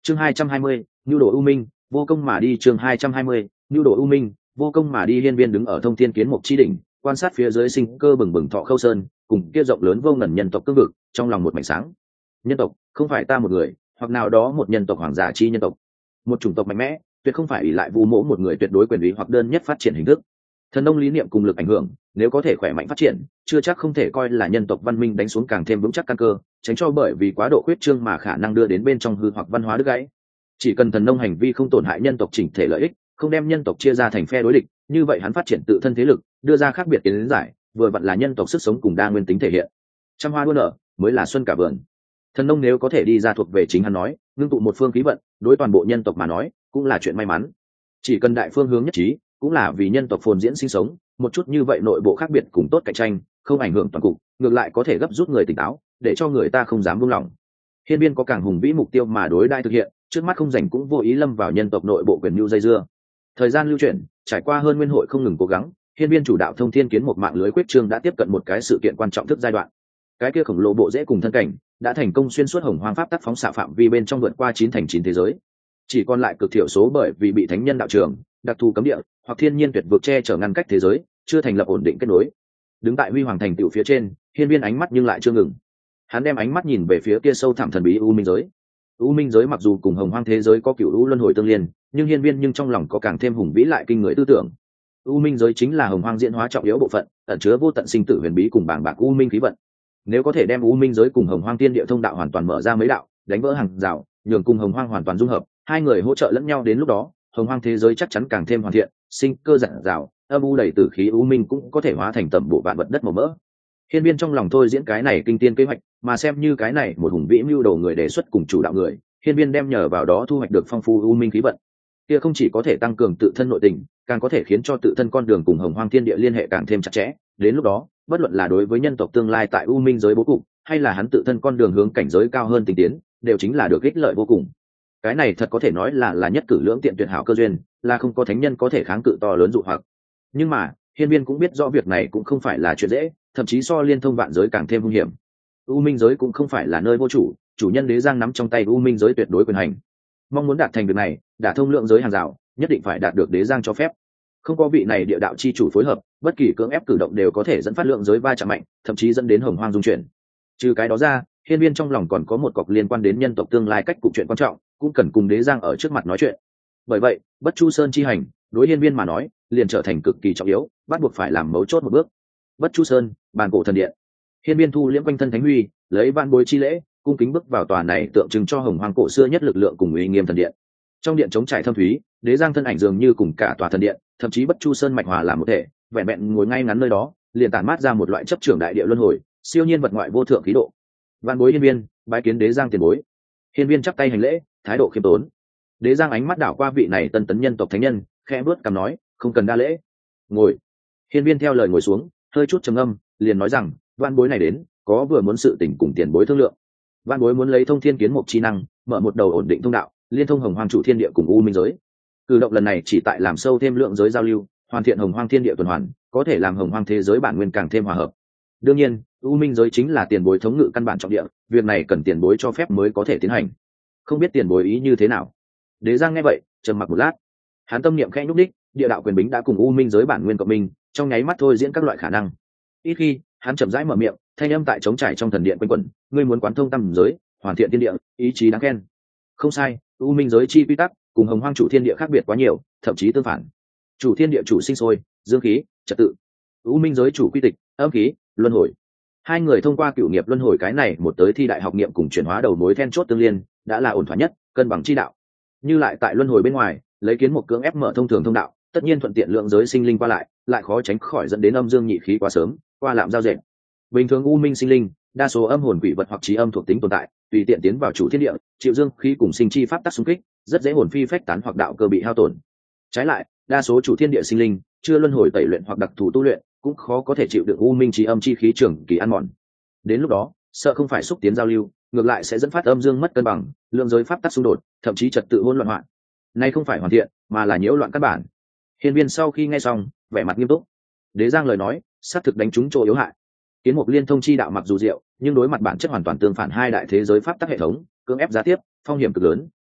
Chương 220, nhu đồ u minh, vô công mà đi. Chương 220, nhu đồ u minh, vô công mà đi. Hiên Viên đứng ở Thông Thiên Kiến Mục chi đỉnh, quan sát phía dưới sinh cơ bừng bừng Thọ Khâu Sơn, cùng kia rộng lớn vô ngần nhân tộc cương vực, trong lòng một mảnh sáng. Nhân tộc không phải ta một người, hoặc nào đó một nhân tộc hoàng giả chi nhân tộc, một chủng tộc mạnh mẽ, tuyệt không phải ỷ lại vu mỗ một người tuyệt đối quyền uy hoặc đơn nhất phát triển hình thức. Thần nông lý niệm cùng lực ảnh hưởng, nếu có thể khỏe mạnh phát triển, chưa chắc không thể coi là nhân tộc văn minh đánh xuống càng thêm vững chắc căn cơ, tránh cho bởi vì quá độ khuyết trương mà khả năng đưa đến bên trong hư hoặc văn hóa đứt gãy. Chỉ cần thần nông hành vi không tổn hại nhân tộc chỉnh thể lợi ích, không đem nhân tộc chia ra thành phe đối địch, như vậy hắn phát triển tự thân thế lực, đưa ra khác biệt kiến giải, vừa vặn là nhân tộc sức sống cùng đa nguyên tính thể hiện. Trăm hoa đua nở, mới là xuân cả vườn. Thần nông nếu có thể đi ra thuộc về chính hắn nói, ngưng tụ một phương khí vận, đối toàn bộ nhân tộc mà nói, cũng là chuyện may mắn. Chỉ cần đại phương hướng nhất trí, cũng là vì nhân tộc phồn diễn sinh sống, một chút như vậy nội bộ khác biệt cùng tốt cạnh tranh, không ảnh hưởng toàn cục, ngược lại có thể gấp rút người tỉnh táo, để cho người ta không dám buông lỏng. Hiên Viên có càng hùng vĩ mục tiêu mà đối đai thực hiện, trước mắt không rảnh cũng vô ý lâm vào nhân tộc nội bộ quyền nhu dây dưa. Thời gian lưu chuyển, trải qua hơn nguyên hội không ngừng cố gắng, Hiên Viên chủ đạo Thông Thiên Kiến một mạng lưới quyết trương đã tiếp cận một cái sự kiện quan trọng thức giai đoạn. Cái kia khổng lồ bộ rễ cùng thân cảnh đã thành công xuyên suốt hồng hoang pháp tắc phóng xạ phạm vi bên trong vượt qua 9 thế giới. Chỉ còn lại cực thiểu số bởi vì bị thánh nhân đạo trường, đặc thù cấm địa hoặc thiên nhiên tuyệt vực che chở ngăn cách thế giới, chưa thành lập ổn định kết nối. Đứng tại huy hoàng thành tựu phía trên, Hiên Viên ánh mắt nhưng lại chưa ngừng. Hắn đem ánh mắt nhìn về phía kia sâu thẳm thần bí u minh giới. U minh giới mặc dù cùng hồng hoang thế giới có cựu u luân hồi tương liên, nhưng Hiên Viên nhưng trong lòng có càng thêm hùng vĩ lại kinh người tư tưởng. U minh giới chính là hồng hoang diễn hóa trọng yếu bộ phận, ẩn chứa vô tận sinh tử huyền bí cùng bảng bạc u minh khí vận. Nếu có thể đem u minh giới cùng hồng hoang tiên địa thông đạo hoàn toàn mở ra mấy đạo, đánh vỡ hàng rào, nhường cùng hồng hoang hoàn toàn dung hợp, hai người hỗ trợ lẫn nhau, đến lúc đó hồng hoang thế giới chắc chắn càng thêm hoàn thiện, sinh cơ giản rào, âm u đầy tử khí u minh cũng có thể hóa thành tầm bộ vạn vật đất màu mỡ. Hiên Viên trong lòng thôi diễn cái này kinh tiên kế hoạch, mà xem như cái này một hùng vĩ mưu đồ người đề xuất cùng chủ đạo người, Hiên Viên đem nhờ vào đó thu hoạch được phong phú u minh khí vận. Kia không chỉ có thể tăng cường tự thân nội tình, càng có thể khiến cho tự thân con đường cùng hồng hoang thiên địa liên hệ càng thêm chặt chẽ. Đến lúc đó, bất luận là đối với nhân tộc tương lai tại u minh giới bố cục, hay là hắn tự thân con đường hướng cảnh giới cao hơn tinh tiến, đều chính là được ích lợi vô cùng. Cái này thật có thể nói là nhất cử lưỡng tiện tuyệt hảo cơ duyên, là không có thánh nhân có thể kháng cự to lớn dụ hoặc. Nhưng mà Hiên Viên cũng biết rõ việc này cũng không phải là chuyện dễ, thậm chí so liên thông vạn giới càng thêm hung hiểm. U minh giới cũng không phải là nơi vô chủ, chủ nhân Đế Giang nắm trong tay u minh giới tuyệt đối quyền hành. Mong muốn đạt thành việc này, đả thông lượng giới hàng rào, nhất định phải đạt được Đế Giang cho phép. Không có vị này địa đạo chi chủ phối hợp, bất kỳ cưỡng ép cử động đều có thể dẫn phát lượng giới va chạm mạnh, thậm chí dẫn đến hồng hoang dung chuyển. Trừ cái đó ra, Hiên Viên trong lòng còn có một cọc liên quan đến nhân tộc tương lai cách cục chuyện quan trọng, cũng cần cùng Đế Giang ở trước mặt nói chuyện. Bởi vậy, Bất Chu Sơn chi hành, đối Hiên Viên mà nói, liền trở thành cực kỳ trọng yếu, bắt buộc phải làm mấu chốt một bước. Bất Chu Sơn, bàn cổ thần điện. Hiên Viên thu liễm quanh thân thánh huy, lấy vạn bối chi lễ, cung kính bước vào tòa này tượng trưng cho hồng hoang cổ xưa nhất lực lượng cùng uy nghiêm thần điện. Trong điện trống trải thâm thúy, Đế Giang thân ảnh dường như cùng cả tòa thần điện, thậm chí Bất Chu Sơn mạch hòa làm một thể, vẹn vẹn ngồi ngay ngắn nơi đó, liền tản mát ra một loại chấp trưởng đại địa luân hồi, siêu nhiên vật ngoại vô thượng khí độ. Vạn bối Hiên Viên, bái kiến Đế Giang tiền bối. Hiên Viên chắp tay hành lễ, thái độ khiêm tốn. Đế Giang ánh mắt đảo qua vị này tân tấn nhân tộc thánh nhân, khẽ bước cằm nói, không cần đa lễ, ngồi. Hiên Viên theo lời ngồi xuống, hơi chút trầm ngâm, liền nói rằng, vạn bối này đến, có vừa muốn sự tình cùng tiền bối thương lượng. Vạn bối muốn lấy Thông Thiên Kiến Mục chi năng, mở một đầu ổn định thông đạo, liên thông hồng hoang chủ thiên địa cùng u minh giới. Cử động lần này chỉ tại làm sâu thêm lượng giới giao lưu, hoàn thiện hồng hoang thiên địa tuần hoàn, có thể làm hồng hoang thế giới bản nguyên càng thêm hòa hợp. Đương nhiên, u minh giới chính là tiền bối thống ngự căn bản trọng địa, việc này cần tiền bối cho phép mới có thể tiến hành. Không biết tiền bối ý như thế nào? Đế Giang nghe vậy, trầm mặc một lát. Hắn tâm niệm khẽ nhúc đích, địa đạo quyền bính đã cùng u minh giới bản nguyên cộng minh, trong nháy mắt thôi diễn các loại khả năng. Ít khi, hắn chậm rãi mở miệng, thanh âm tại trống trải trong thần điện quanh quẩn, ngươi muốn quán thông tam giới, hoàn thiện thiên địa, ý chí đáng khen. Không sai, u minh giới chi quy tắc cùng hồng hoang chủ thiên địa khác biệt quá nhiều, thậm chí tương phản. Chủ thiên địa chủ sinh sôi, dương khí, trật tự. U minh giới chủ quy tịch, âm khí, luân hồi. Hai người thông qua cựu nghiệp luân hồi cái này một tới thi đại học nghiệm cùng chuyển hóa đầu mối then chốt tương liên, đã là ổn thỏa nhất, cân bằng chi đạo. Như lại tại luân hồi bên ngoài, lấy kiến một cưỡng ép mở thông thường thông đạo, tất nhiên thuận tiện lượng giới sinh linh qua lại khó tránh khỏi dẫn đến âm dương nhị khí quá sớm, qua lạm giao dệt. Bình thường u minh sinh linh, đa số âm hồn quỷ vật hoặc trí âm thuộc tính tồn tại, tùy tiện tiến vào chủ thiên địa, chịu dương khí cùng sinh chi pháp tắc xung kích, rất dễ hồn phi phách tán hoặc đạo cơ bị hao tổn. Trái lại, đa số chủ thiên địa sinh linh, chưa luân hồi tẩy luyện hoặc đặc thù tu luyện, cũng khó có thể chịu được u minh trí âm chi khí trường kỳ ăn mòn. Đến lúc đó, sợ không phải xúc tiến giao lưu, ngược lại sẽ dẫn phát âm dương mất cân bằng, lượng giới pháp tắc xung đột, thậm chí trật tự hỗn loạn hoạn. Nay không phải hoàn thiện, mà là nhiễu loạn căn bản. Hiên Viên sau khi nghe xong, vẻ mặt nghiêm túc. Đế Giang lời nói, xác thực đánh trúng chỗ yếu hại. Kiến Mục liên thông chi đạo mặc dù diệu, nhưng đối mặt bản chất hoàn toàn tương phản hai đại thế giới pháp tắc hệ thống, cưỡng ép giá tiếp, phong hiểm cực lớn,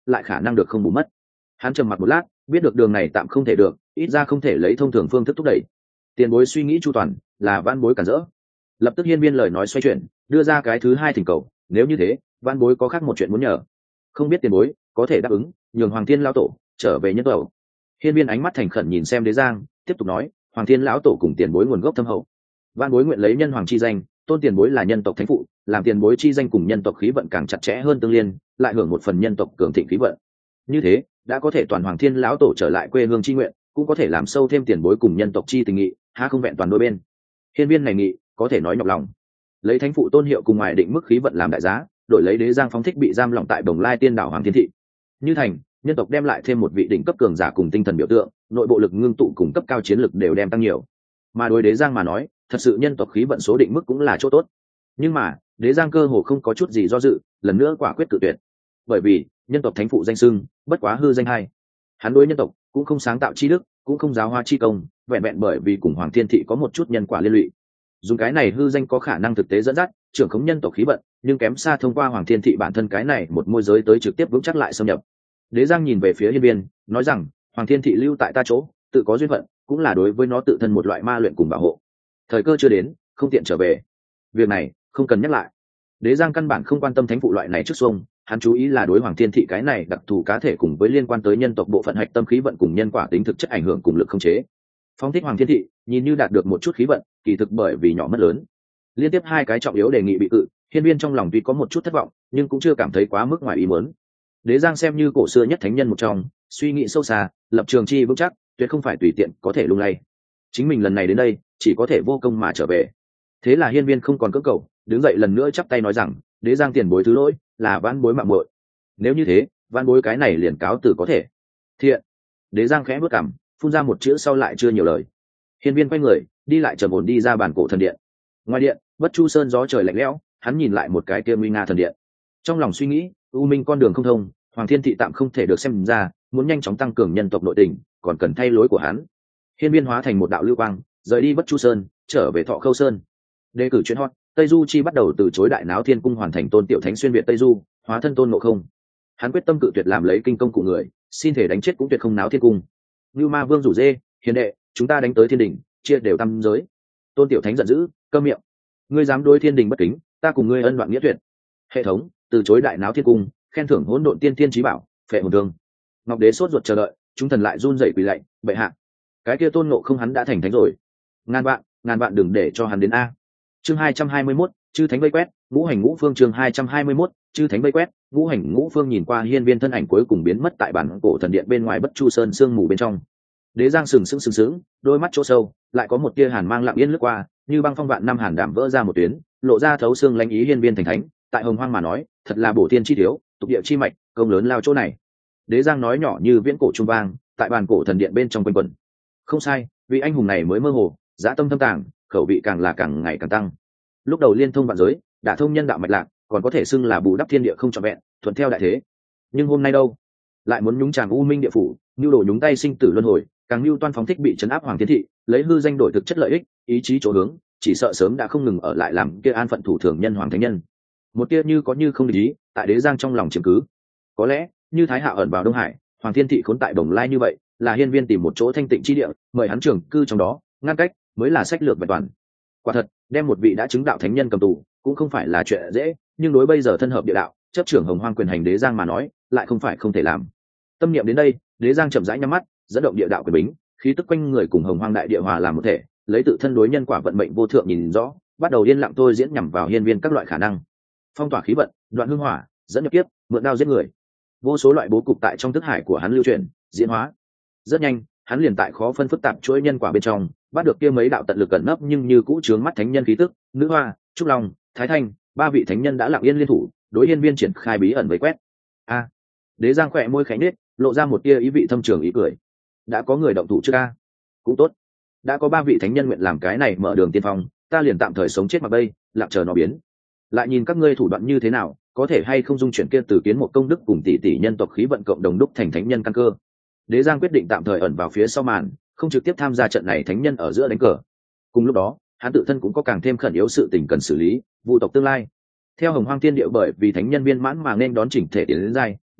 lại khả năng được không bù mất. Hắn trầm mặc một lát, biết được đường này tạm không thể được, ít ra không thể lấy thông thường phương thức thúc đẩy. Tiền bối suy nghĩ chu toàn, là vãn bối cản rỡ. Lập tức hiên viên lời nói xoay chuyển, đưa ra cái thứ hai thỉnh cầu, nếu như thế, vãn bối có khác một chuyện muốn nhờ. Không biết tiền bối có thể đáp ứng nhường Hoàng Thiên lão tổ trở về nhân tộc. Hiên viên ánh mắt thành khẩn nhìn xem Đế Giang, tiếp tục nói, Hoàng Thiên lão tổ cùng tiền bối nguồn gốc thâm hậu, vãn bối nguyện lấy nhân hoàng chi danh, tôn tiền bối là nhân tộc thánh phụ, làm tiền bối chi danh cùng nhân tộc khí vận càng chặt chẽ hơn tương liên, lại hưởng một phần nhân tộc cường thịnh khí vận. Như thế đã có thể toàn Hoàng Thiên lão tổ trở lại quê hương chi nguyện, cũng có thể làm sâu thêm tiền bối cùng nhân tộc chi tình nghị, há không vẹn toàn đôi bên. Hiên viên này nghị có thể nói nhọc lòng, lấy thánh phụ tôn hiệu cùng ngoài định mức khí vận làm đại giá, đổi lấy Đế Giang phóng thích bị giam lỏng tại Bồng Lai Tiên đảo Hoàng Thiên thị. Như thành, nhân tộc đem lại thêm một vị đỉnh cấp cường giả cùng tinh thần biểu tượng, nội bộ lực ngưng tụ cùng cấp cao chiến lực đều đem tăng nhiều. Mà đối Đế Giang mà nói, thật sự nhân tộc khí vận số định mức cũng là chỗ tốt. Nhưng mà Đế Giang cơ hồ không có chút gì do dự, lần nữa quả quyết cự tuyệt. Bởi vì nhân tộc thánh phụ danh xưng bất quá hư danh hay, hắn đối nhân tộc cũng không sáng tạo chi đức, cũng không giáo hóa chi công, vẹn vẹn bởi vì cùng Hoàng Thiên thị có một chút nhân quả liên lụy. Dùng cái này hư danh có khả năng thực tế dẫn dắt trưởng khống nhân tộc khí vận, nhưng kém xa thông qua Hoàng Thiên thị bản thân cái này một môi giới tới trực tiếp vững chắc lại xâm nhập. Đế Giang nhìn về phía hiên viên, nói rằng Hoàng Thiên thị lưu tại ta chỗ, tự có duyên phận, cũng là đối với nó tự thân một loại ma luyện cùng bảo hộ. Thời cơ chưa đến, không tiện trở về. Việc này không cần nhắc lại. Đế Giang căn bản không quan tâm thánh phụ loại này trước xuông, hắn chú ý là đối Hoàng Thiên thị cái này đặc thù cá thể cùng với liên quan tới nhân tộc bộ phận hạch tâm khí vận cùng nhân quả tính thực chất ảnh hưởng cùng lực không chế. Phong thích Hoàng Thiên thị nhìn như đạt được một chút khí vận, kỳ thực bởi vì nhỏ mất lớn. Liên tiếp hai cái trọng yếu đề nghị bị cự, hiên viên trong lòng tuy có một chút thất vọng, nhưng cũng chưa cảm thấy quá mức ngoài ý muốn. Đế Giang xem như cổ xưa nhất thánh nhân một trong, suy nghĩ sâu xa, lập trường chi vững chắc, tuyệt không phải tùy tiện có thể lung lay. Chính mình lần này đến đây, chỉ có thể vô công mà trở về. Thế là hiên viên không còn cưỡng cầu, đứng dậy lần nữa chắp tay nói rằng, Đế Giang tiền bối thứ lỗi, là vãn bối mạo muội. Nếu như thế, vãn bối cái này liền cáo từ có thể. Thiện. Đế Giang khẽ bước cằm, phun ra một chữ sau lại chưa nhiều lời. Hiên viên quay người, đi lại trầm ổn đi ra bàn cổ thần điện. Ngoài điện, Bất Chu Sơn gió trời lạnh lẽo, hắn nhìn lại một cái kia nguy nga thần điện. Trong lòng suy nghĩ, u minh con đường không thông, Hoàng Thiên thị tạm không thể được xem ra, muốn nhanh chóng tăng cường nhân tộc nội tình, còn cần thay lối của hắn. Hiên viên hóa thành một đạo lưu quang, rời đi Bất Chu Sơn, trở về Thọ Khâu Sơn. Đề cử chuyên hot, Tây Du Chi bắt đầu từ chối đại náo Thiên cung hoàn thành tôn tiểu thánh xuyên việt Tây Du, hóa thân tôn ngộ không. Hắn quyết tâm cự tuyệt làm lấy kinh công của người, xin thể đánh chết cũng tuyệt không náo Thiên cung. Như Ma Vương rủ dê, hiền đệ, chúng ta đánh tới thiên đình, chia đều tam giới. Tôn tiểu thánh giận dữ, câm miệng. Ngươi dám đối thiên đình bất kính, ta cùng ngươi ân đoạn nghĩa tuyệt. Hệ thống từ chối đại náo Thiên cung, khen thưởng hỗn độn tiên thiên chí bảo, phệ hồn thương. Ngọc đế sốt ruột chờ đợi, chúng thần lại run rẩy quỳ lạy, bệ hạ. Cái kia tôn ngộ không hắn đã thành thánh rồi, ngàn vạn đừng để cho hắn đến a. Chương 221, chư thánh vây quét, ngũ hành ngũ phương. Chương 221, chư thánh vây quét, ngũ hành ngũ phương. Nhìn qua hiên viên thân ảnh cuối cùng biến mất tại bản cổ thần điện bên ngoài Bất Chu Sơn sương mù bên trong. Đế Giang sừng sững, đôi mắt chỗ sâu lại có một tia hàn mang lặng yên lướt qua, như băng phong vạn năm hàn đảm vỡ ra một tuyến, lộ ra thấu xương lãnh ý. Hiên viên thành thánh, tại hồng hoang mà nói, thật là bổ tiên chi thiếu, tục địa chi mạch, công lớn lao chỗ này. Đế Giang nói nhỏ như viễn cổ trung vang, tại bàn cổ thần điện bên trong quanh quẩn. Không sai, vị anh hùng này mới mơ hồ, dã tâm thâm tàng, khẩu vị càng là càng ngày càng tăng. Lúc đầu liên thông vạn giới, đả thông nhân đạo mạch lạc, còn có thể xưng là bù đắp thiên địa không trọn vẹn, thuận theo đại thế. Nhưng hôm nay đâu, lại muốn nhúng chàm u minh địa phủ, nhu đồ nhúng tay sinh tử luân hồi, càng nhu toan phóng thích bị trấn áp Hoàng Thiên thị, lấy hư danh đổi thực chất lợi ích, ý chí chỗ hướng, chỉ sợ sớm đã không ngừng ở lại làm kia an phận thủ thường nhân hoàng thánh nhân. Một tia như có như không để ý, tại Đế Giang trong lòng chiếm cứ. Có lẽ, như Thái Hạo ẩn vào Đông Hải, Hoàng Thiên thị khốn tại Bồng Lai như vậy, là hiên viên tìm một chỗ thanh tịnh chi địa, mời hắn trưởng cư trong đó, ngăn cách, mới là sách lược vẹn toàn. Quả thật, đem một vị đã chứng đạo thánh nhân cầm tù, cũng không phải là chuyện dễ, nhưng đối bây giờ thân hợp địa đạo, chấp trưởng hồng hoang quyền hành Đế Giang mà nói, lại không phải không thể làm. Tâm niệm đến đây, Đế Giang chậm rãi nhắm mắt, dẫn động địa đạo quyền bính, khí tức quanh người cùng hồng hoang đại địa hòa làm một thể, lấy tự thân đối nhân quả vận mệnh vô thượng nhìn rõ, bắt đầu yên lặng tôi diễn nhằm vào hiên viên các loại khả năng. Phong tỏa khí vận, đoạn hương hỏa, dẫn nhập kiếp, mượn đao giết người. Vô số loại bố cục tại trong thức hải của hắn lưu truyền, diễn hóa. Rất nhanh, hắn liền tại khó phân phức tạp chuỗi nhân quả bên trong, bắt được kia mấy đạo tận lực cẩn nấp nhưng như cũ chướng mắt thánh nhân khí tức, nữ hoa, trúc long, thái thanh, ba vị thánh nhân đã lặng yên liên thủ, đối hiên viên triển khai bí ẩn vây quét. A. Đế Giang khỏe môi khẽ nhếch, lộ ra một tia ý vị thâm trường ý cười. Đã có người động thủ trước a, cũng tốt. Đã có ba vị thánh nhân nguyện làm cái này mở đường tiên phong, ta liền tạm thời sống chết mặc bay, lặng chờ nó biến. Lại nhìn các ngươi thủ đoạn như thế nào, có thể hay không dung chuyển kia từ kiến một công đức cùng tỷ tỷ nhân tộc khí vận cộng đồng đúc thành thánh nhân căn cơ. Đế Giang quyết định tạm thời ẩn vào phía sau màn, không trực tiếp tham gia trận này thánh nhân ở giữa đánh cờ. Cùng lúc đó, hắn tự thân cũng có càng thêm khẩn yếu sự tình cần xử lý, vụ tộc tương lai. Theo hồng hoang thiên địa bởi vì thánh nhân viên mãn mà nên đón chỉnh thể tiến đến giai,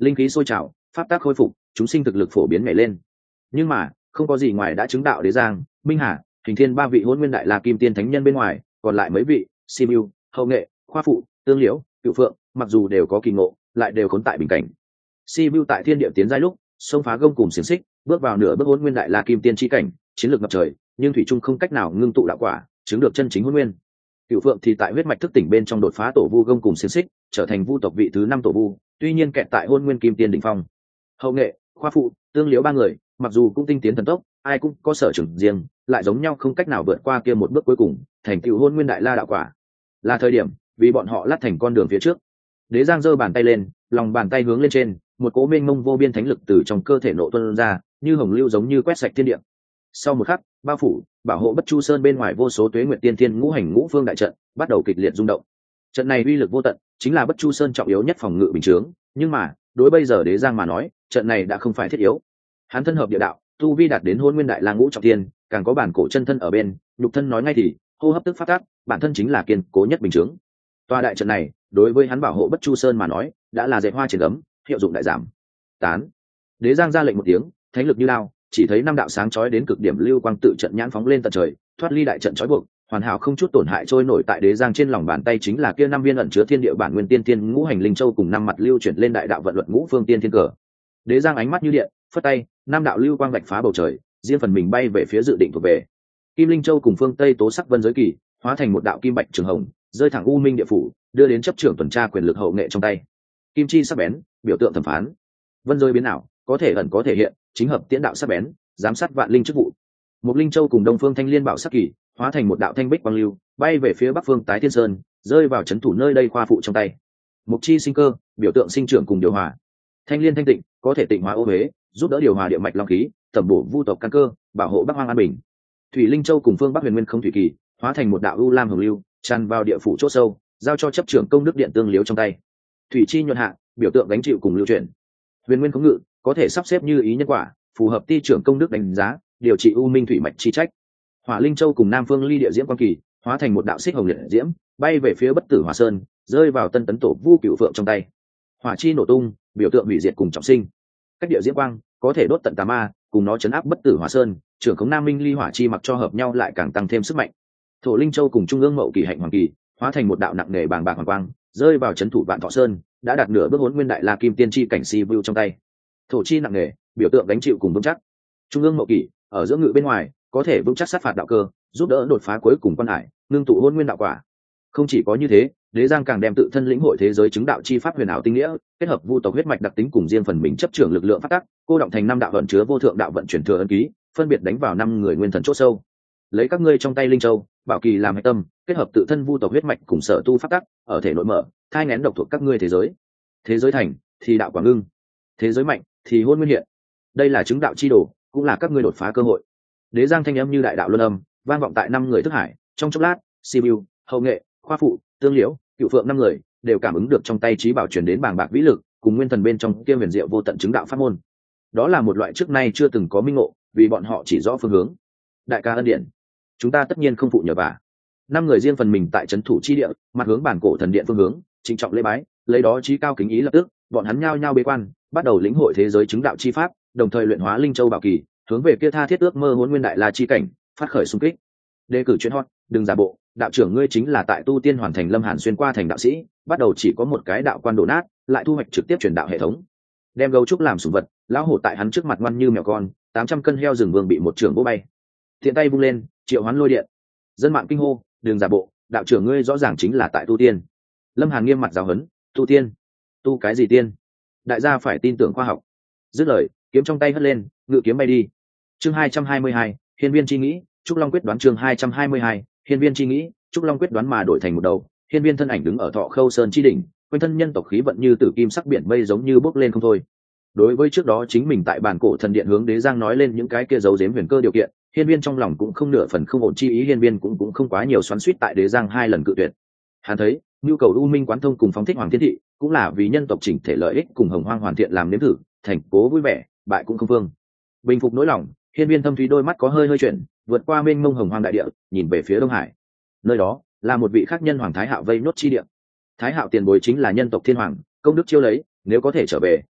linh khí sôi trào, pháp tác khôi phục, chúng sinh thực lực phổ biến nhảy lên. Nhưng mà không có gì ngoài đã chứng đạo đế giang, minh hà, hình thiên ba vị hôn nguyên đại la kim tiên thánh nhân bên ngoài, còn lại mấy vị sibiu, hậu nghệ, khoa phụ, tương liễu, cựu phượng, mặc dù đều có kỳ ngộ, lại đều khốn tại bình cảnh. sibiu tại thiên địa tiến giai lúc xông phá gông cùng xiềng xích, bước vào nửa bước hôn nguyên đại la kim tiên chi cảnh, chiến lược ngập trời, nhưng thủy trung không cách nào ngưng tụ đạo quả, chứng được chân chính hôn nguyên. Cựu phượng thì tại huyết mạch thức tỉnh bên trong đột phá tổ vu gông cùng xiềng xích, trở thành vu tộc vị thứ 5 tổ vu, tuy nhiên kẹt tại hôn nguyên kim tiên đỉnh phong. Hậu nghệ, khoa phụ, tương liễu ba người mặc dù cũng tinh tiến thần tốc, ai cũng có sở trường riêng, lại giống nhau không cách nào vượt qua kia một bước cuối cùng, thành tựu hôn nguyên đại la đạo quả. Là thời điểm vì bọn họ lát thành con đường phía trước. Đế giang giơ bàn tay lên, lòng bàn tay hướng lên trên, một cỗ mênh mông vô biên thánh lực từ trong cơ thể nộ tuôn ra, như hồng lưu giống như quét sạch thiên địa. Sau một khắc, bao phủ bảo hộ Bất Chu Sơn bên ngoài vô số tuế nguyệt tiên thiên ngũ hành ngũ phương đại trận bắt đầu kịch liệt rung động. Trận này uy lực vô tận, chính là Bất Chu Sơn trọng yếu nhất phòng ngự bình chướng, nhưng mà đối bây giờ Đế Giang mà nói, trận này đã không phải thiết yếu. Hắn thân hợp địa đạo, tu vi đạt đến hôn nguyên đại la ngũ trọng thiên, càng có bản cổ chân thân ở bên, nhục thân nói ngay thì hô hấp tức phát tác, bản thân chính là kiên cố nhất bình chướng. Tòa đại trận này đối với hắn bảo hộ Bất Chu Sơn mà nói, đã là dệt hoa trên gấm, hiệu dụng đại giảm. Tán. Đế Giang ra lệnh một tiếng, thánh lực như lao, chỉ thấy 5 đạo sáng chói đến cực điểm lưu quang tự trận nhãn phóng lên tận trời, thoát ly đại trận chói buộc, hoàn hảo không chút tổn hại trôi nổi tại Đế Giang trên lòng bàn tay, chính là kia 5 viên ẩn chứa thiên địa bản nguyên tiên tiên ngũ hành linh châu cùng 5 mặt lưu chuyển lên đại đạo vận luật ngũ phương tiên thiên cờ. Đế Giang ánh mắt như điện, phất tay, 5 đạo lưu quang vạch phá bầu trời, riêng phần mình bay về phía dự định thuộc về. Kim linh châu cùng phương Tây tố sắc vân giới kỳ, hóa thành một đạo kim bạch trường hồng, rơi thẳng u minh địa phủ, đưa đến chấp trưởng tuần tra quyền lực hậu nghệ trong tay. Kim chi sắc bén, biểu tượng thẩm phán. Vân rơi biến ảo, có thể ẩn có thể hiện, chính hợp tiễn đạo sắc bén, giám sát vạn linh chức vụ. Một linh châu cùng đông phương thanh liên bảo sắc kỳ, hóa thành một đạo thanh bích quang lưu, bay về phía bắc phương tái thiên sơn, rơi vào trấn thủ nơi đây khoa phụ trong tay. Mục chi sinh cơ, biểu tượng sinh trưởng cùng điều hòa. Thanh liên thanh tịnh, có thể tịnh hóa ô huế, giúp đỡ điều hòa địa mạch long khí, tẩm bổ vu tộc căn cơ, bảo hộ bắc hoang an bình. Thủy linh châu cùng phương bắc huyền nguyên không thủy kỳ, hóa thành một đạo u lam hồng lưu, tràn vào địa phủ chỗ sâu, giao cho chấp trưởng công đức điện tương liếu trong tay. Thủy chi nhuận hạ, biểu tượng gánh chịu cùng lưu chuyển. Huyền nguyên khống ngự, có thể sắp xếp như ý nhân quả, phù hợp ti trưởng công đức đánh giá, điều trị u minh thủy mạch chi trách. Hỏa linh châu cùng nam phương ly địa diễm quan kỳ, hóa thành một đạo xích hồng liệt diễm, bay về phía bất tử hỏa sơn, rơi vào tân tấn tổ vu cựu phượng trong tay. Hỏa chi nổ tung, biểu tượng hủy diệt cùng trọng sinh. Cách địa diễm quang, có thể đốt tận tà ma, cùng nó chấn áp bất tử hỏa sơn, trưởng khống nam minh ly hỏa chi mặc cho hợp nhau lại càng tăng thêm sức mạnh. Thổ linh châu cùng trung ương mậu kỳ hạnh hoàng kỳ, hóa thành một đạo nặng nề bàng bạc hoàng quang, rơi vào trấn thủ vạn thọ sơn, đã đạt nửa bước hỗn nguyên đại la kim tiên chi cảnh si view trong tay. Thổ chi nặng nề, biểu tượng gánh chịu cùng vững chắc. Trung ương mậu kỳ, ở giữa ngự bên ngoài, có thể vững chắc sát phạt đạo cơ, giúp đỡ đột phá cuối cùng quan hải, ngưng tụ hôn nguyên đạo quả. Không chỉ có như thế, Đế Giang càng đem tự thân lĩnh hội thế giới chứng đạo chi pháp huyền ảo tinh nghĩa, kết hợp vu tộc huyết mạch đặc tính cùng riêng phần mình chấp trưởng lực lượng phát tác, cô động thành 5 đạo vận chứa vô thượng đạo vận chuyển thừa ấn ký, phân biệt đánh vào 5 người nguyên thần chốt sâu. Lấy các ngươi trong tay linh châu, bảo kỳ làm hệ tâm, kết hợp tự thân vu tộc huyết mạch cùng sở tu phát tác, ở thể nội mở, thai nghén độc thuộc các ngươi thế giới. Thế giới thành thì đạo quả ngưng, thế giới mạnh thì hôn nguyên hiện. Đây là chứng đạo chi đồ, cũng là các ngươi đột phá cơ hội. Đế Giang thanh âm như đại đạo luân âm, vang vọng tại 5 người thức hải. Trong chốc lát, Sibiu, hậu nghệ, khoa phụ, tương liễu, cựu phượng 5 người đều cảm ứng được trong tay trí bảo truyền đến bàng bạc vĩ lực, cùng nguyên thần bên trong kia huyền diệu vô tận chứng đạo pháp môn. Đó là một loại trước nay chưa từng có minh ngộ, vì bọn họ chỉ rõ phương hướng. Đại ca ân điển, chúng ta tất nhiên không phụ nhờ vả. 5 người riêng phần mình tại trấn thủ chi địa, mặt hướng bản cổ thần điện phương hướng, trịnh trọng lễ bái, lấy đó chí cao kính ý lập tức, bọn hắn nhao nhao bế quan, bắt đầu lĩnh hội thế giới chứng đạo chi pháp, đồng thời luyện hóa linh châu bảo kỳ, hướng về kia tha thiết ước mơ hỗn nguyên đại la chi cảnh, phát khởi xung kích. Đề cử chuyên hot, đừng giả bộ, đạo trưởng ngươi chính là tại tu tiên hoàn thành Lâm Hàn xuyên qua thành đạo sĩ, bắt đầu chỉ có một cái đạo quan đổ nát, lại thu hoạch trực tiếp truyền đạo hệ thống. Đem gấu trúc làm sủng vật, lão hổ tại hắn trước mặt ngoan như mèo con, 800 cân heo rừng vương bị một trưởng vỗ bay. Thiện tay vung lên, triệu hoán lôi điện. Dân mạng kinh hô, đừng giả bộ, đạo trưởng ngươi rõ ràng chính là tại tu tiên. Lâm Hàn nghiêm mặt giáo huấn, tu tiên? Tu cái gì tiên? Đại gia phải tin tưởng khoa học. Dứt lời, kiếm trong tay hất lên, ngự kiếm bay đi. Chương 222, Hiên Viên chi nghĩ, Trúc Long quyết đoán. Chương 222, Hiên Viên chi nghĩ, Trúc Long quyết đoán mà đổi thành một đầu. Hiên Viên thân ảnh đứng ở Thọ Khâu Sơn chi đỉnh, quanh thân nhân tộc khí vận như tử kim sắc biển mây giống như bốc lên không thôi. Đối với trước đó chính mình tại bản cổ thần điện hướng Đế Giang nói lên những cái kia giấu giếm huyền cơ điều kiện, Hiên Viên trong lòng cũng không nửa phần không ổn chi ý. Hiên Viên cũng không quá nhiều xoắn xuýt tại Đế Giang 2 lần cự tuyệt. Hắn thấy nhu cầu u minh quán thông cùng phóng thích hoàng thiên thị cũng là vì nhân tộc chỉnh thể lợi ích cùng hồng hoang hoàn thiện làm nếm thử, thành cố vui vẻ, bại cũng không phương. Bình phục nỗi lòng, Hiên Viên thâm thúy đôi mắt có hơi chuyển, vượt qua mênh mông hồng hoang đại địa, nhìn về phía Đông Hải. Nơi đó là một vị khác nhân hoàng Thái Hạo vây nốt chi địa. Thái Hạo tiền bối chính là nhân tộc thiên hoàng, công đức chiêu lấy, nếu có thể trở về,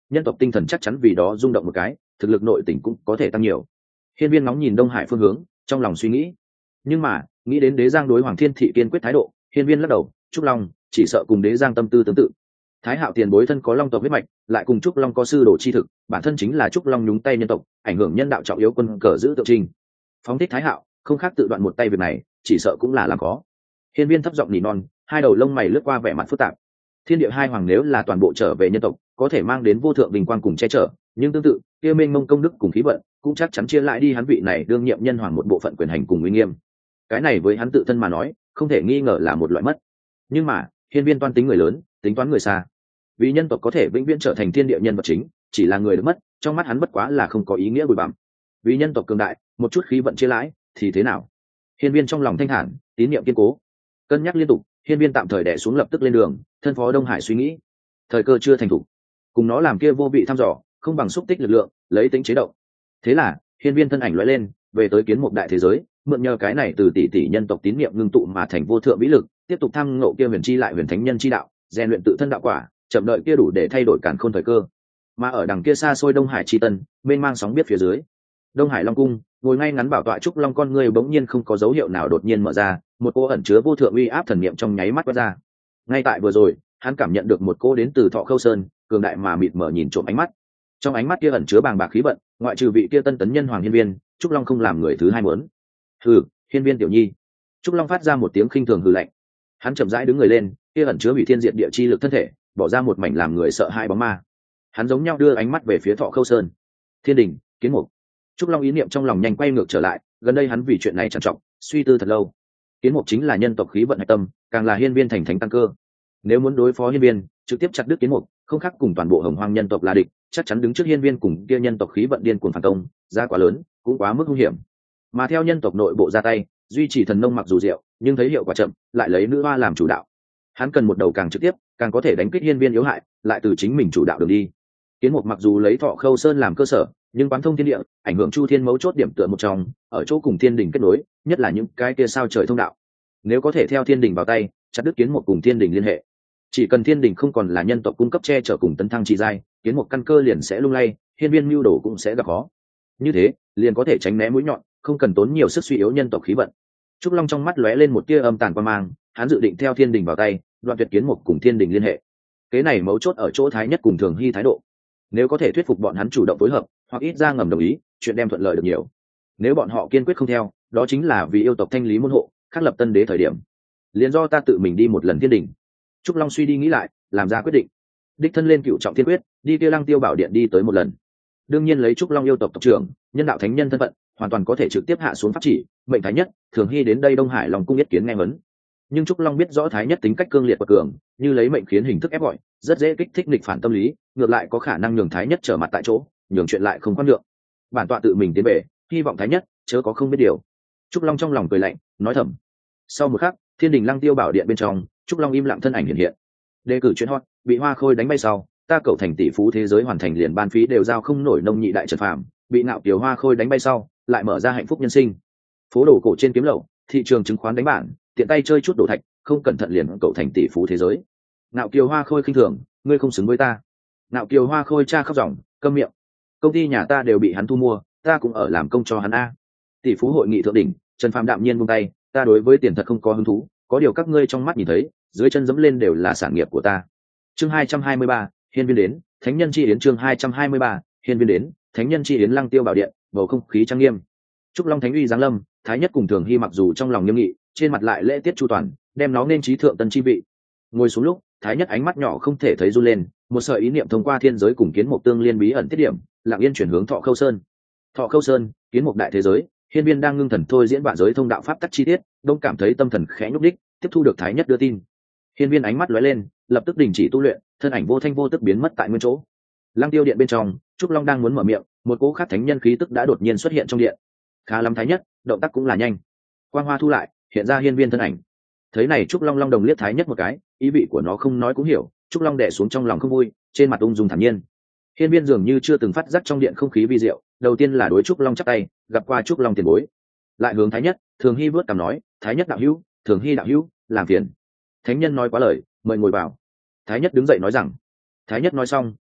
nhân tộc tinh thần chắc chắn vì đó rung động một cái, thực lực nội tỉnh cũng có thể tăng nhiều. Hiên Viên ngóng nhìn Đông Hải phương hướng, trong lòng suy nghĩ. Nhưng mà nghĩ đến Đế Giang đối Hoàng Thiên Thị kiên quyết thái độ, Hiên Viên lắc đầu. Trúc Long chỉ sợ cùng Đế Giang tâm tư tương tự. Thái Hạo tiền bối thân có Long tộc huyết mạch, lại cùng Trúc Long có sư đồ chi thực, bản thân chính là Trúc Long nhúng tay nhân tộc, ảnh hưởng nhân đạo trọng yếu quân cờ giữ tượng trinh. Phóng thích Thái Hạo, không khác tự đoạn một tay việc này, chỉ sợ cũng là làm khó. Hiên Viên thấp giọng nỉ non, hai đầu lông mày lướt qua vẻ mặt phức tạp. Thiên địa hai hoàng nếu là toàn bộ trở về nhân tộc, có thể mang đến vô thượng vinh quang cùng che chở, nhưng tương tự, kia mênh mông công đức cùng khí vận, cũng chắc chắn chia lại đi hắn vị này đương nhiệm nhân hoàng một bộ phận quyền hành cùng uy nghiêm. Cái này với hắn tự thân mà nói, không thể nghi ngờ là một loại mất. Nhưng mà, Hiên Viên toan tính người lớn, tính toán người xa. Vì nhân tộc có thể vĩnh viễn trở thành thiên địa nhân vật chính, chỉ là người được mất, trong mắt hắn bất quá là không có ý nghĩa bụi bặm. Vì nhân tộc cường đại, một chút khí vận chia lãi, thì thế nào? Hiên Viên trong lòng thanh thản, tín niệm kiên cố. Cân nhắc liên tục, Hiên Viên tạm thời đè xuống lập tức lên đường, thân phó Đông Hải suy nghĩ. Thời cơ chưa thành thủ, cùng nó làm kia vô vị thăm dò, không bằng xúc tích lực lượng, lấy tính chế động. Thế là, Hiên Viên thân ảnh lóe lên, về tới kiến mục đại thế giới, mượn nhờ cái này từ tỷ tỷ nhân tộc tín niệm ngưng tụ mà thành vô thượng vĩ lực, tiếp tục thăng ngộ kia huyền chi lại huyền thánh nhân chi đạo, rèn luyện tự thân đạo quả, chậm đợi kia đủ để thay đổi càn khôn thời cơ. Mà ở đằng kia xa xôi Đông Hải chi tân, bên mang sóng biết phía dưới, Đông Hải Long cung, ngồi ngay ngắn bảo tọa Trúc Long con người bỗng nhiên không có dấu hiệu nào đột nhiên mở ra, một cô ẩn chứa vô thượng uy áp thần niệm trong nháy mắt quét ra. Ngay tại vừa rồi, hắn cảm nhận được một cô đến từ Thọ Khâu Sơn, cường đại mà mịt mờ nhìn trộm ánh mắt. Trong ánh mắt kia ẩn chứa bàng bạc khí vận, ngoại trừ vị kia tân tấn nhân hoàng Hiên Viên, Trúc Long không làm người thứ hai muốn. Hừ, Hiên Viên tiểu nhi. Trúc Long phát ra một tiếng khinh thường hừ lạnh. Hắn chậm rãi đứng người lên, kia ẩn chứa hủy thiên diệt địa chi lực thân thể, bỏ ra một mảnh làm người sợ hãi bóng ma. Hắn giống nhau đưa ánh mắt về phía Thọ Khâu Sơn. Thiên đình, kiến mục. Trúc Long ý niệm trong lòng nhanh quay ngược trở lại, gần đây hắn vì chuyện này trằn trọc, suy tư thật lâu. Kiến mục chính là nhân tộc khí vận hạch tâm, càng là Hiên Viên thành thánh tăng cơ. Nếu muốn đối phó Hiên Viên, trực tiếp chặt đứt kiến mục, không khác cùng toàn bộ Hồng Hoang nhân tộc là địch, chắc chắn đứng trước Hiên Viên cùng kia nhân tộc khí vận điên cuồng phản công, giá quá lớn, cũng quá mức nguy hiểm. Mà theo nhân tộc nội bộ ra tay, duy trì thần nông mặc dù diệu, nhưng thấy hiệu quả chậm, lại lấy nữ hoa làm chủ đạo. Hắn cần một đầu càng trực tiếp, càng có thể đánh kích Hiên Viên yếu hại, lại từ chính mình chủ đạo đường đi. Kiến mục mặc dù lấy Thọ Khâu Sơn làm cơ sở, nhưng quán thông thiên địa, ảnh hưởng chu thiên mấu chốt điểm tựa một trong, ở chỗ cùng thiên đình kết nối, nhất là những cái kia sao trời thông đạo. Nếu có thể theo thiên đình vào tay, chặt đứt kiến mục cùng thiên đình liên hệ, chỉ cần thiên đình không còn là nhân tộc cung cấp che chở cùng tấn thăng trị giai, kiến mục căn cơ liền sẽ lung lay, Hiên Viên mưu đồ cũng sẽ gặp khó. Như thế, liền có thể tránh né mũi nhọn, không cần tốn nhiều sức suy yếu nhân tộc khí vận. Trúc Long trong mắt lóe lên một tia âm tàn quan mang, hắn dự định theo thiên đình vào tay, đoạn tuyệt kiến mục cùng thiên đình liên hệ. Cái này mấu chốt ở chỗ Thái Nhất cùng Thường Hy thái độ. Nếu có thể thuyết phục bọn hắn chủ động phối hợp, hoặc ít ra ngầm đồng ý, chuyện đem thuận lợi được nhiều. Nếu bọn họ kiên quyết không theo, đó chính là vì yêu tộc thanh lý môn hộ, khắc lập tân đế thời điểm. Liền do ta tự mình đi một lần thiên đình. Trúc Long suy đi nghĩ lại, làm ra quyết định. Đích thân lên Cựu Trọng Thiên Quyết, đi kia Lăng Tiêu Bảo Điện đi tới một lần. Đương nhiên lấy Trúc Long yêu tộc tộc trưởng, nhân đạo thánh nhân thân phận, hoàn toàn có thể trực tiếp hạ xuống pháp chỉ, mệnh Thái Nhất, Thường Hy đến đây Đông Hải Long cung yết kiến nghe vấn. Nhưng Trúc Long biết rõ Thái Nhất tính cách cương liệt và cường, như lấy mệnh khiến hình thức ép gọi, rất dễ kích thích nghịch phản tâm lý, ngược lại có khả năng nhường Thái Nhất trở mặt tại chỗ, nhường chuyện lại không quan lượng. Bản tọa tự mình tiến về, hy vọng Thái Nhất chớ có không biết điều. Trúc Long trong lòng cười lạnh, nói thầm. Sau một khắc, Thiên đình Lăng Tiêu Bảo Điện bên trong, Trúc Long im lặng thân ảnh hiện hiện. Đề cử chuyện hot, bị Hoa Khôi đánh bay sau, ta cầu thành tỷ phú thế giới hoàn thành liền ban phí đều giao không nổi nông nhị đại trần phàm, bị Ngạo Kiều Hoa Khôi đánh bay sau, lại mở ra hạnh phúc nhân sinh. Phố đồ cổ trên kiếm lậu, thị trường chứng khoán đánh bản, tiện tay chơi chút đồ thạch, không cẩn thận liền cậu thành tỷ phú thế giới. Ngạo Kiều Hoa Khôi khinh thường, ngươi không xứng với ta. Ngạo Kiều Hoa Khôi cha khóc ròng, câm miệng. Công ty nhà ta đều bị hắn thu mua, ta cũng ở làm công cho hắn a. Tỷ phú hội nghị thượng đỉnh, Trần Phàm đạm nhiên buông tay, ta đối với tiền thật không có hứng thú, có điều các ngươi trong mắt nhìn thấy, dưới chân dẫm lên đều là sản nghiệp của ta. Chương 223, Hiên Viên đến, Thánh nhân chi yến. Chương 223, Hiên Viên đến, Thánh nhân chi yến. Lăng Tiêu Bảo Điện, bầu không khí trang nghiêm. Trúc Long Thánh uy giáng lâm, Thái Nhất cùng Thường Hy mặc dù trong lòng nghiêm nghị, trên mặt lại lễ tiết chu toàn, đem nó nên trí thượng tân chi vị. Ngồi xuống lúc, Thái Nhất ánh mắt nhỏ không thể thấy run lên, một sợi ý niệm thông qua thiên giới cùng kiến mục tương liên bí ẩn tiết điểm, lặng yên chuyển hướng Thọ Khâu Sơn. Thọ Khâu Sơn, kiến mục đại thế giới, Hiên Viên đang ngưng thần thôi diễn vạn giới thông đạo pháp tắc chi tiết, đông cảm thấy tâm thần khẽ nhúc đích, tiếp thu được Thái Nhất đưa tin. Hiên Viên ánh mắt lóe lên, lập tức đình chỉ tu luyện, thân ảnh vô thanh vô tức biến mất tại nguyên chỗ. Lăng Tiêu Điện bên trong, Trúc Long đang muốn mở miệng, một cỗ khát thánh nhân khí tức đã đột nhiên xuất hiện trong điện. Khá lắm Thái Nhất, động tác cũng là nhanh. Quang hoa thu lại, hiện ra Hiên Viên thân ảnh. Thấy này Trúc Long long đồng liếc Thái Nhất một cái, ý vị của nó không nói cũng hiểu. Trúc Long đè xuống trong lòng không vui, trên mặt ung dung thản nhiên. Hiên Viên dường như chưa từng phát giác trong điện không khí vi diệu, đầu tiên là đối Trúc Long chắp tay, gặp qua Trúc Long tiền bối, lại hướng Thái Nhất, Thường Hy vớt cằm nói, Thái Nhất đạo hữu, Thường Hy đạo hữu, làm phiền. Thánh nhân nói quá lời, mời ngồi vào. Thái Nhất đứng dậy nói rằng. Thái Nhất nói xong,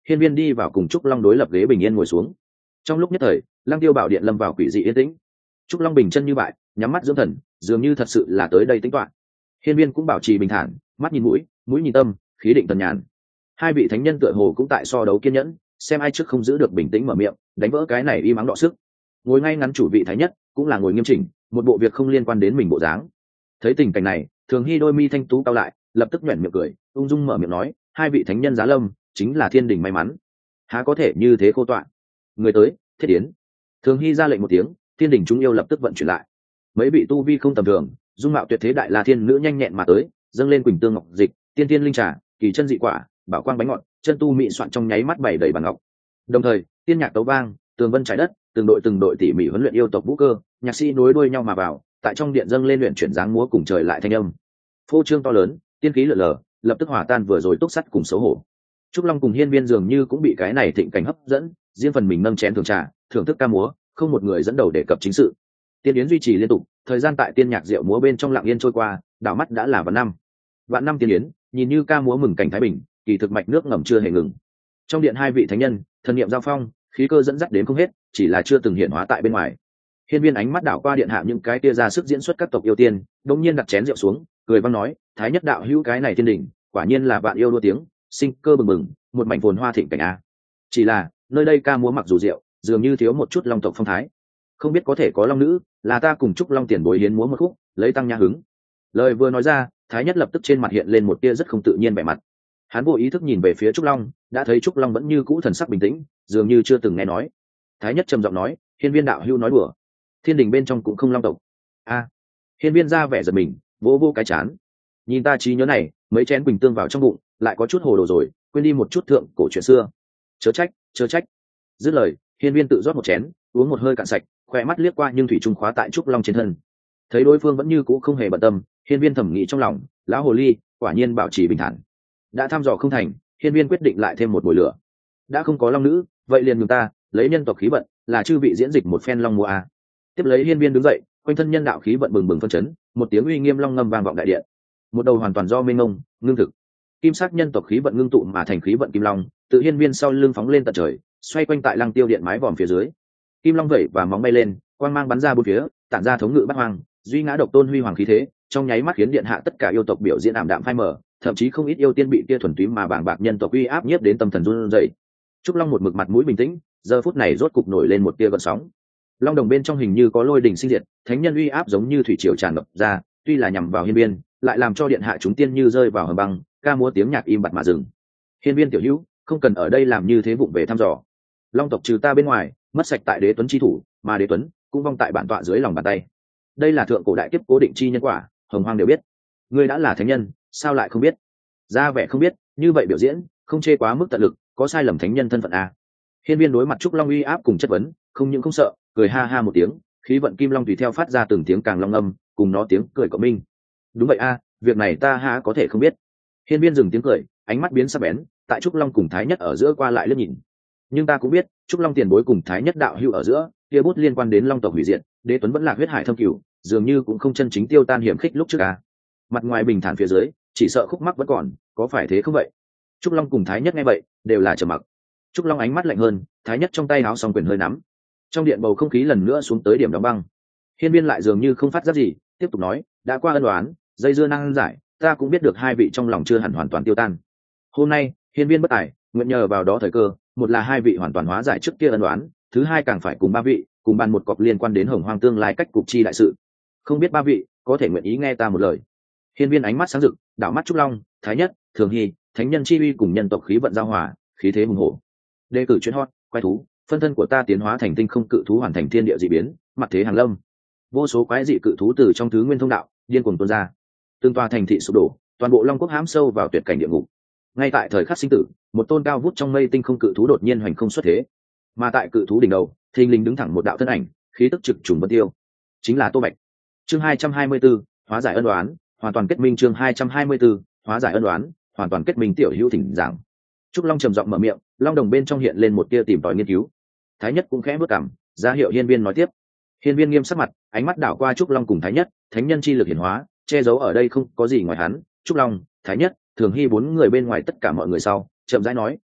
Hiên Viên đi vào cùng Trúc Long đối lập ghế bình yên ngồi xuống. Trong lúc nhất thời, Lăng Tiêu Bảo điện lâm vào quỷ dị yên tĩnh. Trúc Long bình chân như bại, nhắm mắt dưỡng thần, dường như thật sự là tới đây tính toán. Hiên Viên cũng bảo trì bình thản, mắt nhìn mũi, mũi nhìn tâm, khí định thần nhàn. Hai vị thánh nhân tựa hồ cũng tại so đấu kiên nhẫn, xem ai trước không giữ được bình tĩnh mở miệng, đánh vỡ cái này y mắng đọ sức. Ngồi ngay ngắn chủ vị thái nhất, cũng là ngồi nghiêm chỉnh, một bộ việc không liên quan đến mình bộ dáng. Thấy tình cảnh này, Thường Hy đôi mi thanh tú cao lại, lập tức nhuyễn miệng cười, ung dung mở miệng nói, hai vị thánh nhân giá lâm, chính là thiên đình may mắn. Há có thể như thế khô tọa. Người tới, thiết tiến. Thường Hy ra lệnh một tiếng, thiên đình chúng yêu lập tức vận chuyển lại. Mấy vị tu vi không tầm thường, dung mạo tuyệt thế đại la thiên nữ nhanh nhẹn mà tới, dâng lên quỳnh tương ngọc dịch, tiên tiên linh trà, kỳ chân dị quả, bảo quang bánh ngọt, chân tu mị soạn trong nháy mắt bày đầy bàn ngọc. Đồng thời, tiên nhạc tấu vang, tường vân trái đất, từng đội tỉ mỉ huấn luyện yêu tộc vũ cơ, nhạc sĩ nối đuôi nhau mà vào, tại trong điện dâng lên luyện chuyển dáng múa cùng trời lại thanh âm. Phô trương to lớn, tiên khí lượn lờ, lập tức hòa tan vừa rồi túc sắt cùng xấu hổ. Trúc Long cùng Hiên Viên dường như cũng bị cái này thịnh cảnh hấp dẫn, riêng phần mình nâng chén thưởng trà, thưởng thức ca múa, không một người dẫn đầu đề cập chính sự. Tiên yến duy trì liên tục, thời gian tại tiên nhạc rượu múa bên trong lặng yên trôi qua, đảo mắt đã là vạn năm tiên yến, nhìn như ca múa mừng cảnh thái bình, kỳ thực mạch nước ngầm chưa hề ngừng. Trong điện hai vị thánh nhân, thần niệm giao phong, khí cơ dẫn dắt đến không hết, chỉ là chưa từng hiện hóa tại bên ngoài. Hiên Viên ánh mắt đảo qua điện hạ những cái tia ra sức diễn xuất các tộc yêu tiên, đột nhiên đặt chén rượu xuống, cười vang nói, thái nhất đạo hữu cái này thiên đỉnh, quả nhiên là vạn yêu đua tiếng, sinh cơ bừng bừng, một mảnh phồn hoa thịnh cảnh a. Chỉ là nơi đây ca múa mặc dù rượu, dường như thiếu một chút long tộc phong thái. Không biết có thể có long nữ, là ta cùng Trúc Long tiền bối hiến múa một khúc, lấy tăng nha hứng. Lời vừa nói ra, thái nhất lập tức trên mặt hiện lên một tia rất không tự nhiên vẻ mặt. Hắn vô ý thức nhìn về phía Trúc Long, đã thấy Trúc Long vẫn như cũ thần sắc bình tĩnh, dường như chưa từng nghe nói. Thái nhất trầm giọng nói, Hiên Viên đạo hữu nói đùa, thiên đình bên trong cũng không long tộc. A. Hiên Viên ra vẻ giật mình, vỗ cái chán. Nhìn ta trí nhớ này, mấy chén quỳnh tương vào trong bụng, lại có chút hồ đồ rồi, quên đi một chút thượng cổ chuyện xưa. Chớ trách. Dứt lời, Hiên Viên tự rót một chén, uống một hơi cạn sạch, khỏe mắt liếc qua nhưng thủy trung khóa tại Trúc Long trên thân. Thấy đối phương vẫn như cũ không hề bận tâm, Hiên Viên thẩm nghĩ trong lòng, lão hồ ly quả nhiên bảo trì bình thản. Đã thăm dò không thành, Hiên Viên quyết định lại thêm một mùi lửa. Đã không có long nữ, vậy liền nhường ta lấy nhân tộc khí vận, là chư vị diễn dịch một phen long múa a. Tiếp lấy Hiên Viên đứng dậy, quanh thân nhân đạo khí vận bừng bừng phân chấn, một tiếng uy nghiêm long ngâm vang vọng đại điện. Một đầu hoàn toàn do mênh mông ngưng thực, kim sắc nhân tộc khí vận ngưng tụ mà thành khí vận kim long, tự Hiên Viên sau lưng phóng lên tận trời, xoay quanh tại Lăng Tiêu điện mái vòm phía dưới. Kim long vẩy và móng bay lên, quang mang bắn ra bốn phía, tản ra thống ngự bát hoang, duy ngã độc tôn huy hoàng khí thế, trong nháy mắt khiến điện hạ tất cả yêu tộc biểu diễn ảm đạm phai mờ, thậm chí không ít yêu tiên bị kia thuần túy mà bàng bạc nhân tộc uy áp nhiếp đến tâm thần run rẩy. Trúc Long một mực mặt mũi bình tĩnh, giờ phút này rốt cục nổi lên một tia gợn sóng. Long đồng bên trong hình như có lôi đình sinh diệt, thánh nhân uy áp giống như thủy triều tràn ngập ra, tuy là nhằm vào Hiên Viên, lại làm cho điện hạ chúng tiên như rơi vào hầm băng, ca múa tiếng nhạc im bặt mà dừng. Hiên Viên tiểu hữu, không cần ở đây làm như thế vụng về thăm dò. Long tộc trừ ta bên ngoài, mất sạch tại Đế Tuấn chi thủ, mà Đế Tuấn cũng vong tại bản tọa dưới lòng bàn tay. Đây là thượng cổ đại kiếp cố định chi nhân quả, hồng hoang đều biết. Ngươi đã là thánh nhân, sao lại không biết? Ra vẻ không biết, như vậy biểu diễn, không chê quá mức tận lực, có sai lầm thánh nhân thân phận a. Hiên Viên đối mặt Trúc Long uy áp cùng chất vấn, không những không sợ, cười ha ha một tiếng, khí vận kim long tùy theo phát ra từng tiếng càng long âm, cùng nó tiếng cười cộng minh. Đúng vậy a, việc này ta há có thể không biết. Hiên Viên dừng tiếng cười, ánh mắt biến sắc bén, tại Trúc Long cùng Thái Nhất ở giữa qua lại liếc nhìn. Nhưng ta cũng biết, Trúc Long tiền bối cùng Thái Nhất đạo hữu ở giữa, kia bút liên quan đến Long tộc hủy diệt, Đế Tuấn vẫn là huyết hải thâm cửu, dường như cũng không chân chính tiêu tan hiểm khích lúc trước a. Mặt ngoài bình thản phía dưới, chỉ sợ khúc mắc vẫn còn, có phải thế không vậy? Trúc Long cùng Thái Nhất nghe vậy, đều là trầm mặc. Trúc Long ánh mắt lạnh hơn, Thái Nhất trong tay áo song quyền hơi nắm. Trong điện bầu không khí lần nữa xuống tới điểm đóng băng. Hiên Viên lại dường như không phát giác gì, tiếp tục nói, đã qua ân oán, dây dưa năng giải, ta cũng biết được hai vị trong lòng chưa hẳn hoàn toàn tiêu tan. Hôm nay, Hiên Viên bất tài, nguyện nhờ vào đó thời cơ, một là hai vị hoàn toàn hóa giải trước kia ân oán, thứ hai càng phải cùng ba vị, cùng bàn một cọc liên quan đến Hồng Hoang tương lai cách cục chi đại sự. Không biết ba vị có thể nguyện ý nghe ta một lời. Hiên Viên ánh mắt sáng rực, đảo mắt Trúc Long, Thái Nhất, Thường Hy, thánh nhân chi uy cùng nhân tộc khí vận giao hòa, khí thế hùng hổ. Đề cử chuyên hot, quái thú, phân thân của ta tiến hóa thành tinh không cự thú hoàn thành thiên địa dị biến, mặt thế hàng lâm. Vô số quái dị cự thú từ trong thứ nguyên thông đạo điên cuồng tuôn ra. Tương tòa thành thị sụp đổ, toàn bộ Long quốc hãm sâu vào tuyệt cảnh địa ngục. Ngay tại thời khắc sinh tử, một tôn cao vút trong mây tinh không cự thú đột nhiên hoành không xuất thế. Mà tại cự thú đỉnh đầu, thình lình đứng thẳng một đạo thân ảnh, khí tức trực trùng vân tiêu. Chính là Tô Bạch. Chương 224, hóa giải ân oán, hoàn toàn kết minh. Chương 224, hóa giải ân oán, hoàn toàn kết minh. Tiểu hữu thỉnh giảng. Trúc Long trầm giọng mở miệng, long đồng bên trong hiện lên một tia tìm tòi nghiên cứu. Thái Nhất cũng khẽ bước cằm, ra hiệu Hiên Viên nói tiếp. Hiên Viên nghiêm sắc mặt, ánh mắt đảo qua Trúc Long cùng Thái Nhất, thánh nhân chi lực hiển hóa, che giấu ở đây không có gì ngoài hắn, Trúc Long, Thái Nhất, Thường Hy bốn người bên ngoài tất cả mọi người sau, chậm rãi nói,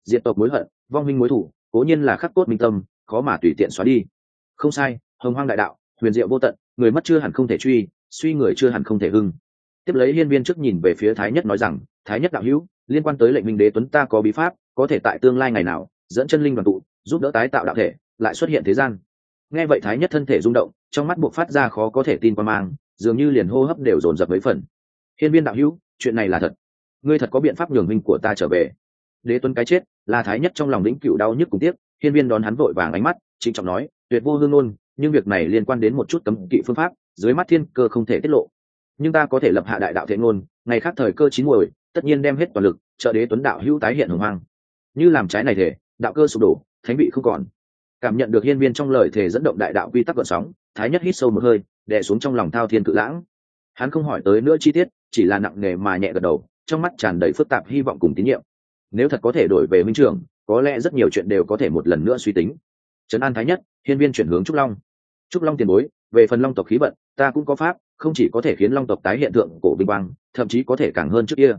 diệt tộc mối hận, vong huynh mối thủ, cố nhiên là khắc cốt minh tâm, khó mà tùy tiện xóa đi. Không sai, hồng hoang đại đạo huyền diệu vô tận, người mất chưa hẳn không thể truy, suy người chưa hẳn không thể hưng. Tiếp lấy hiên viên trước nhìn về phía thái nhất nói rằng, thái nhất đạo hữu, liên quan tới lệnh minh đế tuấn ta có bí pháp, có thể tại tương lai ngày nào dẫn chân linh đoàn tụ, giúp đỡ tái tạo đạo thể, lại xuất hiện thế gian. Nghe vậy thái nhất thân thể rung động, trong mắt buộc phát ra khó có thể tin qua mang, dường như liền hô hấp đều dồn dập mấy phần. Hiên viên đạo hữu, chuyện này là thật, ngươi thật có biện pháp nhường minh của ta trở về? Đế tuấn cái chết là thái nhất trong lòng lĩnh cựu đau nhức cùng tiếc. Hiên viên đón hắn vội vàng ánh mắt trịnh trọng nói, tuyệt vô hương ngôn, nhưng việc này liên quan đến một chút cấm kỵ phương pháp, dưới mắt thiên cơ không thể tiết lộ, nhưng ta có thể lập hạ đại đạo thế ngôn, ngày khác thời cơ chín muồi, tất nhiên đem hết toàn lực trợ đế tuấn đạo hữu tái hiện hồng hoang. Như làm trái này thể, đạo cơ sụp đổ, thánh vị không còn. Cảm nhận được hiên viên trong lời thể dẫn động đại đạo quy tắc gợn sóng, thái nhất hít sâu một hơi, đè xuống trong lòng thao thiên cự lãng. Hắn không hỏi tới nữa chi tiết, chỉ là nặng nề mà nhẹ gật đầu, trong mắt tràn đầy phức tạp hy vọng cùng tín nhiệm. Nếu thật có thể đổi về minh trưởng, có lẽ rất nhiều chuyện đều có thể một lần nữa suy tính. Trấn an thái nhất, hiên viên chuyển hướng trúc long. Trúc long tiền bối, về phần long tộc khí vận, ta cũng có pháp, không chỉ có thể khiến long tộc tái hiện tượng cổ vinh quang, thậm chí có thể càng hơn trước kia.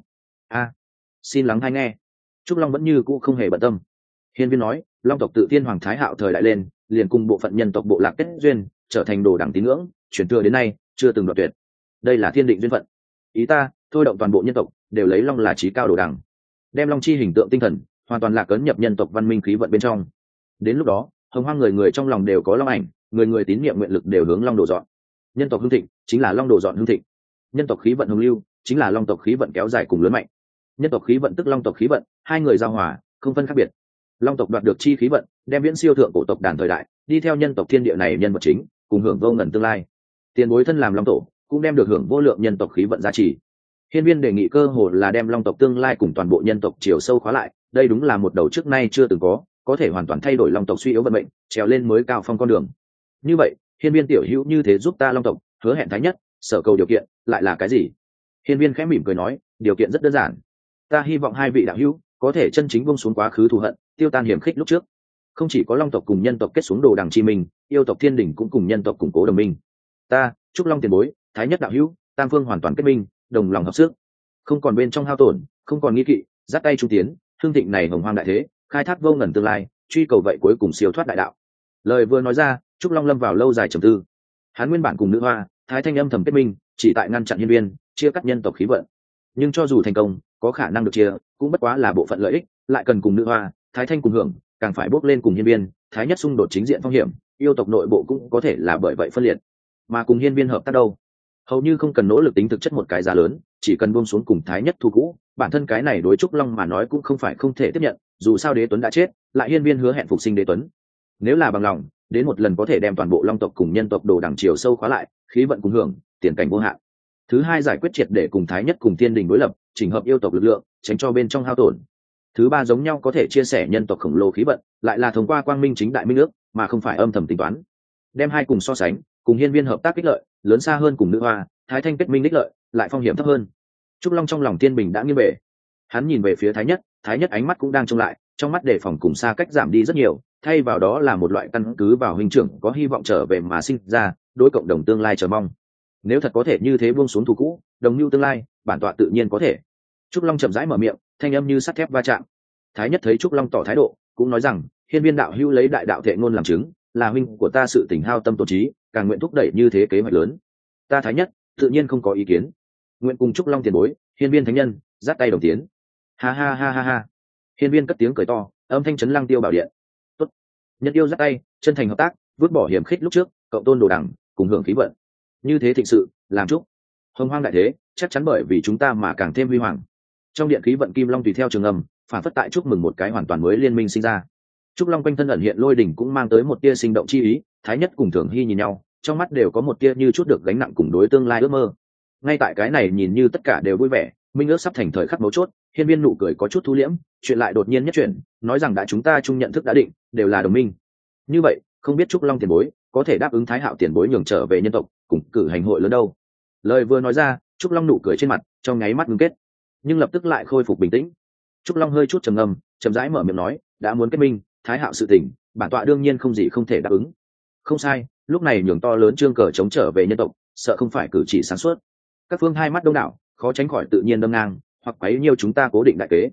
Xin lắng hay nghe. Trúc long vẫn như cũ không hề bận tâm. Hiên viên nói, long tộc tự tiên hoàng thái hạo thời đại lên, liền cùng bộ phận nhân tộc bộ lạc kết duyên, trở thành đồ đẳng tín ngưỡng, truyền thừa đến nay chưa từng đoạn tuyệt. Đây là thiên định duyên phận. Ý ta, thôi động toàn bộ nhân tộc đều lấy long là chí cao đồ đẳng, đem long chi hình tượng tinh thần hoàn toàn lạc ấn nhập nhân tộc văn minh khí vận bên trong. Đến lúc đó, hồng hoang người người trong lòng đều có long ảnh, người người tín niệm nguyện lực đều hướng long đồ dọn. Nhân tộc hưng thịnh chính là long đồ dọn hưng thịnh, nhân tộc khí vận hồng lưu chính là long tộc khí vận kéo dài cùng lớn mạnh. Nhân tộc khí vận tức long tộc khí vận, hai người giao hòa, không phân khác biệt. Long tộc đoạt được chi khí vận, đem viễn siêu thượng cổ tộc đàn thời đại, đi theo nhân tộc thiên địa này nhân vật chính, cùng hưởng vô ngần tương lai. Tiền bối thân làm long tổ, cũng đem được hưởng vô lượng nhân tộc khí vận giá trị. Hiên viên đề nghị cơ hội là đem long tộc tương lai cùng toàn bộ nhân tộc chiều sâu khóa lại, đây đúng là một đầu trước nay chưa từng có thể hoàn toàn thay đổi long tộc suy yếu vận mệnh, trèo lên mới cao phong con đường. Như vậy, hiên viên tiểu hữu như thế giúp ta long tộc, hứa hẹn thái nhất, sở cầu điều kiện lại là cái gì? Hiên viên khẽ mỉm cười nói, điều kiện rất đơn giản. Ta hy vọng hai vị đạo hữu có thể chân chính buông xuống quá khứ thù hận, tiêu tan hiểm khích lúc trước. Không chỉ có long tộc cùng nhân tộc kết xuống đồ đằng chi minh, yêu tộc thiên đỉnh cũng cùng nhân tộc củng cố đồng minh. Ta, Trúc Long tiền bối, thái nhất đạo hữu, tam phương hoàn toàn kết minh, đồng lòng hợp sức, không còn bên trong hao tổn, không còn nghi kỵ, dắt tay trung tiến, hương thịnh này hồng hoang đại thế, khai thác vô ngần tương lai, truy cầu vậy cuối cùng siêu thoát đại đạo. Lời vừa nói ra, Trúc Long lâm vào lâu dài trầm tư. Hắn nguyên bản cùng nữ hoa, thái thanh âm thầm kết minh, chỉ tại ngăn chặn hiên viên, chia cắt nhân tộc khí vận. Nhưng cho dù thành công, có khả năng được chia, cũng bất quá là bộ phận lợi ích, lại cần cùng nữ hoa, thái thanh cùng hưởng, càng phải bước lên cùng hiên viên, thái nhất xung đột chính diện phong hiểm, yêu tộc nội bộ cũng có thể là bởi vậy phân liệt. Mà cùng hiên viên hợp tác đâu, hầu như không cần nỗ lực tính thực chất một cái giá lớn, chỉ cần buông xuống cùng thái nhất thu cũ, bản thân cái này đối Trúc Long mà nói cũng không phải không thể tiếp nhận, dù sao đế tuấn đã chết, lại hiên viên hứa hẹn phục sinh đế tuấn. Nếu là bằng lòng, đến một lần có thể đem toàn bộ long tộc cùng nhân tộc đồ đẳng chiều sâu khóa lại, khí vận cùng hưởng, tiền cảnh vô hạn. Thứ hai, giải quyết triệt để cùng thái nhất cùng thiên đình đối lập, chỉnh hợp yêu tộc lực lượng, tránh cho bên trong hao tổn. Thứ ba, giống nhau có thể chia sẻ nhân tộc khổng lồ khí vận, lại là thông qua quang minh chính đại minh ước, mà không phải âm thầm tính toán. Đem hai cùng so sánh, cùng hiên viên hợp tác ích lợi lớn xa hơn cùng nữ hoa, thái thanh kết minh ích lợi lại phong hiểm thấp hơn. Trúc Long trong lòng tiên bình đã nghiêng về, hắn nhìn về phía thái nhất ánh mắt cũng đang trông lại, trong mắt đề phòng cùng xa cách giảm đi rất nhiều, thay vào đó là một loại căn cứ vào huynh trưởng có hy vọng trở về mà sinh ra đối cộng đồng tương lai chờ mong. Nếu thật có thể như thế buông xuống thù cũ, đồng mưu tương lai, bản tọa tự nhiên có thể. Trúc Long chậm rãi mở miệng, thanh âm như sắt thép va chạm. Thái nhất thấy Trúc Long tỏ thái độ, cũng nói rằng, hiên viên đạo hữu lấy đại đạo thệ ngôn làm chứng, là huynh của ta sự tình hao tâm tổn trí, càng nguyện thúc đẩy như thế kế hoạch lớn. Ta thái nhất tự nhiên không có ý kiến, nguyện cùng Trúc Long tiền bối, hiên viên thánh nhân giắt tay đồng tiến. Ha ha ha ha ha. Hiên viên cất tiếng cười to, âm thanh chấn lăng tiêu bảo điện. Tốt. Nhân yêu giắt tay, chân thành hợp tác, vứt bỏ hiểm khích lúc trước, cộng tôn đồ đẳng, cùng hưởng khí vận. Như thế thịnh sự, làm chúc hồng hoang đại thế, chắc chắn bởi vì chúng ta mà càng thêm huy hoàng. Trong điện khí vận kim long tùy theo trường âm, phản phất tại chúc mừng một cái hoàn toàn mới liên minh sinh ra. Trúc Long quanh thân ẩn hiện lôi đỉnh cũng mang tới một tia sinh động chi ý, thái nhất cùng Thường Hy nhìn nhau, trong mắt đều có một tia như chút được gánh nặng cùng đối tương lai ước mơ. Ngay tại cái này nhìn như tất cả đều vui vẻ, minh ước sắp thành thời khắc mấu chốt, hiên viên nụ cười có chút thu liễm, chuyện lại đột nhiên nhất chuyển, nói rằng đã chúng ta chung nhận thức đã định, đều là đồng minh. Như vậy, không biết Trúc Long tiền bối có thể đáp ứng thái hạo tiền bối nhường trở về nhân tộc, cùng cử hành hội lớn đâu? Lời vừa nói ra, Trúc Long nụ cười trên mặt trong nháy mắt ngưng kết, nhưng lập tức lại khôi phục bình tĩnh. Trúc Long hơi chút trầm ngâm, chậm rãi mở miệng nói, đã muốn kết minh, thái hạo sự tình, bản tọa đương nhiên không gì không thể đáp ứng. Không sai, lúc này nhường to lớn trương cờ chống trở về nhân tộc, sợ không phải cử chỉ sáng suốt. Các phương hai mắt đông đảo, khó tránh khỏi tự nhiên đâm ngang, hoặc quấy nhiêu chúng ta cố định đại kế.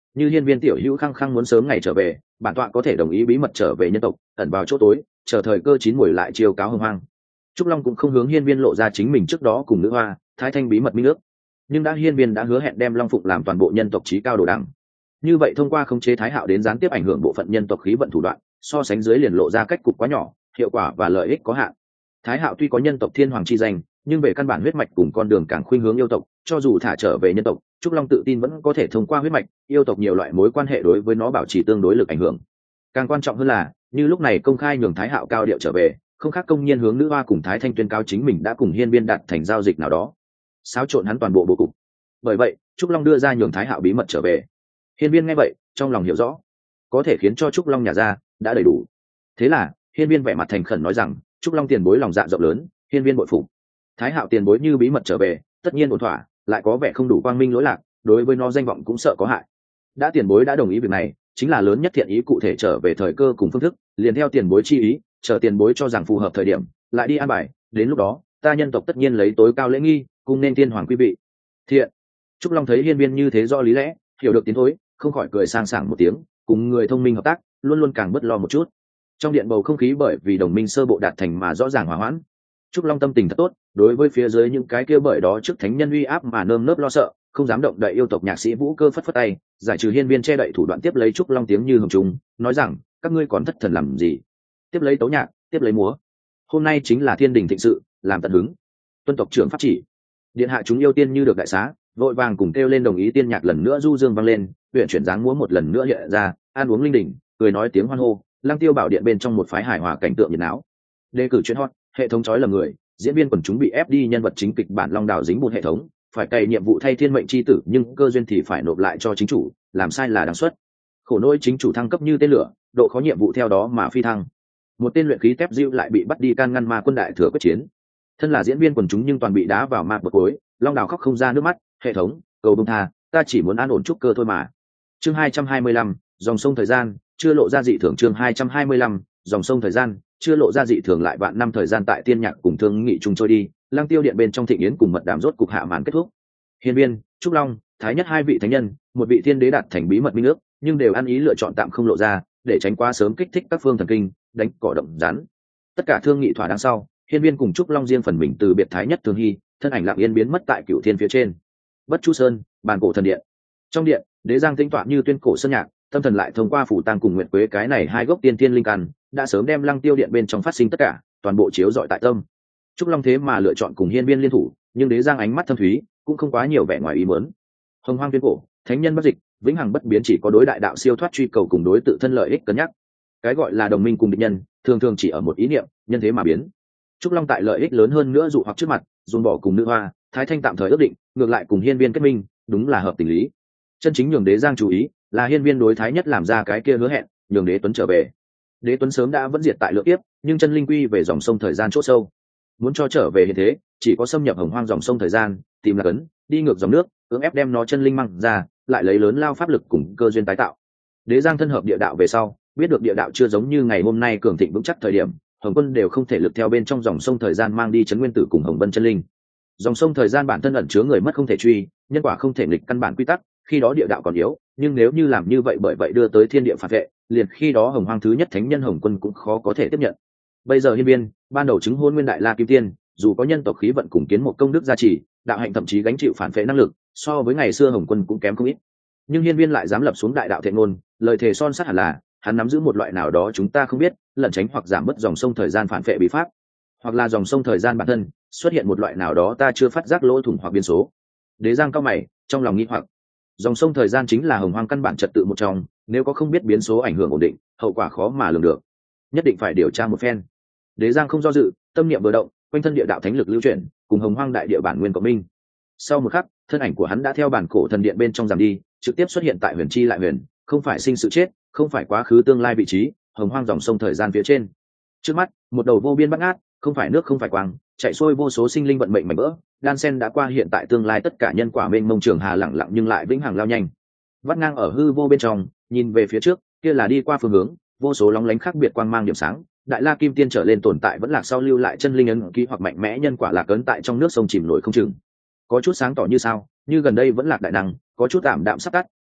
như hiên viên tiểu hữu khăng khăng muốn sớm ngày trở về, bản tọa có thể đồng ý bí mật trở về nhân tộc, ẩn vào chỗ tối, chờ thời cơ chín muồi lại chiêu cáo hồng hoang. Trúc Long cũng không hướng hiên viên lộ ra chính mình trước đó cùng nữ hoa thái thanh bí mật minh ước, nhưng hiên viên đã hứa hẹn đem long phụng làm toàn bộ nhân tộc chí cao đồ đẳng, như vậy thông qua khống chế thái hạo đến gián tiếp ảnh hưởng bộ phận nhân tộc khí vận thủ đoạn, so sánh dưới liền lộ ra cách cục quá nhỏ, hiệu quả và lợi ích có hạn. Thái hạo tuy có nhân tộc thiên hoàng chi danh, nhưng về căn bản huyết mạch cùng con đường càng khuynh hướng yêu tộc, cho dù thả trở về nhân tộc, Trúc Long tự tin vẫn có thể thông qua huyết mạch yêu tộc nhiều loại mối quan hệ đối với nó bảo trì tương đối lực ảnh hưởng. Càng quan trọng hơn là, như lúc này công khai nhường thái hạo cao điệu trở về, không khác công nhiên hướng nữ hoa cùng thái thanh tuyên cáo chính mình đã cùng hiên viên đạt thành giao dịch nào đó, xáo trộn hắn toàn bộ bố cục. Bởi vậy Trúc Long đưa ra nhường thái hạo bí mật trở về. Hiên viên nghe vậy trong lòng hiểu rõ, có thể khiến cho Trúc Long nhả ra đã đầy đủ. Thế là hiên viên vẻ mặt thành khẩn nói rằng, Trúc Long tiền bối lòng dạ rộng lớn, hiên viên bội phục. Thái hạo tiền bối như bí mật trở về, tất nhiên ổn thỏa, lại có vẻ không đủ quang minh lỗi lạc, đối với nó danh vọng cũng sợ có hại. Đã tiền bối đã đồng ý việc này, chính là lớn nhất thiện ý, cụ thể trở về thời cơ cùng phương thức liền theo tiền bối chi ý, chờ tiền bối cho rằng phù hợp thời điểm lại đi an bài, đến lúc đó ta nhân tộc tất nhiên lấy tối cao lễ nghi cùng nên tiên hoàng quý vị. Thiện. Trúc Long thấy hiên viên như thế rõ lý lẽ, hiểu được tiến thối, không khỏi cười sang sảng một tiếng, cùng người thông minh hợp tác luôn luôn càng bớt lo một chút. Trong điện bầu không khí bởi vì đồng minh sơ bộ đạt thành mà rõ ràng hòa hoãn. Trúc Long tâm tình thật tốt, đối với phía dưới những cái kia bởi đó trước thánh nhân uy áp mà nơm nớp lo sợ, không dám động đậy yêu tộc nhạc sĩ Vũ Cơ phất phất tay, giải trừ hiên viên che đậy thủ đoạn, tiếp lấy Trúc Long tiếng như hồng trùng, nói rằng, các ngươi còn thất thần làm gì? Tiếp lấy tấu nhạc, tiếp lấy múa. Hôm nay chính là thiên đình thịnh sự, làm tận hứng. Tuân tộc trưởng pháp chỉ. Điện hạ chúng yêu tiên như được đại xá, vội vàng cùng kêu lên đồng ý. Tiên nhạc lần nữa du dương vang lên, huyện chuyển dáng múa một lần nữa hiện ra, ăn uống linh đình, cười nói tiếng hoan hô, Lăng Tiêu Bảo điện bên trong một phái hài hòa cảnh tượng nhiệt náo. Đề cử chuyên hot, hệ thống chói lầm người, diễn viên quần chúng bị ép đi nhân vật chính kịch bản long đảo dính bùn hệ thống, phải cày nhiệm vụ thay thiên mệnh chi tử nhưng cơ duyên thì phải nộp lại cho chính chủ, làm sai là đáng suất. Khổ nỗi chính chủ thăng cấp như tên lửa, độ khó nhiệm vụ theo đó mà phi thăng. Một tên luyện khí tép diêu lại bị bắt đi can ngăn ma quân đại thừa quyết chiến. Thân là diễn viên quần chúng nhưng toàn bị đá vào ma bậc cối, long đảo khóc không ra nước mắt, hệ thống, cầu bông tha, ta chỉ muốn an ổn trúc cơ thôi mà. Chương 225, dòng sông thời gian, chưa lộ ra dị thường. Chương 225, dòng sông thời gian, chưa lộ ra dị thường. Lại vạn năm thời gian tại tiên nhạc cùng thương nghị chung trôi đi, Lăng Tiêu điện bên trong thịnh yến cùng mật đàm rốt cục hạ màn kết thúc. Hiên viên, Trúc Long, Thái Nhất hai vị thánh nhân, một vị thiên đế đạt thành bí mật minh ước, nhưng đều ăn ý lựa chọn tạm không lộ ra, để tránh quá sớm kích thích các phương thần kinh, đánh cỏ động rắn. Tất cả thương nghị thỏa đáng sau, hiên viên cùng Trúc Long riêng phần mình từ biệt Thái Nhất Thường Hy, thân ảnh lặng yên biến mất tại Cửu Thiên phía trên. Bất Chu Sơn, bàn cổ thần điện. Trong điện, đế giang tĩnh tọa như tuyên cổ sơn nhạc, tâm thần lại thông qua phủ tang cùng nguyệt quế cái này hai gốc tiên thiên linh căn, đã sớm đem Lăng Tiêu điện bên trong phát sinh tất cả, toàn bộ chiếu rọi tại tâm. Trúc Long thế mà lựa chọn cùng hiên viên liên thủ, nhưng đế giang ánh mắt thâm thúy, cũng không quá nhiều vẻ ngoài ý muốn. Hồng hoang tuyên cổ, thánh nhân bất dịch, vĩnh hằng bất biến, chỉ có đối đại đạo siêu thoát truy cầu cùng đối tự thân lợi ích cân nhắc. Cái gọi là đồng minh cùng địch nhân, thường thường chỉ ở một ý niệm, nhân thế mà biến. Trúc Long tại lợi ích lớn hơn nữa dụ hoặc trước mặt, dồn bỏ cùng nữ hoa, thái thanh tạm thời ước định, ngược lại cùng hiên viên kết minh, đúng là hợp tình lý. Chân chính nhường đế giang chú ý, là hiên viên đối Thái Nhất làm ra cái kia hứa hẹn, nhường đế tuấn trở về. Đế tuấn sớm đã vẫn diệt tại lượng tiếp, nhưng chân linh quy về dòng sông thời gian chỗ sâu. Muốn cho trở về hiện thế, chỉ có xâm nhập hồng hoang dòng sông thời gian, tìm là cấn, đi ngược dòng nước, cưỡng ép đem nó chân linh mang ra, lại lấy lớn lao pháp lực cùng cơ duyên tái tạo. Đế giang thân hợp địa đạo về sau, biết được địa đạo chưa giống như ngày hôm nay cường thịnh vững chắc thời điểm, Hồng Quân đều không thể lực theo bên trong dòng sông thời gian mang đi chấn nguyên tử cùng Hồng Vân chân linh. Dòng sông thời gian bản thân ẩn chứa người mất không thể truy, nhân quả không thể nghịch căn bản quy tắc, khi đó địa đạo còn yếu, nhưng nếu như làm như vậy bởi vậy đưa tới thiên địa phản vệ, liền khi đó hồng hoang thứ nhất thánh nhân Hồng Quân cũng khó có thể tiếp nhận. Bây giờ hiên viên ban đầu chứng hôn nguyên đại la kim tiên, dù có nhân tộc khí vận cùng kiến một công đức gia trì, đạo hạnh thậm chí gánh chịu phản vệ năng lực, so với ngày xưa Hồng Quân cũng kém không ít. Nhưng hiên viên lại dám lập xuống đại đạo thệ ngôn, lời thề son sắt hẳn là hắn nắm giữ một loại nào đó chúng ta không biết, lẩn tránh hoặc giảm bớt dòng sông thời gian phản vệ bí pháp, hoặc là dòng sông thời gian bản thân xuất hiện một loại nào đó ta chưa phát giác lỗ thủng hoặc biến số. Đế giang cao mày, trong lòng nghi hoặc. Dòng sông thời gian chính là hồng hoang căn bản trật tự một trong, nếu có không biết biến số ảnh hưởng ổn định, hậu quả khó mà lường được, nhất định phải điều tra một phen. Đế giang không do dự, tâm niệm vừa động, quanh thân địa đạo thánh lực lưu chuyển, cùng hồng hoang đại địa bản nguyên cộng minh. Sau một khắc, thân ảnh của hắn đã theo bản cổ thần điện bên trong giảm đi, trực tiếp xuất hiện tại huyền chi lại huyền, không phải sinh sự chết, không phải quá khứ tương lai vị trí, hồng hoang dòng sông thời gian phía trên. Trước mắt, một đầu vô biên bát ngát, không phải nước không phải quang, chạy xuôi vô số sinh linh vận mệnh mảnh vỡ, đan sen đã qua hiện tại tương lai tất cả nhân quả mênh mông trường hà lặng lặng nhưng lại vĩnh hằng lao nhanh. Vắt ngang ở hư vô bên trong, nhìn về phía trước, kia là đi qua phương hướng, vô số lóng lánh khác biệt quang mang điểm sáng, đại la kim tiên trở lên tồn tại vẫn lạc sau lưu lại chân linh ấn ký hoặc mạnh mẽ nhân quả lạc ấn tại trong nước sông chìm nổi không chừng. Có chút sáng tỏ như sao, như gần đây vẫn lạc đại năng, có chút ảm đạm sắp tắt,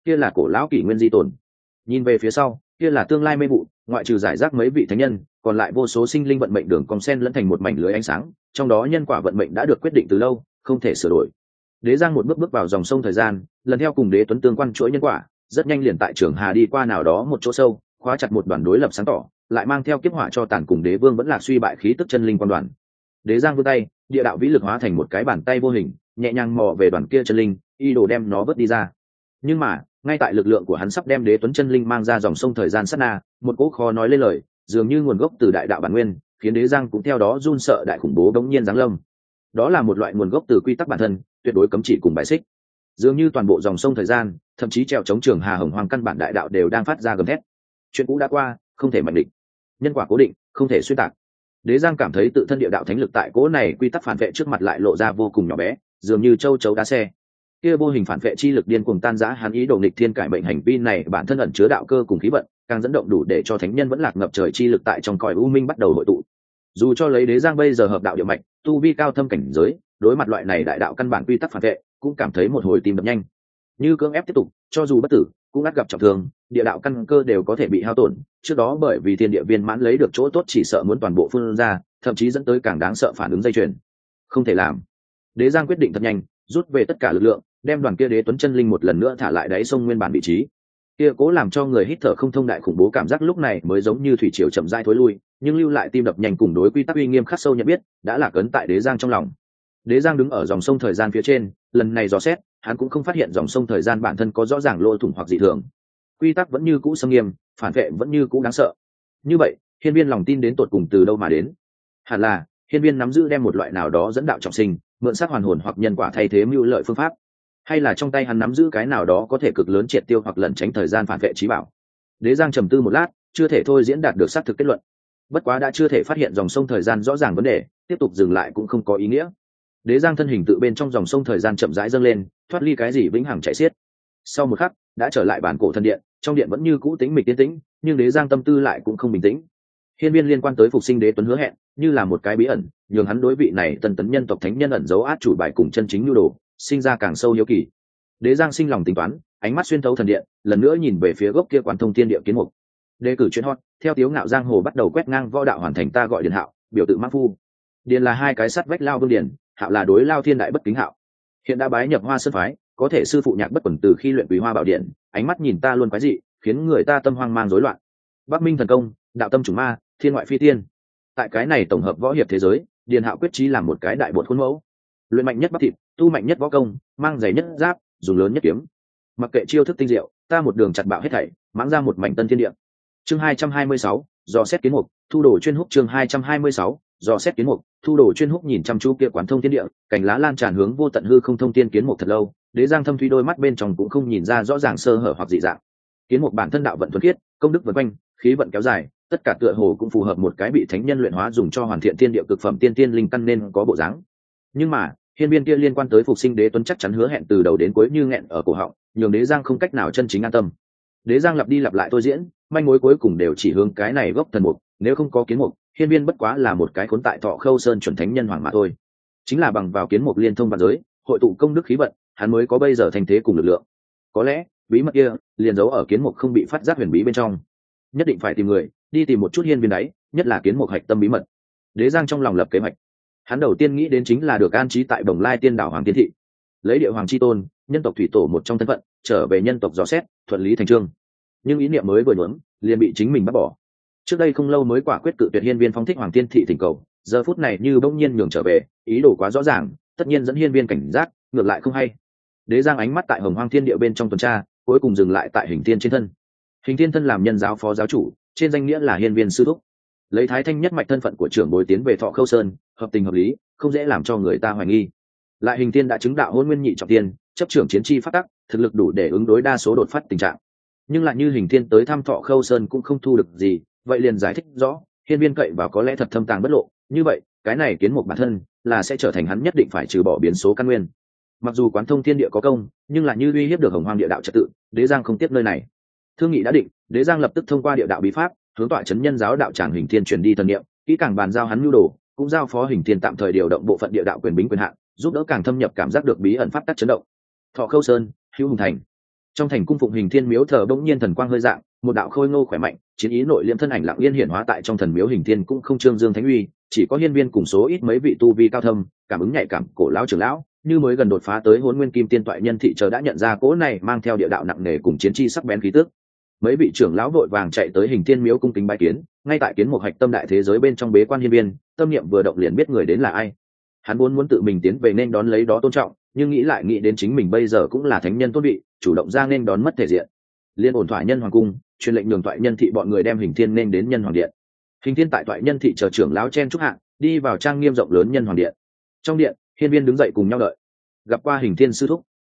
kia là cổ lão kỷ nguyên di tồn. Nhìn về phía sau, kia là tương lai mê vụ, ngoại trừ giải rác mấy vị thánh nhân, còn lại vô số sinh linh vận mệnh đường cong sen lẫn thành một mảnh lưới ánh sáng, trong đó nhân quả vận mệnh đã được quyết định từ lâu, không thể sửa đổi. Đế Giang một bước bước vào dòng sông thời gian, lần theo cùng Đế Tuấn tương quan chuỗi nhân quả, rất nhanh liền tại Trường Hà đi qua nào đó một chỗ sâu, khóa chặt một đoàn đối lập sáng tỏ, lại mang theo kiếp hỏa cho tàn cùng Đế Vương vẫn lạc suy bại khí tức chân linh quan đoàn. Đế Giang vươn tay, địa đạo vĩ lực hóa thành một cái bàn tay vô hình, nhẹ nhàng mò về đoàn kia chân linh, y đồ đem nó vớt đi ra. Nhưng mà, ngay tại lực lượng của hắn sắp đem Đế Tuấn chân linh mang ra dòng sông thời gian sát na, một cỗ khó nói lên lời, dường như nguồn gốc từ đại đạo bản nguyên, khiến Đế Giang cũng theo đó run sợ đại khủng bố đống nhiên giáng lâm. Đó là một loại nguồn gốc từ quy tắc bản thân, tuyệt đối cấm chỉ cùng bài xích. Dường như toàn bộ dòng sông thời gian, thậm chí trèo chống Trường Hà hồng hoang căn bản đại đạo đều đang phát ra gầm thét. Chuyện cũ đã qua, không thể mạnh định. Nhân quả cố định, không thể xuyên tạc. Đế Giang cảm thấy tự thân địa đạo thánh lực tại cỗ này quy tắc phản vệ trước mặt lại lộ ra vô cùng nhỏ bé, dường như châu chấu đá xe. Kia vô hình phản vệ chi lực điên cuồng tan rã hắn ý đồ nghịch thiên cải bệnh hành vi này bản thân ẩn chứa đạo cơ cùng khí vận, càng dẫn động đủ để cho thánh nhân vẫn lạc ngập trời chi lực tại trong cõi u minh bắt đầu hội tụ. Dù cho lấy Đế Giang bây giờ hợp đạo địa mạch, tu vi cao thâm cảnh giới, đối mặt loại này đại đạo căn bản quy tắc phản vệ, cũng cảm thấy một hồi tim đập nhanh. Như cưỡng ép tiếp tục, cho dù bất tử, cũng ắt gặp trọng thương, địa đạo căn cơ đều có thể bị hao tổn. Trước đó bởi vì thiên địa viên mãn lấy được chỗ tốt chỉ sợ muốn toàn bộ phun ra, thậm chí dẫn tới càng đáng sợ phản ứng dây chuyền. Không thể làm. Đế Giang quyết định thật nhanh, rút về tất cả lực lượng, đem đoàn kia Đế Tuấn chân linh một lần nữa thả lại đáy sông nguyên bản vị trí. Kia cố làm cho người hít thở không thông đại khủng bố cảm giác lúc này mới giống như thủy triều chậm rãi thối lui, nhưng lưu lại tim đập nhanh cùng đối quy tắc uy nghiêm khắc sâu nhận biết, đã là cấn tại Đế Giang trong lòng. Đế Giang đứng ở dòng sông thời gian phía trên, lần này dò xét, hắn cũng không phát hiện dòng sông thời gian bản thân có rõ ràng lỗ thủng hoặc dị thường. Quy tắc vẫn như cũ xâm nghiêm, phản vệ vẫn như cũ đáng sợ. Như vậy, Hiên Viên lòng tin đến tột cùng từ đâu mà đến? Hẳn là, Hiên Viên nắm giữ đem một loại nào đó dẫn đạo trọng sinh, mượn xác hoàn hồn hoặc nhân quả thay thế mưu lợi phương pháp, hay là trong tay hắn nắm giữ cái nào đó có thể cực lớn triệt tiêu hoặc lẩn tránh thời gian phản vệ trí bảo. Đế Giang trầm tư một lát, chưa thể thôi diễn đạt được xác thực kết luận. Bất quá đã chưa thể phát hiện dòng sông thời gian rõ ràng vấn đề, tiếp tục dừng lại cũng không có ý nghĩa. Đế Giang thân hình tự bên trong dòng sông thời gian chậm rãi dâng lên, thoát ly cái gì vĩnh hằng chảy xiết. Sau một khắc, đã trở lại bản cổ thần điện, trong điện vẫn như cũ tĩnh mịch yên tĩnh, nhưng Đế Giang tâm tư lại cũng không bình tĩnh. Hiên Viên liên quan tới phục sinh Đế Tuấn hứa hẹn, như là một cái bí ẩn, nhường hắn đối vị này tân tấn nhân tộc thánh nhân ẩn giấu át chủ bài cùng chân chính nhu đồ, sinh ra càng sâu hiếu kỳ. Đế Giang sinh lòng tính toán, ánh mắt xuyên thấu thần điện, lần nữa nhìn về phía gốc kia quán thông thiên địa kiến mục. Đề cử chuyên hot, theo Tiếu Ngạo giang hồ bắt đầu quét ngang võ đạo hoàn thành ta gọi Điền Hạo, biểu tự mã phu. Điền là hai cái sắt vách lao vương điền, Hạo là đối lao thiên đại bất kính Hạo. Hiện đã bái nhập Hoa Sơn phái, có thể sư phụ nhạc bất quần từ khi luyện Quý Hoa Bảo Điện, ánh mắt nhìn ta luôn quái dị, khiến người ta tâm hoang mang rối loạn. Bắc Minh thần công, đạo tâm chủng ma, thiên ngoại phi tiên. Tại cái này tổng hợp võ hiệp thế giới, Điền Hạo quyết chí làm một cái đại bột khuôn mẫu. Luyện mạnh nhất bắp thịt, tu mạnh nhất võ công, mang giày nhất giáp, dùng lớn nhất kiếm. Mặc kệ chiêu thức tinh diệu, ta một đường chặt bạo hết thảy, mãng ra một mảnh tân thiên địa. Chương 226, dò xét kiến mục, thu đồ chuyên húc. Chương 226, dò xét kiến mục, thu đồ chuyên húc. Nhìn chăm chú kia quán thông thiên địa, cành lá lan tràn hướng vô tận hư không thông tiên kiến mục thật lâu, Đế Giang thâm thúy đôi mắt bên trong cũng không nhìn ra rõ ràng sơ hở hoặc dị dạng. Kiến mục bản thân đạo vận thuần khiết, công đức vần quanh, khí vận kéo dài, tất cả tựa hồ cũng phù hợp một cái bị thánh nhân luyện hóa dùng cho hoàn thiện thiên địa cực phẩm tiên tiên linh căn nên có bộ dáng. Nhưng mà, Hiên Viên kia liên quan tới phục sinh Đế Tuấn chắc chắn hứa hẹn từ đầu đến cuối như nghẹn ở cổ họng, nhường Đế Giang không cách nào chân chính an tâm. Đế Giang lặp đi lặp lại tôi diễn, manh mối cuối cùng đều chỉ hướng cái này gốc thần mục, nếu không có kiến mục, Hiên Viên bất quá là một cái khốn tại Thọ Khâu Sơn chuẩn thánh nhân hoàng mà thôi. Chính là bằng vào kiến mục liên thông vạn giới, hội tụ công đức khí vận, hắn mới có bây giờ thành thế cùng lực lượng. Có lẽ, bí mật kia liền giấu ở kiến mục không bị phát giác huyền bí bên trong. Nhất định phải tìm người, đi tìm một chút Hiên Viên đấy, nhất là kiến mục hạch tâm bí mật. Đế Giang trong lòng lập kế hoạch. Hắn đầu tiên nghĩ đến chính là được an trí tại Bồng Lai Tiên Đảo Hoàng Tiên Thị, lấy địa hoàng chi tôn, nhân tộc thủy tổ một trong thân phận, trở về nhân tộc dò xét, thuận lý thành chương. Nhưng ý niệm mới vừa nhuốm, liền bị chính mình bắt bỏ. Trước đây không lâu mới quả quyết cự tuyệt Hiên Viên phóng thích Hoàng Tiên Thị thỉnh cầu, giờ phút này như bỗng nhiên nhường trở về, ý đồ quá rõ ràng, tất nhiên dẫn Hiên Viên cảnh giác, ngược lại không hay. Đế Giang ánh mắt tại Hồng Hoang Thiên Địa bên trong tuần tra, cuối cùng dừng lại tại Hình Thiên trên thân. Hình Thiên thân làm nhân giáo phó giáo chủ, trên danh nghĩa là Hiên Viên sư thúc, lấy Thái Thanh nhất mạch thân phận của trưởng bối tiến về Thọ Khâu Sơn, hợp tình hợp lý, không dễ làm cho người ta hoài nghi. Lại Hình Thiên đã chứng đạo Hôn Nguyên Nhị trọng tiên, chấp trưởng chiến chi phát tắc, thực lực đủ để ứng đối đa số đột phát tình trạng. Nhưng lại như Hình Thiên tới thăm Thọ Khâu Sơn cũng không thu được gì, vậy liền giải thích rõ, Hiên Viên cậy vào có lẽ thật thâm tàng bất lộ, như vậy, cái này kiến mục bản thân là sẽ trở thành hắn nhất định phải trừ bỏ biến số căn nguyên. Mặc dù quán thông thiên địa có công, nhưng là như uy hiếp được Hồng Hoang địa đạo trật tự, Đế Giang không tiếp nơi này. Thương nghị đã định, Đế Giang lập tức thông qua địa đạo bí pháp, hướng tọa chấn nhân giáo đạo tràng Hình Thiên truyền đi thần niệm, kỹ càng bàn giao hắn nhu đồ, cũng giao phó Hình Thiên tạm thời điều động bộ phận địa đạo quyền bính quyền hạn, giúp đỡ càng thâm nhập cảm giác được bí ẩn pháp tắc chấn động. Thọ Khâu Sơn, Hữu Hùng Thành. Trong thành cung phụng Hình Thiên miếu thờ bỗng nhiên thần quang hơi dạng, một đạo khôi ngô khỏe mạnh chiến ý nội liễm thân ảnh lặng yên hiển hóa tại trong thần miếu Hình Thiên, cũng không trương dương thánh uy, chỉ có hiên viên cùng số ít mấy vị tu vi cao thâm cảm ứng nhạy cảm cổ lão trưởng lão như mới gần đột phá tới Hỗn Nguyên Kim Tiên toại nhân thị chờ đã nhận ra cỗ này mang theo địa đạo nặng nề cùng chiến chi sắc bén khí tức. Mấy vị trưởng lão vội vàng chạy tới Hình Thiên miếu cung kính bái kiến. Ngay tại kiến một hạch tâm đại thế giới bên trong bế quan hiên viên, tâm niệm vừa động liền biết người đến là ai. Hắn muốn tự mình tiến về nên đón lấy đó tôn trọng, nhưng nghĩ đến chính mình bây giờ cũng là thánh nhân tôn vị, chủ động ra nên đón mất thể diện. Liên ổn thỏa nhân hoàng cung, truyền lệnh nhường toại nhân thị bọn người đem Hình Thiên nên đến nhân hoàng điện. Hình Thiên tại toại nhân thị chờ trưởng lão chen chúc hạng, đi vào trang nghiêm rộng lớn nhân hoàng điện. Trong điện, hiên viên đứng dậy cùng nhau đợi. Gặp qua Hình Thiên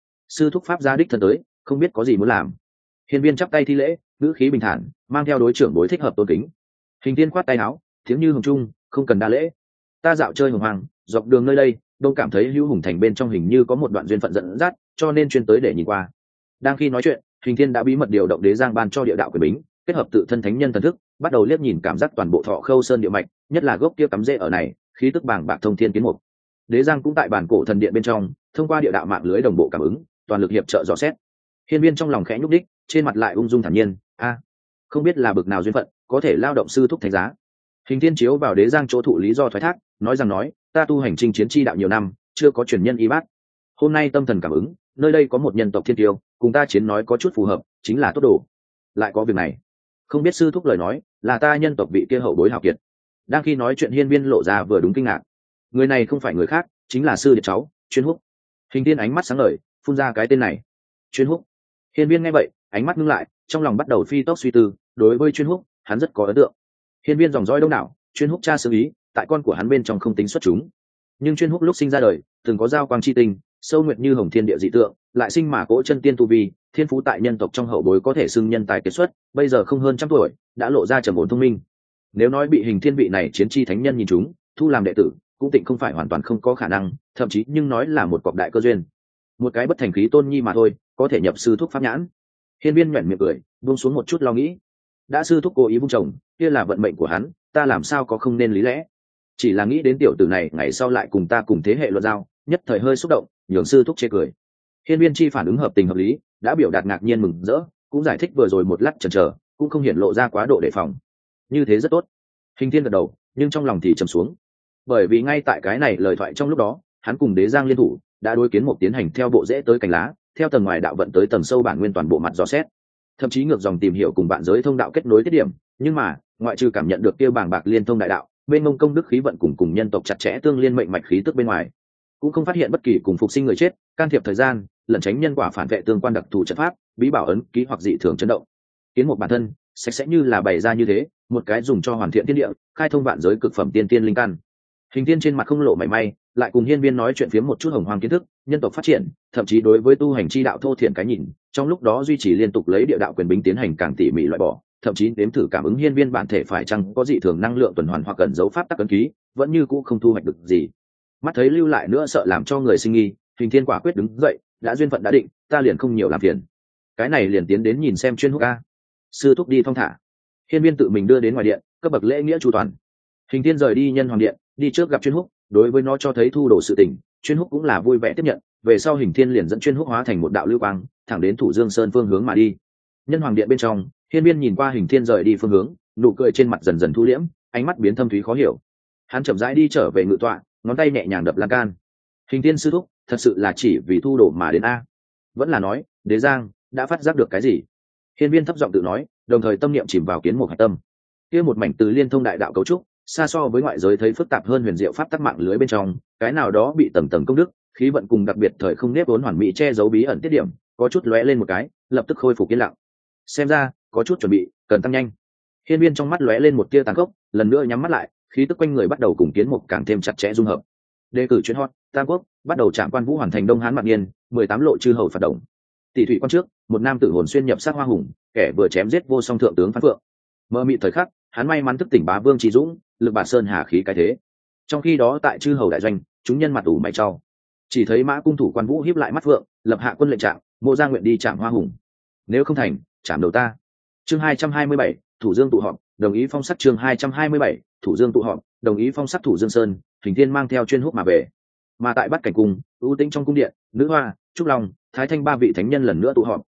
sư thúc pháp gia đích thân tới, không biết có gì muốn làm. Hiên viên chắp tay thi lễ, ngữ khí bình thản, mang theo đối trưởng bối thích hợp tôn kính. Hình Thiên khoát tay áo, tiếng như hồng trung, không cần đa lễ. Ta dạo chơi hồng hoàng, dọc đường nơi đây, đông cảm thấy hữu hùng thành bên trong hình như có một đoạn duyên phận dẫn dắt, cho nên chuyên tới để nhìn qua. Đang khi nói chuyện, Hình Thiên đã bí mật điều động đế giang ban cho địa đạo quyền bính, kết hợp tự thân thánh nhân thần thức, bắt đầu liếc nhìn cảm giác toàn bộ Thọ Khâu Sơn địa mạch, nhất là gốc kia cắm rễ ở này, khí tức bàng bạc thông thiên kiến mục. Đế giang cũng tại bản cổ thần điện bên trong, thông qua địa đạo mạng lưới đồng bộ cảm ứng, toàn lực hiệp trợ dò xét. Hiên viên trong lòng khẽ nhúc đích, trên mặt lại ung dung thản nhiên, không biết là bực nào duyên phận, có thể lao động sư thúc thánh giá. Hình Thiên chiếu vào đế giang chỗ thụ lý do thoái thác, nói ta tu hành chinh chiến chi đạo nhiều năm, chưa có truyền nhân y bát. Hôm nay tâm thần cảm ứng, nơi đây có một nhân tộc thiên tiêu, cùng ta chiến nói có chút phù hợp, chính là tốt đồ. Lại có việc này, không biết sư thúc lời nói là ta nhân tộc vị kia hậu bối hào kiệt. Đang khi nói chuyện hiên viên lộ ra vừa đúng kinh ngạc. Người này không phải người khác, chính là sư điệt cháu Chuyên Húc. Hình Thiên ánh mắt sáng ngời, phun ra cái tên này, Chuyên Húc. Hiên viên nghe vậy, ánh mắt ngưng lại, trong lòng bắt đầu phi tốc suy tư. Đối với Chuyên Húc, hắn rất có ấn tượng. Hiên viên dòng dõi đông đảo, Chuyên Húc cha xứ ý, tại con của hắn bên trong không tính xuất chúng, nhưng Chuyên Húc lúc sinh ra đời từng có giao quang chi tinh, sâu nguyệt như hồng thiên địa dị tượng, lại sinh mà cỗ chân tiên tu vi, thiên phú tại nhân tộc trong hậu bối có thể xưng nhân tài kiệt xuất, bây giờ không hơn trăm tuổi đã lộ ra trầm ổn thông minh. Nếu nói bị Hình Thiên vị này chiến chi thánh nhân nhìn chúng, thu làm đệ tử, cũng tịnh không phải hoàn toàn không có khả năng, thậm chí nhưng nói là một cọc đại cơ duyên. Một cái bất thành khí tôn nhi mà thôi, có thể nhập sư thúc pháp nhãn. Hiên viên nhuyễn miệng cười, buông xuống một chút lo nghĩ. Đã sư thúc cố ý vung chồng, kia là vận mệnh của hắn, ta làm sao có không nên lý lẽ. Chỉ là nghĩ đến tiểu tử này ngày sau lại cùng ta cùng thế hệ luận giao, nhất thời hơi xúc động, nhường sư thúc chê cười. Hiên viên chi phản ứng hợp tình hợp lý, đã biểu đạt ngạc nhiên mừng rỡ, cũng giải thích vừa rồi một lát chần chờ, cũng không hiển lộ ra quá độ đề phòng. Như thế rất tốt. Hình Thiên gật đầu, nhưng trong lòng thì trầm xuống, bởi vì ngay tại cái này lời thoại trong lúc đó, hắn cùng đế giang liên thủ, đã đối kiến một tiến hành theo bộ rễ tới cành lá, theo tầng ngoài đạo vận tới tầng sâu bản nguyên toàn bộ mặt dò xét, thậm chí ngược dòng tìm hiểu cùng bạn giới thông đạo kết nối tiết điểm. Nhưng mà ngoại trừ cảm nhận được kia bàng bạc liên thông đại đạo, bên mông công đức khí vận cùng nhân tộc chặt chẽ tương liên mệnh mạch khí tức bên ngoài, cũng không phát hiện bất kỳ cùng phục sinh người chết, can thiệp thời gian, lẩn tránh nhân quả phản vệ tương quan đặc thù trận pháp, bí bảo ấn ký hoặc dị thường chấn động. Kiến một bản thân sạch sẽ như là bày ra như thế, một cái dùng cho hoàn thiện thiên địa, khai thông vạn giới cực phẩm tiên tiên linh căn. Hình Thiên trên mặt không lộ mảy may, lại cùng hiên viên nói chuyện phiếm một chút hồng hoang kiến thức, nhân tộc phát triển, thậm chí đối với tu hành chi đạo thô thiện cái nhìn, trong lúc đó duy trì liên tục lấy địa đạo quyền bính tiến hành càng tỉ mỉ loại bỏ, thậm chí đếm thử cảm ứng hiên viên bản thể phải chăng có dị thường năng lượng tuần hoàn hoặc cần dấu pháp tắc ấn ký, vẫn như cũ không thu hoạch được gì. Mắt thấy lưu lại nữa sợ làm cho người sinh nghi, Hình Thiên quả quyết đứng dậy, đã duyên phận đã định, ta liền không nhiều làm phiền. Cái này liền tiến đến nhìn xem Chuyên Húc a. Sư thúc đi thong thả. Hiên viên tự mình đưa đến ngoài điện, cấp bậc lễ nghĩa chu toàn. Hình Thiên rời đi nhân hoàng điện, đi trước gặp Chuyên Húc, đối với nó cho thấy thu đồ sự tình, Chuyên Húc cũng là vui vẻ tiếp nhận. Về sau Hình Thiên liền dẫn Chuyên Húc hóa thành một đạo lưu quang, thẳng đến Thủ Dương Sơn phương hướng mà đi. Nhân hoàng điện bên trong, hiên viên nhìn qua Hình Thiên rời đi phương hướng, nụ cười trên mặt dần dần thu liễm, ánh mắt biến thâm thúy khó hiểu. Hắn chậm rãi đi trở về ngự tọa, ngón tay nhẹ nhàng đập lan can. Hình Thiên sư thúc, thật sự là chỉ vì thu đồ mà đến a? Vẫn là nói đế giang đã phát giác được cái gì? Hiên viên thấp giọng tự nói, đồng thời tâm niệm chìm vào kiến một hạch tâm. Kia một mảnh từ liên thông đại đạo cấu trúc, xa so với ngoại giới thấy phức tạp hơn huyền diệu pháp tắc mạng lưới bên trong, cái nào đó bị tầng tầng công đức, khí vận cùng đặc biệt thời không nếp vốn hoàn mỹ che giấu bí ẩn tiết điểm, có chút lóe lên một cái, lập tức khôi phục yên lặng. Xem ra có chút chuẩn bị, cần tăng nhanh. Hiên viên trong mắt lóe lên một tia tàn khốc, lần nữa nhắm mắt lại, khí tức quanh người bắt đầu cùng kiến một càng thêm chặt chẽ dung hợp. Đề cử chuyên hot, Tam Quốc, bắt đầu trạm quan vũ hoàn thành Đông Hán Mạc Niên, 18 lộ chư hầu phạt động. Tỷ thủy quan trước, một nam tử hồn xuyên nhập sát hoa hùng, kẻ vừa chém giết vô song thượng tướng Phan Phượng. Mơ mị thời khắc, hắn may mắn thức tỉnh bá vương trí dũng, lực bản sơn hà khí cái thế. Trong khi đó tại chư hầu đại doanh, chúng nhân mặt ủ mày trao. Chỉ thấy Mã cung thủ quan vũ híp lại mắt Phượng, lập hạ quân lệnh trạng, Mộ Gia nguyện đi chạm hoa hùng. Nếu không thành, chạm đầu ta. Chương 227, Thủ Dương tụ họp, đồng ý phong sắc. Chương 227, Thủ Dương tụ họp, đồng ý phong sắc. Thủ Dương Sơn, Hình Thiên mang theo Chuyên Húc mà về. Mà tại Bát Cảnh cung, ưu tĩnh trong cung điện, Nữ Hoa, Trúc Long, Thái Thanh ba vị thánh nhân lần nữa tụ họp,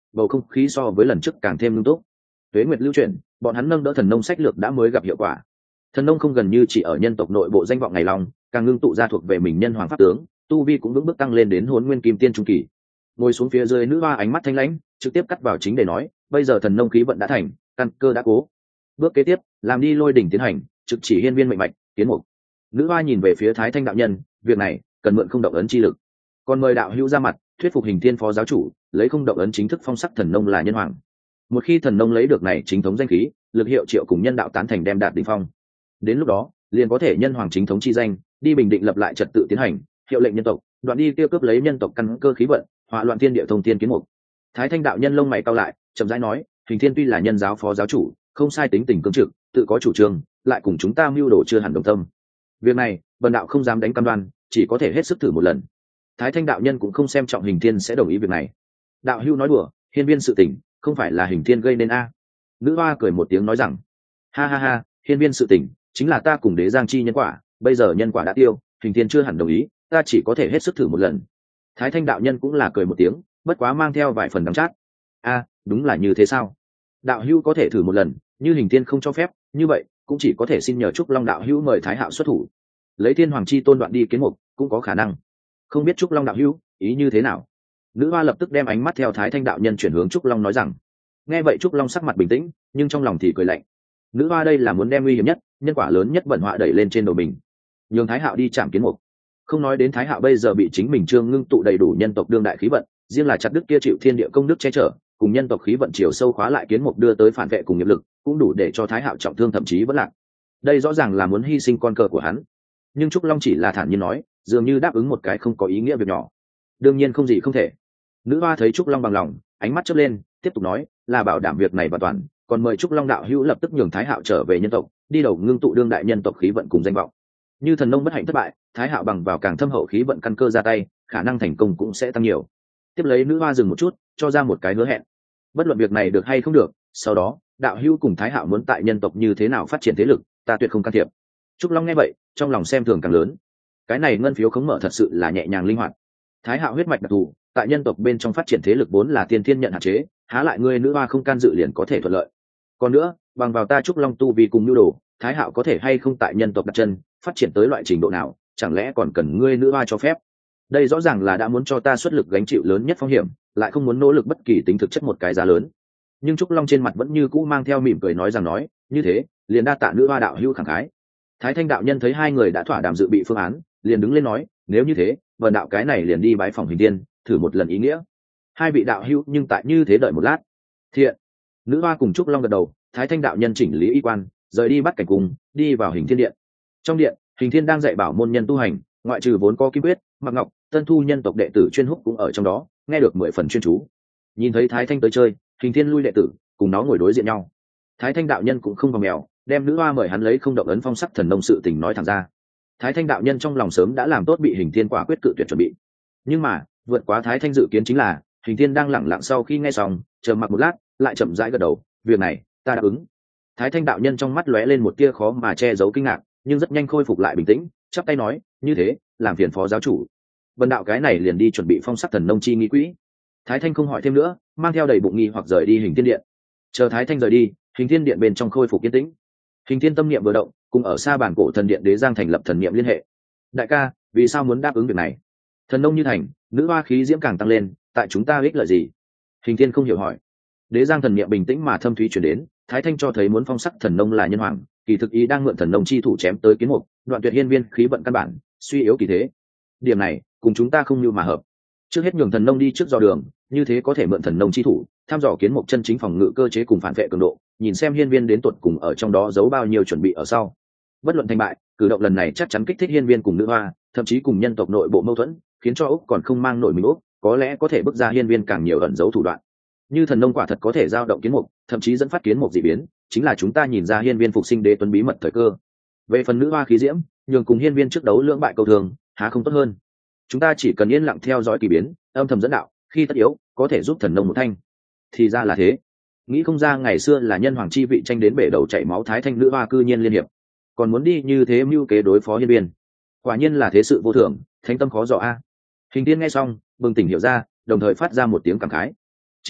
bầu không khí so với lần trước càng thêm nghiêm túc. Tuế nguyệt lưu chuyển, bọn hắn nâng đỡ thần nông sách lược đã mới gặp hiệu quả. Thần nông không gần như chỉ ở nhân tộc nội bộ danh vọng ngày long, càng ngưng tụ ra thuộc về mình nhân hoàng pháp tướng, tu vi cũng vững bước tăng lên đến Hỗn Nguyên Kim Tiên trung kỳ. Ngồi xuống phía dưới nữ hoa ánh mắt thanh lãnh, trực tiếp cắt vào chính để nói, bây giờ thần nông khí vận đã thành, căn cơ đã cố. Bước kế tiếp, làm đi lôi đỉnh tiến hành, trực chỉ hiên viên mệnh mạch, kiến mục. Nữ hoa nhìn về phía Thái Thanh đạo nhân, việc này cần mượn không động ấn chi lực, còn mời đạo hữu ra mặt thuyết phục Hình Thiên phó giáo chủ lấy không động ấn chính thức phong sắc thần nông là nhân hoàng. Một khi thần nông lấy được này chính thống danh khí, lực hiệu triệu cùng nhân đạo tán thành đem đạt đỉnh phong, đến lúc đó liền có thể nhân hoàng chính thống chi danh, đi bình định lập lại trật tự tiến hành, hiệu lệnh nhân tộc, đoạn đi tiêu cướp lấy nhân tộc căn cơ khí vận, hỏa loạn thiên địa thông thiên kiến mục. Thái Thanh đạo nhân lông mày cau lại, chậm rãi nói, Hình Thiên tuy là nhân giáo phó giáo chủ, không sai, tính tình cương trực, tự có chủ trương, lại cùng chúng ta mưu đồ chưa hẳn đồng tâm. Việc này bần đạo không dám đánh cam đoan, chỉ có thể hết sức thử một lần. Thái Thanh đạo nhân cũng không xem trọng Hình Thiên sẽ đồng ý việc này. Đạo hữu nói đùa, hiên viên sự tình không phải là Hình Thiên gây nên a? Nữ hoa cười một tiếng nói rằng, ha ha ha, hiên viên sự tình chính là ta cùng đế giang chi nhân quả, bây giờ nhân quả đã tiêu, Hình Thiên chưa hẳn đồng ý, ta chỉ có thể hết sức thử một lần. Thái Thanh đạo nhân cũng là cười một tiếng, bất quá mang theo vài phần đắng chát. A, đúng là như thế sao? Đạo hữu có thể thử một lần, như Hình Thiên không cho phép, như vậy cũng chỉ có thể xin nhờ Trúc Long đạo hữu mời Thái Hạo xuất thủ, lấy Thiên Hoàng chi tôn đoạn đi kiến mục, cũng có khả năng. Không biết Trúc Long đạo hữu ý như thế nào? Nữ hoa lập tức đem ánh mắt theo Thái Thanh đạo nhân chuyển hướng Trúc Long nói rằng. Nghe vậy Trúc Long sắc mặt bình tĩnh, nhưng trong lòng thì cười lạnh. Nữ hoa đây là muốn đem nguy hiểm nhất, nhân quả lớn nhất bẩn họa đẩy lên trên đầu mình, nhường Thái Hạo đi chạm kiến mục. Không nói đến Thái Hạo bây giờ bị chính mình trương ngưng tụ đầy đủ nhân tộc đương đại khí vận, riêng là chặt đức kia chịu thiên địa công đức che chở, cùng nhân tộc khí vận chiều sâu khóa lại kiến mục đưa tới phản vệ cùng nghiệp lực, cũng đủ để cho Thái Hạo trọng thương thậm chí vẫn lạc. Đây rõ ràng là muốn hy sinh con cờ của hắn. Nhưng Trúc Long chỉ là thản nhiên nói, dường như đáp ứng một cái không có ý nghĩa việc nhỏ. Đương nhiên không gì không thể. Nữ hoa thấy Trúc Long bằng lòng, ánh mắt chớp lên, tiếp tục nói, là bảo đảm việc này và toàn, còn mời Trúc Long đạo hữu lập tức nhường Thái Hạo trở về nhân tộc, đi đầu ngưng tụ đương đại nhân tộc khí vận cùng danh vọng. Như thần nông bất hạnh thất bại, Thái Hạo bằng vào càng thâm hậu khí vận căn cơ ra tay, khả năng thành công cũng sẽ tăng nhiều. Tiếp lấy nữ hoa dừng một chút, cho ra một cái hứa hẹn. Bất luận việc này được hay không được, sau đó đạo hữu cùng Thái Hạo muốn tại nhân tộc như thế nào phát triển thế lực, ta tuyệt không can thiệp. Trúc Long nghe vậy, trong lòng xem thường càng lớn. Cái này ngân phiếu khống mở thật sự là nhẹ nhàng linh hoạt. Thái Hạo huyết mạch đặc thù, tại nhân tộc bên trong phát triển thế lực vốn là tiên thiên nhận hạn chế, há lại ngươi nữ hoa không can dự liền có thể thuận lợi. Còn nữa, bằng vào ta Trúc Long tu vì cùng nhu đồ, Thái Hạo có thể hay không tại nhân tộc đặt chân, phát triển tới loại trình độ nào, chẳng lẽ còn cần ngươi nữ hoa cho phép? Đây rõ ràng là đã muốn cho ta xuất lực gánh chịu lớn nhất phong hiểm, lại không muốn nỗ lực bất kỳ tính thực chất một cái giá lớn. Nhưng Trúc Long trên mặt vẫn như cũ mang theo mỉm cười nói rằng nói, như thế, liền đa tạ nữ hoa đạo hữu khẳng khái. Thái Thanh đạo nhân thấy hai người đã thỏa đàm dự bị phương án, liền đứng lên nói, nếu như thế, vần đạo cái này liền đi bái phòng Hình Thiên, thử một lần ý nghĩa. Hai vị đạo hữu nhưng tại như thế đợi một lát. Thiện. Nữ hoa cùng Trúc Long gật đầu, Thái Thanh đạo nhân chỉnh lý y quan, rời đi bắt cảnh cùng, đi vào Hình Thiên điện. Trong điện, Hình Thiên đang dạy bảo môn nhân tu hành, ngoại trừ vốn có Kim Quyết, Mạc Ngọc, Tân Thu nhân tộc đệ tử chuyên húc cũng ở trong đó, nghe được 10 phần chuyên chú. Nhìn thấy Thái Thanh tới chơi, Hình Thiên lui đệ tử, cùng nó ngồi đối diện nhau. Thái Thanh đạo nhân cũng không vòng mèo, đem nữ hoa mời hắn lấy không động ấn phong sắc thần nông sự tình nói thẳng ra. Thái Thanh đạo nhân trong lòng sớm đã làm tốt bị Hình Thiên quả quyết cự tuyệt chuẩn bị. Nhưng mà, vượt quá Thái Thanh dự kiến chính là, Hình Thiên đang lẳng lặng sau khi nghe xong, chờ mặc một lát, lại chậm rãi gật đầu, việc này, ta đáp ứng. Thái Thanh đạo nhân trong mắt lóe lên một tia khó mà che giấu kinh ngạc, nhưng rất nhanh khôi phục lại bình tĩnh, chắp tay nói, như thế, làm phiền phó giáo chủ. Vân đạo cái này liền đi chuẩn bị phong sắc thần nông chi nghi quỹ. Thái Thanh không hỏi thêm nữa, mang theo đầy bụng nghi hoặc rời đi Hình Thiên điện. Chờ Thái Thanh rời đi, Hình Thiên điện bên trong khôi phục yên tĩnh. Hình Thiên tâm niệm vừa động, cùng ở xa bản cổ thần điện đế giang thành lập thần niệm liên hệ. Đại ca, vì sao muốn đáp ứng việc này? Thần nông như thành, nữ hoa khí diễm càng tăng lên, tại chúng ta ích lợi gì? Hình Thiên không hiểu hỏi. Đế giang thần niệm bình tĩnh mà thâm thúy chuyển đến, Thái Thanh cho thấy muốn phong sắc thần nông là nhân hoàng, kỳ thực ý đang mượn thần nông chi thủ chém tới kiến mục, đoạn tuyệt hiên viên khí vận căn bản, suy yếu kỳ thế. Điểm này cùng chúng ta không như mà hợp. Trước hết nhường thần nông đi trước dò đường, như thế có thể mượn thần nông chi thủ, tham dò kiến mục chân chính phòng ngự cơ chế cùng phản vệ cường độ, nhìn xem hiên viên đến tuột cùng ở trong đó giấu bao nhiêu chuẩn bị ở sau. Bất luận thành bại, cử động lần này chắc chắn kích thích hiên viên cùng nữ hoa, thậm chí cùng nhân tộc nội bộ mâu thuẫn, khiến cho Úc còn không mang nổi mình Úc, có lẽ có thể bước ra hiên viên càng nhiều ẩn giấu thủ đoạn. Như thần nông quả thật có thể giao động kiến mục, thậm chí dẫn phát kiến mục dị biến, chính là chúng ta nhìn ra hiên viên phục sinh đế tuấn bí mật thời cơ. Về phần nữ hoa khí diễm, nhường cùng hiên viên trước đấu lưỡng bại câu thường, há không tốt hơn? Chúng ta chỉ cần yên lặng theo dõi kỳ biến, âm thầm dẫn đạo, khi tất yếu, có thể giúp thần nông một thanh. Thì ra là thế. Nghĩ không ra ngày xưa là nhân hoàng chi vị tranh đến bể đầu chảy máu Thái Thanh nữ hoa cư nhiên liên hiệp, còn muốn đi như thế mưu kế đối phó hiên viên. Quả nhiên là thế sự vô thường, thánh tâm khó dò a. Hình Thiên nghe xong, bừng tỉnh hiểu ra, đồng thời phát ra một tiếng cảm khái. Chính là,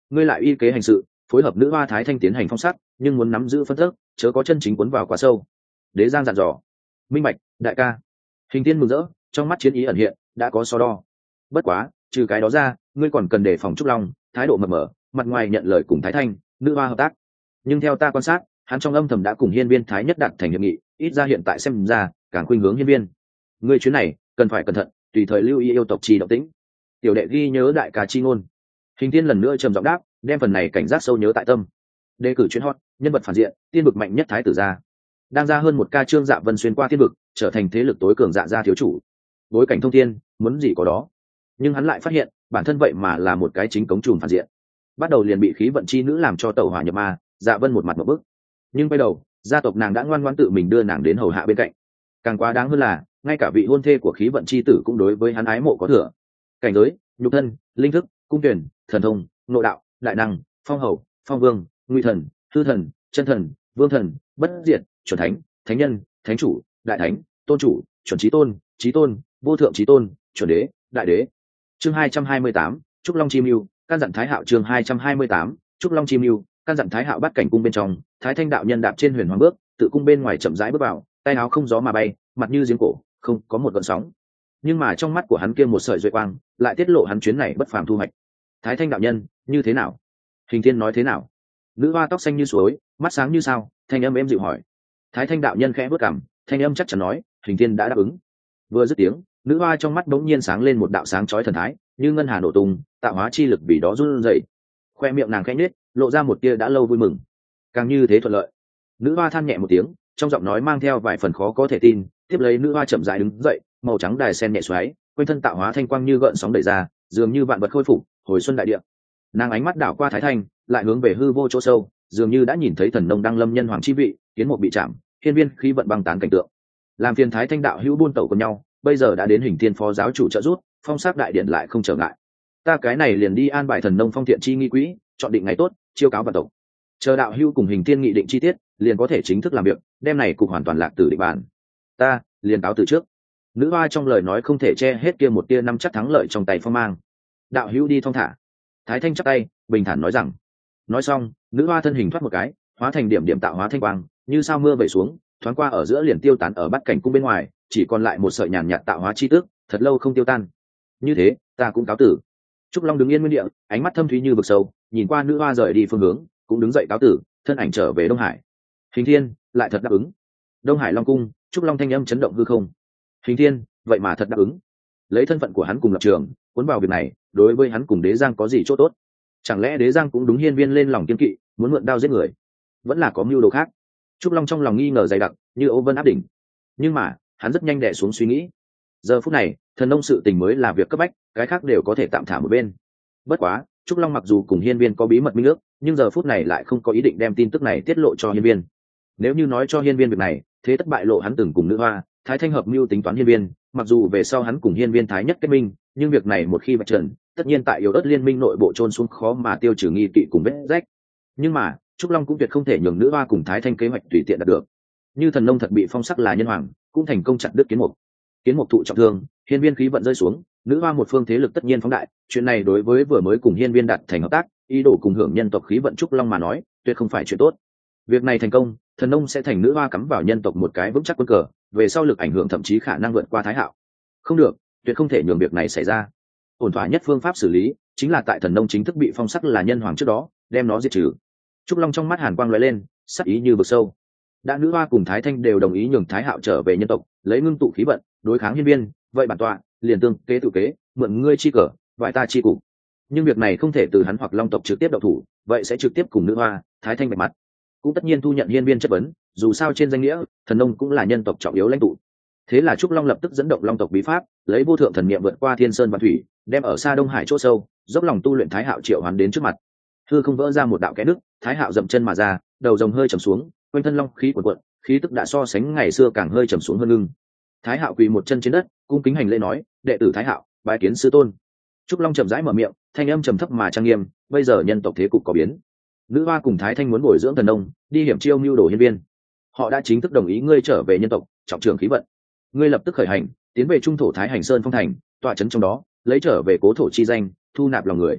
ngươi lại y kế hành sự, phối hợp nữ hoa thái thanh tiến hành phong sắc, nhưng muốn nắm giữ phân tức, chớ có chân chính cuốn vào quá sâu. Đế Giang dặn dò. Minh bạch, đại ca. Hình Thiên mừng rỡ, trong mắt chiến ý ẩn hiện, đã có so đo. Bất quá, trừ cái đó ra, ngươi còn cần đề phòng Trúc Long, thái độ mập mờ, mặt ngoài nhận lời cùng thái thanh, nữ hoa hợp tác. Nhưng theo ta quan sát, hắn trong âm thầm đã cùng hiên viên thái nhất đạt thành hiệp nghị, ít ra hiện tại xem ra càng khuynh hướng hiên viên. Ngươi chuyến này cần phải cẩn thận, tùy thời lưu ý yêu tộc chi động tĩnh. Tiểu đệ ghi nhớ đại ca chi ngôn. Hình Thiên lần nữa trầm giọng đáp, đem phần này cảnh giác sâu nhớ tại tâm. Đề cử chuyến hot, nhân vật phản diện, tiên vực mạnh nhất thái tử gia. Đang ra hơn một ca trương Dạ Vân xuyên qua tiên vực, trở thành thế lực tối cường Dạ gia thiếu chủ. Bối cảnh thông thiên, muốn gì có đó. Nhưng hắn lại phát hiện, bản thân vậy mà là một cái chính cống trùm phản diện. Bắt đầu liền bị khí vận chi nữ làm cho tẩu hỏa nhập ma, Dạ Vân một mặt một bức. Nhưng bây đầu, gia tộc nàng đã ngoan ngoãn tự mình đưa nàng đến hầu hạ bên cạnh. Càng quá đáng hơn là, ngay cả vị hôn thê của khí vận chi tử cũng đối với hắn ái mộ có thừa. Cảnh giới, nhục thân, linh thức, cung tuyển, thần thông, nội đạo, đại năng, phong hầu, phong vương, nguy thần, hư thần, chân thần, vương thần, bất diệt, chuẩn thánh, thánh nhân, thánh chủ, đại thánh, tôn chủ, chuẩn trí tôn, vô thượng trí tôn, chuẩn đế, đại đế. Chương 228, Trúc Long Chim Mưu, căn dặn Thái Hạo. Chương 228, Trúc Long Chim Mưu, căn dặn Thái Hạo. Bắt cảnh cung bên trong, Thái Thanh đạo nhân đạp trên huyền hoàng bước, tự cung bên ngoài chậm rãi bước vào, tay áo không gió mà bay, mặt như giếng cổ, không có một gợn sóng. Nhưng mà trong mắt của hắn kia một sợi duệ quang, lại tiết lộ hắn chuyến này bất phàm thu hoạch. Thái Thanh đạo nhân, như thế nào? Hình Thiên nói thế nào? Nữ hoa tóc xanh như suối, mắt sáng như sao, thanh âm êm dịu hỏi. Thái Thanh đạo nhân khẽ bước cằm, thanh âm chắc chắn nói, Hình Thiên đã đáp ứng. Vừa dứt tiếng, nữ hoa trong mắt bỗng nhiên sáng lên một đạo sáng chói thần thái, như ngân hà nổ tung, tạo hóa chi lực vì đó run rẩy. Khoe miệng nàng khẽ nhếch, lộ ra một tia đã lâu vui mừng. Càng như thế thuận lợi. Nữ hoa than nhẹ một tiếng, trong giọng nói mang theo vài phần khó có thể tin. Tiếp lấy nữ hoa chậm rãi đứng dậy, màu trắng đài sen nhẹ xoáy, quanh thân tạo hóa thanh quang như gợn sóng đẩy ra, dường như vạn vật khôi phục, hồi xuân đại địa. Nàng ánh mắt đảo qua Thái Thanh, lại hướng về hư vô chỗ sâu, dường như đã nhìn thấy thần nông đăng lâm nhân hoàng chi vị, kiến một bị chạm, hiên viên khí vận băng tán cảnh tượng. Làm phiền Thái Thanh đạo hữu buôn tẩu cùng nhau, bây giờ đã đến Hình Thiên phó giáo chủ trợ giúp, phong sắc đại điện lại không trở ngại. Ta cái này liền đi an bài thần nông phong thiện chi nghi quỹ, chọn định ngày tốt, chiêu cáo vạn tộc. Chờ đạo hữu cùng Hình Thiên nghị định chi tiết, liền có thể chính thức làm việc, đem này cục hoàn toàn lạc tử định bàn. Ta liền cáo từ trước. Nữ hoa trong lời nói không thể che hết kia một tia năm chắc thắng lợi trong tay phong mang. Đạo hữu đi thong thả. Thái Thanh chắp tay, bình thản nói rằng. Nói xong, nữ hoa thân hình thoát một cái, hóa thành điểm điểm tạo hóa thanh quang, như sao mưa vẩy xuống, thoáng qua ở giữa liền tiêu tán ở bát cảnh cung bên ngoài, chỉ còn lại một sợi nhàn nhạt tạo hóa chi tức, thật lâu không tiêu tan. Như thế, ta cũng cáo tử. Trúc Long đứng yên nguyên địa, ánh mắt thâm thúy như vực sâu, nhìn qua nữ hoa rời đi phương hướng, cũng đứng dậy cáo tử, thân ảnh trở về Đông Hải. Hình Thiên lại thật đáp ứng. Đông Hải Long cung, Trúc Long thanh âm chấn động hư không. Hình Thiên, vậy mà thật đáp ứng. Lấy thân phận của hắn cùng lập trường, cuốn vào việc này, đối với hắn cùng Đế Giang có gì chỗ tốt? Chẳng lẽ Đế Giang cũng đúng hiên viên lên lòng kiên kỵ, muốn mượn đao giết người? Vẫn là có mưu đồ khác? Trúc Long trong lòng nghi ngờ dày đặc, như ấu vân áp đỉnh. Nhưng mà, hắn rất nhanh đè xuống suy nghĩ. Giờ phút này, thần nông sự tình mới là việc cấp bách, cái khác đều có thể tạm thả một bên. Bất quá, Trúc Long mặc dù cùng hiên viên có bí mật minh ước, nhưng giờ phút này lại không có ý định đem tin tức này tiết lộ cho hiên viên. Nếu như nói cho hiên viên việc này, thế tất bại lộ hắn từng cùng nữ hoa Thái Thanh hợp mưu tính toán hiên viên. Mặc dù về sau hắn cùng hiên viên Thái nhất kết minh, nhưng việc này một khi vạch trần, tất nhiên tại yếu ớt liên minh nội bộ trôn xuống khó mà tiêu trừ nghi kỵ cùng vết rách. Nhưng mà Trúc Long cũng tuyệt không thể nhường nữ hoa cùng Thái Thanh kế hoạch tùy tiện đạt được. Như thần nông thật bị phong sắc là nhân hoàng, cũng thành công chặt đứt kiến mục thụ trọng thương, hiên viên khí vận rơi xuống, nữ hoa một phương thế lực tất nhiên phóng đại. Chuyện này đối với vừa mới cùng hiên viên đạt thành hợp tác, ý đồ cùng hưởng nhân tộc khí vận Trúc Long mà nói, tuyệt không phải chuyện tốt. Việc này thành công, thần nông sẽ thành nữ hoa cắm vào nhân tộc một cái vững chắc quân cờ, về sau lực ảnh hưởng thậm chí khả năng vượt qua Thái Hạo. Không được, tuyệt không thể nhường việc này xảy ra. Ổn thỏa nhất phương pháp xử lý chính là tại thần nông chính thức bị phong sắc là nhân hoàng trước đó, đem nó diệt trừ. Trúc Long trong mắt hàn quang lóe lên, sắc ý như vực sâu. Đã nữ hoa cùng Thái Thanh đều đồng ý nhường Thái Hạo trở về nhân tộc, lấy ngưng tụ khí vận đối kháng hiên viên, vậy bản tọa liền tương kế tự kế, mượn ngươi chi cờ, vải ta chi cục. Nhưng việc này không thể từ hắn hoặc Long tộc trực tiếp động thủ, vậy sẽ trực tiếp cùng nữ hoa Thái Thanh bạch mặt. Cũng tất nhiên thu nhận hiên viên chất vấn, dù sao trên danh nghĩa thần nông cũng là nhân tộc trọng yếu lãnh tụ. Thế là Trúc Long lập tức dẫn động Long tộc bí pháp, lấy vô thượng thần niệm vượt qua thiên sơn và thủy, đem ở xa Đông Hải chỗ sâu dốc lòng tu luyện Thái Hạo triệu hoán đến trước mặt. Hư không vỡ ra một đạo kẽ nứt, Thái Hạo dậm chân mà ra, đầu rồng hơi trầm xuống, quanh thân long khí cuộn cuộn, khí tức đã so sánh ngày xưa càng hơi trầm xuống hơn lưng. Thái Hạo quỳ một chân trên đất, cung kính hành lễ nói, đệ tử Thái Hạo bái kiến sư tôn. Trúc Long chậm rãi mở miệng, thanh âm trầm thấp mà trang nghiêm, bây giờ nhân tộc thế cục có biến. Nữ hoa cùng Thái Thanh muốn bồi dưỡng thần nông, đi hiểm chiêu mưu đồ hiên viên. Họ đã chính thức đồng ý ngươi trở về nhân tộc, trọng trưởng khí vận. Ngươi lập tức khởi hành, tiến về trung thổ Thái Hành Sơn phong thành, tọa trấn trong đó, lấy trở về cố thổ chi danh, thu nạp lòng người.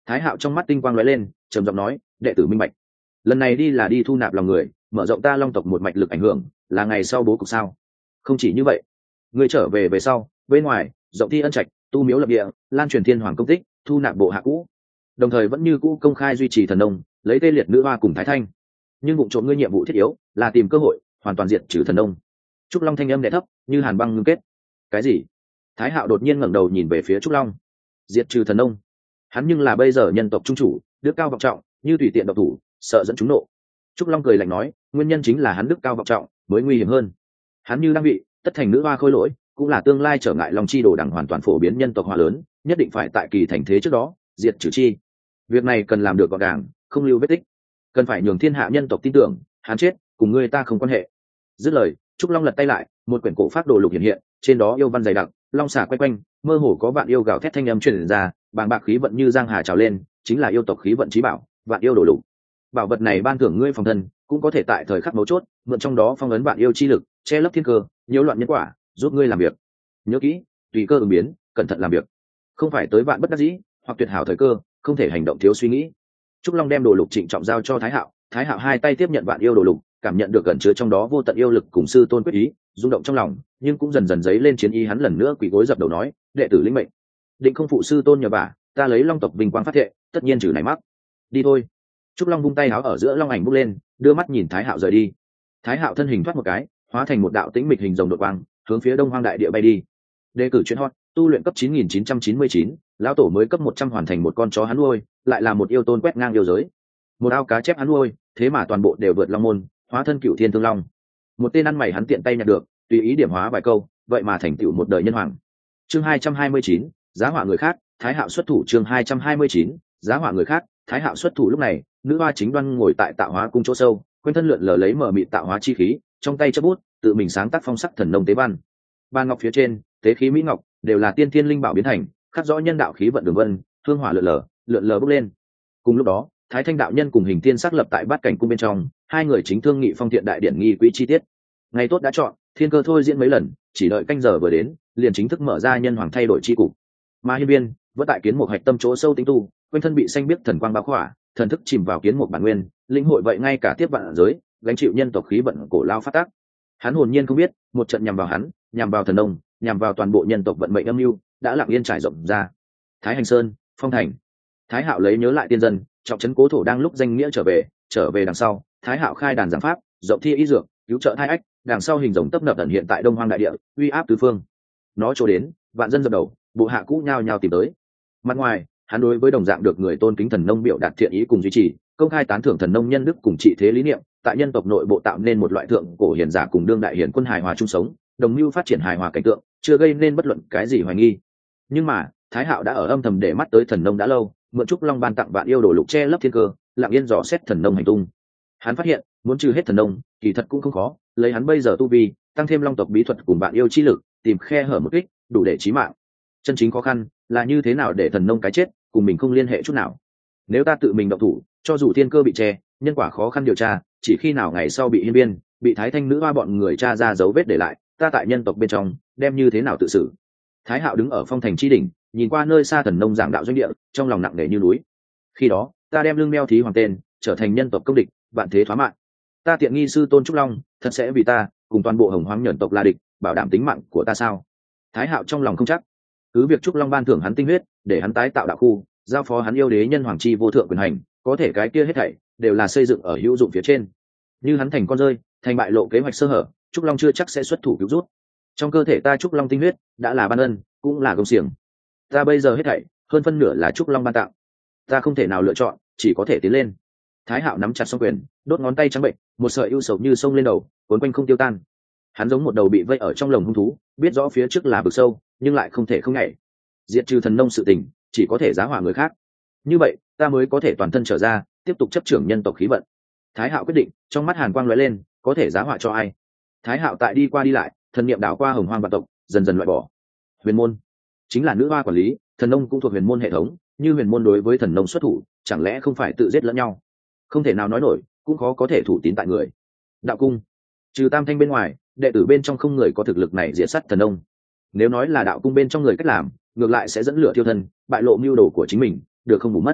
Thái Hạo trong mắt tinh quang lóe lên, trầm giọng nói, đệ tử minh bạch. Lần này đi là đi thu nạp lòng người, mở rộng ta Long tộc một mạch lực ảnh hưởng, là ngày sau bố cục sao? Không chỉ như vậy, ngươi trở về sau, bên ngoài, rộng thi ân trạch, tu miếu lập địa, lan truyền thiên hoàng công tích, thu nạp bộ hạ cũ, đồng thời vẫn như cũ công khai duy trì thần nông, lấy tê liệt nữ hoa cùng Thái Thanh. Nhưng vụ trộm ngươi nhiệm vụ thiết yếu là tìm cơ hội hoàn toàn diệt trừ thần nông. Trúc Long thanh âm đè thấp, như hàn băng ngưng kết. Cái gì? Thái Hạo đột nhiên ngẩng đầu nhìn về phía Trúc Long. Diệt trừ thần nông? Hắn nhưng là bây giờ nhân tộc trung chủ, đức cao vọng trọng, như tùy tiện độc thủ, sợ dẫn chúng nộ. Trúc Long cười lạnh nói, nguyên nhân chính là hắn đức cao vọng trọng, mới nguy hiểm hơn. Hắn như đang bị tất thành nữ hoa khôi lỗi, cũng là tương lai trở ngại Long chi đồ đẳng hoàn toàn phổ biến nhân tộc hóa lớn, nhất định phải tại kỳ thành thế trước đó diệt trừ chi. Việc này cần làm được gọn gàng, không lưu vết tích, cần phải nhường thiên hạ nhân tộc tin tưởng, hắn chết cùng ngươi ta không quan hệ. Dứt lời, Trúc Long lật tay lại, một quyển cổ pháp đồ lục hiện hiện, trên đó yêu văn dày đặc, long xà quay quanh, mơ hồ có vạn yêu gào thét thanh âm truyền ra, bàng bạc khí vận như giang hà trào lên, chính là yêu tộc khí vận chí bảo, vạn yêu đồ lục. Bảo vật này ban thưởng ngươi phòng thân, cũng có thể tại thời khắc mấu chốt, mượn trong đó phong ấn vạn yêu chi lực, che lấp thiên cơ, nhiễu loạn nhân quả, giúp ngươi làm việc. Nhớ kỹ, tùy cơ ứng biến, cẩn thận làm việc, không phải tới vạn bất đắc dĩ, hoặc tuyệt hảo thời cơ, không thể hành động thiếu suy nghĩ. Trúc Long đem đồ lục trịnh trọng giao cho Thái Hạo, Thái Hạo hai tay tiếp nhận vạn yêu đồ lục, cảm nhận được gần chứa trong đó vô tận yêu lực cùng sư tôn quyết ý, rung động trong lòng, nhưng cũng dần dần dấy lên chiến ý. Hắn lần nữa quỳ gối dập đầu nói, đệ tử lĩnh mệnh, định không phụ sư tôn nhờ vả, ta lấy Long tộc vinh quang phát thệ, tất nhiên trừ này mắc. Đi thôi. Trúc Long vung tay áo ở giữa long ảnh bốc lên, đưa mắt nhìn Thái Hạo rời đi. Thái Hạo thân hình thoát một cái, hóa thành một đạo tĩnh mịch hình rồng đột quang, hướng phía Đông Hoang đại địa bay đi. Đề cử chuyện hot, tu luyện cấp 9999, lão tổ mới cấp 100 hoàn thành một con chó hắn nuôi, lại là một yêu tôn quét ngang yêu giới. Một ao cá chép hắn nuôi, thế mà toàn bộ đều vượt long môn, hóa thân cựu thiên thương long. Một tên ăn mày hắn tiện tay nhặt được, tùy ý điểm hóa vài câu, vậy mà thành tựu một đời nhân hoàng. Chương 229, giá họa người khác, Thái Hạo xuất thủ. Chương 229, giá họa người khác, Thái Hạo xuất thủ. Lúc này, nữ hoa chính đoan ngồi tại tạo hóa cung chỗ sâu, quanh thân lượn lờ lấy mở mịt tạo hóa chi khí, trong tay chấp bút, tự mình sáng tác phong sắc thần nông tế văn. Ban ngọc phía trên, tế khí mỹ ngọc, đều là tiên thiên linh bảo biến thành, khắc rõ nhân đạo khí vận đường vân, hương hỏa lượn lờ bốc lên. Cùng lúc đó, Thái Thanh đạo nhân cùng Hình Thiên xác lập tại Bát Cảnh cung bên trong, hai người chính thương nghị phong thiện đại điển nghi quỹ chi tiết. Ngày tốt đã chọn, thiên cơ thôi diễn mấy lần, chỉ đợi canh giờ vừa đến, liền chính thức mở ra nhân hoàng thay đổi chi cục. Mà Hiên Viên vẫn tại kiến một hạch tâm chỗ sâu tính tu, quanh thân bị xanh biếc thần quang bao khỏa, thần thức chìm vào kiến một bản nguyên, linh hội vậy ngay cả tiếp vạn giới, gánh chịu nhân tộc khí vận cổ lao phát tác. Hắn hồn nhiên không biết, một trận nhằm vào hắn, nhằm vào thần nông, nhằm vào toàn bộ nhân tộc vận mệnh âm mưu đã lặng yên trải rộng ra. Thái Hành Sơn, Phong Thành. Thái Hạo lấy nhớ lại tiên dân, trọng trấn cố thổ đang lúc danh nghĩa trở về đằng sau, Thái Hạo khai đàn giảng pháp, rộng thi ý dược, cứu trợ thai ách, đằng sau hình rồng tấp nập ẩn hiện tại Đông Hoang đại địa, uy áp tứ phương. Nó trổ đến, vạn dân dập đầu, bộ hạ cũ nhao nhao tìm tới. Mặt ngoài, hắn đối với đồng dạng được người tôn kính thần nông biểu đạt thiện ý cùng duy trì, công khai tán thưởng thần nông nhân đức cùng trị thế lý niệm, tại nhân tộc nội bộ tạo nên một loại thượng cổ hiền giả cùng đương đại hiền quân hài hòa chung sống, đồng mưu phát triển hài hòa cảnh tượng, chưa gây nên bất luận cái gì hoài nghi. Nhưng mà, Thái Hạo đã ở âm thầm để mắt tới thần nông đã lâu, mượn Trúc Long ban tặng vạn yêu đồ lục che lấp thiên cơ, lặng yên dò xét thần nông hành tung. Hắn phát hiện, muốn trừ hết thần nông, kỳ thật cũng không khó, lấy hắn bây giờ tu vi, tăng thêm Long tộc bí thuật cùng vạn yêu chi lực, tìm khe hở một kích, đủ để chí mạng. Chân chính khó khăn là như thế nào để thần nông cái chết cùng mình không liên hệ chút nào. Nếu ta tự mình động thủ, cho dù thiên cơ bị che, nhân quả khó khăn điều tra, chỉ khi nào ngày sau bị Hiên Viên, bị Thái Thanh nữ hoa bọn người tra ra dấu vết để lại, ta tại nhân tộc bên trong đem như thế nào tự xử. Thái Hạo đứng ở Phong Thành chi đỉnh, nhìn qua nơi xa thần nông giảng đạo doanh địa, trong lòng nặng nề như núi. Khi đó, ta đem lưng đeo thí hoàng tên, trở thành nhân tộc công địch, vạn thế thoá mạng. Ta tiện nghi sư tôn Trúc Long, thật sẽ vì ta cùng toàn bộ Hồng Hoang nhẫn tộc là địch, bảo đảm tính mạng của ta sao? Thái Hạo trong lòng không chắc. Cứ việc Trúc Long ban thưởng hắn tinh huyết, để hắn tái tạo đạo khu, giao phó hắn yêu đế nhân hoàng chi vô thượng quyền hành, có thể cái kia hết thảy đều là xây dựng ở hữu dụng phía trên. Như hắn thành con rơi, thành bại lộ kế hoạch sơ hở, Trúc Long chưa chắc sẽ xuất thủ cứu rút. Trong cơ thể ta Trúc Long tinh huyết đã là ban ân, cũng là công xiềng. Ta bây giờ hết thảy hơn phân nửa là Trúc Long ban tặng, ta không thể nào lựa chọn, chỉ có thể tiến lên. Thái Hạo nắm chặt song quyền, đốt ngón tay trắng bệnh, một sợi ưu sầu như sông lên đầu, cuốn quanh không tiêu tan. Hắn giống một đầu bị vây ở trong lồng hung thú, biết rõ phía trước là vực sâu, nhưng lại không thể không nhảy. Diệt trừ thần nông sự tình, chỉ có thể giá hỏa người khác. Như vậy, ta mới có thể toàn thân trở ra, tiếp tục chấp trưởng nhân tộc khí vận. Thái Hạo quyết định, trong mắt hàn quang lóe lên, có thể giá họa cho ai? Thái Hạo tại đi qua đi lại, thần niệm đảo qua Hồng Hoang vạn tộc, dần dần loại bỏ. Huyền môn chính là nữ hoa quản lý, thần nông cũng thuộc huyền môn hệ thống, như huyền môn đối với thần nông xuất thủ, chẳng lẽ không phải tự giết lẫn nhau? Không thể nào nói nổi, cũng khó có thể thủ tín tại người. Đạo cung, trừ Tam Thanh bên ngoài, đệ tử bên trong không người có thực lực này diệt sát thần nông. Nếu nói là đạo cung bên trong người cách làm, ngược lại sẽ dẫn lửa thiêu thân, bại lộ mưu đồ của chính mình, được không bù mất.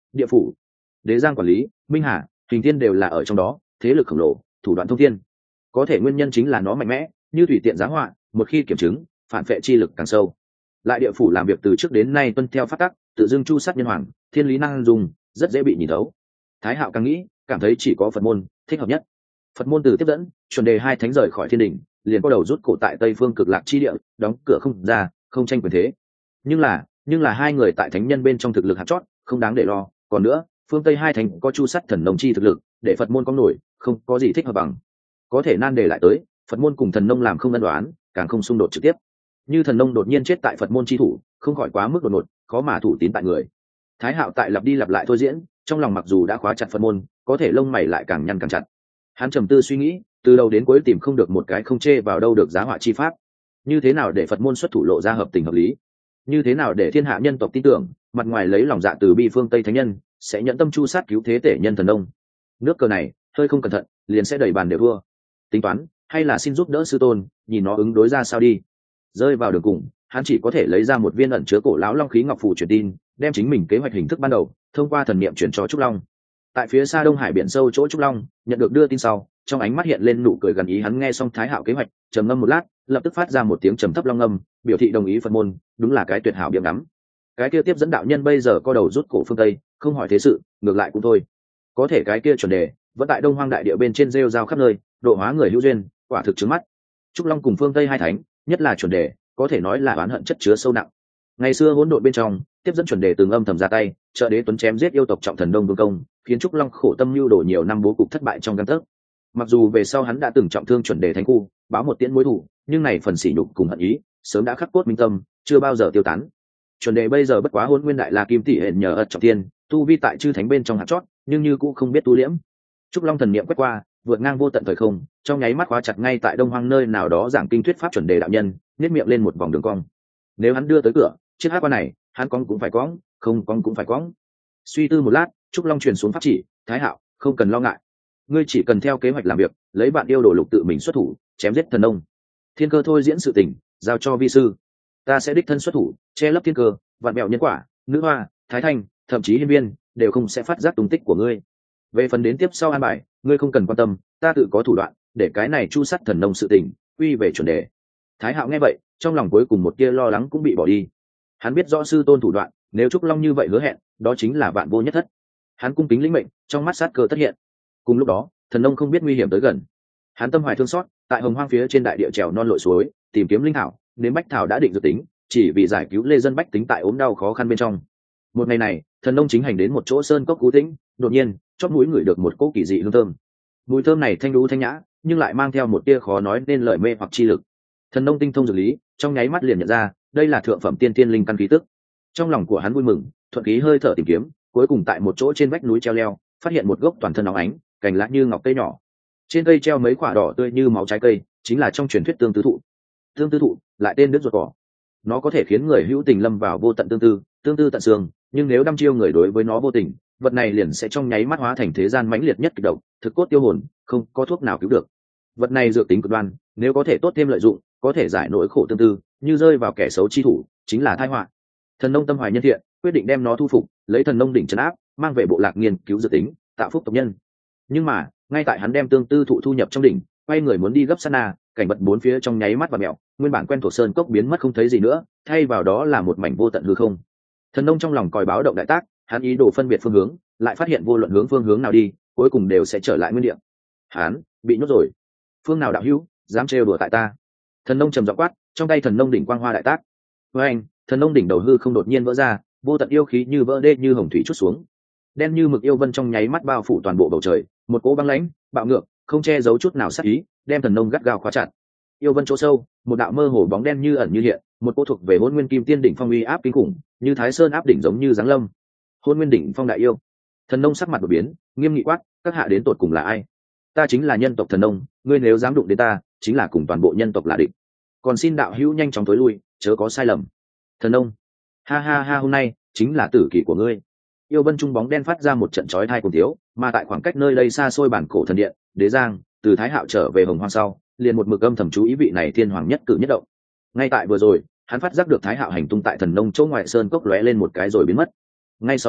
địa phủ, đế giang quản lý, minh hà, hình thiên đều là ở trong đó, thế lực khổng lồ, thủ đoạn thông thiên. Có thể nguyên nhân chính là nó mạnh mẽ, như tùy tiện giá họa, một khi kiểm chứng, phản phệ chi lực càng sâu. Lại địa phủ làm việc từ trước đến nay tuân theo pháp tắc, tự dưng chu sát nhân hoàng, thiên lý năng dùng, rất dễ bị nhìn thấu. Thái Hạo càng nghĩ, cảm thấy chỉ có Phật môn thích hợp nhất. Phật môn từ tiếp dẫn, chuẩn đề hai thánh rời khỏi thiên đình, liền có đầu rút cổ tại Tây Phương Cực Lạc chi địa, đóng cửa không ra, không tranh quyền thế. Nhưng là hai người tại thánh nhân bên trong thực lực hạt chót, không đáng để lo. Còn nữa, phương Tây hai thánh có chu sát thần nông chi thực lực, để Phật môn có nổi, không có gì thích hợp bằng. Có thể nan đề lại tới, Phật môn cùng thần nông làm không ân đoán, càng không xung đột trực tiếp. Như thần nông đột nhiên chết tại Phật môn chi thủ, không khỏi quá mức đột ngột, khó mà thủ tín tại người. Thái Hạo tại lặp đi lặp lại thôi diễn, trong lòng mặc dù đã khóa chặt Phật môn, có thể lông mày lại càng nhăn càng chặt. Hắn trầm tư suy nghĩ, từ đầu đến cuối tìm không được một cái không chê vào đâu được giá họa chi pháp. Như thế nào để Phật môn xuất thủ lộ ra hợp tình hợp lý? Như thế nào để thiên hạ nhân tộc tin tưởng, mặt ngoài lấy lòng dạ từ bi phương Tây thánh nhân, sẽ nhận tâm chu sát cứu thế tể nhân thần nông? Nước cờ này, hơi không cẩn thận, liền sẽ đẩy bàn đều thua. Tính toán, hay là xin giúp đỡ sư tôn, nhìn nó ứng đối ra sao đi. Rơi vào đường cùng, hắn chỉ có thể lấy ra một viên ẩn chứa cổ lão long khí ngọc phù truyền tin, đem chính mình kế hoạch hình thức ban đầu thông qua thần niệm chuyển cho Trúc Long. Tại phía xa Đông Hải biển sâu chỗ Trúc Long nhận được đưa tin sau, trong ánh mắt hiện lên nụ cười gần ý. Hắn nghe xong Thái Hạo kế hoạch, trầm ngâm một lát, lập tức phát ra một tiếng trầm thấp long ngâm, biểu thị đồng ý Phật môn, đúng là cái tuyệt hảo biếng ngắm. Cái kia tiếp dẫn đạo nhân bây giờ co đầu rút cổ phương Tây, không hỏi thế sự, ngược lại cũng thôi. Có thể cái kia chuẩn đề vẫn tại Đông Hoang đại địa bên trên rêu rao khắp nơi, độ hóa người hữu duyên, quả thực trứng mắt. Trúc Long cùng phương Tây hai thánh, nhất là chuẩn đề, có thể nói là oán hận chất chứa sâu nặng. Ngày xưa hỗn độn bên trong, tiếp dẫn chuẩn đề từng âm thầm ra tay, trợ đế tuấn chém giết yêu tộc trọng thần Đông Vương Công, khiến Trúc Long khổ tâm lưu đổ nhiều năm bố cục thất bại trong gang tấc. Mặc dù về sau hắn đã từng trọng thương chuẩn đề thánh khu, báo một tiễn mối thủ, nhưng này phần sỉ nhục cùng hận ý, sớm đã khắc cốt minh tâm, chưa bao giờ tiêu tán. Chuẩn đề bây giờ bất quá Hỗn Nguyên Đại La Kim Tỷ hẹn nhờ ật trọng thiên, tu vi tại chư thánh bên trong hạt chót, nhưng như cũng không biết tu liễm. Trúc Long thần niệm quét qua, vượt ngang vô tận thời không, trong nháy mắt khóa chặt ngay tại Đông Hoang nơi nào đó giảng kinh thuyết pháp chuẩn đề đạo nhân, nhếch miệng lên một vòng đường cong. Nếu hắn đưa tới cửa, chiếc hát qua này, hắn cong cũng phải cong, không cong cũng phải cong. Suy tư một lát, Trúc Long truyền xuống pháp chỉ, Thái Hạo, không cần lo ngại, ngươi chỉ cần theo kế hoạch làm việc, lấy bạn yêu đồ lục tự mình xuất thủ, chém giết thần nông. Thiên cơ thôi diễn sự tình, giao cho vi sư, ta sẽ đích thân xuất thủ, che lấp thiên cơ, vạn mẹo nhân quả, nữ hoa, thái thanh, thậm chí hiên viên đều không sẽ phát giác tung tích của ngươi. Về phần đến tiếp sau an bài, ngươi không cần quan tâm, ta tự có thủ đoạn, để cái này chu sát thần nông sự tình quy về chuẩn đề. Thái Hạo nghe vậy, trong lòng cuối cùng một tia lo lắng cũng bị bỏ đi. Hắn biết rõ sư tôn thủ đoạn, nếu Trúc Long như vậy hứa hẹn, đó chính là vạn vô nhất thất. Hắn cung kính lĩnh mệnh, trong mắt sát cơ tất hiện. Cùng lúc đó, thần nông không biết nguy hiểm tới gần. Hắn tâm hoài thương xót, tại hồng hoang phía trên đại địa trèo non lội suối, tìm kiếm linh thảo, đến bách thảo đã định dự tính, chỉ vì giải cứu lê dân bách tính tại ốm đau khó khăn bên trong. Một ngày này, thần nông chính hành đến một chỗ sơn cốc cú tĩnh, đột nhiên, chóp mũi ngửi được một cỗ kỳ dị hương thơm. Mùi thơm này thanh đú thanh nhã, nhưng lại mang theo một tia khó nói nên lời mê hoặc chi lực. Thần nông tinh thông dược lý, trong nháy mắt liền nhận ra, đây là thượng phẩm tiên tiên linh căn khí tức. Trong lòng của hắn vui mừng, thuận khí hơi thở tìm kiếm, cuối cùng tại một chỗ trên vách núi treo leo, phát hiện một gốc toàn thân óng ánh, cành lá như ngọc cây nhỏ. Trên cây treo mấy quả đỏ tươi như máu trái cây, chính là trong truyền thuyết tương tư thụ. Tương tư thụ, lại tên đứt ruột cỏ. Nó có thể khiến người hữu tình lâm vào vô tận tương tư tận xương, nhưng nếu đăm chiêu người đối với nó vô tình, vật này liền sẽ trong nháy mắt hóa thành thế gian mãnh liệt nhất kịch độc, thực cốt tiêu hồn, không có thuốc nào cứu được. Vật này dược tính cực đoan, nếu có thể tốt thêm lợi dụng, có thể giải nỗi khổ tương tư, như rơi vào kẻ xấu chi thủ, chính là tai họa. Thần nông tâm hoài nhân thiện, quyết định đem nó thu phục, lấy thần nông đỉnh trấn áp, mang về bộ lạc nghiên cứu dược tính, tạo phúc tộc nhân. Nhưng mà, ngay tại hắn đem tương tư thụ thu nhập trong đỉnh, quay người muốn đi gấp sát na, cảnh vật bốn phía trong nháy mắt và mèo, nguyên bản quen thuộc sơn cốc biến mất không thấy gì nữa, thay vào đó là một mảnh vô tận hư không. Thần nông trong lòng còi báo động đại tác, hắn ý đồ phân biệt phương hướng, lại phát hiện vô luận hướng phương hướng nào đi, cuối cùng đều sẽ trở lại nguyên địa. Hắn bị nhốt rồi. Phương nào đạo hữu, dám trêu đùa tại ta? Thần nông trầm giọng quát, trong tay thần nông đỉnh quang hoa đại tác. Với anh, thần nông đỉnh đầu hư không đột nhiên vỡ ra, vô tận yêu khí như vỡ đê như hồng thủy chút xuống. Đen như mực yêu vân trong nháy mắt bao phủ toàn bộ bầu trời, một cỗ băng lãnh, bạo ngược, không che giấu chút nào sát ý, đem thần nông gắt gao khóa chặt. Yêu vân chỗ sâu, một đạo mơ hồ bóng đen như ẩn như hiện, một cỗ thuộc về Hỗn Nguyên Kim Tiên đỉnh phong uy áp kinh khủng, như Thái Sơn áp đỉnh giống như giáng lâm. Hỗn Nguyên đỉnh phong đại yêu. Thần nông sắc mặt đổi biến, nghiêm nghị quát, các hạ đến tột cùng là ai? Ta chính là nhân tộc thần nông, ngươi nếu dám đụng đến ta, chính là cùng toàn bộ nhân tộc là địch. Còn xin đạo hữu nhanh chóng tối lui, chớ có sai lầm. Thần nông, ha ha ha, hôm nay chính là tử kỷ của ngươi. Yêu vân trung bóng đen phát ra một trận chói tai cùng thiếu, mà tại khoảng cách nơi đây xa xôi bản cổ thần điện, đế giang, từ Thái Hạo trở về Hồng Hoang sau, liền một mực âm thầm chú ý vị này thiên hoàng nhất cử nhất động. Ngay tại vừa rồi, hắn phát giác được Thái Hạo hành tung tại thần nông chỗ ngoại sơn cốc lóe lên một cái rồi biến mất. Ngay sau đó,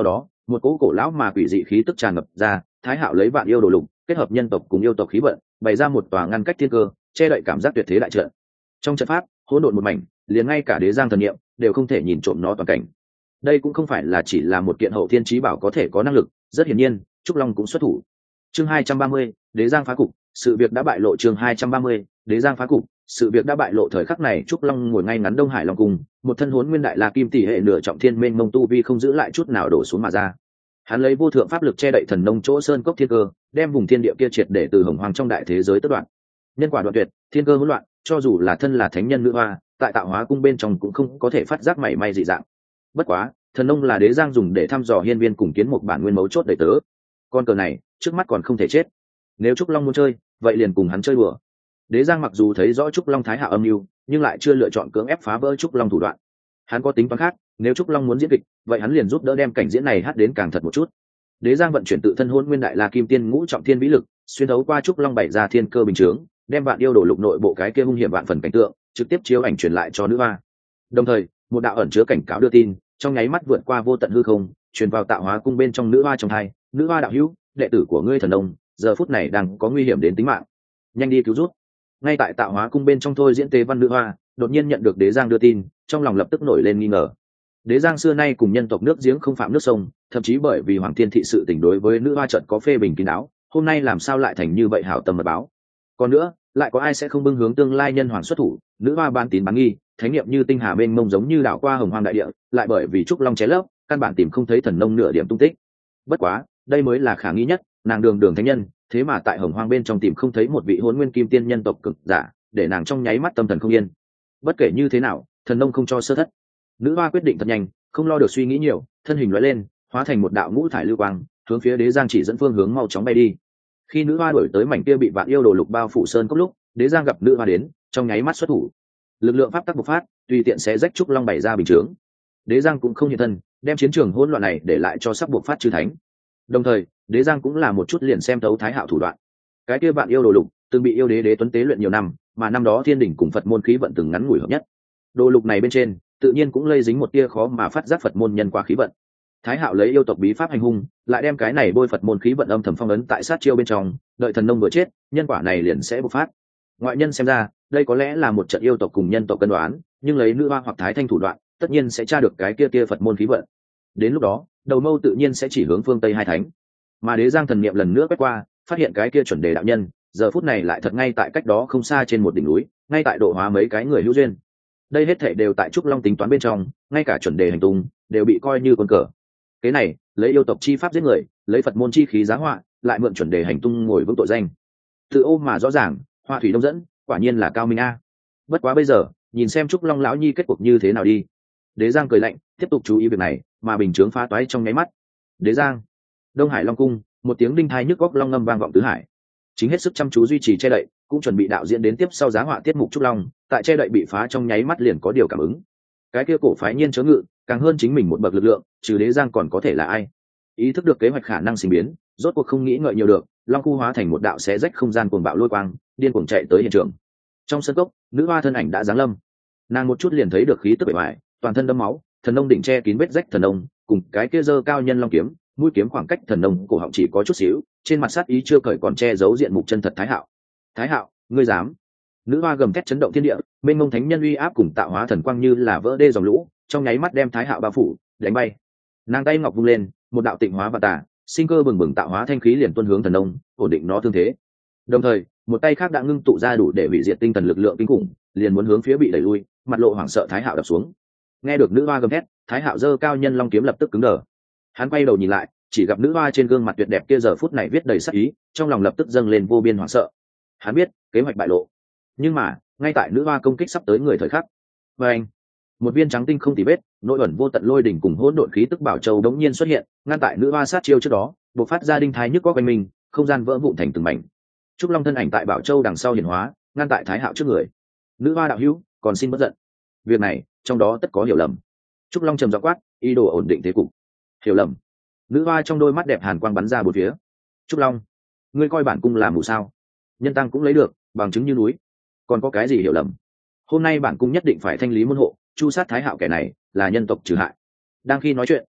một cỗ cổ lão mà quỷ dị khí tức tràn ngập ra. Thái Hạo lấy vạn yêu đồ lục kết hợp nhân tộc cùng yêu tộc khí vận, bày ra một tòa ngăn cách thiên cơ, che đậy cảm giác tuyệt thế đại trận. Trong trận pháp hỗn độn một mảnh, liền ngay cả đế giang thần niệm đều không thể nhìn trộm nó toàn cảnh. Đây cũng không phải là chỉ là một kiện hậu thiên chí bảo có thể có năng lực, rất hiển nhiên Trúc Long cũng xuất thủ. Chương 230, đế giang phá cục, sự việc đã bại lộ. Chương 230, đế giang phá cục, sự việc đã bại lộ. Thời khắc này Trúc Long ngồi ngay ngắn Đông Hải Long cung, một thân hỗn nguyên đại la kim tỷ hệ nửa trọng thiên mênh mông tu vi không giữ lại chút nào đổ xuống mà ra. Hắn lấy vô thượng pháp lực che đậy thần nông chỗ sơn cốc thiên cơ, đem vùng thiên địa kia triệt để từ hồng hoang trong đại thế giới tất đoạn. Nhân quả đoạn tuyệt, thiên cơ hỗn loạn, cho dù là thân là thánh nhân nữ hoa, tại tạo hóa cung bên trong cũng không có thể phát giác mảy may dị dạng. Bất quá, thần nông là đế giang dùng để thăm dò hiên viên cùng kiến một bản nguyên mấu chốt đầy tớ. Con cờ này trước mắt còn không thể chết, nếu Trúc Long muốn chơi vậy liền cùng hắn chơi đùa. Đế giang mặc dù thấy rõ Trúc Long thái hạ âm mưu, nhưng lại chưa lựa chọn cưỡng ép phá vỡ Trúc Long thủ đoạn. Hắn có tính toán khác, nếu Trúc Long muốn diễn kịch vậy hắn liền giúp đỡ đem cảnh diễn này hát đến càng thật một chút. Đế giang vận chuyển tự thân hôn nguyên đại la kim tiên ngũ trọng thiên vĩ lực, xuyên thấu qua Trúc Long bày ra thiên cơ bình chướng, đem vạn yêu đổ lục nội bộ cái kia hung hiểm vạn phần cảnh tượng trực tiếp chiếu ảnh truyền lại cho nữ hoa. Đồng thời một đạo ẩn chứa cảnh cáo đưa tin trong nháy mắt vượt qua vô tận hư không, truyền vào tạo hóa cung bên trong nữ hoa trong hai. Nữ hoa đạo hữu, đệ tử của ngươi thần nông giờ phút này đang có nguy hiểm đến tính mạng, nhanh đi cứu rút. Ngay tại tạo hóa cung bên trong thôi diễn tế văn nữ hoa đột nhiên nhận được đế giang đưa tin, trong lòng lập tức nổi lên nghi ngờ. Đế giang xưa nay cùng nhân tộc nước giếng không phạm nước sông, thậm chí bởi vì hoàng thiên thị sự tình đối với nữ hoa trận có phê bình kín đáo, hôm nay làm sao lại thành như vậy hảo tâm mật báo. Còn nữa lại có ai sẽ không bưng hướng tương lai nhân hoàng xuất thủ. Nữ hoa ban tín bán nghi, thánh nghiệm như tinh hà mênh mông giống như đảo qua hồng hoang đại địa, lại bởi vì Trúc Long ché lấp căn bản tìm không thấy thần nông nửa điểm tung tích. Bất quá đây mới là khả nghi nhất, nàng đường đường thánh nhân thế mà tại hồng hoang bên trong tìm không thấy một vị hôn nguyên kim tiên nhân tộc cực giả, để nàng trong nháy mắt tâm thần không yên. Bất kể như thế nào thần nông không cho sơ thất. Nữ hoa quyết định thật nhanh, không lo được suy nghĩ nhiều, thân hình lóe lên hóa thành một đạo ngũ thải lưu quang, hướng phía đế giang chỉ dẫn phương hướng mau chóng bay đi. Khi nữ hoa đuổi tới mảnh kia bị vạn yêu đồ lục bao phủ sơn cốc lúc, đế giang gặp nữ hoa đến, trong nháy mắt xuất thủ, lực lượng pháp tắc bộc phát, tùy tiện sẽ rách Trúc Long bày ra bình chướng. Đế giang cũng không hiện thân, đem chiến trường hỗn loạn này để lại cho sắp bộc phát chư thánh. Đồng thời đế giang cũng là một chút liền xem thấu thái hạo thủ đoạn. Cái kia vạn yêu đồ lục từng bị yêu đế đế tuấn tế luyện nhiều năm, mà năm đó thiên đỉnh cùng Phật môn khí vận từng ngắn ngủi hợp nhất. Đồ lục này bên trên tự nhiên cũng lây dính một tia khó mà phát giác Phật môn nhân quả khí vận. Thái hạo lấy yêu tộc bí pháp hành hung, lại đem cái này bôi Phật môn khí vận âm thầm phong ấn tại sát chiêu bên trong, đợi thần nông vừa chết nhân quả này liền sẽ bộc phát. Ngoại nhân xem ra đây có lẽ là một trận yêu tộc cùng nhân tộc cân đoán, nhưng lấy nữ hoa hoặc thái thanh thủ đoạn tất nhiên sẽ tra được cái kia Phật môn khí vận. Đến lúc đó đầu mâu tự nhiên sẽ chỉ hướng phương Tây hai thánh. Mà đế giang thần niệm lần nữa quét qua, phát hiện cái kia chuẩn đề đạo nhân giờ phút này lại thật ngay tại cách đó không xa trên một đỉnh núi, ngay tại độ hóa mấy cái người hữu duyên. Đây hết thảy đều tại Trúc Long tính toán bên trong, ngay cả chuẩn đề hành tung đều bị coi như con cờ. Cái này lấy yêu tộc chi pháp giết người, lấy Phật môn chi khí giá họa, lại mượn chuẩn đề hành tung ngồi vững tội danh. Tự ô mà rõ ràng, hoa thủy đông dẫn, quả nhiên là cao minh a. Bất quá bây giờ nhìn xem Trúc Long lão nhi kết cuộc như thế nào đi. Đế giang cười lạnh, tiếp tục chú ý việc này, mà bình chướng phá toái trong nháy mắt. Đế giang, Đông Hải Long cung, một tiếng đinh thai nhức góc long ngâm vang vọng tứ hải. Chính hết sức chăm chú duy trì che đậy, cũng chuẩn bị đạo diễn đến tiếp sau giá họa tiết mục Trúc Long, tại che đậy bị phá trong nháy mắt liền có điều cảm ứng. Cái kia cổ phái nhiên chớ ngự, càng hơn chính mình một bậc lực lượng, trừ đế giang còn có thể là ai? Ý thức được kế hoạch khả năng sinh biến, rốt cuộc không nghĩ ngợi nhiều được, long khu hóa thành một đạo xé rách không gian cuồng bạo lôi quang, điên cuồng chạy tới hiện trường. Trong sân cốc, nữ hoa thân ảnh đã giáng lâm. Nàng một chút liền thấy được khí tức bề ngoài, toàn thân đẫm máu, thần nông đỉnh che kín vết rách thần nông, cùng cái kia giơ cao nhân long kiếm, mũi kiếm khoảng cách thần nông cổ họng chỉ có chút xíu, trên mặt sát ý chưa cởi còn che giấu diện mục chân thật Thái Hạo. Thái Hạo, ngươi dám? Nữ hoa gầm thét chấn động thiên địa, mênh mông thánh nhân uy áp cùng tạo hóa thần quang như là vỡ đê dòng lũ, trong nháy mắt đem Thái Hạo bao phủ, đánh bay. Nàng tay ngọc vung lên, một đạo tịnh hóa và tà, sinh cơ bừng bừng tạo hóa thanh khí liền tuôn hướng thần nông, ổn định nó thương thế. Đồng thời, một tay khác đã ngưng tụ ra đủ để hủy diệt tinh thần lực lượng kinh khủng, liền muốn hướng phía bị đẩy lui, mặt lộ hoảng sợ Thái Hạo đập xuống. Nghe được nữ hoa gầm thét, Thái Hạo giơ cao nhân long kiếm lập tức cứng đờ. Hắn quay đầu nhìn lại, chỉ gặp nữ hoa trên gương mặt tuyệt đẹp kia giờ phút này viết đầy sắc ý, trong lòng lập tức dâng lên vô biên hoảng sợ. Hắn biết kế hoạch bại lộ, nhưng mà ngay tại nữ hoa công kích sắp tới người thời khắc, và anh, một viên trắng tinh không tì vết, nội ẩn vô tận lôi đỉnh cùng hỗn độn khí tức bảo châu đống nhiên xuất hiện, ngăn tại nữ hoa sát chiêu trước đó, bộc phát ra đinh thái nhức có quanh mình, không gian vỡ vụn thành từng mảnh. Trúc Long thân ảnh tại bảo châu đằng sau hiển hóa, ngăn tại Thái Hạo trước người. Nữ hoa đạo hữu, còn xin bất giận. Việc này trong đó tất có hiểu lầm. Trúc Long trầm giọng quát, ý đồ ổn định thế cục. Hiểu lầm? Nữ hoa trong đôi mắt đẹp hàn quang bắn ra bốn phía. Trúc Long, ngươi coi bản cung là mù sao? Nhân tăng cũng lấy được, bằng chứng như núi. Còn có cái gì hiểu lầm? Hôm nay bản cung nhất định phải thanh lý môn hộ, chu sát Thái Hạo kẻ này, là nhân tộc trừ hại. Đang khi nói chuyện,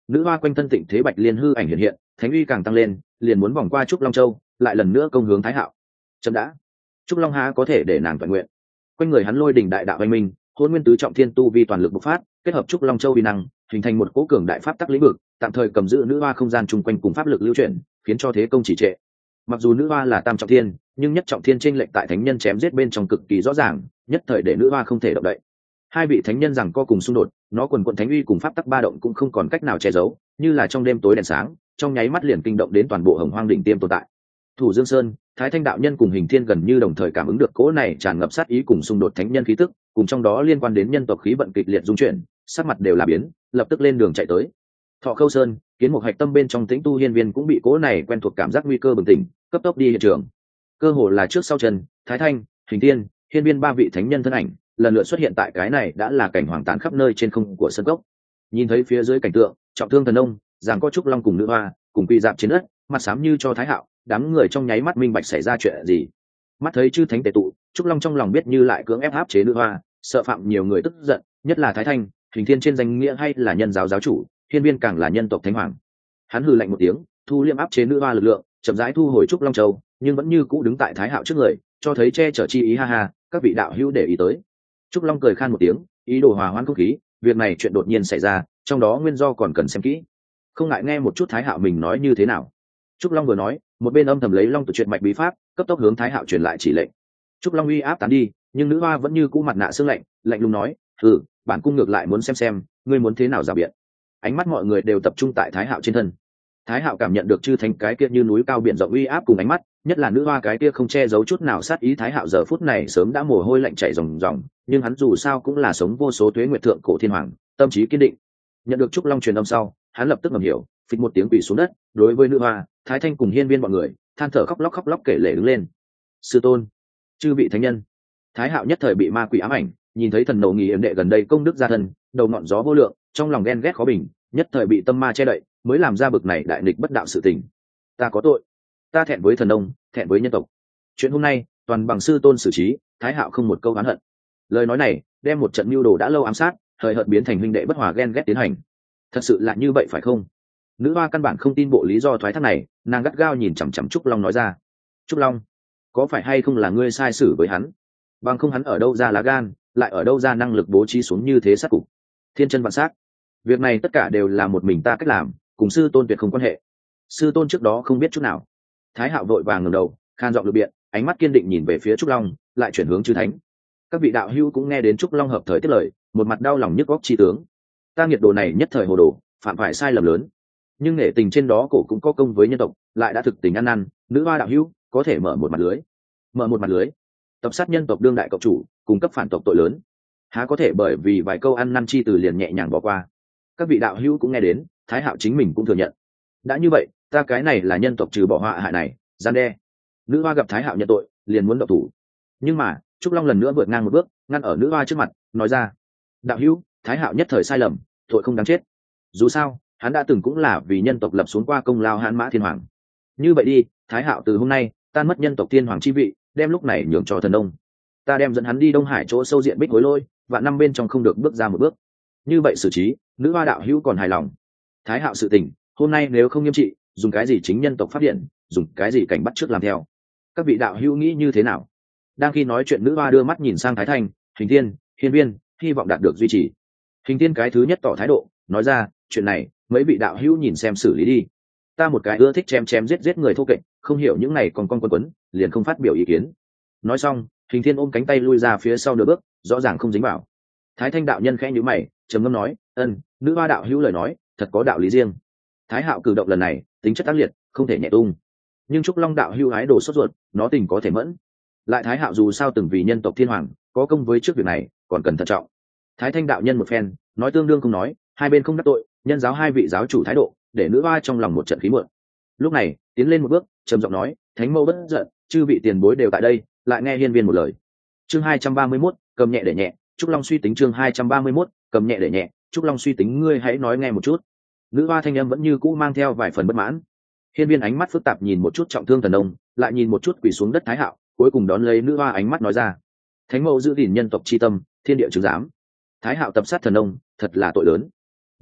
nữ hoa quanh thân tịnh thế bạch liên hư ảnh hiện hiện, thánh uy càng tăng lên, liền muốn vòng qua trúc long châu, lại lần nữa công hướng thái hạo. Chậm đã, trúc long há có thể để nàng toàn nguyện. Quanh người hắn lôi đỉnh đại đạo anh minh, hôn nguyên tứ trọng thiên tu vi toàn lực bộc phát, kết hợp trúc long châu uy năng, hình thành một cỗ cường đại pháp tắc lĩnh vực, tạm thời cầm giữ nữ hoa không gian chung quanh cùng pháp lực lưu chuyển, khiến cho thế công chỉ trệ. Mặc dù nữ hoa là tam trọng thiên, nhưng nhất trọng thiên chênh lệch tại thánh nhân chém giết bên trong cực kỳ rõ ràng, nhất thời để nữ hoa không thể động đậy. Hai vị thánh nhân rằng co cùng xung đột, nó quần quận thánh uy cùng pháp tắc ba động cũng không còn cách nào che giấu, như là trong đêm tối đèn sáng, trong nháy mắt liền kinh động đến toàn bộ Hồng Hoang đỉnh tiêm tồn tại. Thủ Dương Sơn, Thái Thanh đạo nhân cùng Hình Thiên gần như đồng thời cảm ứng được cỗ này tràn ngập sát ý cùng xung đột thánh nhân khí tức, cùng trong đó liên quan đến nhân tộc khí vận kịch liệt dung chuyển, sắc mặt đều là biến, lập tức lên đường chạy tới. Thọ Khâu Sơn, Kiến Mục Hạch Tâm bên trong Tĩnh Tu Hiên Viên cũng bị cỗ này quen thuộc cảm giác nguy cơ bừng tỉnh, cấp tốc đi hiện trường. Cơ hồ là trước sau chân, Thái Thanh, Hình Thiên, Hiên Viên ba vị thánh nhân thân ảnh lần lượt xuất hiện tại cái này đã là cảnh hoàng tàn khắp nơi trên không của sân cốc. Nhìn thấy phía dưới cảnh tượng, Trọng Thương Thần Ông, giằng có trúc long cùng nữ hoa, cùng quỳ dạp trên đất, mặt xám như cho Thái Hạo, đám người trong nháy mắt minh bạch xảy ra chuyện gì. Mắt thấy chư thánh tề tụ, trúc long trong lòng biết như lại cưỡng ép áp chế nữ hoa, sợ phạm nhiều người tức giận, nhất là Thái Thanh, Hình Thiên trên danh nghĩa hay là nhân giáo giáo chủ, Hiên Viên càng là nhân tộc thánh hoàng. Hắn hừ lạnh một tiếng, thu liêm áp chế nữ hoa lực lượng, chậm rãi thu hồi trúc long châu, nhưng vẫn như cũ đứng tại Thái Hạo trước người, cho thấy che chở chi ý. Ha ha, các vị đạo hữu để ý tới. Trúc Long cười khan một tiếng, ý đồ hòa hoãn không khí, việc này chuyện đột nhiên xảy ra, trong đó nguyên do còn cần xem kỹ. Không ngại nghe một chút Thái Hạo mình nói như thế nào. Trúc Long vừa nói, một bên âm thầm lấy Long tự chuyện mạch bí pháp, cấp tốc hướng Thái Hạo truyền lại chỉ lệnh. Trúc Long uy áp tán đi, nhưng nữ hoa vẫn như cũ mặt nạ sương lạnh, lạnh lùng nói, bản cung ngược lại muốn xem, ngươi muốn thế nào rào biện. Ánh mắt mọi người đều tập trung tại Thái Hạo trên thân. Thái Hạo cảm nhận được chư thánh cái kia như núi cao biển rộng uy áp cùng ánh mắt, nhất là nữ hoa cái kia không che giấu chút nào sát ý. Thái Hạo giờ phút này sớm đã mồ hôi lạnh chảy ròng ròng, nhưng hắn dù sao cũng là sống vô số tuế nguyệt thượng cổ thiên hoàng, tâm trí kiên định. Nhận được trúc long truyền âm sau, hắn lập tức ngầm hiểu, phịch một tiếng quỳ xuống đất, đối với nữ hoa, Thái Thanh cùng Hiên Viên bọn người, than thở khóc lóc kể lể đứng lên. Sư tôn, chư vị thánh nhân. Thái Hạo nhất thời bị ma quỷ ám ảnh, nhìn thấy thần nầu nghỉ yếm đệ gần đây công đức gia thân, đầu ngọn gió vô lượng, trong lòng ghen ghét khó bình, nhất thời bị tâm ma che đậy, mới làm ra bực này đại nghịch bất đạo sự tình. Ta có tội, ta thẹn với thần ông, thẹn với nhân tộc. Chuyện hôm nay toàn bằng sư tôn xử trí. Thái Hạo không một câu oán hận. Lời nói này đem một trận mưu đồ đã lâu ám sát, hời hợt biến thành huynh đệ bất hòa ghen ghét tiến hành. Thật sự là như vậy phải không? Nữ hoa căn bản không tin bộ lý do thoái thác này, nàng gắt gao nhìn chằm chằm Trúc Long nói ra. Trúc Long, có phải hay không là ngươi sai xử với hắn? Bằng không hắn ở đâu ra lá gan, lại ở đâu ra năng lực bố trí xuống như thế sát cục? Thiên chân vạn sát, việc này tất cả đều là một mình ta cách làm, cùng sư tôn tuyệt không quan hệ. Sư tôn trước đó không biết chút nào. Thái Hạo vội vàng ngẩng đầu, khan giọng lực biện, ánh mắt kiên định nhìn về phía Trúc Long, lại chuyển hướng chư thánh. Các vị đạo hữu cũng nghe đến Trúc Long hợp thời tiết lời, một mặt đau lòng nhức góc chi tướng. Ta nghiệt đồ này nhất thời hồ đồ, phạm phải sai lầm lớn, nhưng nghệ tình trên đó cổ cũng có công với nhân tộc, lại đã thực tình ăn năn, nữ hoa đạo hữu có thể mở một mặt lưới. Mở một mặt lưới, tập sát nhân tộc đương đại cộng chủ, cung cấp phản tộc tội lớn, há có thể bởi vì vài câu ăn năn chi từ liền nhẹ nhàng bỏ qua. Các vị đạo hữu cũng nghe đến, Thái Hạo chính mình cũng thừa nhận. Đã như vậy, ta cái này là nhân tộc trừ bỏ họa hại này, gian đe. Nữ hoa gặp Thái Hạo nhận tội, liền muốn động thủ, nhưng mà Trúc Long lần nữa vượt ngang một bước, ngăn ở nữ hoa trước mặt, nói ra: đạo hữu, Thái Hạo nhất thời sai lầm, tội không đáng chết. Dù sao hắn đã từng cũng là vì nhân tộc lập xuống qua công lao hãn mã thiên hoàng. Như vậy đi, Thái Hạo từ hôm nay tan mất nhân tộc thiên hoàng chi vị, đem lúc này nhường cho thần ông. Ta đem dẫn hắn đi Đông Hải chỗ sâu diện bích hối lôi, và năm bên trong không được bước ra một bước. Như vậy xử trí, nữ hoa đạo hữu còn hài lòng? Thái Hạo sự tình hôm nay nếu không nghiêm trị, dùng cái gì chính nhân tộc phát điện, dùng cái gì cảnh bắt trước làm theo? Các vị đạo hữu nghĩ như thế nào? Đang khi nói chuyện, nữ hoa đưa mắt nhìn sang Thái Thanh, Hình Thiên, Hiên Viên, hy vọng đạt được duy trì. Hình Thiên cái thứ nhất tỏ thái độ, nói ra: chuyện này mấy vị đạo hữu nhìn xem xử lý đi. Ta một cái ưa thích chém giết người thô kệch, không hiểu những này còn con quấn quấn, liền không phát biểu ý kiến. Nói xong, Hình Thiên ôm cánh tay lui ra phía sau nửa bước, rõ ràng không dính vào. Thái Thanh đạo nhân khẽ nhíu mày, trầm ngâm nói: nữ hoa đạo hữu lời nói thật có đạo lý riêng. Thái Hạo cử động lần này tính chất tác liệt, không thể nhẹ tung. Nhưng Trúc Long đạo hữu ái đồ sốt ruột, nó tình có thể mẫn. Lại Thái Hạo dù sao từng vì nhân tộc thiên hoàng, có công với trước việc này, còn cần thận trọng. Thái Thanh đạo nhân một phen nói tương đương không nói, hai bên không đắc tội, nhân giáo hai vị giáo chủ thái độ, để nữ hoa trong lòng một trận khí mượn. Lúc này tiến lên một bước, trầm giọng nói: thánh mẫu bất giận, chư vị tiền bối đều tại đây, lại nghe Hiên Viên một lời. Chương 231, cầm nhẹ để nhẹ. Trúc Long suy tính. Chương 231, cầm nhẹ để nhẹ. Trúc Long suy tính. Ngươi hãy nói nghe một chút. Nữ hoa thanh âm vẫn như cũ mang theo vài phần bất mãn. Hiên Viên ánh mắt phức tạp nhìn một chút Trọng Thương Thần Ông, lại nhìn một chút quỳ xuống đất Thái Hạo, cuối cùng đón lấy nữ hoa ánh mắt nói ra: thánh mẫu giữ gìn nhân tộc chi tâm, thiên địa chứng giám. Thái Hạo tập sát thần ông, thật là tội lớn. Nhưng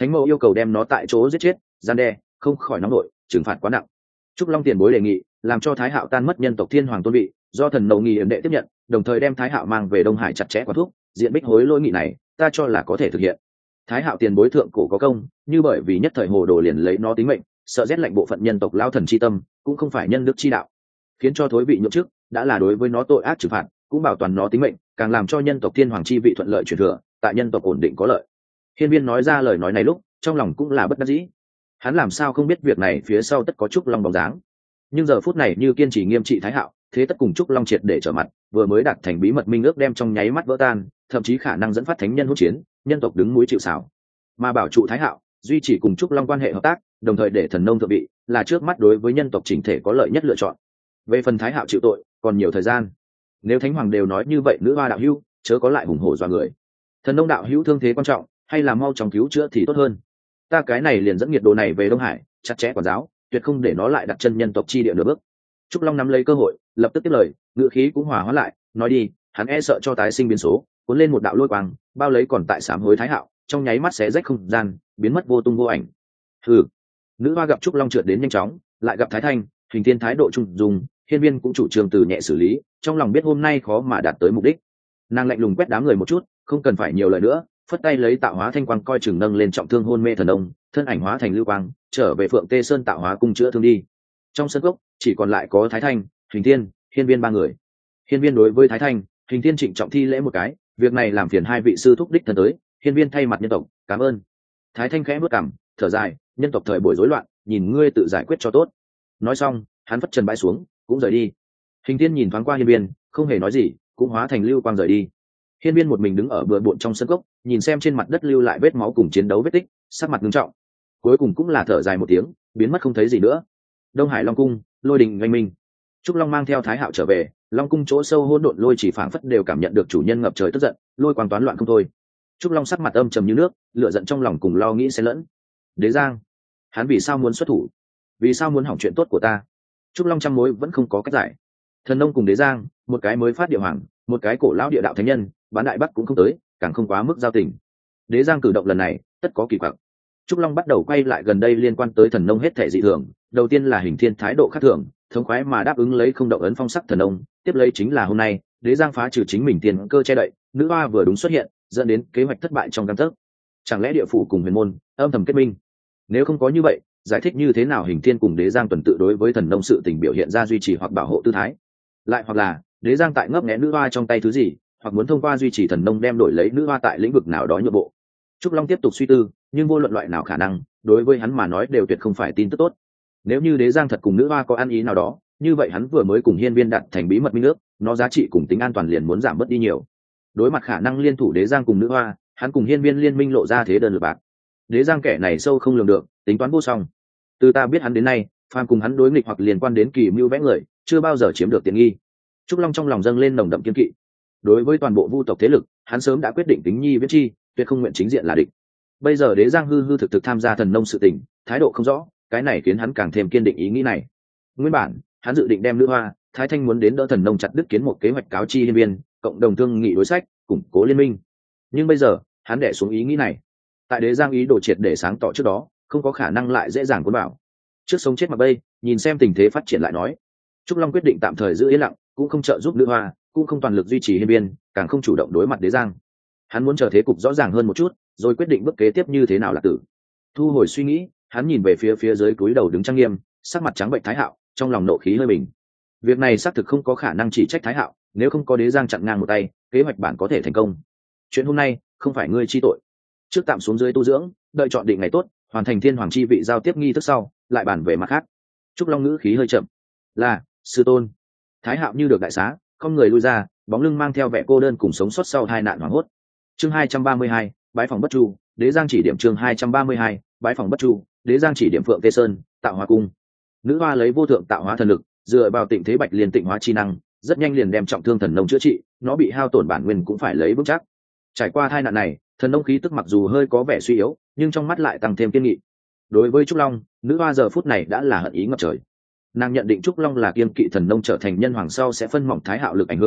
Thánh mẫu yêu cầu đem nó tại chỗ giết chết, gian đe, không khỏi nóng nổi, trừng phạt quá nặng. Trúc Long tiền bối đề nghị làm cho Thái Hạo tan mất nhân tộc Thiên Hoàng tôn vị, do thần nầu nghi yểm đệ tiếp nhận, đồng thời đem Thái Hạo mang về Đông Hải chặt chẽ quả thuốc, diện bích hối lỗi nghị này ta cho là có thể thực hiện. Thái Hạo tiền bối thượng cổ có công, như bởi vì nhất thời hồ đồ liền lấy nó tính mệnh, sợ rét lạnh bộ phận nhân tộc lao thần chi tâm, cũng không phải nhân đức chi đạo, khiến cho thối vị nhượng chức, đã là đối với nó tội ác trừng phạt, cũng bảo toàn nó tính mệnh, càng làm cho nhân tộc Thiên Hoàng chi vị thuận lợi truyền thừa, tại nhân tộc ổn định có lợi. Hiên Viên nói ra lời nói này lúc, trong lòng cũng là bất đắc dĩ. Hắn làm sao không biết việc này phía sau tất có Trúc Long bóng dáng, nhưng giờ phút này như kiên trì nghiêm trị Thái Hạo, thế tất cùng Trúc Long triệt để trở mặt, vừa mới đạt thành bí mật minh ước đem trong nháy mắt vỡ tan, thậm chí khả năng dẫn phát thánh nhân hỗn chiến, nhân tộc đứng núi chịu sào. Mà bảo trụ Thái Hạo, duy trì cùng Trúc Long quan hệ hợp tác, đồng thời để thần nông thượng vị, là trước mắt đối với nhân tộc chỉnh thể có lợi nhất lựa chọn. Về phần Thái Hạo chịu tội, còn nhiều thời gian. Nếu thánh hoàng đều nói như vậy, nữ hoa đạo hữu chớ có lại hùng hổ dọa người. Thần nông đạo hữu thương thế quan trọng, hay là mau chóng cứu chữa thì tốt hơn. Ta cái này liền dẫn nghiệt đồ này về Đông Hải, chặt chẽ quản giáo, tuyệt không để nó lại đặt chân nhân tộc chi địa nửa bước. Trúc Long nắm lấy cơ hội, lập tức tiếp lời, ngữ khí cũng hòa hóa lại, nói đi, hắn e sợ cho tái sinh biến số, cuốn lên một đạo lôi quang, bao lấy còn tại sám hối Thái Hạo, trong nháy mắt xé rách không gian, biến mất vô tung vô ảnh. Hừ. Nữ hoa gặp Trúc Long trượt đến nhanh chóng, lại gặp Thái Thanh, Hình Thiên thái độ trung dung, Hiên Viên cũng chủ trương từ nhẹ xử lý, trong lòng biết hôm nay khó mà đạt tới mục đích. Nàng lạnh lùng quét đám người một chút, không cần phải nhiều lời nữa, phất tay lấy tạo hóa thanh quang coi chừng nâng lên trọng thương hôn mê thần ông, thân ảnh hóa thành lưu quang, trở về Phượng Tê Sơn tạo hóa cung chữa thương đi. Trong sân gốc chỉ còn lại có Thái Thanh, Hình Thiên, Hiên Viên ba người. Hiên Viên đối với Thái Thanh, Hình Thiên trịnh trọng thi lễ một cái, việc này làm phiền hai vị sư thúc đích thân tới, Hiên Viên thay mặt nhân tộc cảm ơn. Thái Thanh khẽ bước cằm, thở dài, nhân tộc thời buổi rối loạn, nhìn ngươi tự giải quyết cho tốt. Nói xong, hắn vất trần bãi xuống, cũng rời đi. Hình Thiên nhìn thoáng qua Hiên Viên, không hề nói gì, cũng hóa thành lưu quang rời đi. Hiên Viên một mình đứng ở bờ bộn trong sân gốc, nhìn xem trên mặt đất lưu lại vết máu cùng chiến đấu vết tích, sắc mặt nghiêm trọng. Cuối cùng cũng là thở dài một tiếng, biến mất không thấy gì nữa. Đông Hải Long cung, lôi đình oanh minh. Trúc Long mang theo Thái Hạo trở về, Long cung chỗ sâu hỗn độn lôi chỉ phảng phất đều cảm nhận được chủ nhân ngập trời tức giận, lôi quang toán loạn không thôi. Trúc Long sắc mặt âm trầm như nước, lửa giận trong lòng cùng lo nghĩ xen lẫn. Đế Giang, hắn vì sao muốn xuất thủ? Vì sao muốn hỏng chuyện tốt của ta? Trúc Long trăm mối vẫn không có cách giải. Thần nông cùng Đế Giang, một cái mới phát địa hoàng, một cái cổ lão địa đạo thánh nhân, bán đại bắc cũng không tới, càng không quá mức giao tình. Đế Giang cử động lần này tất có kỳ quặc. Trúc Long bắt đầu quay lại gần đây liên quan tới thần nông hết thể dị thường, đầu tiên là Hình Thiên thái độ khác thường, thống khoái mà đáp ứng lấy không động ấn phong sắc thần nông, tiếp lấy chính là hôm nay Đế Giang phá trừ chính mình tiền cơ che đậy, nữ hoa vừa đúng xuất hiện, dẫn đến kế hoạch thất bại trong gang tấc. Chẳng lẽ địa phủ cùng huyền môn âm thầm kết minh? Nếu không có như vậy, giải thích như thế nào Hình Thiên cùng Đế Giang tuần tự đối với thần nông sự tình biểu hiện ra duy trì hoặc bảo hộ tư thái? Lại hoặc là Đế Giang tại ngấp nghé nữ hoa trong tay thứ gì, hoặc muốn thông qua duy trì thần nông đem đổi lấy nữ hoa tại lĩnh vực nào đó nhượng bộ? Trúc Long tiếp tục suy tư, nhưng vô luận loại nào khả năng, đối với hắn mà nói đều tuyệt không phải tin tức tốt. Nếu như Đế Giang thật cùng nữ hoa có ăn ý nào đó, như vậy hắn vừa mới cùng Hiên Viên đặt thành bí mật minh ước, nó giá trị cùng tính an toàn liền muốn giảm bớt đi nhiều. Đối mặt khả năng liên thủ Đế Giang cùng nữ hoa, hắn cùng Hiên Viên liên minh lộ ra thế đơn lực bạc. Đế Giang kẻ này sâu không lường được, tính toán vô song. Từ ta biết hắn đến nay, phàm cùng hắn đối nghịch hoặc liên quan đến kỳ mưu vẽ người, chưa bao giờ chiếm được tiện nghi. Trúc Long trong lòng dâng lên nồng đậm kiên kỵ. Đối với toàn bộ vu tộc thế lực, hắn sớm đã quyết định tính nhi viết chi, tuyệt không nguyện chính diện là địch. Bây giờ Đế Giang hư hư thực thực tham gia thần nông sự tình, thái độ không rõ, cái này khiến hắn càng thêm kiên định ý nghĩ này. Nguyên bản hắn dự định đem nữ hoa, Thái Thanh muốn đến đỡ thần nông chặt đứt kiến một kế hoạch cáo chi Hiên Viên, cộng đồng thương nghị đối sách, củng cố liên minh. Nhưng bây giờ hắn đẻ xuống ý nghĩ này. Tại Đế Giang ý đồ triệt để sáng tỏ trước đó, không có khả năng lại dễ dàng cuốn bảo. Trước sống chết mặc bây, nhìn xem tình thế phát triển lại nói. Trúc Long quyết định tạm thời giữ yên lặng, cũng không trợ giúp nữ hoa, cũng không toàn lực duy trì Hiên Viên, càng không chủ động đối mặt Đế Giang. Hắn muốn chờ thế cục rõ ràng hơn một chút, rồi quyết định bước kế tiếp như thế nào là tử. Thu hồi suy nghĩ, hắn nhìn về phía dưới cúi đầu đứng trang nghiêm, sắc mặt trắng bệnh Thái Hạo, trong lòng nộ khí hơi bình. Việc này xác thực không có khả năng chỉ trách Thái Hạo, nếu không có Đế Giang chặn ngang một tay, kế hoạch bản có thể thành công. Chuyện hôm nay không phải ngươi chi tội, trước tạm xuống dưới tu dưỡng, đợi chọn định ngày tốt, hoàn thành thiên hoàng chi vị giao tiếp nghi thức sau, lại bàn về mặt khác. Trúc Long ngữ khí hơi chậm. Là sư tôn. Thái Hạo như được đại xá, không người lui ra, bóng lưng mang theo vẻ cô đơn cùng sống sót sau tai nạn hoảng hốt. Chương 232, bái phòng bất chu, Đế Giang chỉ điểm chương 232, bái phòng bất chu, Đế Giang chỉ điểm Phượng Tê Sơn, tạo hóa cung. Nữ hoa lấy vô thượng tạo hóa thần lực, dựa vào tịnh thế bạch liên tịnh hóa chi năng, rất nhanh liền đem trọng thương thần nông chữa trị, nó bị hao tổn bản nguyên cũng phải lấy vững chắc. Trải qua tai nạn này, thần nông khí tức mặc dù hơi có vẻ suy yếu, nhưng trong mắt lại tăng thêm kiên nghị. Đối với Trúc Long, nữ hoa giờ phút này đã là hận ý ngập trời. Nàng nhận định Trúc Long là kiên kỵ thần nông trở thành nhân hoàng sau sẽ phân mỏng Thái Hạo lực ảnh hưởng,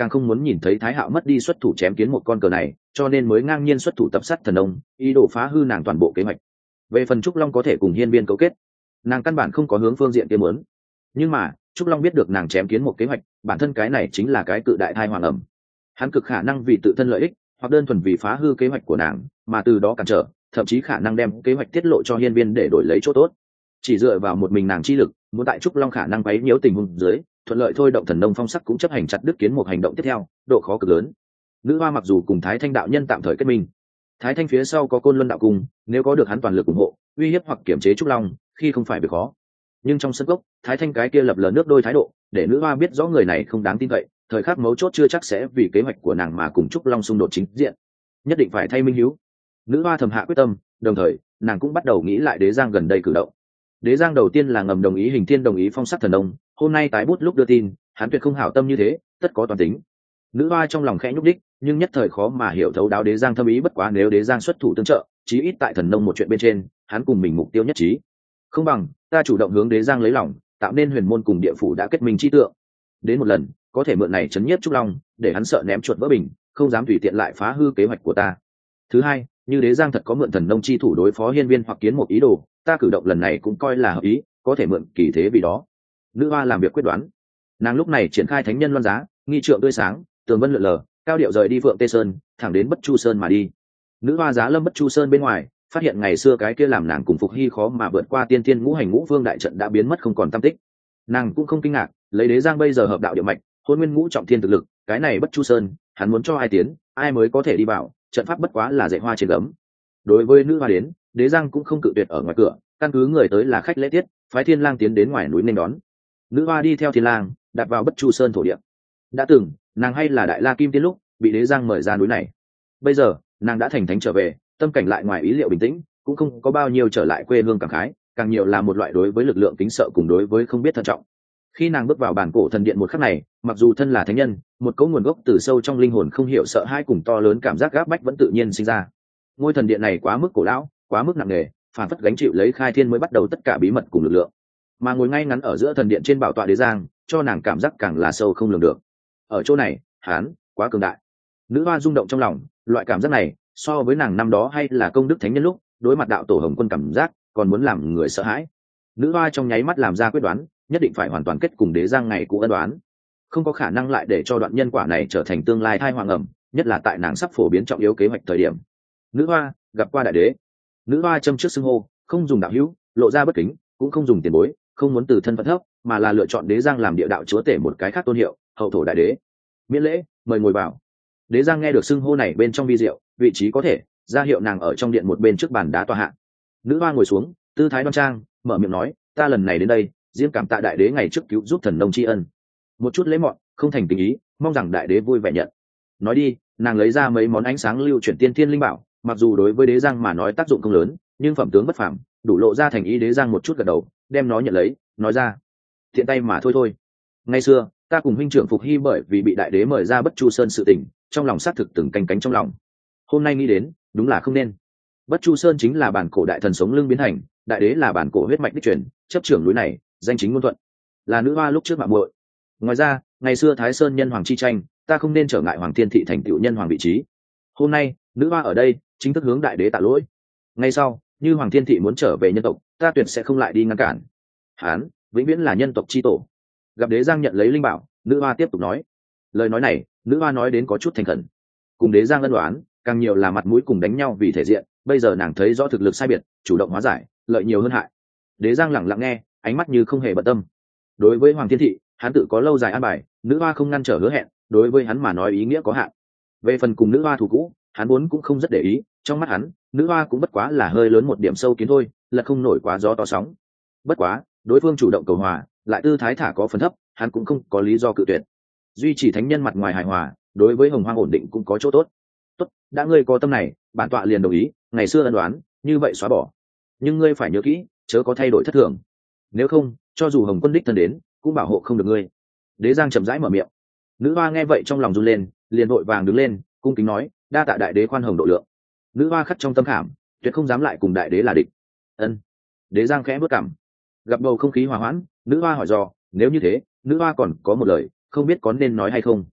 càng không muốn nhìn thấy Thái Hạo mất đi xuất thủ chém kiến một con cờ này, cho nên mới ngang nhiên xuất thủ tập sát thần nông, ý đồ phá hư nàng toàn bộ kế hoạch. Về phần Trúc Long có thể cùng Hiên Viên cấu kết, nàng căn bản không có hướng phương diện kia muốn. Nhưng mà Trúc Long biết được nàng chém kiến một kế hoạch, bản thân cái này chính là cái cự đại thai hoàng ẩm. Hắn cực khả năng vì tự thân lợi ích, hoặc đơn thuần vì phá hư kế hoạch của nàng, mà từ đó cản trở, thậm chí khả năng đem kế hoạch tiết lộ cho Hiên Viên để đổi lấy chỗ tốt. Chỉ dựa vào một mình nàng chi lực, muốn tại Trúc Long khả năng quấy nhiễu tình huống dưới, thuận lợi thôi động thần nông phong sắc cũng chấp hành chặt đứt kiến một hành động tiếp theo, độ khó cực lớn. Nữ hoa mặc dù cùng Thái Thanh đạo nhân tạm thời kết minh, Thái Thanh phía sau có Côn Luân đạo cung, nếu có được hắn toàn lực ủng hộ, uy hiếp hoặc kiểm chế Trúc Long, khi không phải việc khó. Nhưng trong sân gốc, Thái Thanh cái kia lập lờ nước đôi thái độ, để nữ hoa biết rõ người này không đáng tin cậy, thời khắc mấu chốt chưa chắc sẽ vì kế hoạch của nàng mà cùng Trúc Long xung đột chính diện, nhất định phải thay minh hiếu. Nữ hoa thầm hạ quyết tâm, đồng thời nàng cũng bắt đầu nghĩ lại Đế Giang gần đây cử động. Đế Giang đầu tiên là ngầm đồng ý Hình Thiên đồng ý phong sắc thần nông, hôm nay tái bút lúc đưa tin, hắn tuyệt không hảo tâm như thế, tất có toàn tính. Nữ hoa trong lòng khẽ nhúc đích, nhưng nhất thời khó mà hiểu thấu đáo Đế Giang thâm ý, bất quá nếu Đế Giang xuất thủ tương trợ, chí ít tại thần nông một chuyện bên trên, hắn cùng mình mục tiêu nhất trí. Không bằng ta chủ động hướng Đế Giang lấy lòng, tạo nên huyền môn cùng địa phủ đã kết minh chi tượng. Đến một lần, có thể mượn này chấn nhiếp Trúc Long, để hắn sợ ném chuột vỡ bình, không dám tùy tiện lại phá hư kế hoạch của ta. Thứ hai, như Đế Giang thật có mượn thần nông chi thủ đối phó Hiên Viên hoặc kiến một ý đồ, ta cử động lần này cũng coi là hợp ý, có thể mượn kỳ thế vì đó. Nữ hoa làm việc quyết đoán, nàng lúc này triển khai thánh nhân loan giá, nghi trượng tươi sáng, tường vân lượn lờ, cao điệu rời đi Phượng Tê Sơn, thẳng đến Bất Chu Sơn mà đi. Nữ hoa giá lâm Bất Chu Sơn bên ngoài, phát hiện ngày xưa cái kia làm nàng cùng Phục Hy khó mà vượt qua tiên thiên ngũ hành ngũ phương đại trận đã biến mất không còn tăm tích. Nàng cũng không kinh ngạc, lấy Đế Giang bây giờ hợp đạo địa mạch, hôn nguyên ngũ trọng thiên thực lực, cái này Bất Chu Sơn, hắn muốn cho ai tiến, ai mới có thể đi vào, trận pháp bất quá là dạy hoa trên gấm. Đối với nữ hoa đến, Đế Giang cũng không cự tuyệt ở ngoài cửa, căn cứ người tới là khách lễ tiết, phái Thiên Lang tiến đến ngoài núi nên đón. Nữ hoa đi theo Thiên Lang, đặt vào Bất Chu Sơn thổ địa. Đã từng, nàng hay là Đại La Kim Tiên lúc, bị Đế Giang mời ra núi này. Bây giờ, nàng đã thành thánh trở về, tâm cảnh lại ngoài ý liệu bình tĩnh, cũng không có bao nhiêu trở lại quê hương cảm khái, càng nhiều là một loại đối với lực lượng kính sợ cùng đối với không biết thận trọng. Khi nàng bước vào bản cổ thần điện một khắc này, mặc dù thân là thánh nhân, một cấu nguồn gốc từ sâu trong linh hồn không hiểu sợ hãi cùng to lớn cảm giác gáp bách vẫn tự nhiên sinh ra. Ngôi thần điện này quá mức cổ lão, quá mức nặng nề, phản phất gánh chịu lấy khai thiên mới bắt đầu tất cả bí mật cùng lực lượng. Mà ngồi ngay ngắn ở giữa thần điện trên bảo tọa Đế Giang, cho nàng cảm giác càng là sâu không lường được. Ở chỗ này, hắn quá cường đại. Nữ hoa rung động trong lòng, loại cảm giác này, so với nàng năm đó hay là công đức thánh nhân lúc đối mặt đạo tổ Hồng Quân cảm giác còn muốn làm người sợ hãi. Nữ hoa trong nháy mắt làm ra quyết đoán, nhất định phải hoàn toàn kết cùng Đế Giang ngày cũ ân đoán, không có khả năng lại để cho đoạn nhân quả này trở thành tương lai thai hoàng ẩm, nhất là tại nàng sắp phổ biến trọng yếu kế hoạch thời điểm. Nữ hoa gặp qua đại đế. Nữ hoa châm trước xưng hô, không dùng đạo hữu, lộ ra bất kính, cũng không dùng tiền bối, không muốn từ thân phận thấp, mà là lựa chọn Đế Giang làm địa đạo chúa tể một cái khác tôn hiệu, hậu thổ đại đế. Miễn lễ, mời ngồi vào. Đế Giang nghe được xưng hô này bên trong vi diệu, vị trí có thể ra hiệu nàng ở trong điện một bên trước bàn đá tọa hạ. Nữ hoa ngồi xuống, tư thái đoan trang, mở miệng nói, ta lần này đến đây, riêng cảm tạ đại đế ngày trước cứu giúp thần nông tri ân, một chút lễ mọn không thành tình ý, mong rằng đại đế vui vẻ nhận. Nói đi, nàng lấy ra mấy món ánh sáng lưu chuyển tiên thiên linh bảo, mặc dù đối với Đế Giang mà nói tác dụng không lớn, nhưng phẩm tướng bất phàm, đủ lộ ra thành ý. Đế Giang một chút gật đầu, đem nó nhận lấy, nói ra, thiện tay mà thôi thôi. Ngày xưa ta cùng huynh trưởng Phục Hy bởi vì bị đại đế mời ra Bất Chu Sơn sự tình, trong lòng xác thực từng canh cánh trong lòng. Hôm nay nghĩ đến, đúng là không nên. Bất Chu Sơn chính là bản cổ đại thần sống lưng biến thành, đại đế là bản cổ huyết mạch đích truyền, chấp trưởng núi này, danh chính ngôn thuận, là nữ hoa lúc trước mạng muội. Ngoài ra, ngày xưa Thái Sơn nhân hoàng chi tranh, ta không nên trở ngại Hoàng Thiên thị thành tựu nhân hoàng vị trí. Hôm nay, nữ hoa ở đây, chính thức hướng đại đế tạ lỗi. Ngay sau, như Hoàng Thiên thị muốn trở về nhân tộc, ta tuyệt sẽ không lại đi ngăn cản. Hán, vĩnh viễn là nhân tộc chi tổ. Gặp Đế Giang nhận lấy linh bảo, nữ hoa tiếp tục nói. Lời nói này, nữ hoa nói đến có chút thành khẩn. Cùng Đế Giang ân đoán, càng nhiều là mặt mũi cùng đánh nhau vì thể diện, bây giờ nàng thấy rõ thực lực sai biệt, chủ động hóa giải, lợi nhiều hơn hại. Đế Giang lẳng lặng nghe, ánh mắt như không hề bận tâm. Đối với Hoàng Thiên thị, hắn tự có lâu dài an bài, nữ hoa không ngăn trở hứa hẹn, đối với hắn mà nói ý nghĩa có hạn. Về phần cùng nữ hoa thù cũ, hắn vốn cũng không rất để ý, trong mắt hắn, nữ hoa cũng bất quá là hơi lớn một điểm sâu kiến thôi, lật không nổi quá gió to sóng. Bất quá, đối phương chủ động cầu hòa, lại tư thái thả có phần thấp, hắn cũng không có lý do cự tuyệt. Duy trì thánh nhân mặt ngoài hài hòa, đối với Hồng Hoang ổn định cũng có chỗ tốt. Tốt, đã ngươi có tâm này, bản tọa liền đồng ý, ngày xưa ân đoán, như vậy xóa bỏ. Nhưng ngươi phải nhớ kỹ, chớ có thay đổi thất thường. Nếu không, cho dù Hồng Quân đích thân đến, cũng bảo hộ không được ngươi. Đế Giang chậm rãi mở miệng. Nữ hoa nghe vậy trong lòng run lên, liền vội vàng đứng lên, cung kính nói, đa tạ đại đế khoan hồng độ lượng. Nữ hoa khắc trong tâm khảm, tuyệt không dám lại cùng đại đế là địch. Ân. Đế Giang khẽ bước cảm. Gặp bầu không khí hòa hoãn, nữ hoa hỏi dò, nếu như thế, nữ hoa còn có một lời, không biết có nên nói hay không.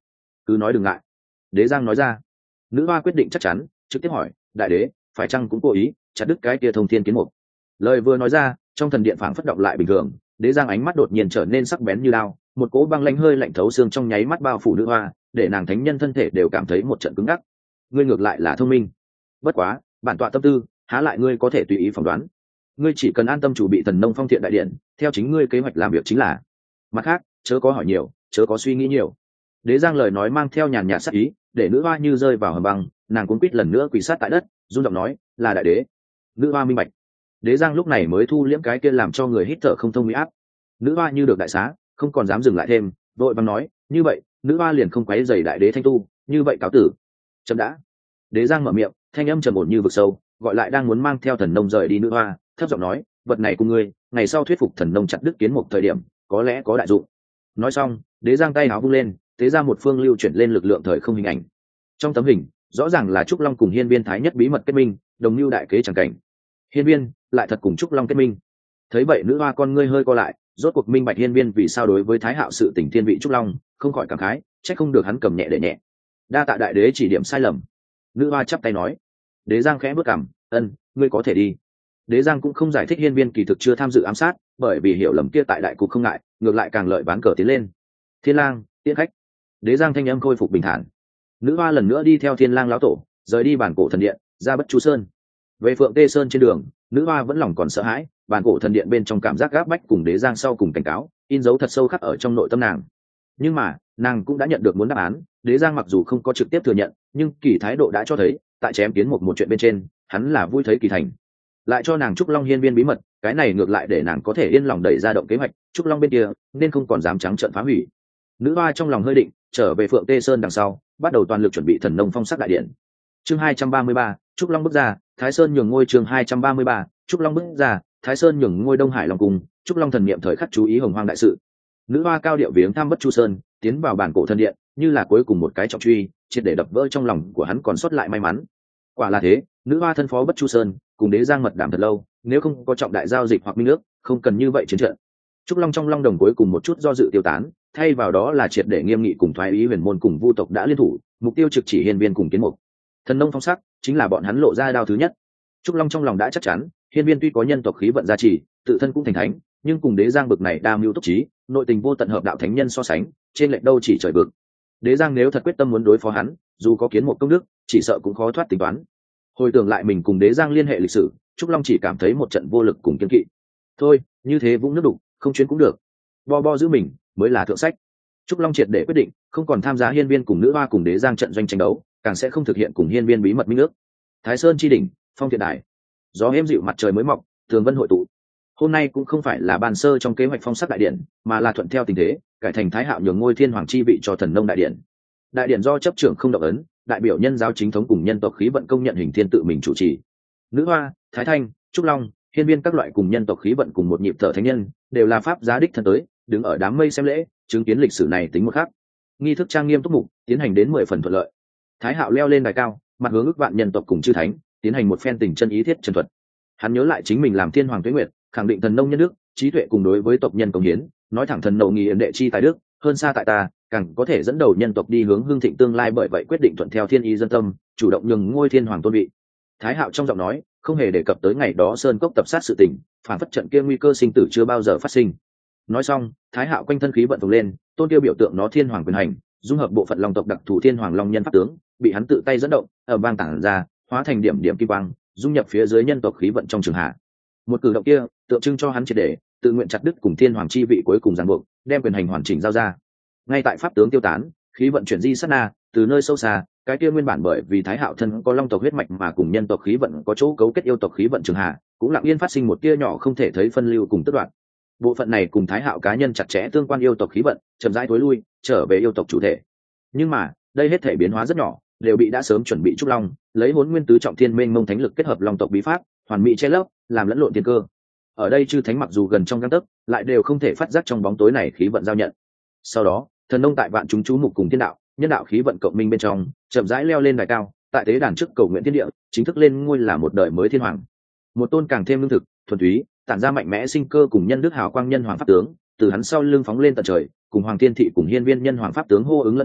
cứ nói đừng ngại. Đế giang nói ra. Nữ hoa quyết định chắc chắn, trực tiếp hỏi, đại đế phải chăng cũng cố ý chặt đứt cái kia thông thiên kiến mục? Lời vừa nói ra, trong thần điện phảng phất động lại bình thường, đế giang ánh mắt đột nhiên trở nên sắc bén như đao, một cỗ băng lãnh hơi lạnh thấu xương trong nháy mắt bao phủ nữ hoa, để nàng thánh nhân thân thể đều cảm thấy một trận cứng ngắc. Ngươi ngược lại là thông minh, bất quá bản tọa tâm tư há lại ngươi có thể tùy ý phỏng đoán. Ngươi chỉ cần an tâm chủ bị Thần Nông Phong Thiện đại điện, theo chính ngươi kế hoạch làm việc chính là. Mặt khác, chớ có hỏi nhiều, chớ có suy nghĩ nhiều. Đế giang lời nói mang theo nhàn nhạt sắc ý, để nữ hoa như rơi vào hầm băng, nàng cuốn quýt lần nữa quỳ sát tại đất, run giọng nói, là đại đế. Nữ hoa minh bạch. Đế giang lúc này mới thu liễm cái kia làm cho người hít thở không thông uy áp. Nữ hoa như được đại xá, không còn dám dừng lại thêm, vội vàng nói, như vậy nữ hoa liền không quấy rầy đại đế thanh tu, như vậy cáo tử. Chậm đã. Đế giang mở miệng, thanh âm trầm ổn như vực sâu, gọi lại đang muốn mang theo Thần Nông rời đi nữ hoa, thấp giọng nói, vật này cùng ngươi, ngày sau thuyết phục Thần Nông chặt đứt kiến một thời điểm có lẽ có đại dụng. Nói xong, đế giang tay áo vung lên, tế ra một phương lưu chuyển lên lực lượng thời không hình ảnh. Trong tấm hình rõ ràng là Trúc Long cùng Hiên Viên Thái Nhất bí mật kết minh, đồng lưu đại kế chẳng cảnh. Hiên Viên lại thật cùng Trúc Long kết minh. Thấy vậy nữ hoa con ngươi hơi co lại, rốt cuộc minh bạch Hiên Viên vì sao đối với Thái Hạo sự tình thiên vị Trúc Long, không khỏi cảm khái, trách không được hắn cầm nhẹ để nhẹ. Đa tạ đại đế chỉ điểm sai lầm. Nữ hoa chắp tay nói. Đế giang khẽ bước cằm, ân, ngươi có thể đi. Đế giang cũng không giải thích Hiên Viên kỳ thực chưa tham dự ám sát, bởi vì hiểu lầm kia tại đại cục không ngại, ngược lại càng lợi ván cờ tiến lên. Thiên lang, tiễn khách. Đế giang thanh âm khôi phục bình thản. Nữ hoa lần nữa đi theo Thiên lang lão tổ, rời đi bản cổ thần điện, ra Bất Chu Sơn. Về Phượng Tê Sơn trên đường, nữ hoa vẫn lòng còn sợ hãi, bản cổ thần điện bên trong cảm giác gáp bách cùng đế giang sau cùng cảnh cáo, in dấu thật sâu khắc ở trong nội tâm nàng. Nhưng mà nàng cũng đã nhận được muốn đáp án. Đế giang mặc dù không có trực tiếp thừa nhận, nhưng kỳ thái độ đã cho thấy, tại chém kiến một chuyện bên trên, hắn là vui thấy kỳ thành. Lại cho nàng Trúc Long Hiên Viên bí mật, cái này ngược lại để nàng có thể yên lòng đẩy ra động kế hoạch, Trúc Long bên kia nên không còn dám trắng trợn phá hủy. Nữ hoa trong lòng hơi định, trở về Phượng Tê Sơn đằng sau, bắt đầu toàn lực chuẩn bị Thần Nông Phong Sắc đại điện. Chương 233, Trúc Long bước ra, Thái Sơn nhường ngôi. Chương 233, Trúc Long bước ra, Thái Sơn nhường ngôi. Đông Hải Long Cung, Trúc Long thần niệm thời khắc chú ý Hồng Hoang đại sự. Nữ hoa cao điệu viếng thăm Bất Chu Sơn, tiến vào bản cổ thần điện, như là cuối cùng một cái trọng truy, triệt để đập vỡ trong lòng của hắn còn sót lại may mắn. Quả là thế, nữ hoa thân phó Bất Chu Sơn, cùng đế giang mật đảm thật lâu, nếu không có trọng đại giao dịch hoặc minh ước, không cần như vậy chiến trận. Trúc Long trong Long Đồng cuối cùng một chút do dự tiêu tán, thay vào đó là triệt để nghiêm nghị cùng thoái ý huyền môn cùng vu tộc đã liên thủ, mục tiêu trực chỉ Hiên Viên cùng kiến mục. Thần Nông Phong Sắc chính là bọn hắn lộ ra đao thứ nhất. Trúc Long trong lòng đã chắc chắn, Hiên Viên tuy có nhân tộc khí vận gia trì, tự thân cũng thành thánh, nhưng cùng đế giang bực này đa mưu túc trí, nội tình vô tận hợp đạo thánh nhân so sánh, trên lệch đâu chỉ trời vực. Đế giang nếu thật quyết tâm muốn đối phó hắn, dù có kiến mục công đức, chỉ sợ cũng khó thoát tính toán. Hồi tưởng lại mình cùng đế giang liên hệ lịch sử, Trúc Long chỉ cảm thấy một trận vô lực cùng kiên kỵ. Thôi, như thế vũng nước đục, không chuyến cũng được. Bo giữ mình mới là thượng sách. Trúc Long triệt để quyết định, không còn tham gia Hiên Viên cùng nữ hoa cùng đế giang trận doanh tranh đấu, càng sẽ không thực hiện cùng Hiên Viên bí mật minh ước. Thái Sơn chi đỉnh, Phong Thiện Đài, gió êm dịu mặt trời mới mọc, tường vân hội tụ. Hôm nay cũng không phải là ban sơ trong kế hoạch Phong Sắc đại điện, mà là thuận theo tình thế, cải thành Thái Hạo nhường ngôi thiên hoàng chi vị cho Thần Nông đại điện. Đại điện do chấp trưởng không động ấn, đại biểu nhân giáo chính thống cùng nhân tộc khí vận công nhận hình thiên tự mình chủ trì. Nữ hoa, Thái Thanh, Trúc Long, Hiên Viên các loại cùng nhân tộc khí vận cùng một nhịp thở thánh nhân, đều là pháp giá đích thân tới, đứng ở đám mây xem lễ, chứng kiến lịch sử này tính một khác. Nghi thức trang nghiêm túc mục, tiến hành đến 10 phần thuận lợi. Thái Hạo leo lên đài cao, mặt hướng ức vạn nhân tộc cùng chư thánh, tiến hành một phen tình chân ý thiết chân thuật. Hắn nhớ lại chính mình làm thiên hoàng tuế nguyệt, khẳng định Thần Nông nhân đức, trí tuệ cùng đối với tộc nhân công hiến, nói thẳng thần nậu nghi ấn đệ chi tài đức, hơn xa tại ta, càng có thể dẫn đầu nhân tộc đi hướng hưng thịnh tương lai, bởi vậy quyết định thuận theo thiên ý dân tâm, chủ động nhường ngôi thiên hoàng tôn vị. Thái Hạo trong giọng nói không hề đề cập tới ngày đó sơn cốc tập sát sự tình, phản phất trận kia nguy cơ sinh tử chưa bao giờ phát sinh. Nói xong, Thái Hạo quanh thân khí vận phồng lên, tôn kia biểu tượng nó thiên hoàng quyền hành, dung hợp bộ phận long tộc đặc thù thiên hoàng long nhân pháp tướng, bị hắn tự tay dẫn động, ở vang tản ra, hóa thành điểm điểm kim quang, dung nhập phía dưới nhân tộc khí vận trong trường hạ. Một cử động kia tượng trưng cho hắn triệt để tự nguyện chặt đứt cùng thiên hoàng chi vị cuối cùng ràng buộc, đem quyền hành hoàn chỉnh giao ra. Ngay tại pháp tướng tiêu tán, khí vận chuyển di sát na, từ nơi sâu xa, cái kia nguyên bản bởi vì Thái Hạo thân có long tộc huyết mạch mà cùng nhân tộc khí vận có chỗ cấu kết yêu tộc khí vận trường hạ, cũng lặng yên phát sinh một tia nhỏ không thể thấy phân lưu cùng tất đoạn. Bộ phận này cùng Thái Hạo cá nhân chặt chẽ tương quan yêu tộc khí vận, chậm rãi tối lui, trở về yêu tộc chủ thể. Nhưng mà, đây hết thể biến hóa rất nhỏ, đều bị đã sớm chuẩn bị trúc long, lấy Hỗn Nguyên tứ trọng thiên mênh mông thánh lực kết hợp long tộc bí pháp, hoàn mỹ che lấp, làm lẫn lộn thiên cơ. Ở đây chư thánh mặc dù gần trong gang tấc, lại đều không thể phát giác trong bóng tối này khí vận giao nhận. Sau đó, Thần Nông tại vạn chúng chú mục cùng thiên đạo, nhân đạo khí vận cộng minh bên trong, chậm rãi leo lên đài cao, tại tế đàn trước cầu nguyện thiên địa, chính thức lên ngôi là một đời mới thiên hoàng. Một tôn càng thêm lương thực, thuần túy, tản ra mạnh mẽ sinh cơ cùng nhân đức hào quang nhân hoàng pháp tướng, từ hắn sau lưng phóng lên tận trời, cùng Hoàng Thiên Thị cùng Hiên Viên nhân hoàng pháp tướng hô ứng lẫn nhau,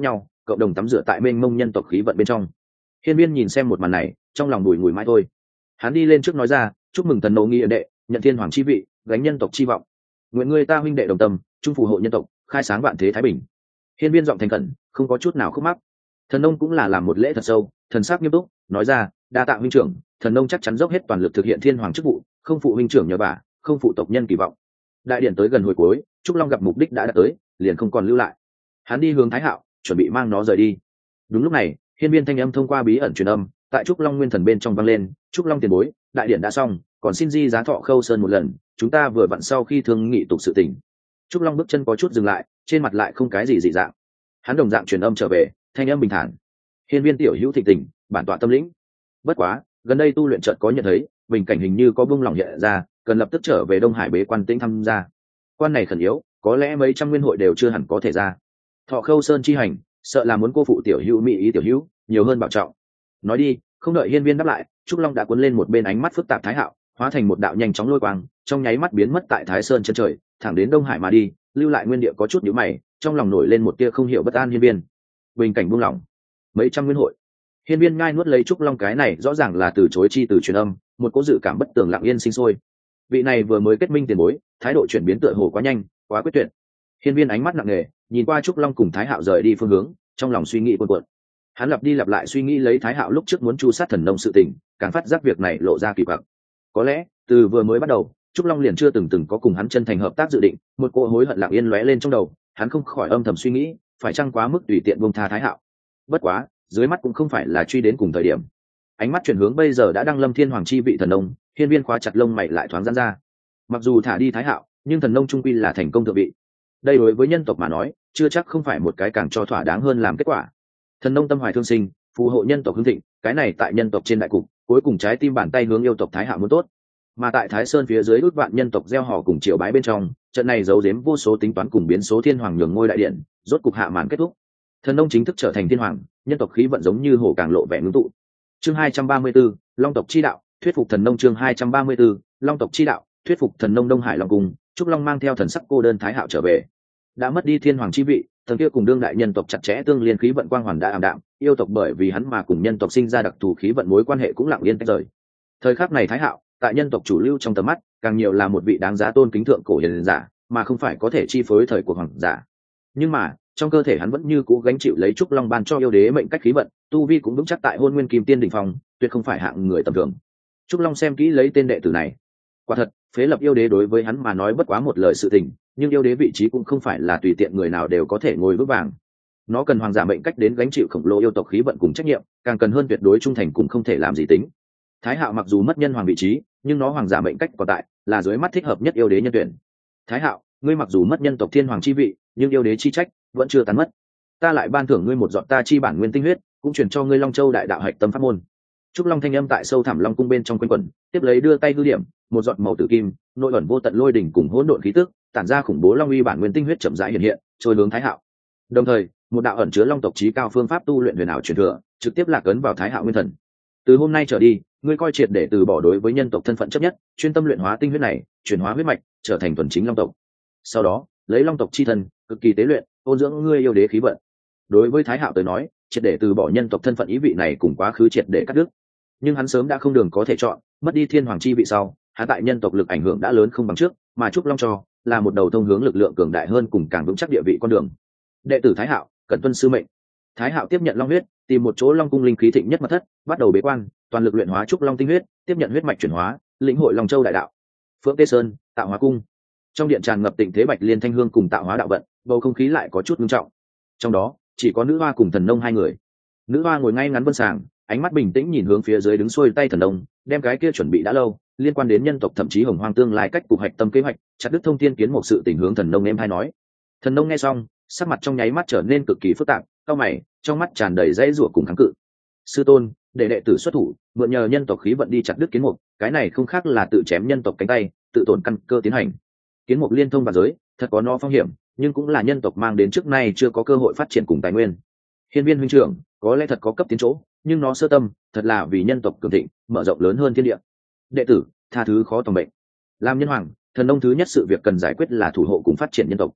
cộng đồng tắm rửa tại mênh mông nhân tộc khí vận bên trong. Hiên Viên nhìn xem một màn này, trong lòng bùi ngùi mãi thôi. Hắn đi lên trước nói ra, chúc mừng Thần Nô nghi đệ nhận thiên hoàng chi vị, gánh nhân tộc chi vọng. Nguyện người ta huynh đệ đồng tâm, chung phù hộ nhân tộc, khai sáng vạn thế thái bình. Hiên Viên giọng thành khẩn, không có chút nào khúc mắc. Thần Nông cũng là làm một lễ thật sâu, thần sắc nghiêm túc, nói ra, đa tạ huynh trưởng, Thần Nông chắc chắn dốc hết toàn lực thực hiện thiên hoàng chức vụ, không phụ huynh trưởng nhờ vả, không phụ tộc nhân kỳ vọng. Đại điện tới gần hồi cuối, Trúc Long gặp mục đích đã đạt tới, liền không còn lưu lại. Hắn đi hướng Thái Hạo, chuẩn bị mang nó rời đi. Đúng lúc này, Hiên Viên thanh âm thông qua bí ẩn truyền âm, tại Trúc Long nguyên thần bên trong vang lên, "Trúc Long tiền bối, đại điện đã xong, còn xin di giá Thọ Khâu Sơn một lần, chúng ta vừa vặn sau khi thương nghị tục sự tình." Trúc Long bước chân có chút dừng lại, trên mặt lại không cái gì dị dạng. Hắn đồng dạng truyền âm trở về, thanh âm bình thản. "Hiên Viên tiểu hữu thịnh tình, bản tọa tâm lĩnh. Bất quá, gần đây tu luyện chợt có nhận thấy, bình cảnh hình như có buông lỏng hiện ra, cần lập tức trở về Đông Hải bế quan tĩnh tham gia. Quan này khẩn yếu, có lẽ mấy trăm nguyên hội đều chưa hẳn có thể ra. Thọ Khâu Sơn chi hành, sợ là muốn cô phụ tiểu hữu mỹ ý tiểu hữu, nhiều hơn bảo trọng." Nói đi, không đợi Hiên Viên đáp lại, Trúc Long đã cuốn lên một bên ánh mắt phức tạp Thái Hạo, hóa thành một đạo nhanh chóng lôi quang, trong nháy mắt biến mất tại Thái Sơn chân trời, thẳng đến Đông Hải mà đi, lưu lại nguyên địa có chút nhíu mày, trong lòng nổi lên một tia không hiểu bất an. Hiên Viên, bình cảnh buông lỏng, mấy trăm nguyên hội. Hiên Viên ngai nuốt lấy Trúc Long cái này rõ ràng là từ chối chi từ truyền âm, một cố dự cảm bất tường lặng yên sinh sôi. Vị này vừa mới kết minh tiền bối, thái độ chuyển biến tựa hồ quá nhanh, quá quyết tuyệt. Hiên Viên ánh mắt nặng nề, nhìn qua Trúc Long cùng Thái Hạo rời đi phương hướng, trong lòng suy nghĩ cuồn cuộn. Hắn lặp đi lặp lại suy nghĩ lấy Thái Hạo lúc trước muốn chu sát Thần Nông sự tình, càng phát giác việc này lộ ra kỳ quặc. Có lẽ từ vừa mới bắt đầu, Trúc Long liền chưa từng có cùng hắn chân thành hợp tác dự định, một cỗ hối hận lặng yên lóe lên trong đầu, hắn không khỏi âm thầm suy nghĩ, phải chăng quá mức tùy tiện buông tha Thái Hạo. Bất quá, dưới mắt cũng không phải là truy đến cùng thời điểm. Ánh mắt chuyển hướng bây giờ đã đăng lâm thiên hoàng chi vị Thần Nông, Hiên Viên khóa chặt lông mày lại thoáng giãn ra. Mặc dù thả đi Thái Hạo, nhưng Thần Nông trung quy là thành công thượng vị. Đây đối với nhân tộc mà nói, chưa chắc không phải một cái càng cho thỏa đáng hơn làm kết quả. Thần Nông tâm hoài thương sinh, phù hộ nhân tộc hưng thịnh, cái này tại nhân tộc trên đại cục, cuối cùng trái tim bàn tay hướng yêu tộc Thái Hạo muốn tốt. Mà tại Thái Sơn phía dưới ước vạn nhân tộc gieo họ cùng triều bái bên trong, trận này giấu giếm vô số tính toán cùng biến số thiên hoàng nhường ngôi đại điện, rốt cục hạ màn kết thúc. Thần Nông chính thức trở thành thiên hoàng, nhân tộc khí vận giống như hồ càng lộ vẻ ngưng tụ. Chương 234, Long tộc chi đạo, thuyết phục Thần Nông. Chương 234, Long tộc chi đạo, thuyết phục Thần Nông. Đông Hải Long cung, Trúc Long mang theo thần sắc cô đơn Thái Hạo trở về. Đã mất đi thiên hoàng chi vị, thần kia cùng đương đại nhân tộc chặt chẽ tương liên khí vận quang hoàn đã ảm đạm, yêu tộc bởi vì hắn mà cùng nhân tộc sinh ra đặc thù khí vận mối quan hệ cũng lặng yên tách rời. Thời khắc này Thái Hạo, tại nhân tộc chủ lưu trong tầm mắt, càng nhiều là một vị đáng giá tôn kính thượng cổ hiền giả, mà không phải có thể chi phối thời của hoàng giả. Nhưng mà, trong cơ thể hắn vẫn như cũ gánh chịu lấy Trúc Long ban cho yêu đế mệnh cách khí vận, tu vi cũng vững chắc tại Hôn Nguyên Kim Tiên đỉnh phong, tuyệt không phải hạng người tầm thường. Trúc Long xem kỹ lấy tên đệ tử này. Quả thật, phế lập yêu đế đối với hắn mà nói bất quá một lời sự tình, nhưng yêu đế vị trí cũng không phải là tùy tiện người nào đều có thể ngồi vững vàng. Nó cần hoàng giả mệnh cách đến gánh chịu khổng lồ yêu tộc khí vận cùng trách nhiệm, càng cần hơn tuyệt đối trung thành cùng không thể làm gì tính. Thái Hạo mặc dù mất nhân hoàng vị trí, nhưng nó hoàng giả mệnh cách còn tại, là dưới mắt thích hợp nhất yêu đế nhân tuyển. Thái Hạo, ngươi mặc dù mất nhân tộc thiên hoàng chi vị, nhưng yêu đế chi trách vẫn chưa tán mất. Ta lại ban thưởng ngươi một giọt ta chi bản nguyên tinh huyết, cũng truyền cho ngươi Long Châu đại đạo hạch tâm pháp môn. Trúc Long thanh âm tại sâu thẳm Long cung bên trong quanh quẩn, tiếp lấy đưa tay hư điểm, một giọt màu tử kim, nội ẩn vô tận lôi đỉnh cùng hỗn độn khí tức, tản ra khủng bố long uy bản nguyên tinh huyết chậm rãi hiện hiện, trôi hướng Thái Hạo. Đồng thời, một đạo ẩn chứa long tộc chí cao phương pháp tu luyện huyền ảo truyền thừa, trực tiếp lạc ấn vào Thái Hạo nguyên thần. Từ hôm nay trở đi, ngươi coi triệt để từ bỏ đối với nhân tộc thân phận chấp nhất, chuyên tâm luyện hóa tinh huyết này, chuyển hóa huyết mạch, trở thành thuần chính long tộc. Sau đó, lấy long tộc chi thân, cực kỳ tế luyện, ôn dưỡng ngươi yêu đế khí vận. Đối với Thái Hạo tới nói, triệt để từ bỏ nhân tộc thân phận ý vị này cùng quá khứ triệt để cắt đứt. Nhưng hắn sớm đã không đường có thể chọn, mất đi thiên hoàng chi vị sau, hắn tại nhân tộc lực ảnh hưởng đã lớn không bằng trước, mà Trúc Long cho là một đầu thông hướng lực lượng cường đại hơn cùng càng vững chắc địa vị con đường. Đệ tử Thái Hạo, cần tuân sư mệnh. Thái Hạo tiếp nhận long huyết, tìm một chỗ long cung linh khí thịnh nhất mật thất, bắt đầu bế quan, toàn lực luyện hóa Trúc Long tinh huyết, tiếp nhận huyết mạch chuyển hóa, lĩnh hội Long Châu đại đạo. Phượng Tê Sơn, Tạo Hóa cung. Trong điện tràn ngập tịnh thế bạch liên thanh hương cùng tạo hóa đạo vận, bầu không khí lại có chút nghiêm trọng. Trong đó, chỉ có nữ hoa cùng Thần Nông hai người. Nữ hoa ngồi ngay ngắn vân sàng, ánh mắt bình tĩnh nhìn hướng phía dưới đứng xuôi tay Thần Nông, đem cái kia chuẩn bị đã lâu, liên quan đến nhân tộc thậm chí hồng hoang tương lai cách cục hạch tâm kế hoạch, chặt đứt thông thiên kiến một sự tình hướng Thần Nông em hay nói. Thần Nông nghe xong, sắc mặt trong nháy mắt trở nên cực kỳ phức tạp, cau mày, trong mắt tràn đầy dãy rủa cùng kháng cự. Sư tôn, để đệ tử xuất thủ, mượn nhờ nhân tộc khí vận đi chặt đứt kiến mục, cái này không khác là tự chém nhân tộc cánh tay, tự tổn căn cơ tiến hành. Kiến mục liên thông và giới, thật có nó phong hiểm, nhưng cũng là nhân tộc mang đến trước nay chưa có cơ hội phát triển cùng tài nguyên. Hiên Viên huynh trưởng, có lẽ thật có cấp tiến chỗ, nhưng nó sơ tâm, thật là vì nhân tộc cường thịnh, mở rộng lớn hơn thiên địa. Đệ tử, tha thứ khó tòng mệnh. Làm nhân hoàng, Thần Nông thứ nhất sự việc cần giải quyết là thủ hộ cùng phát triển nhân tộc.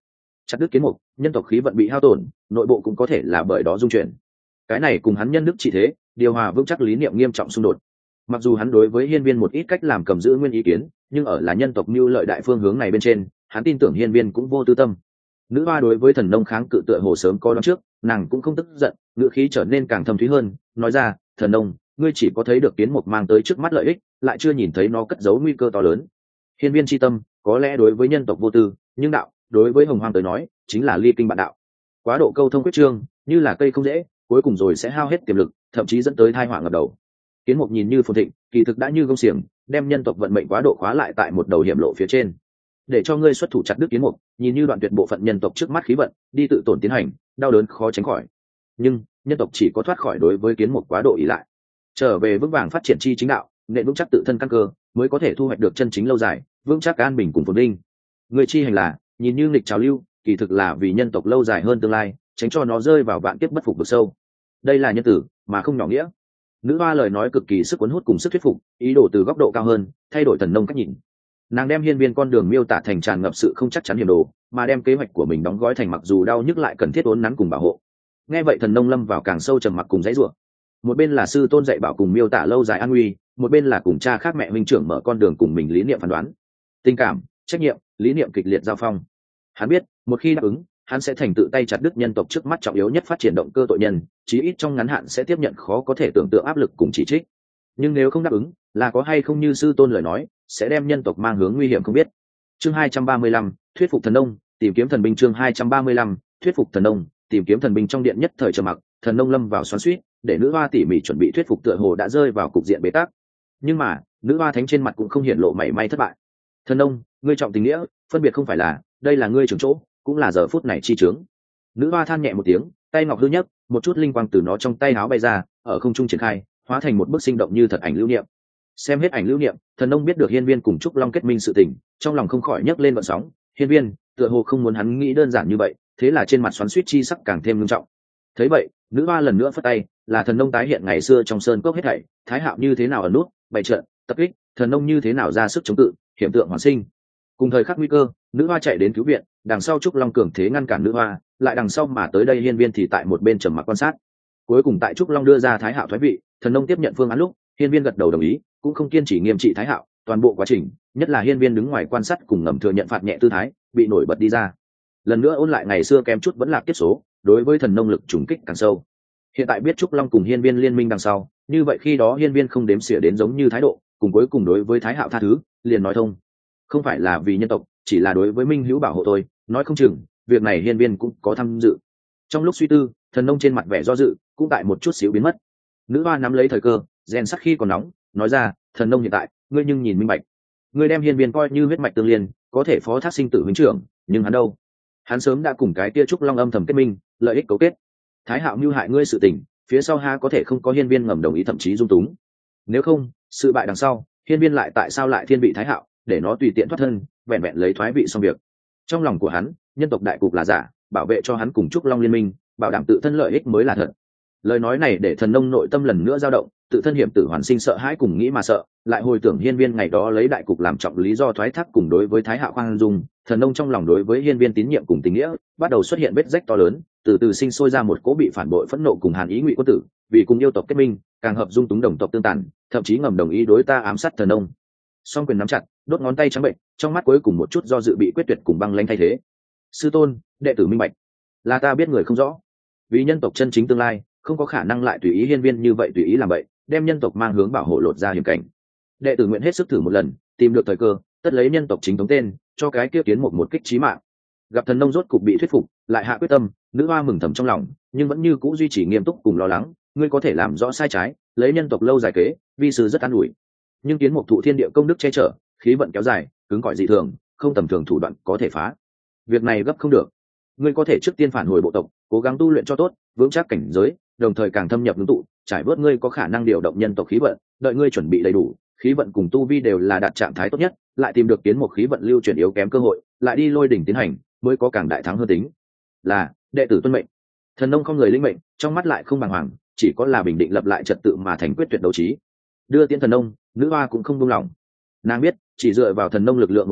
chặt đứt kiến mục, nhân tộc khí vận bị hao tổn, nội bộ cũng có thể là bởi đó dung chuyển. Cái này cùng hắn nhân đức trị thế, điều hòa vững chắc lý niệm nghiêm trọng xung đột. Mặc dù hắn đối với hiên viên một ít cách làm cầm giữ nguyên ý kiến, nhưng ở là nhân tộc mưu lợi đại phương hướng này bên trên, hắn tin tưởng hiên viên cũng vô tư tâm. Nữ hoa đối với thần nông kháng cự tựa hồ sớm có đoán trước, nàng cũng không tức giận, ngữ khí trở nên càng thâm thúy hơn, nói ra, thần nông, ngươi chỉ có thấy được kiến mục mang tới trước mắt lợi ích, lại chưa nhìn thấy nó cất giấu nguy cơ to lớn. Hiên viên chi tâm, có lẽ đối với nhân tộc vô tư, nhưng đạo, đối với hồng hoang tới nói, chính là ly kinh bạn đạo. Quá độ câu thông quyết trương, như là cây không dễ, cuối cùng rồi sẽ hao hết tiềm lực, thậm chí dẫn tới tai họa ngập đầu. Kiến mục nhìn như phồn thịnh, kỳ thực đã như gông xiềng, đem nhân tộc vận mệnh quá độ khóa lại tại một đầu hiểm lộ phía trên. Để cho ngươi xuất thủ chặt đứt kiến mục, nhìn như đoạn tuyệt bộ phận nhân tộc trước mắt khí vận, đi tự tổn tiến hành, đau đớn khó tránh khỏi. Nhưng nhân tộc chỉ có thoát khỏi đối với kiến mục quá độ ỷ lại, trở về vững vàng phát triển chi chính đạo, nền vững chắc tự thân căn cơ, mới có thể thu hoạch được chân chính lâu dài, vững chắc an bình cùng phồn vinh. Người chi hành là nhìn như nghịch trào lưu, kỳ thực là vì nhân tộc lâu dài hơn tương lai, tránh cho nó rơi vào vạn kiếp bất phục vực sâu. Đây là nhân tử mà không nhỏ nghĩa. Nữ hoa lời nói cực kỳ sức cuốn hút cùng sức thuyết phục, ý đồ từ góc độ cao hơn, thay đổi thần nông cách nhìn. Nàng đem hiên viên con đường miêu tả thành tràn ngập sự không chắc chắn hiểm đồ, mà đem kế hoạch của mình đóng gói thành mặc dù đau nhức lại cần thiết uốn nắn cùng bảo hộ. Nghe vậy thần nông lâm vào càng sâu trầm mặc cùng dãy rủa. Một bên là sư tôn dạy bảo cùng miêu tả lâu dài an nguy, một bên là cùng cha khác mẹ huynh trưởng mở con đường cùng mình lý niệm phán đoán. Tình cảm, trách nhiệm, lý niệm kịch liệt giao phong. Hắn biết, một khi đáp ứng, hắn sẽ thành tự tay chặt đứt nhân tộc trước mắt trọng yếu nhất phát triển động cơ tội nhân, chí ít trong ngắn hạn sẽ tiếp nhận khó có thể tưởng tượng áp lực cùng chỉ trích. Nhưng nếu không đáp ứng, là có hay không như sư tôn lời nói, sẽ đem nhân tộc mang hướng nguy hiểm không biết. Chương 235, thuyết phục thần nông, tìm kiếm thần binh. Chương 235, thuyết phục thần nông, tìm kiếm thần binh. Trong điện nhất thời trầm mặc, thần nông lâm vào xoắn xuýt, để nữ hoa tỉ mỉ chuẩn bị thuyết phục tựa hồ đã rơi vào cục diện bế tắc. Nhưng mà nữ hoa thánh trên mặt cũng không hiện lộ mảy may thất bại. Thần nông, ngươi trọng tình nghĩa, phân biệt không phải là, đây là ngươi trưởng chỗ, cũng là giờ phút này chi trướng. Nữ hoa than nhẹ một tiếng, tay ngọc hư nhấc, một chút linh quang từ nó trong tay áo bay ra, ở không trung triển khai, hóa thành một bức sinh động như thật ảnh lưu niệm. Xem hết ảnh lưu niệm, thần nông biết được hiên viên cùng trúc long kết minh sự tình, trong lòng không khỏi nhấc lên vận sóng. Hiên viên tựa hồ không muốn hắn nghĩ đơn giản như vậy, thế là trên mặt xoắn xuýt chi sắc càng thêm nghiêm trọng. Thấy vậy, nữ hoa lần nữa phất tay, là thần nông tái hiện ngày xưa trong sơn cốc hết thảy, thái hạo như thế nào ở nút bày trận tập kích, thần nông như thế nào ra sức chống cự, hiện tượng hoàn sinh. Cùng thời khắc nguy cơ, nữ hoa chạy đến cứu viện, đằng sau trúc long cường thế ngăn cản nữ hoa, lại đằng sau mà tới đây hiên viên thì tại một bên trầm mặc quan sát. Cuối cùng tại trúc long đưa ra thái hạo thoái vị, thần nông tiếp nhận phương án lúc, hiên viên gật đầu đồng ý, cũng không kiên trì nghiêm trị thái hạo. Toàn bộ quá trình, nhất là hiên viên đứng ngoài quan sát cùng ngầm thừa nhận phạt nhẹ tư thái, bị nổi bật đi ra. Lần nữa ôn lại ngày xưa kém chút vẫn là kiếp số, đối với thần nông lực trùng kích càng sâu. Hiện tại biết trúc long cùng hiên viên liên minh đằng sau, như vậy khi đó hiên viên không đếm xỉa đến giống như thái độ, cùng cuối cùng đối với thái hạo tha thứ, liền nói thông. Không phải là vì nhân tộc, chỉ là đối với minh hữu bảo hộ tôi, nói không chừng việc này hiên viên cũng có tham dự. Trong lúc suy tư, thần nông trên mặt vẻ do dự cũng tại một chút xíu biến mất. Nữ hoa nắm lấy thời cơ, rèn sắc khi còn nóng, nói ra, thần nông hiện tại ngươi nhưng nhìn minh bạch, ngươi đem hiên viên coi như huyết mạch tương liên, có thể phó thác sinh tử huynh trưởng, nhưng hắn đâu? Hắn sớm đã cùng cái kia trúc long âm thầm kết minh, lợi ích cấu kết. Thái hạo mưu hại ngươi sự tình, phía sau ha có thể không có hiên viên ngầm đồng ý thậm chí dung túng. Nếu không, sự bại đằng sau, hiên viên lại tại sao lại thiên vị thái hạo, để nó tùy tiện thoát thân, vẹn vẹn lấy thoái vị xong việc. Trong lòng của hắn, nhân tộc đại cục là giả, bảo vệ cho hắn cùng trúc long liên minh, bảo đảm tự thân lợi ích mới là thật. Lời nói này để thần nông nội tâm lần nữa dao động, tự thân hiểm tử hoàn sinh sợ hãi cùng nghĩ mà sợ, lại hồi tưởng hiên viên ngày đó lấy đại cục làm trọng lý do thoái thác cùng đối với thái hạo khoan dung, thần nông trong lòng đối với hiên viên tín nhiệm cùng tình nghĩa bắt đầu xuất hiện vết rách to lớn, từ từ sinh sôi ra một cỗ bị phản bội phẫn nộ cùng hàn ý ngụy quân tử, vì cùng yêu tộc kết minh, càng hợp dung túng đồng tộc tương tàn, thậm chí ngầm đồng ý đối ta ám sát thần nông. Song quyền nắm chặt, đốt ngón tay trắng bệnh, trong mắt cuối cùng một chút do dự bị quyết tuyệt cùng băng lãnh thay thế. Sư tôn, đệ tử minh bạch, là ta biết người không rõ, vì nhân tộc chân chính tương lai, không có khả năng lại tùy ý hiên viên như vậy tùy ý làm vậy, đem nhân tộc mang hướng bảo hộ lột ra hiểm cảnh. Đệ tử nguyện hết sức thử một lần, tìm được thời cơ, tất lấy nhân tộc chính thống tên, cho cái kia kiến một kích chí mạng. Gặp thần nông rốt cục bị thuyết phục, lại hạ quyết tâm, nữ hoa mừng thầm trong lòng, nhưng vẫn như cũ duy trì nghiêm túc cùng lo lắng. Ngươi có thể làm rõ sai trái, lấy nhân tộc lâu dài kế, vi sư rất an ủi. Nhưng kiến một thụ thiên địa công đức che chở, khí vận kéo dài, cứng cỏi dị thường, không tầm thường thủ đoạn có thể phá. Việc này gấp không được. Ngươi có thể trước tiên phản hồi bộ tộc, cố gắng tu luyện cho tốt, vững chắc cảnh giới, đồng thời càng thâm nhập ngưng tụ, trải bớt ngươi có khả năng điều động nhân tộc khí vận, đợi ngươi chuẩn bị đầy đủ, khí vận cùng tu vi đều là đạt trạng thái tốt nhất, lại tìm được kiến một khí vận lưu chuyển yếu kém cơ hội, lại đi lôi đỉnh tiến hành, mới có càng đại thắng hơn tính. Là đệ tử tuân mệnh. Thần nông không người linh mệnh, trong mắt lại không bàng hoàng, chỉ có là bình định lập lại trật tự mà thành quyết tuyệt đấu trí. Đưa tiễn thần nông, nữ hoa cũng không buông lòng. Nàng biết, chỉ dựa vào thần nông lực lượng một người,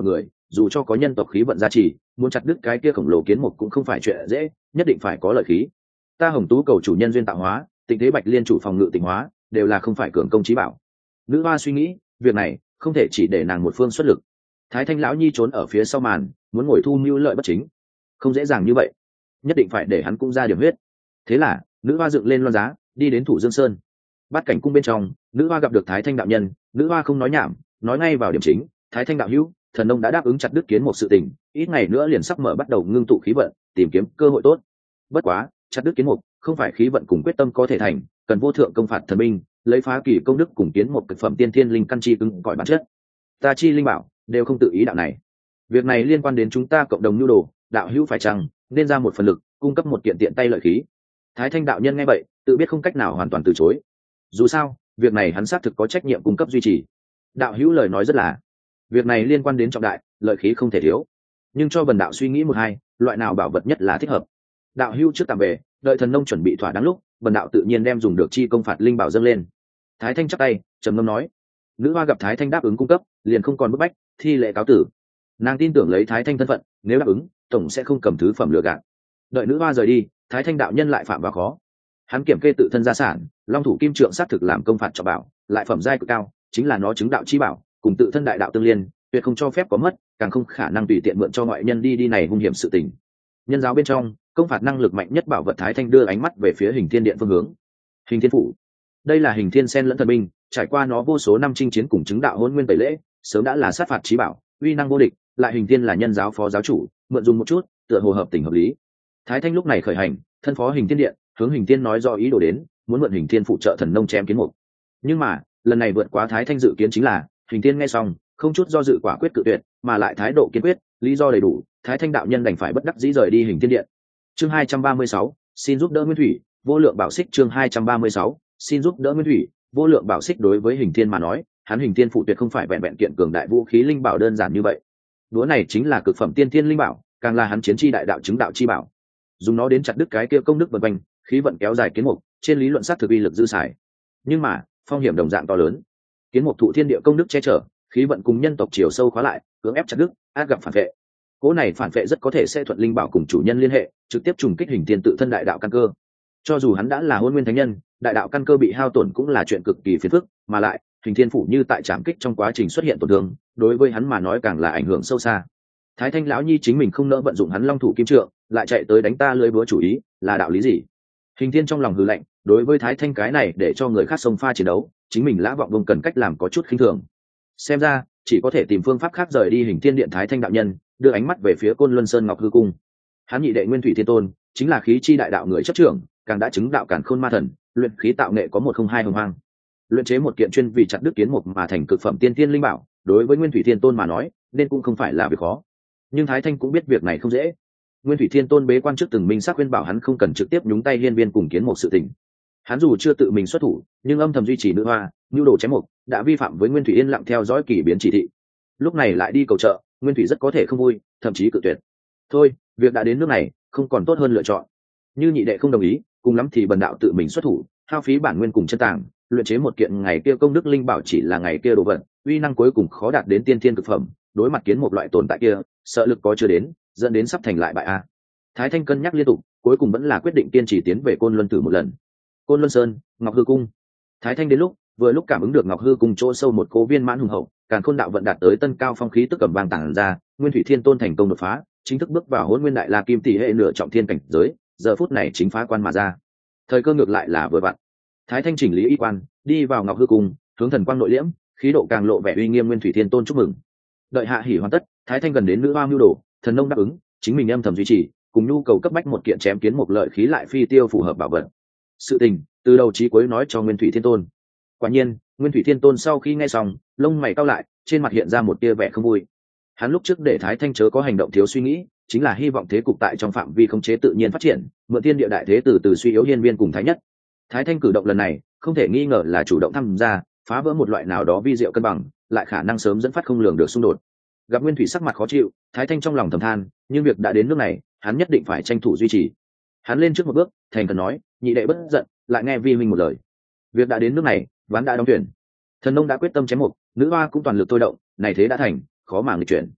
dù cho có nhân tộc khí vận gia trì, muốn chặt đứt cái kia khổng lồ kiến mục cũng không phải chuyện dễ, nhất định phải có lợi khí. Ta Hồng Tú cầu chủ nhân duyên tạo hóa, Tịnh Thế Bạch Liên chủ phòng ngự tịnh hóa, đều là không phải cường công chí bảo. Nữ hoa suy nghĩ, việc này không thể chỉ để nàng một phương xuất lực. Thái Thanh lão nhi trốn ở phía sau màn, muốn ngồi thu mưu lợi bất chính, không dễ dàng như vậy, nhất định phải để hắn cũng ra điểm huyết. Thế là nữ hoa dựng lên loan giá, đi đến Thủ Dương Sơn. Bát cảnh cung bên trong, nữ hoa gặp được Thái Thanh đạo nhân. Nữ hoa không nói nhảm, nói ngay vào điểm chính. Thái Thanh đạo hữu, thần nông đã đáp ứng chặt đứt kiến một sự tình, ít ngày nữa liền sắp mở bắt đầu ngưng tụ khí vận, tìm kiếm cơ hội tốt. Bất quá chặt đứt kiến mục không phải khí vận cùng quyết tâm có thể thành, cần vô thượng công phạt thần binh, lấy phá kỳ công đức cùng kiến một cực phẩm tiên thiên linh căn chi cứng cỏi bản chất. Ta chi linh bảo đều không tự ý đạo này, việc này liên quan đến chúng ta cộng đồng nhu đồ, đạo hữu phải chăng nên ra một phần lực, cung cấp một kiện tiện tay lợi khí. Thái Thanh đạo nhân nghe vậy tự biết không cách nào hoàn toàn từ chối, dù sao việc này hắn xác thực có trách nhiệm cung cấp duy trì. Đạo hữu lời nói rất là, việc này liên quan đến trọng đại, lợi khí không thể thiếu, nhưng cho bần đạo suy nghĩ một hai, loại nào bảo vật nhất là thích hợp. Đạo hữu trước tạm về, đợi thần nông chuẩn bị thỏa đáng lúc, bần đạo tự nhiên đem dùng được chi công phạt linh bảo dâng lên. Thái Thanh chắp tay trầm ngâm nói. Nữ hoa gặp Thái Thanh đáp ứng cung cấp, liền không còn bức bách, thi lễ cáo tử. Nàng tin tưởng lấy Thái Thanh thân phận, nếu đáp ứng tổng sẽ không cầm thứ phẩm lừa gạt. Đợi nữ hoa rời đi, Thái Thanh đạo nhân lại phạm vào khó. Hắn kiểm kê tự thân gia sản, long thủ kim trượng xác thực làm công phạt trọng bảo, lại phẩm giai cực cao, chính là nó chứng đạo chi bảo, cùng tự thân đại đạo tương liên, tuyệt không cho phép có mất, càng không khả năng tùy tiện mượn cho ngoại nhân đi này hung hiểm sự tình. Nhân giáo bên trong, công phạt năng lực mạnh nhất bảo vật. Thái Thanh đưa ánh mắt về phía Hình Thiên Điện phương hướng. Hình Thiên phủ, đây là Hình Thiên sen lẫn thần binh, trải qua nó vô số năm chinh chiến cùng chứng đạo hôn nguyên tẩy lễ, sớm đã là sát phạt chí bảo, uy năng vô địch. Lại Hình Thiên là nhân giáo phó giáo chủ, mượn dùng một chút, tựa hồ hợp tình hợp lý. Thái Thanh lúc này khởi hành, thân phó Hình Thiên Điện, hướng Hình Thiên nói do ý đồ đến, muốn mượn Hình Thiên phụ trợ thần nông chém kiến mục. Nhưng mà lần này vượt quá Thái Thanh dự kiến chính là, Hình Thiên nghe xong không chút do dự quả quyết cự tuyệt, mà lại thái độ kiên quyết, lý do đầy đủ. Thái Thanh đạo nhân đành phải bất đắc dĩ rời đi Hình Thiên Điện. Chương 236, xin giúp đỡ Nguyên Thủy, vô lượng bảo xích. Chương 236, xin giúp đỡ Nguyên Thủy, vô lượng bảo xích. Đối với Hình Thiên mà nói, hắn Hình Thiên phụ tuyệt không phải vẹn vẹn kiện cường đại vũ khí linh bảo đơn giản như vậy. Đũa này chính là cực phẩm tiên thiên linh bảo, càng là hắn chiến chi đại đạo chứng đạo chi bảo. Dùng nó đến chặt đứt cái kia công đức vần quanh, khí vận kéo dài kiến mục, trên lý luận sát thực uy lực dư xài. Nhưng mà phong hiểm đồng dạng to lớn. Kiến mục thụ thiên địa công đức che chở, khí vận cùng nhân tộc chiều sâu khóa lại, cưỡng ép chặt đứt, át gặp phản vệ. Cố này phản vệ rất có thể sẽ thuận linh bảo cùng chủ nhân liên hệ, trực tiếp trùng kích Hình Thiên tự thân đại đạo căn cơ. Cho dù hắn đã là hôn nguyên thánh nhân, đại đạo căn cơ bị hao tổn cũng là chuyện cực kỳ phiền phức, mà lại Hình Thiên phủ như tại trảm kích trong quá trình xuất hiện tổn thương, đối với hắn mà nói càng là ảnh hưởng sâu xa. Thái Thanh lão nhi chính mình không nỡ vận dụng hắn long thủ kim trượng, lại chạy tới đánh ta lưỡi búa chủ ý, là đạo lý gì? Hình Thiên trong lòng hừ lạnh, đối với Thái Thanh cái này để cho người khác xông pha chiến đấu, chính mình Lã Vọng Vông cần cách làm có chút khinh thường. Xem ra chỉ có thể tìm phương pháp khác rời đi Hình Thiên Điện. Thái Thanh đạo nhân đưa ánh mắt về phía Côn Luân Sơn Ngọc Hư Cung. Hắn nhị đệ Nguyên Thủy Thiên Tôn chính là khí chi đại đạo người chấp trưởng, càng đã chứng đạo càn khôn ma thần, luyện khí tạo nghệ có 102 hồng hoang. Luyện chế một kiện chuyên vì chặt đứt kiến mục mà thành cực phẩm tiên thiên linh bảo, đối với Nguyên Thủy Thiên Tôn mà nói, nên cũng không phải là việc khó. Nhưng Thái Thanh cũng biết việc này không dễ. Nguyên Thủy Thiên Tôn bế quan trước từng minh xác khuyên bảo hắn không cần trực tiếp nhúng tay hiên viên cùng kiến mục sự tình. Hắn dù chưa tự mình xuất thủ, nhưng âm thầm duy trì nữ hoa, nhu đồ chém mục, đã vi phạm với Nguyên Thủy yên lặng theo dõi kỳ biến chỉ thị. Lúc này lại đi cầu trợ, Nguyên Thủy rất có thể không vui, thậm chí cự tuyệt. Thôi, việc đã đến nước này, không còn tốt hơn lựa chọn. Như nhị đệ không đồng ý, cùng lắm thì bần đạo tự mình xuất thủ, hao phí bản nguyên cùng chân tàng, luyện chế một kiện ngày kia công đức linh bảo chỉ là ngày kia đồ vật, uy năng cuối cùng khó đạt đến tiên thiên cực phẩm, đối mặt kiến một loại tồn tại kia, sợ lực có chưa đến, dẫn đến sắp thành lại bại a. Thái Thanh cân nhắc liên tục, cuối cùng vẫn là quyết định kiên trì tiến về Côn Luân thử một lần. Côn Luân Sơn, Ngọc Hư Cung. Thái Thanh đến vừa lúc cảm ứng được Ngọc Hư Cung chỗ sâu một cố viên mãn hùng hậu, càn khôn đạo vận đạt tới tân cao phong khí tức cầm vàng tản ra, Nguyên Thủy Thiên Tôn thành công đột phá, chính thức bước vào Hỗn Nguyên Đại La Kim tỷ hệ nửa trọng thiên cảnh giới, giờ phút này chính phá quan mà ra. Thời cơ ngược lại là vừa vặn. Thái Thanh chỉnh lý y quan, đi vào Ngọc Hư Cung, hướng thần quang nội liễm, khí độ càng lộ vẻ uy nghiêm. Nguyên Thủy Thiên Tôn chúc mừng. Đợi hạ hỉ hoàn tất, Thái Thanh gần đến nữ hoa mưu đồ, thần nông đáp ứng, chính mình âm thầm duy trì, cùng nhu cầu cấp bách một kiện chém kiến một lợi khí lại phi tiêu phù hợp bảo vật. Sự tình từ đầu chí cuối nói cho Nguyên Thủy Thiên Tôn. Quả nhiên, Nguyên Thủy Thiên Tôn sau khi nghe xong, lông mày cau lại, trên mặt hiện ra một tia vẻ không vui. Hắn lúc trước để Thái Thanh chớ có hành động thiếu suy nghĩ, chính là hy vọng thế cục tại trong phạm vi khống chế tự nhiên phát triển, mượn thiên địa đại thế từ từ suy yếu hiên viên cùng Thái Nhất. Thái Thanh cử động lần này, không thể nghi ngờ là chủ động tham gia, phá vỡ một loại nào đó vi diệu cân bằng, lại khả năng sớm dẫn phát không lường được xung đột. Gặp Nguyên Thủy sắc mặt khó chịu, Thái Thanh trong lòng thầm than, nhưng việc đã đến nước này, hắn nhất định phải tranh thủ duy trì. Hắn lên trước một bước, thành cần nói, nhị đệ bất giận, lại nghe vi huynh một lời. Việc đã đến nước này, ván đã đóng tuyển. Thần nông đã quyết tâm chém mục, nữ hoa cũng toàn lực thôi động, này thế đã thành, khó mà nghịch chuyển.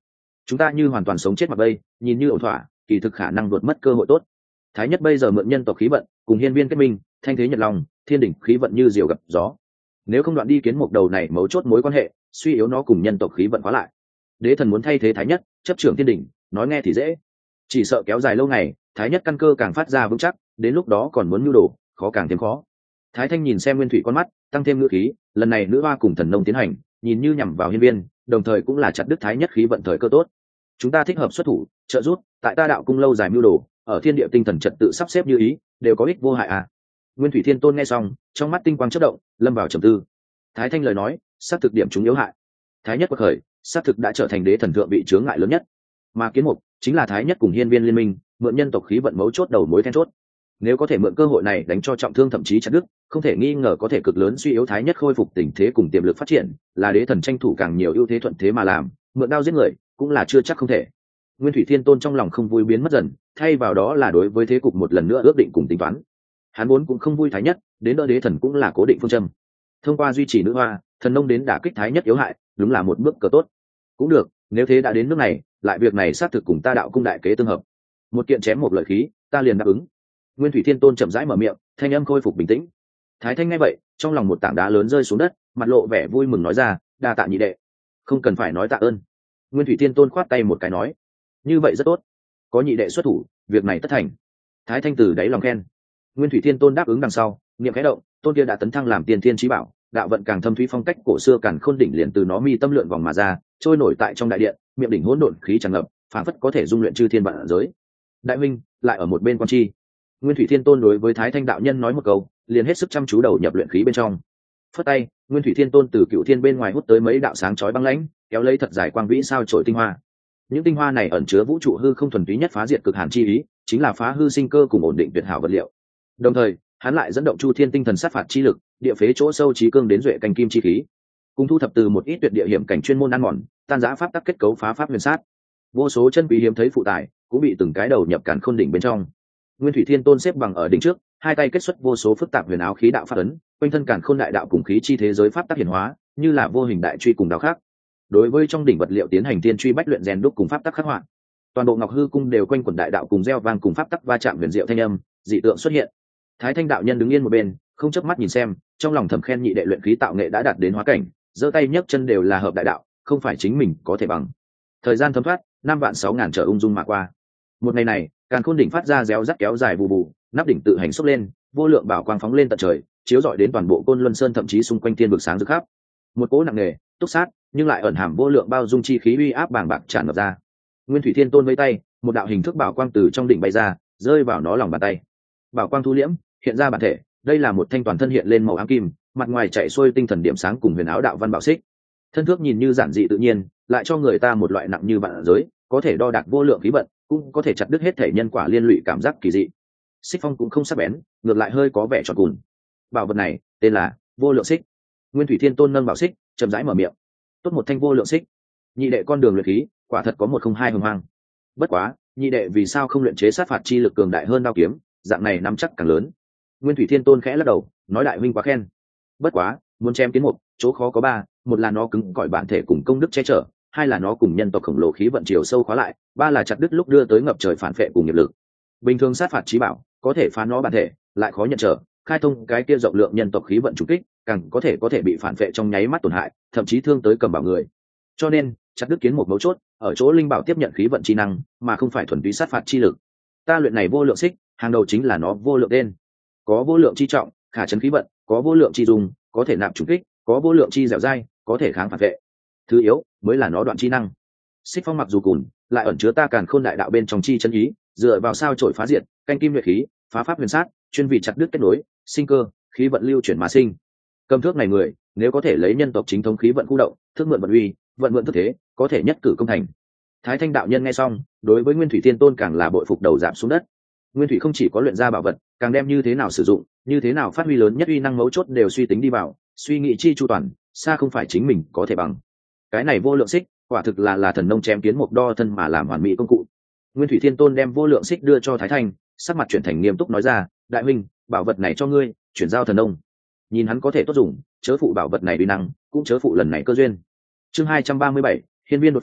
chúng ta như hoàn toàn sống chết mặc bây, nhìn như ổn thỏa, kỳ thực khả năng vượt mất cơ hội tốt. Thái nhất bây giờ mượn nhân tộc khí vận cùng hiên viên kết minh, thanh thế nhật long, thiên đỉnh khí vận như diều gặp gió, nếu không đoạn đi kiến mục đầu này mấu chốt mối quan hệ, suy yếu nó cùng nhân tộc khí vận khóa lại. Đế thần muốn thay thế thái nhất chấp trưởng thiên đỉnh, nói nghe thì dễ, chỉ sợ kéo dài lâu ngày, thái nhất căn cơ càng phát ra vững chắc, đến lúc đó còn muốn mưu đồ, khó càng thêm khó. Thái thanh nhìn xem nguyên thủy con mắt, tăng thêm ngữ khí, lần này nữ hoa cùng thần nông tiến hành, nhìn như nhằm vào hiên viên, đồng thời cũng là chặt đứt thái nhất khí vận thời cơ tốt. Chúng ta thích hợp xuất thủ trợ giúp, tại ta đạo cung lâu dài mưu đồ, ở thiên địa tinh thần trật tự sắp xếp như ý, đều có ích vô hại à. Nguyên thủy thiên tôn nghe xong, trong mắt tinh quang chớp động, lâm vào trầm tư. Thái thanh lời nói xác thực điểm chúng yếu hại, thái nhất bậc khởi xác thực đã trở thành đế thần thượng vị chướng ngại lớn nhất, mà kiến mục chính là thái nhất cùng hiên viên liên minh mượn nhân tộc khí vận mấu chốt đầu mối then chốt. Nếu có thể mượn cơ hội này đánh cho trọng thương thậm chí chặt đứt, không thể nghi ngờ có thể cực lớn suy yếu thái nhất khôi phục tình thế cùng tiềm lực phát triển, là đế thần tranh thủ càng nhiều ưu thế thuận thế mà làm, mượn đao giết người cũng là chưa chắc không thể. Nguyên thủy thiên tôn trong lòng không vui biến mất dần, thay vào đó là đối với thế cục một lần nữa ước định cùng tính toán. Hắn vốn cũng không vui thái nhất, đến đỡ đế thần cũng là cố định phương châm. Thông qua duy trì nữ hoa, thần nông đến đả kích thái nhất yếu hại, đúng là một bước cờ tốt. Cũng được, nếu thế đã đến nước này, lại việc này xác thực cùng ta đạo cung đại kế tương hợp. Một kiện chém một lợi khí, ta liền đáp ứng. Nguyên thủy thiên tôn chậm rãi mở miệng, thanh âm khôi phục bình tĩnh. Thái thanh nghe vậy, trong lòng một tảng đá lớn rơi xuống đất, mặt lộ vẻ vui mừng nói ra, đa tạ nhị đệ. Không cần phải nói tạ ơn. Nguyên thủy thiên tôn khoát tay một cái nói, như vậy rất tốt, có nhị đệ xuất thủ, việc này tất thành. Thái thanh từ đáy lòng khen. Nguyên thủy thiên tôn đáp ứng đằng sau, niệm khẽ động, tôn kia đã tấn thăng làm tiên thiên chí bảo, đạo vận càng thâm thúy phong cách cổ xưa càn khôn đỉnh liền từ nó mi tâm lượn vòng mà ra, trôi nổi tại trong đại điện, miệng đỉnh hỗn độn khí tràn ngập, phảng phất có thể dung luyện chư thiên vạn giới. Đại minh lại ở một bên quan chi. Nguyên thủy thiên tôn đối với thái thanh đạo nhân nói một câu, liền hết sức chăm chú đầu nhập luyện khí bên trong. Phất tay, Nguyên thủy thiên tôn từ cựu thiên bên ngoài hút tới mấy đạo sáng chói băng lãnh, kéo lấy thật dài quang vĩ sao chổi tinh hoa. Những tinh hoa này ẩn chứa vũ trụ hư không thuần túy nhất phá diệt cực hàn chi ý, chính là phá hư sinh cơ cùng ổn định tuyệt hảo vật liệu. Đồng thời, hắn lại dẫn động chu thiên tinh thần sát phạt chi lực, địa phế chỗ sâu trí cương đến duệ canh kim chi khí, cùng thu thập từ một ít tuyệt địa hiểm cảnh chuyên môn ăn mòn, tan rã pháp tắc kết cấu phá pháp huyền sát. Vô số chân quý hiếm thấy phụ tải cũng bị từng cái đầu nhập càn khôn đỉnh bên trong. Nguyên thủy thiên tôn xếp bằng ở đỉnh trước, hai tay kết xuất vô số phức tạp huyền áo khí đạo pháp ấn, quanh thân càn khôn đại đạo cùng khí chi thế giới pháp tắc hiển hóa, như là vô hình đại truy cùng đạo khác. Đối với trong đỉnh vật liệu tiến hành tiên truy bách luyện rèn đúc cùng pháp tắc khắc họa. Toàn bộ ngọc hư cung đều quanh quẩn đại đạo cùng gieo vang cùng pháp tắc va chạm huyền diệu thanh âm, dị tượng xuất hiện. Thái thanh đạo nhân đứng yên một bên, không chớp mắt nhìn xem, trong lòng thầm khen nhị đệ luyện khí tạo nghệ đã đạt đến hóa cảnh, giơ tay nhấc chân đều là hợp đại đạo, không phải chính mình có thể bằng. Thời gian thấm thoát, 5.600.000 trở ung dung mà qua. Một ngày này, càn khôn đỉnh phát ra réo rắt kéo dài bù bù, nắp đỉnh tự hành xốc lên, vô lượng bảo quang phóng lên tận trời, chiếu rọi đến toàn bộ Côn Luân Sơn thậm chí xung quanh thiên vực sáng rực khắp. Một cỗ nặng nề, túc sát, nhưng lại ẩn hàm vô lượng bao dung chi khí uy áp bàng bạc tràn ngập ra. Nguyên thủy thiên tôn vẫy tay, một đạo hình thức bảo quang từ trong đỉnh bay ra, rơi vào nó lòng bàn tay. Bảo quang thu liễm, hiện ra bản thể, đây là một thanh toàn thân hiện lên màu ám kim, mặt ngoài chạy xuôi tinh thần điểm sáng cùng huyền áo đạo văn bảo xích. Thân thước nhìn như giản dị tự nhiên, lại cho người ta một loại nặng như vạn giới, có thể đo đạc vô lượng khí vận, cũng có thể chặt đứt hết thể nhân quả liên lụy cảm giác kỳ dị. Xích phong cũng không sắc bén, ngược lại hơi có vẻ tròn cùn. Bảo vật này tên là vô lượng xích. Nguyên thủy thiên tôn nâng bảo xích, chậm rãi mở miệng. Tốt một thanh vô lượng xích, nhị đệ con đường luyện khí, quả thật có một không hai hùng hoang. Bất quá, nhị đệ vì sao không luyện chế sát phạt chi lực cường đại hơn đao kiếm, dạng này nắm chắc càng lớn. Nguyên thủy thiên tôn khẽ lắc đầu, nói đại huynh quá khen. Bất quá, muốn chém kiến mục, chỗ khó có ba, một là nó cứng cỏi bản thể cùng công đức che chở, hai là nó cùng nhân tộc khổng lồ khí vận chiều sâu khóa lại, ba là chặt đứt lúc đưa tới ngập trời phản phệ cùng nghiệp lực. Bình thường sát phạt chí bảo có thể phá nó bản thể, lại khó nhận trở, khai thông cái kia rộng lượng nhân tộc khí vận trùng kích, càng có thể bị phản phệ trong nháy mắt tổn hại, thậm chí thương tới cầm bảo người. Cho nên, chặt đứt kiến một mấu chốt, ở chỗ linh bảo tiếp nhận khí vận chi năng, mà không phải thuần túy sát phạt chi lực. Ta luyện này vô lượng xích, hàng đầu chính là nó vô lượng tên. Có vô lượng chi trọng, khả chấn khí vận, có vô lượng chi dùng, có thể nạp trùng kích, có vô lượng chi dẻo dai, có thể kháng phản vệ. Thứ yếu mới là nó đoạn chi năng. Xích phong mặc dù cùn, lại ẩn chứa ta càn khôn đại đạo bên trong chi chân ý, dựa vào sao trổi phá diệt, canh kim luyện khí, phá pháp huyền sát, chuyên vị chặt đứt kết nối, sinh cơ, khí vận lưu chuyển mà sinh. Cầm thước này người, nếu có thể lấy nhân tộc chính thống khí vận khu động, thước mượn vận uy, vận mượn thức thế, có thể nhất cử công thành. Thái thanh đạo nhân nghe xong, đối với Nguyên thủy thiên tôn càng là bội phục đầu giảm xuống đất. Nguyên thủy không chỉ có luyện ra bảo vật, càng đem như thế nào sử dụng, như thế nào phát huy lớn nhất uy năng mấu chốt đều suy tính đi vào, suy nghĩ chi chu toàn, xa không phải chính mình có thể bằng. Cái này vô lượng xích, quả thực là thần nông chém kiến một đo thân mà làm hoàn mỹ công cụ. Nguyên thủy thiên tôn đem vô lượng xích đưa cho Thái thanh, sắc mặt chuyển thành nghiêm túc nói ra, đại huynh, bảo vật này cho ngươi, chuyển giao thần nông. Nhìn hắn có thể tốt dùng, chớ phụ bảo vật này uy năng, cũng chớ phụ lần này cơ duyên. Chương 237, hiên viên đột phá,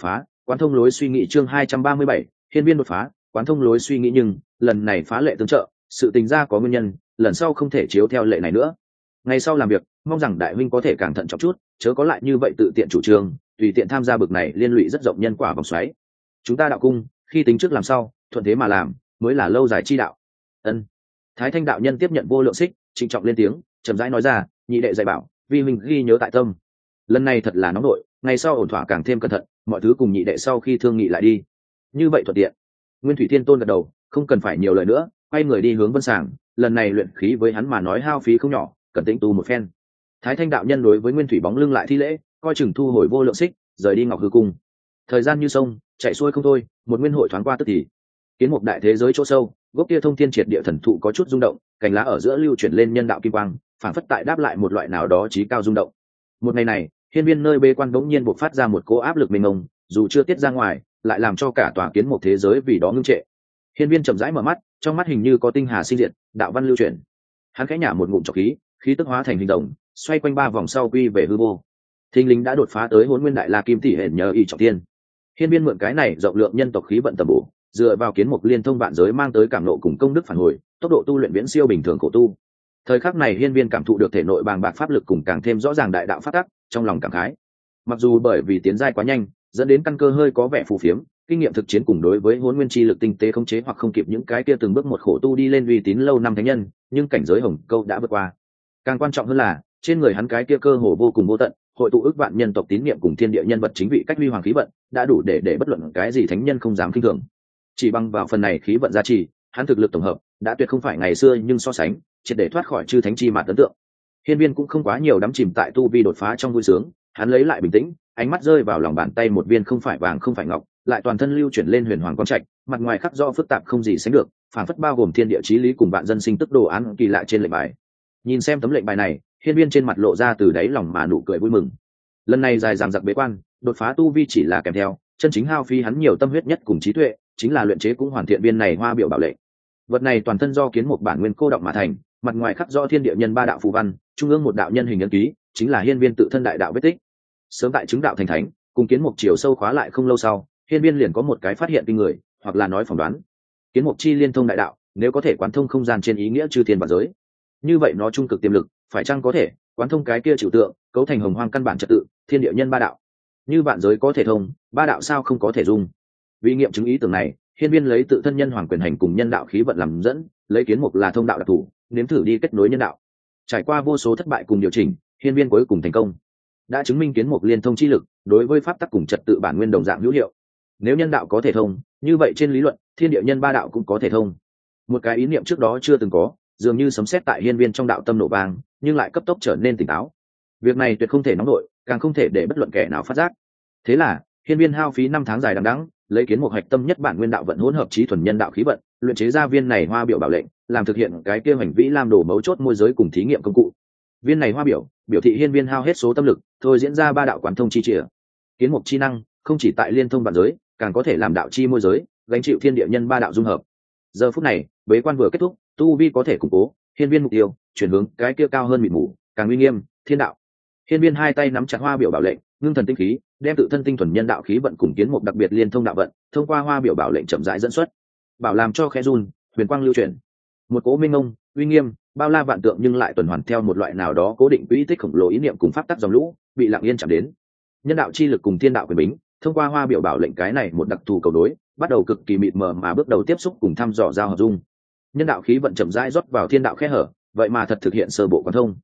quán thông lối suy nghĩ chương 237, hiên viên đột phá, quán thông lối suy nghĩ nhưng lần này phá lệ tương trợ, sự tình ra có nguyên nhân, lần sau không thể chiếu theo lệ này nữa. Ngày sau làm việc, mong rằng đại huynh có thể càng thận trọng chút, chớ có lại như vậy tự tiện chủ trương, tùy tiện tham gia bực này liên lụy rất rộng nhân quả vòng xoáy. Chúng ta đạo cung, khi tính trước làm sau, thuận thế mà làm, mới là lâu dài chi đạo. Ân. Thái Thanh đạo nhân tiếp nhận vô lượng xích, trịnh trọng lên tiếng, chậm rãi nói ra, nhị đệ dạy bảo, vì mình ghi nhớ tại tâm. Lần này thật là nóng nội, ngày sau ổn thỏa càng thêm cẩn thận, mọi thứ cùng nhị đệ sau khi thương nghị lại đi. Như vậy thuận tiện. Nguyên Thủy Thiên Tôn gật đầu, không cần phải nhiều lời nữa, quay người đi hướng Vân Sàng. Lần này luyện khí với hắn mà nói hao phí không nhỏ, cần tĩnh tu một phen. Thái Thanh đạo nhân đối với Nguyên Thủy bóng lưng lại thi lễ, coi chừng thu hồi vô lượng xích, rời đi Ngọc Hư Cung. Thời gian như sông, chạy xuôi không thôi, một nguyên hội thoáng qua tức thì. Kiến một đại thế giới chỗ sâu, gốc kia thông thiên triệt địa thần thụ có chút rung động, cành lá ở giữa lưu chuyển lên nhân đạo kim quang, phản phất tại đáp lại một loại nào đó trí cao rung động. Một ngày này, hiên viên nơi bê quan bỗng nhiên bộc phát ra một cỗ áp lực mênh mông, dù chưa tiết ra ngoài, lại làm cho cả tòa kiến một thế giới vì đó ngưng trệ. Hiên viên chậm rãi mở mắt, trong mắt hình như có tinh hà sinh diệt, đạo văn lưu chuyển. Hắn khẽ nhả một ngụm trọc khí, khí tức hóa thành hình rồng, xoay quanh 3 vòng sau quy về hư vô. Thinh linh đã đột phá tới Hỗn Nguyên Đại La Kim Tỷ Hển nhờ y trọng thiên. Hiên viên mượn cái này rộng lượng nhân tộc khí vận tầm bổ, dựa vào kiến mục liên thông vạn giới mang tới cảm nộ cùng công đức phản hồi, tốc độ tu luyện viễn siêu bình thường khổ tu. Thời khắc này hiên viên cảm thụ được thể nội bàng bạc pháp lực cùng càng thêm rõ ràng đại đạo phát tắc, trong lòng cảm khái. Mặc dù bởi vì tiến giai quá nhanh, dẫn đến căn cơ hơi có vẻ phù phiếm, kinh nghiệm thực chiến cùng đối với Hỗn Nguyên chi lực tinh tế khống chế hoặc không kịp những cái kia từng bước một khổ tu đi lên uy tín lâu năm thánh nhân, nhưng cảnh giới hồng câu đã vượt qua. Càng quan trọng hơn là, trên người hắn cái kia cơ hồ vô cùng vô tận, hội tụ ước vạn nhân tộc tín niệm cùng thiên địa nhân vật chính vị cách huy hoàng khí vận, đã đủ để bất luận cái gì thánh nhân không dám khinh thường. Chỉ bằng vào phần này khí vận gia trì, hắn thực lực tổng hợp đã tuyệt không phải ngày xưa nhưng so sánh, triệt để thoát khỏi chư thánh chi mạt ấn tượng. Hiên viên cũng không quá nhiều đắm chìm tại tu vi đột phá trong vui sướng, hắn lấy lại bình tĩnh, ánh mắt rơi vào lòng bàn tay một viên không phải vàng không phải ngọc, lại toàn thân lưu chuyển lên huyền hoàng quang trạch, mặt ngoài khắc rõ phức tạp không gì sánh được, phản phất bao gồm thiên địa chí lý cùng vạn dân sinh tức đồ án kỳ lạ trên lệnh bài. Nhìn xem tấm lệnh bài này, hiên viên trên mặt lộ ra từ đáy lòng mà nụ cười vui mừng. Lần này dài dằng dặc bế quan, đột phá tu vi chỉ là kèm theo, chân chính hao phí hắn nhiều tâm huyết nhất cùng trí tuệ, chính là luyện chế cũng hoàn thiện viên này hoa biểu bảo lệnh. Vật này toàn thân do kiến một bản nguyên cô động mà thành, mặt ngoài khắc rõ thiên địa nhân 3 đạo phù văn, trung ương một đạo nhân hình ấn ký, chính là hiên viên tự thân đại đạo vết tích. Sớm tại chứng đạo thành thánh, cùng kiến mục chiều sâu khóa lại không lâu sau, hiên viên liền có một cái phát hiện kinh người, hoặc là nói phỏng đoán. Kiến mục chi liên thông đại đạo, nếu có thể quán thông không gian trên ý nghĩa chư thiên vạn giới, như vậy nó trung cực tiềm lực, phải chăng có thể quán thông cái kia trừu tượng, cấu thành hồng hoang căn bản trật tự, thiên địa nhân 3 đạo. Như vạn giới có thể thông, 3 đạo sao không có thể dung? Vì nghiệm chứng ý tưởng này, hiên viên lấy tự thân nhân hoàng quyền hành cùng nhân đạo khí vận làm dẫn, lấy kiến mục là thông đạo đặc thù, nếm thử đi kết nối nhân đạo. Trải qua vô số thất bại cùng điều chỉnh, hiên viên cuối cùng thành công, đã chứng minh kiến mục liên thông chi lực đối với pháp tắc cùng trật tự bản nguyên đồng dạng hữu hiệu. Nếu nhân đạo có thể thông, như vậy trên lý luận thiên địa nhân 3 đạo cũng có thể thông. Một cái ý niệm trước đó chưa từng có, dường như sấm sét tại hiên viên trong đạo tâm nổ vang, nhưng lại cấp tốc trở nên tỉnh táo. Việc này tuyệt không thể nóng nổi, càng không thể để bất luận kẻ nào phát giác. Thế là hiên viên hao phí 5 tháng dài đằng đẵng, lấy kiến mục hạch tâm nhất bản nguyên đạo vận hỗn hợp trí thuần nhân đạo khí vận, luyện chế ra viên này hoa biểu bảo lệnh, làm thực hiện cái kia hành vĩ lam đồ mấu chốt môi giới cùng thí nghiệm công cụ. Viên này hoa biểu, biểu thị hiên viên hao hết số tâm lực, thôi diễn ra 3 đạo quán thông chi chìa. Kiến mục chi năng, không chỉ tại liên thông vạn giới, càng có thể làm đạo chi môi giới, gánh chịu thiên địa nhân 3 đạo dung hợp. Giờ phút này, bế quan vừa kết thúc, tu vi có thể củng cố, hiên viên mục tiêu chuyển hướng cái kia cao hơn mịt mù, càng uy nghiêm, thiên đạo. Hiên viên hai tay nắm chặt hoa biểu bảo lệnh, ngưng thần tinh khí, đem tự thân tinh thuần nhân đạo khí vận cùng kiến mục đặc biệt liên thông đạo vận, thông qua hoa biểu bảo lệnh chậm rãi dẫn xuất. Bảo làm cho khẽ run, huyền quang lưu chuyển. Một cỗ minh ngông, uy nghiêm, bao la vạn tượng nhưng lại tuần hoàn theo một loại nào đó cố định quỹ tích khổng lồ ý niệm cùng pháp tắc dòng lũ, bị lặng yên chạm đến. Nhân đạo chi lực cùng thiên đạo quyền bính, thông qua hoa biểu bảo lệnh cái này một đặc thù cầu đối, bắt đầu cực kỳ mịt mờ mà bước đầu tiếp xúc cùng thăm dò giao hợp dung. Nhân đạo khí vận chậm rãi rót vào thiên đạo khe hở, vậy mà thật thực hiện sơ bộ quán thông.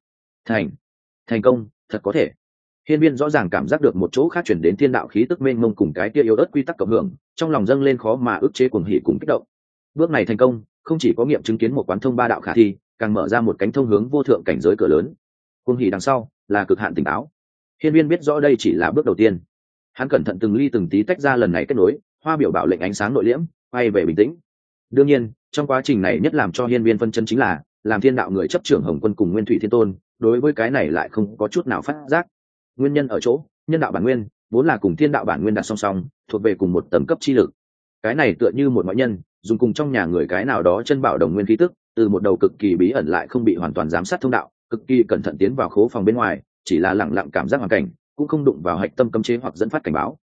Thành công, thật có thể. Hiên viên rõ ràng cảm giác được một chỗ khác chuyển đến thiên đạo khí tức mênh mông cùng cái kia yếu ớt quy tắc cộng hưởng, trong lòng dâng lên khó mà ức chế cuồng hỉ cùng kích động. Bước này thành công, không chỉ có nghiệm chứng kiến một quán thông 3 đạo khả thi, càng mở ra một cánh thông hướng vô thượng cảnh giới cửa lớn. Cuồng hỉ đằng sau là cực hạn tỉnh táo. Hiên viên biết rõ đây chỉ là bước đầu tiên. Hắn cẩn thận từng ly từng tí tách ra lần này kết nối, hoa biểu bảo lệnh ánh sáng nội liễm, quay về bình tĩnh. Đương nhiên, trong quá trình này nhất làm cho hiên viên phân chân chính là, làm thiên đạo người chấp trưởng Hồng Quân cùng Nguyên Thủy Thiên Tôn, đối với cái này lại không có chút nào phát giác. Nguyên nhân ở chỗ, nhân đạo bản nguyên vốn là cùng thiên đạo bản nguyên đặt song song, thuộc về cùng một tầng cấp chi lực. Cái này tựa như một ngoại nhân dùng cùng trong nhà người cái nào đó chân bảo đồng nguyên khí tức, từ một đầu cực kỳ bí ẩn lại không bị hoàn toàn giám sát thông đạo, cực kỳ cẩn thận tiến vào khố phòng bên ngoài, chỉ là lặng lặng cảm giác hoàn cảnh, cũng không đụng vào hạch tâm cấm chế hoặc dẫn phát cảnh báo.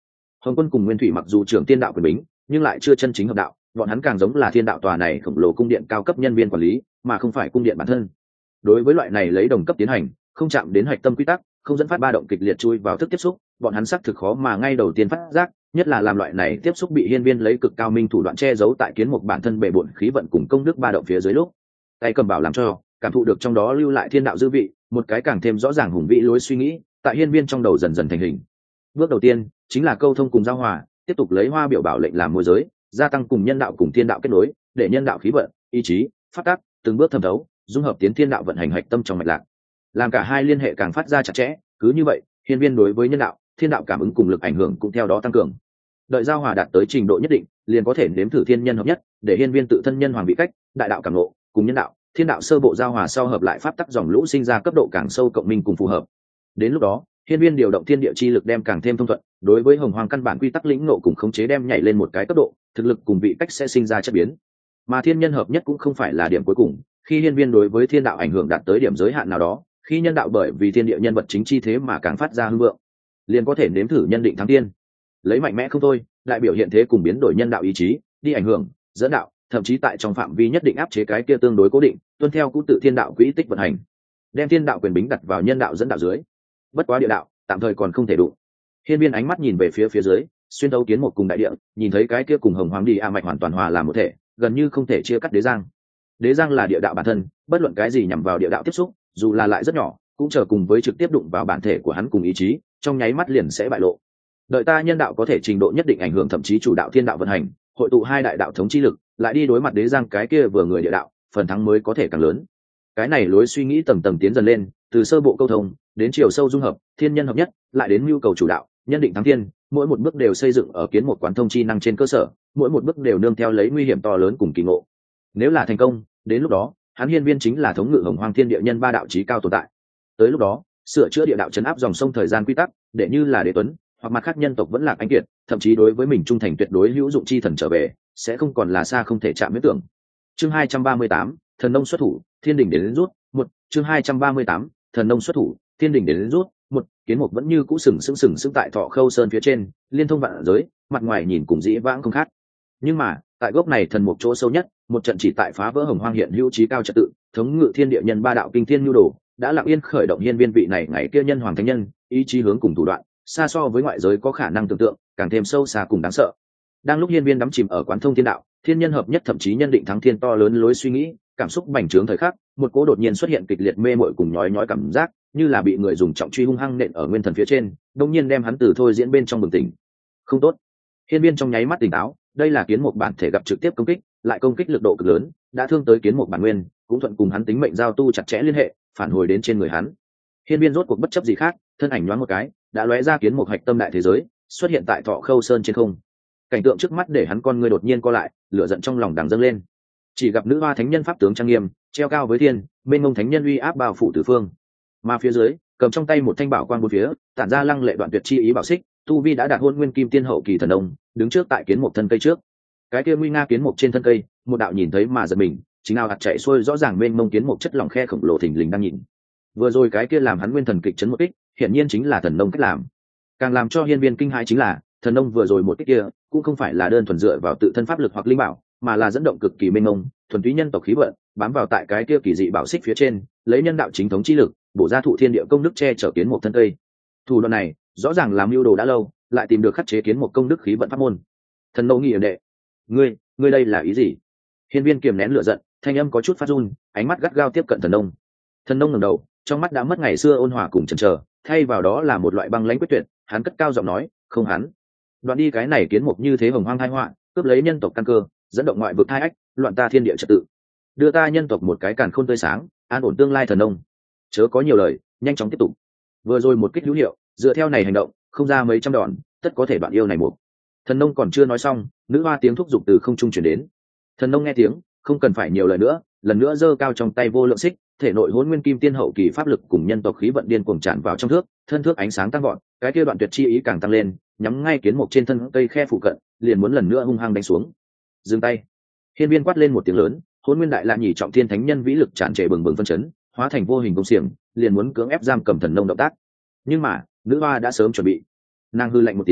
Hồng Quân cùng Nguyên Thủy mặc dù trưởng tiên đạo quyền bính, nhưng lại chưa chân chính hợp đạo, bọn hắn càng giống là thiên đạo tòa này khổng lồ cung điện cao cấp nhân viên quản lý, mà không phải cung điện bản thân. Đối với loại này lấy đồng cấp tiến hành, không chạm đến hạch tâm quy tắc, không dẫn phát ba động kịch liệt chui vào thức tiếp xúc, bọn hắn xác thực khó mà ngay đầu tiên phát giác, nhất là làm loại này tiếp xúc bị hiên viên lấy cực cao minh thủ đoạn che giấu tại kiến một bản thân bề bộn khí vận cùng công đức ba động phía dưới lúc, tay cầm bảo làm cho cảm thụ được trong đó lưu lại thiên đạo dư vị, một cái càng thêm rõ ràng hùng vĩ lối suy nghĩ tại hiên viên trong đầu dần dần thành hình. Bước đầu tiên chính là câu thông cùng giao hòa, tiếp tục lấy hoa biểu bảo lệnh làm môi giới, gia tăng cùng nhân đạo cùng thiên đạo kết nối, để nhân đạo khí vận, ý chí, phát tác từng bước thẩm thấu, dung hợp tiến thiên đạo vận hành hạch tâm trong mạch lạc, làm cả hai liên hệ càng phát ra chặt chẽ. Cứ như vậy, hiên viên đối với nhân đạo, thiên đạo cảm ứng cùng lực ảnh hưởng cũng theo đó tăng cường. Đợi giao hòa đạt tới trình độ nhất định, liền có thể nếm thử thiên nhân hợp nhất, để hiên viên tự thân nhân hoàng vị cách, đại đạo cảm ngộ cùng nhân đạo, thiên đạo sơ bộ giao hòa sau hợp lại pháp tắc dòng lũ sinh ra cấp độ càng sâu cộng minh cùng phù hợp. Đến lúc đó, hiên viên điều động thiên địa chi lực đem càng thêm thông thuận, đối với hồng hoàng căn bản quy tắc lĩnh ngộ cùng khống chế đem nhảy lên một cái cấp độ, thực lực cùng vị cách sẽ sinh ra chất biến. Mà thiên nhân hợp nhất cũng không phải là điểm cuối cùng, khi hiên viên đối với thiên đạo ảnh hưởng đạt tới điểm giới hạn nào đó, khi nhân đạo bởi vì thiên địa nhân vật chính chi thế mà càng phát ra hưng vượng, liền có thể nếm thử nhân định thắng tiên, lấy mạnh mẽ không thôi, đại biểu hiện thế cùng biến đổi nhân đạo ý chí, đi ảnh hưởng, dẫn đạo, thậm chí tại trong phạm vi nhất định áp chế cái kia tương đối cố định, tuân theo cũ tự thiên đạo quỹ tích vận hành, đem thiên đạo quyền bính đặt vào nhân đạo dẫn đạo dưới. Bất quá địa đạo tạm thời còn không thể đụng. Hiên viên ánh mắt nhìn về phía dưới, xuyên thấu kiến một cùng đại địa, nhìn thấy cái kia cùng hồng hoàng đi a mạch hoàn toàn hòa làm một thể, gần như không thể chia cắt đế giang. Đế giang là địa đạo bản thân, bất luận cái gì nhằm vào địa đạo tiếp xúc, dù là lại rất nhỏ, cũng chờ cùng với trực tiếp đụng vào bản thể của hắn cùng ý chí, trong nháy mắt liền sẽ bại lộ. Đợi ta nhân đạo có thể trình độ nhất định ảnh hưởng thậm chí chủ đạo thiên đạo vận hành, hội tụ hai đại đạo thống chi lực, lại đi đối mặt đế giang cái kia vừa người địa đạo, phần thắng mới có thể càng lớn. Cái này lối suy nghĩ tầng tầng tiến dần lên, từ sơ bộ câu thông đến chiều sâu dung hợp, thiên nhân hợp nhất, lại đến nhu cầu chủ đạo, nhân định thắng thiên, mỗi một bước đều xây dựng ở kiến một quán thông chi năng trên cơ sở, mỗi một bước đều nương theo lấy nguy hiểm to lớn cùng kỳ ngộ. Nếu là thành công, đến lúc đó, hắn hiên viên chính là thống ngự hồng hoang thiên địa nhân ba đạo chí cao tồn tại. Tới lúc đó, sửa chữa địa đạo chấn áp dòng sông thời gian quy tắc, để như là đế tuấn hoặc mặt khác nhân tộc vẫn lạc anh kiệt, thậm chí đối với mình trung thành tuyệt đối hữu dụng chi thần trở về, sẽ không còn là xa không thể chạm huyết tưởng. Chương 238, thần nông xuất thủ, thiên đình đến rút. Một chương 238, thần nông xuất thủ, thiên đình đến rút. Một kiến mục vẫn như cũ sừng sững tại Thọ Khâu Sơn phía trên, liên thông vạn giới, mặt ngoài nhìn cùng dĩ vãng không khác. Nhưng mà, tại gốc này thần mục chỗ sâu nhất, một trận chỉ tại phá vỡ hồng hoang hiện hữu chí cao trật tự, thống ngự thiên địa nhân ba đạo kinh thiên nhu đồ, đã lặng yên khởi động hiên viên vị này ngày kia nhân hoàng thánh nhân, ý chí hướng cùng thủ đoạn, xa so với ngoại giới có khả năng tưởng tượng, càng thêm sâu xa cùng đáng sợ. Đang lúc hiên viên đắm chìm ở quán thông thiên đạo, thiên nhân hợp nhất thậm chí nhân định thắng thiên to lớn lối suy nghĩ, cảm xúc bành trướng thời khắc, một cỗ đột nhiên xuất hiện kịch liệt mê mội cùng nhói nhói cảm giác, như là bị người dùng trọng truy hung hăng nện ở nguyên thần phía trên, đột nhiên đem hắn từ thôi diễn bên trong bừng tỉnh. Không tốt. Hiên viên trong nháy mắt tỉnh táo, đây là kiến một bản thể gặp trực tiếp công kích, lại công kích lực độ cực lớn, đã thương tới kiến một bản nguyên, cũng thuận cùng hắn tính mệnh giao tu chặt chẽ liên hệ, phản hồi đến trên người hắn. Hiên viên rốt cuộc bất chấp gì khác, thân ảnh nhoáng một cái, đã lóe ra kiến một hạch tâm đại thế giới, xuất hiện tại Thọ Khâu Sơn trên không. Cảnh tượng trước mắt để hắn con người đột nhiên co lại, lửa giận trong lòng đằng dâng lên. Chỉ gặp nữ hoa thánh nhân pháp tướng trang nghiêm, treo cao với thiên, mênh mông thánh nhân uy áp bao phủ tứ phương. Mà phía dưới, cầm trong tay một thanh bảo quang bốn phía, tản ra lăng lệ đoạn tuyệt chi ý bảo xích, tu vi đã đạt hôn nguyên kim tiên hậu kỳ thần ông, đứng trước tại kiến một thân cây trước. Cái kia nguy nga kiến một trên thân cây, một đạo nhìn thấy mà giật mình, chính nào hạt chạy xuôi rõ ràng mênh mông kiến một chất lỏng khe khổng lồ thình lình đang nhìn. Vừa rồi cái kia làm hắn nguyên thần kịch chấn một kích, hiển nhiên chính là thần nông cách làm. Càng làm cho hiên viên kinh hãi chính là, thần nông vừa rồi một kích kia, cũng không phải là đơn thuần dựa vào tự thân pháp lực hoặc linh bảo, mà là dẫn động cực kỳ mênh mông, thuần túy nhân tộc khí vận, bám vào tại cái kia kỳ dị bảo xích phía trên, lấy nhân đạo chính thống chi lực, bổ ra thụ thiên địa công đức che chở kiến một thân cây. Thủ đoạn này, rõ ràng làm mưu đồ đã lâu, lại tìm được khắc chế kiến một công đức khí vận pháp môn. Thần nông nghi đệ, ngươi đây là ý gì? Hiên viên kiềm nén lửa giận, thanh âm có chút phát run, ánh mắt gắt gao tiếp cận thần nông. Thần nông ngẩng đầu, trong mắt đã mất ngày xưa ôn hòa cùng chần chờ, thay vào đó là một loại băng lãnh quyết tuyệt. Hắn cất cao giọng nói, không hắn. Đoạn đi cái này kiến mục như thế hồng hoang tai họa, cướp lấy nhân tộc căn cơ, dẫn động ngoại vực thai ách, loạn ta thiên địa trật tự, đưa ta nhân tộc một cái càn khôn tươi sáng, an ổn tương lai. Thần nông, chớ có nhiều lời, nhanh chóng tiếp tục. Vừa rồi một kích hữu hiệu, dựa theo này hành động, không ra mấy trăm đòn, tất có thể đoạn yêu này một. Thần nông còn chưa nói xong, nữ hoa tiếng thúc giục từ không trung truyền đến. Thần nông nghe tiếng, không cần phải nhiều lời nữa, lần nữa giơ cao trong tay vô lượng xích, thể nội hỗn nguyên kim tiên hậu kỳ pháp lực cùng nhân tộc khí vận điên cuồng tràn vào trong thước, thân thước ánh sáng tăng vọt, cái kia đoạn tuyệt chi ý càng tăng lên, nhắm ngay kiến mục trên thân cây khe phụ cận, liền muốn lần nữa hung hăng đánh xuống. Dừng tay. Hiên viên quát lên một tiếng lớn, hỗn nguyên đại la nhị trọng thiên thánh nhân vĩ lực tràn trề bừng bừng phân chấn, hóa thành vô hình công xiềng, liền muốn cưỡng ép giam cầm thần nông động tác. Nhưng mà, nữ hoa đã sớm chuẩn bị. Nàng hư lạnh một tiếng,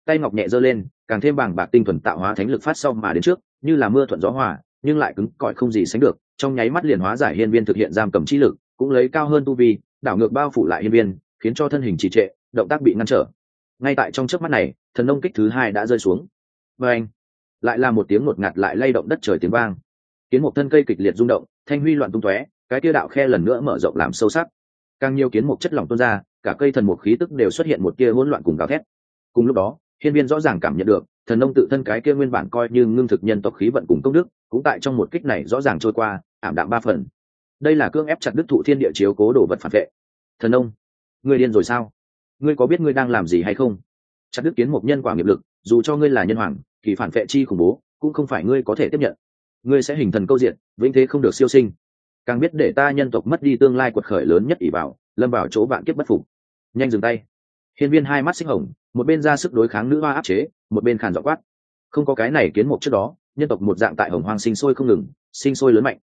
tay ngọc nhẹ giơ lên, càng thêm bàng bạc tinh thuần tạo hóa thánh lực phát sau mà đến trước, như là mưa thuận gió hòa, nhưng lại cứng cỏi không gì sánh được, trong nháy mắt liền hóa giải hiên viên thực hiện giam cầm chi lực, cũng lấy cao hơn tu vi, đảo ngược bao phủ lại hiên viên, khiến cho thân hình trì trệ, động tác bị ngăn trở. Ngay tại trong chớp mắt này, thần nông kích thứ hai đã rơi xuống. Và anh, lại là một tiếng ngột ngạt lại lay động đất trời tiếng vang. Kiến mục thân cây kịch liệt rung động, thanh huy loạn tung tóe, cái kia đạo khe lần nữa mở rộng làm sâu sắc. Càng nhiều kiến mục chất lỏng tuôn ra, cả cây thần mục khí tức đều xuất hiện một tia hỗn loạn cùng gào thét. Cùng lúc đó, hiên viên rõ ràng cảm nhận được, thần nông tự thân cái kia nguyên bản coi như ngưng thực nhân tộc khí vận cùng công đức, cũng tại trong một kích này rõ ràng trôi qua, ảm đạm ba phần. Đây là cương ép chặt đứt thụ thiên địa chiếu cố đồ vật phản vệ. Thần nông, ngươi điên rồi sao? Ngươi có biết ngươi đang làm gì hay không? Chặt đứt kiến mục nhân quả nghiệp lực, dù cho ngươi là nhân hoàng, kỳ phản vệ chi khủng bố, cũng không phải ngươi có thể tiếp nhận. Ngươi sẽ hình thần câu diện, vĩnh thế không được siêu sinh. Càng biết để ta nhân tộc mất đi tương lai quật khởi lớn nhất ỷ bảo, lâm vào chỗ vạn kiếp bất phục. Nhanh dừng tay. Hiên viên hai mắt xích hồng, một bên ra sức đối kháng nữ hoa áp chế, một bên khàn giọng quát. Không có cái này kiến mục trước đó, nhân tộc một dạng tại hồng hoang sinh sôi không ngừng, sinh sôi lớn mạnh.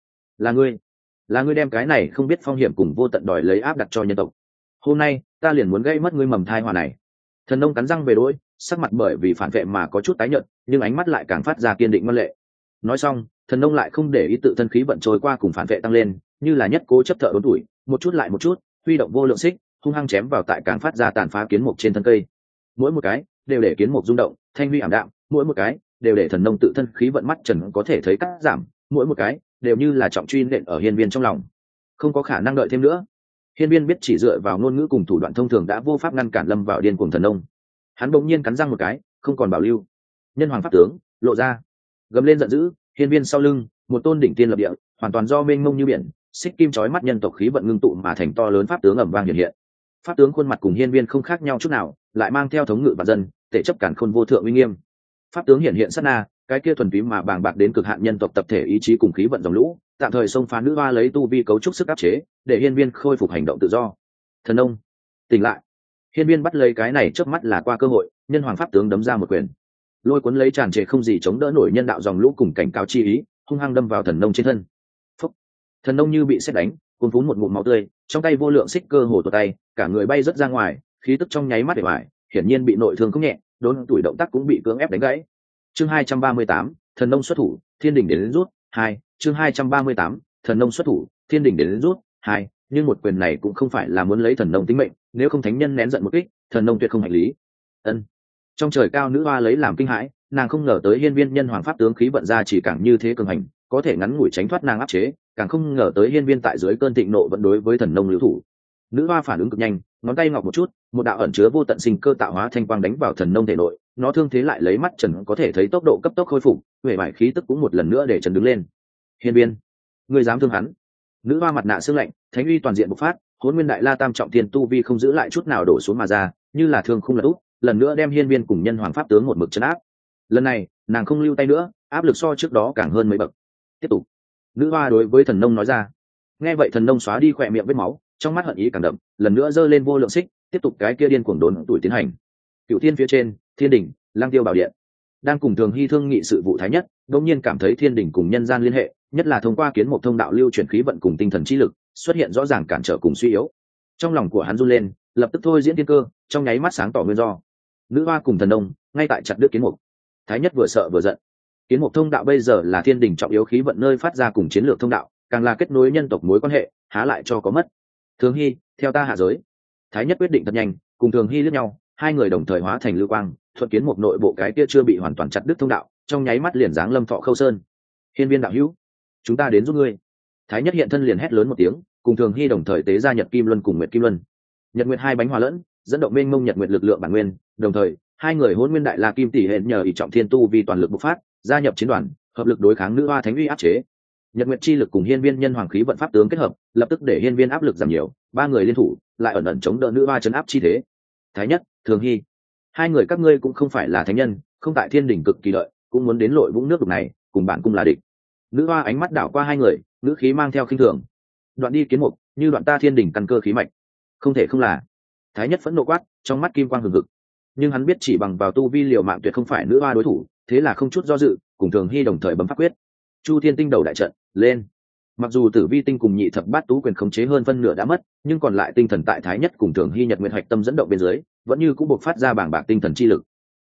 Là ngươi đem cái này không biết phong hiểm cùng vô tận đòi lấy áp đặt cho nhân tộc. Hôm nay ta liền muốn gây mất ngươi mầm thai hòa này. Thần nông cắn răng về đôi, sắc mặt bởi vì phản vệ mà có chút tái nhợt, nhưng ánh mắt lại càng phát ra kiên định ngoan lệ. Nói xong, thần nông lại không để ý tự thân khí vận trôi qua cùng phản vệ tăng lên, như là nhất cố chấp thợ đốn tuổi, một chút lại một chút, huy động vô lượng xích, hung hăng chém vào tại càng phát ra tàn phá kiến mục trên thân cây. Mỗi một cái đều để kiến mục rung động, thanh huy ảm đạm, mỗi một cái đều để thần nông tự thân khí vận mắt trần có thể thấy cắt giảm, mỗi một cái đều như là trọng truy nện ở hiên viên trong lòng. Không có khả năng đợi thêm nữa. Hiên viên biết chỉ dựa vào ngôn ngữ cùng thủ đoạn thông thường đã vô pháp ngăn cản lâm vào điên cuồng thần nông. Hắn bỗng nhiên cắn răng một cái, không còn bảo lưu. Nhân hoàng pháp tướng lộ ra, gầm lên giận dữ. Hiên viên sau lưng một tôn đỉnh tiên lập địa, hoàn toàn do mênh mông như biển, xích kim chói mắt nhân tộc khí vận ngưng tụ mà thành to lớn pháp tướng ầm vang hiện hiện. Pháp tướng khuôn mặt cùng hiên viên không khác nhau chút nào, lại mang theo thống ngự và dân, thể chấp cản khôn vô thượng uy nghiêm. Pháp tướng hiện hiện sát na, cái kia thuần túy mà bàng bạc đến cực hạn nhân tộc tập thể ý chí cùng khí vận dòng lũ, tạm thời xông phá nữ hoa lấy tu vi cấu trúc sức áp chế, để hiên viên khôi phục hành động tự do. Thần ông, tỉnh lại. Hiên viên bắt lấy cái này chớp mắt là qua cơ hội, nhân hoàng pháp tướng đấm ra một quyền, lôi cuốn lấy tràn trề không gì chống đỡ nổi nhân đạo dòng lũ cùng cảnh cáo chi ý, hung hăng đâm vào thần nông trên thân. Phúc. Thần nông như bị sét đánh, cuốn phún một ngụm máu tươi, trong tay vô lượng xích cơ hồ tuột tay, cả người bay rất ra ngoài, khí tức trong nháy mắt để bại, hiển nhiên bị nội thương không nhẹ, đốn tuổi động tác cũng bị cưỡng ép đánh gãy. Chương 238, thần nông xuất thủ, thiên đỉnh đến rút. 2, chương 238, thần nông xuất thủ, thiên đỉnh đến rút. 2, nhưng một quyền này cũng không phải là muốn lấy thần nông tính mệnh, nếu không thánh nhân nén giận một kích, thần nông tuyệt không hành lý. Ân. Trong trời cao nữ hoa lấy làm kinh hãi, nàng không ngờ tới hiên viên nhân hoàng pháp tướng khí vận ra chỉ càng như thế cường hành, có thể ngắn ngủi tránh thoát nàng áp chế, càng không ngờ tới hiên viên tại dưới cơn thịnh nộ vẫn đối với thần nông lưu thủ. Nữ hoa phản ứng cực nhanh, ngón tay ngọc một chút, một đạo ẩn chứa vô tận sinh cơ tạo hóa thanh quang đánh vào thần nông thể nội, nó thương thế lại lấy mắt trần có thể thấy tốc độ cấp tốc khôi phục, huệ vải khí tức cũng một lần nữa để trần đứng lên. Hiên viên, ngươi dám thương hắn? Nữ hoa mặt nạ sương lạnh, thánh uy toàn diện bộc phát, hỗn nguyên đại la tam trọng thiên tu vi không giữ lại chút nào đổ xuống mà ra, như là thương không lật úp, lần nữa đem hiên viên cùng nhân hoàng pháp tướng một mực chấn áp. Lần này nàng không lưu tay nữa, áp lực so trước đó càng hơn mấy bậc. Tiếp tục. Nữ hoa đối với thần nông nói ra. Nghe vậy thần nông xóa đi khỏe miệng vết máu, trong mắt hận ý càng đậm, lần nữa giơ lên vô lượng xích, tiếp tục cái kia điên cuồng đốn tuổi tiến hành. Cựu thiên phía trên, thiên đỉnh, lang tiêu bảo điện, đang cùng thường hy thương nghị sự vụ thái nhất, đột nhiên cảm thấy thiên đỉnh cùng nhân gian liên hệ, nhất là thông qua kiến một thông đạo lưu chuyển khí vận cùng tinh thần chi lực, xuất hiện rõ ràng cản trở cùng suy yếu. Trong lòng của hắn run lên, lập tức thôi diễn thiên cơ, trong nháy mắt sáng tỏ nguyên do. Nữ hoa cùng thần nông ngay tại chặt đứt kiến mục. Thái nhất vừa sợ vừa giận. Kiến mục thông đạo bây giờ là thiên đỉnh trọng yếu khí vận nơi phát ra cùng chiến lược thông đạo, càng là kết nối nhân tộc mối quan hệ, há lại cho có mất. Thường hy, theo ta hạ giới. Thái nhất quyết định thật nhanh, cùng thường hy liếc nhau, hai người đồng thời hóa thành lưu quang, thuận kiến một nội bộ cái kia chưa bị hoàn toàn chặt đứt thông đạo, trong nháy mắt liền giáng lâm Thọ Khâu Sơn. Hiên viên đạo hữu, chúng ta đến giúp ngươi. Thái nhất hiện thân liền hét lớn một tiếng, cùng thường hy đồng thời tế ra Nhật Kim Luân cùng Nguyệt Kim Luân. Nhật Nguyệt hai bánh hòa lẫn, dẫn động mênh mông Nhật Nguyệt lực lượng bản nguyên, đồng thời hai người hỗn nguyên đại la kim tỷ hẹn nhờ ỷ trọng thiên tu vì toàn lực bộc phát, gia nhập chiến đoàn, hợp lực đối kháng nữ hoa thánh uy áp chế. Nhật Nguyệt chi lực cùng hiên viên nhân hoàng khí vận pháp tướng kết hợp, lập tức để hiên viên áp lực giảm nhiều, ba người liên thủ lại ẩn ẩn chống đỡ nữ hoa chấn áp chi thế. Thái nhất, thường hy, hai người các ngươi cũng không phải là thánh nhân, không tại thiên đỉnh cực kỳ lợi, cũng muốn đến lội vũng nước đục này, cùng bạn cùng là địch. Nữ hoa ánh mắt đảo qua hai người, ngữ khí mang theo khinh thường. Đoạn đi kiến mục, như đoạn ta thiên đỉnh căn cơ khí mạch, không thể không là. Thái nhất phẫn nộ quát, trong mắt kim quang hừng hực. Nhưng hắn biết chỉ bằng vào tu vi liều mạng tuyệt không phải nữ hoa đối thủ, thế là không chút do dự, cùng thường hy đồng thời bấm pháp quyết. Chu thiên tinh đầu đại trận lên. Mặc dù tử vi tinh cùng nhị thập bát tú quyền khống chế hơn phân nửa đã mất, nhưng còn lại tinh thần tại thái nhất cùng thường hy nhật nguyệt hạch tâm dẫn động bên dưới, vẫn như cũng bộc phát ra bảng bạc tinh thần chi lực.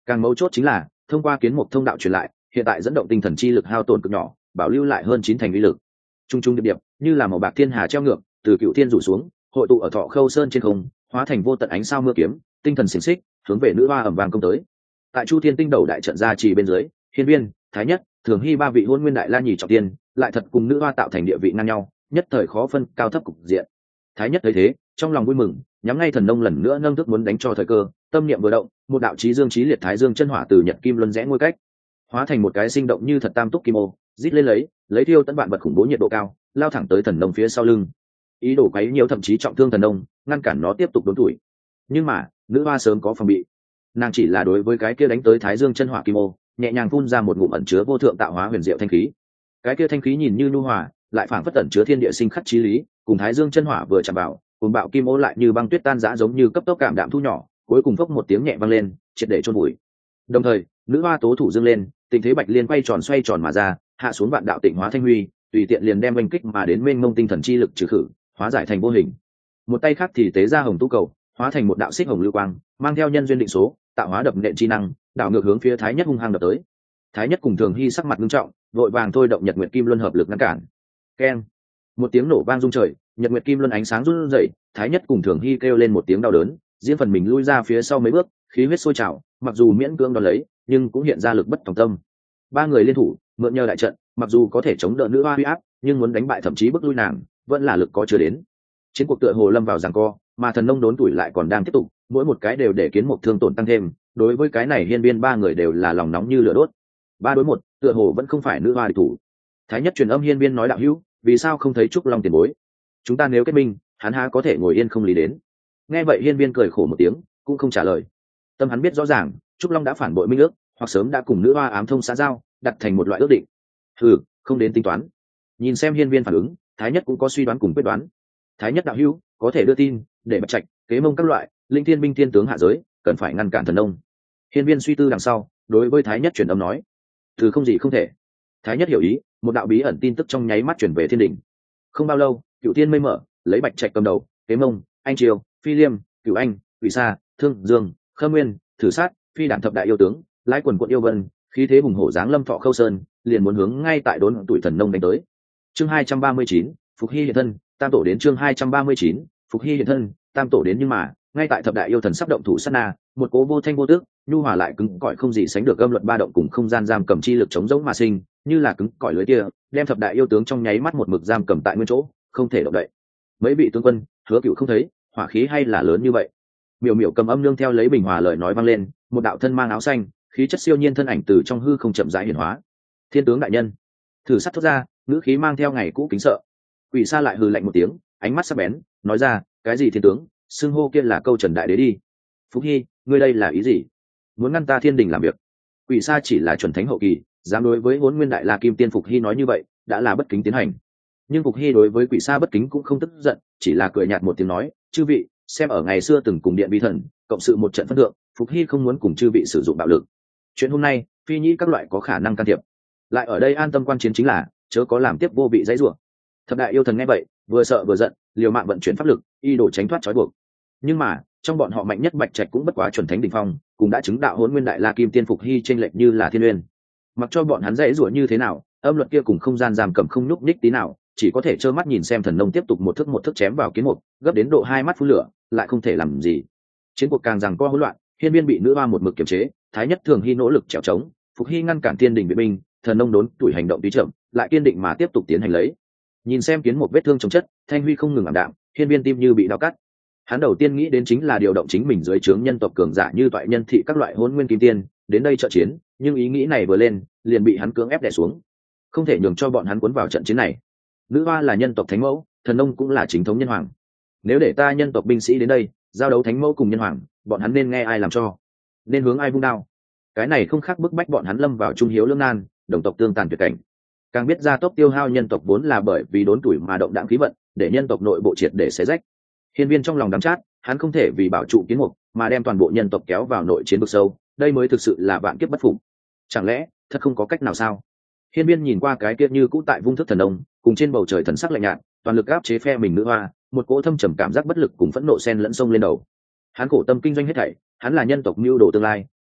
Càng mấu chốt chính là thông qua kiến mục thông đạo truyền lại, hiện tại dẫn động tinh thần chi lực hao tổn cực nhỏ, bảo lưu lại hơn 9 thành uy lực. Trung trung điệp điệp, như là màu bạc thiên hà treo ngược, từ cựu thiên rủ xuống, hội tụ ở Thọ Khâu Sơn trên không, hóa thành vô tận ánh sao mưa kiếm, tinh thần xiển xích, hướng về nữ hoa ầm vang công tới. Tại Chu Thiên Tinh đầu đại trận ra chỉ bên dưới, Hiên Viên, Thái Nhất, Thường Hy ba vị Hôn Nguyên Đại La nhì trọng tiên, lại thật cùng nữ hoa tạo thành địa vị ngang nhau, nhất thời khó phân cao thấp cục diện. Thái Nhất thấy thế, trong lòng vui mừng, nhắm ngay Thần Nông lần nữa nâng thức muốn đánh cho thời cơ, tâm niệm vừa động, một đạo chí dương chí liệt thái dương chân hỏa từ nhật kim luân rẽ ngôi cách, hóa thành một cái sinh động như thật tam túc kim ô, rít lên lấy thiêu tận vạn vật khủng bố nhiệt độ cao, lao thẳng tới Thần Nông phía sau lưng. Ý đồ quấy nhiều thậm chí trọng thương Thần Nông, ngăn cản nó tiếp tục đốn tuổi. Nhưng mà, nữ hoa sớm có phòng bị. Nàng chỉ là đối với cái kia đánh tới thái dương chân hỏa kim ô, nhẹ nhàng phun ra một ngụm ẩn chứa vô thượng tạo hóa huyền diệu thanh khí. Cái kia thanh khí nhìn như nhu hòa, lại phảng phất ẩn chứa thiên địa sinh khắc chí lý, cùng thái dương chân hỏa vừa chạm vào, cuồng bạo kim ô lại như băng tuyết tan rã giống như cấp tốc cảm đạm thu nhỏ, cuối cùng phốc một tiếng nhẹ vang lên, triệt để chôn bụi. Đồng thời, nữ hoa tố thủ dương lên, tình thế bạch liên quay tròn xoay tròn mà ra, hạ xuống vạn đạo tịnh hóa thanh huy, tùy tiện liền đem oanh kích mà đến mênh mông tinh thần chi lực trừ khử, hóa giải thành vô hình. Một tay khác thì tế ra hồng tu cầu, hóa thành một đạo xích hồng lưu quang, mang theo nhân duyên định số, tạo hóa đập nện chi năng, đảo ngược hướng phía Thái Nhất hung hăng đập tới. Thái Nhất cùng Thường Hy sắc mặt nghiêm trọng, vội vàng thôi động Nhật Nguyệt Kim Luân hợp lực ngăn cản. Keng! Một tiếng nổ vang rung trời, Nhật Nguyệt Kim Luân ánh sáng run rẩy, Thái Nhất cùng Thường Hy kêu lên một tiếng đau đớn, riêng phần mình lui ra phía sau mấy bước, khí huyết sôi trào, mặc dù miễn cưỡng đón lấy, nhưng cũng hiện ra lực bất tòng tâm. Ba người liên thủ, mượn nhờ đại trận, mặc dù có thể chống đỡ nữ hoa uy áp, nhưng muốn đánh bại thậm chí bức lui nàng, vẫn là lực có chưa đến. Chiến cuộc tựa hồ lâm vào giằng co, mà Thần Nông đốn tuổi lại còn đang tiếp tục, mỗi một cái đều để kiến một thương tổn tăng thêm, đối với cái này Hiên Viên ba người đều là lòng nóng như lửa đốt. 3 đối 1, tựa hồ vẫn không phải nữ hoa địch thủ. Thái Nhất truyền âm Hiên Viên nói đạo hữu, vì sao không thấy Trúc Long tiền bối? Chúng ta nếu kết minh, hắn há có thể ngồi yên không lý đến. Nghe vậy Hiên Viên cười khổ một tiếng, cũng không trả lời. Tâm hắn biết rõ ràng, Trúc Long đã phản bội minh ước, hoặc sớm đã cùng nữ hoa ám thông xã giao, đặt thành một loại ước định. Không đến tính toán. Nhìn xem Hiên Viên phản ứng, Thái Nhất cũng có suy đoán cùng quyết đoán. Thái Nhất đạo hữu, có thể đưa tin để bạch trạch kế mông các loại linh thiên binh thiên tướng hạ giới, cần phải ngăn cản Thần Nông. Hiên Viên suy tư đằng sau, đối với Thái Nhất truyền âm nói, không gì không thể. Thái Nhất hiểu ý, một đạo bí ẩn tin tức trong nháy mắt chuyển về thiên đình. Không bao lâu, Cựu Thiên mây mở, lấy bạch trạch cầm đầu, kế mông, anh triều, phi liêm, Cựu anh, quỷ sa, thương dương, khơ nguyên, thử sát, phi đản thập đại yêu tướng, lái quần quận yêu vân, khí thế hùng hổ giáng lâm Thọ Khâu Sơn, liền muốn hướng ngay tại đốn tuổi Thần Nông đánh tới. Chương 239, Phục Hy hiện thân, tam tổ đến. Chương 239, Phục Hy hiện thân, tam tổ đến. Nhưng mà ngay tại thập đại yêu thần sắp động thủ sát na, một cố vô thanh vô tước, nhu hòa lại cứng cỏi không gì sánh được âm luật ba động cùng không gian giam cầm chi lực chống giống mà sinh, như là cứng cỏi lưới kia, đem thập đại yêu tướng trong nháy mắt một mực giam cầm tại nguyên chỗ, không thể động đậy. Mấy vị tướng quân, Hứa Cựu không thấy, hỏa khí hay là lớn như vậy. Miểu Miểu cầm âm nương theo lấy bình hòa lời nói vang lên, một đạo thân mang áo xanh, khí chất siêu nhiên thân ảnh từ trong hư không chậm rãi hiển hóa. Thiên tướng đại nhân. Thử sắt thốt ra, ngữ khí mang theo ngày cũ kính sợ. Quỷ Sa lại hừ lạnh một tiếng, ánh mắt sắc bén, nói ra, cái gì thiên tướng, xưng hô kia là câu Trần đại đế đi. Phúc Hy, ngươi đây là ý gì? Muốn ngăn ta thiên đình làm việc? Quỷ Sa chỉ là chuẩn thánh hậu kỳ, dám đối với Hỗn Nguyên Đại La Kim Tiên Phục Hy nói như vậy, đã là bất kính tiến hành. Nhưng Phục Hy đối với Quỷ Sa bất kính cũng không tức giận, chỉ là cười nhạt một tiếng nói, chư vị, xem ở ngày xưa từng cùng điện vi thần, cộng sự một trận phân thượng, Phục Hy không muốn cùng chư vị sử dụng bạo lực. Chuyện hôm nay, phi nhĩ các loại có khả năng can thiệp. Lại ở đây an tâm quan chiến chính là, chớ có làm tiếp vô vị dãy rủa. Thập đại yêu thần nghe vậy, vừa sợ vừa giận, liều mạng vận chuyển pháp lực, y đồ tránh thoát trói buộc. Nhưng mà, trong bọn họ mạnh nhất Bạch Trạch cũng bất quá chuẩn thánh đỉnh phong, cũng đã chứng đạo Hỗn Nguyên Đại La Kim Tiên Phục Hy chênh lệch như là thiên uyên. Mặc cho bọn hắn dãy rủa như thế nào, âm luật kia cùng không gian giam cầm không nhúc nhích tí nào, chỉ có thể trơ mắt nhìn xem Thần Nông tiếp tục một thức chém vào kiến mục, gấp đến độ 2 mắt phun lửa, lại không thể làm gì. Chiến cuộc càng giằng co hỗn loạn, Hiên Viên bị nữ hoa một mực kiềm chế, Thái Nhất Thường Hy nỗ lực trèo trống, Phục Hy ngăn cản thiên đình viện binh, Thần Nông đốn tuổi hành động tí chậm, lại kiên định mà tiếp tục tiến hành lấy. Nhìn xem kiến một vết thương chống chất, thanh huy không ngừng ảm đạm, Hiên Viên tim như bị đau cắt. Hắn đầu tiên nghĩ đến chính là điều động chính mình dưới trướng nhân tộc cường giả như toại nhân thị các loại Hỗn Nguyên Kim Tiên đến đây trợ chiến, nhưng ý nghĩ này vừa lên, liền bị hắn cưỡng ép đè xuống. Không thể nhường cho bọn hắn cuốn vào trận chiến này. Nữ hoa là nhân tộc thánh mẫu, Thần Nông cũng là chính thống nhân hoàng. Nếu để ta nhân tộc binh sĩ đến đây, giao đấu thánh mẫu cùng nhân hoàng, bọn hắn nên nghe ai làm cho, nên hướng ai vung đao. Cái này không khác bức bách bọn hắn lâm vào trung hiếu lưỡng nan, đồng tộc tương tàn tuyệt cảnh. Càng biết gia tốc tiêu hao nhân tộc vốn là bởi vì đốn tuổi mà động đạm khí vận, để nhân tộc nội bộ triệt để xé rách. Hiên Viên trong lòng đắm chát, hắn không thể vì bảo trụ kiến mục mà đem toàn bộ nhân tộc kéo vào nội chiến vực sâu, đây mới thực sự là vạn kiếp bất phục. Chẳng lẽ thật không có cách nào sao? Hiên Viên nhìn qua cái kia như cũ tại vung thức Thần Nông, cùng trên bầu trời thần sắc lạnh nhạt, toàn lực áp chế phe mình nữ hoa, một cỗ thâm trầm cảm giác bất lực cùng phẫn nộ xen lẫn sông lên đầu. Hắn khổ tâm kinh doanh hết thảy, hắn là nhân tộc mưu đồ tương lai,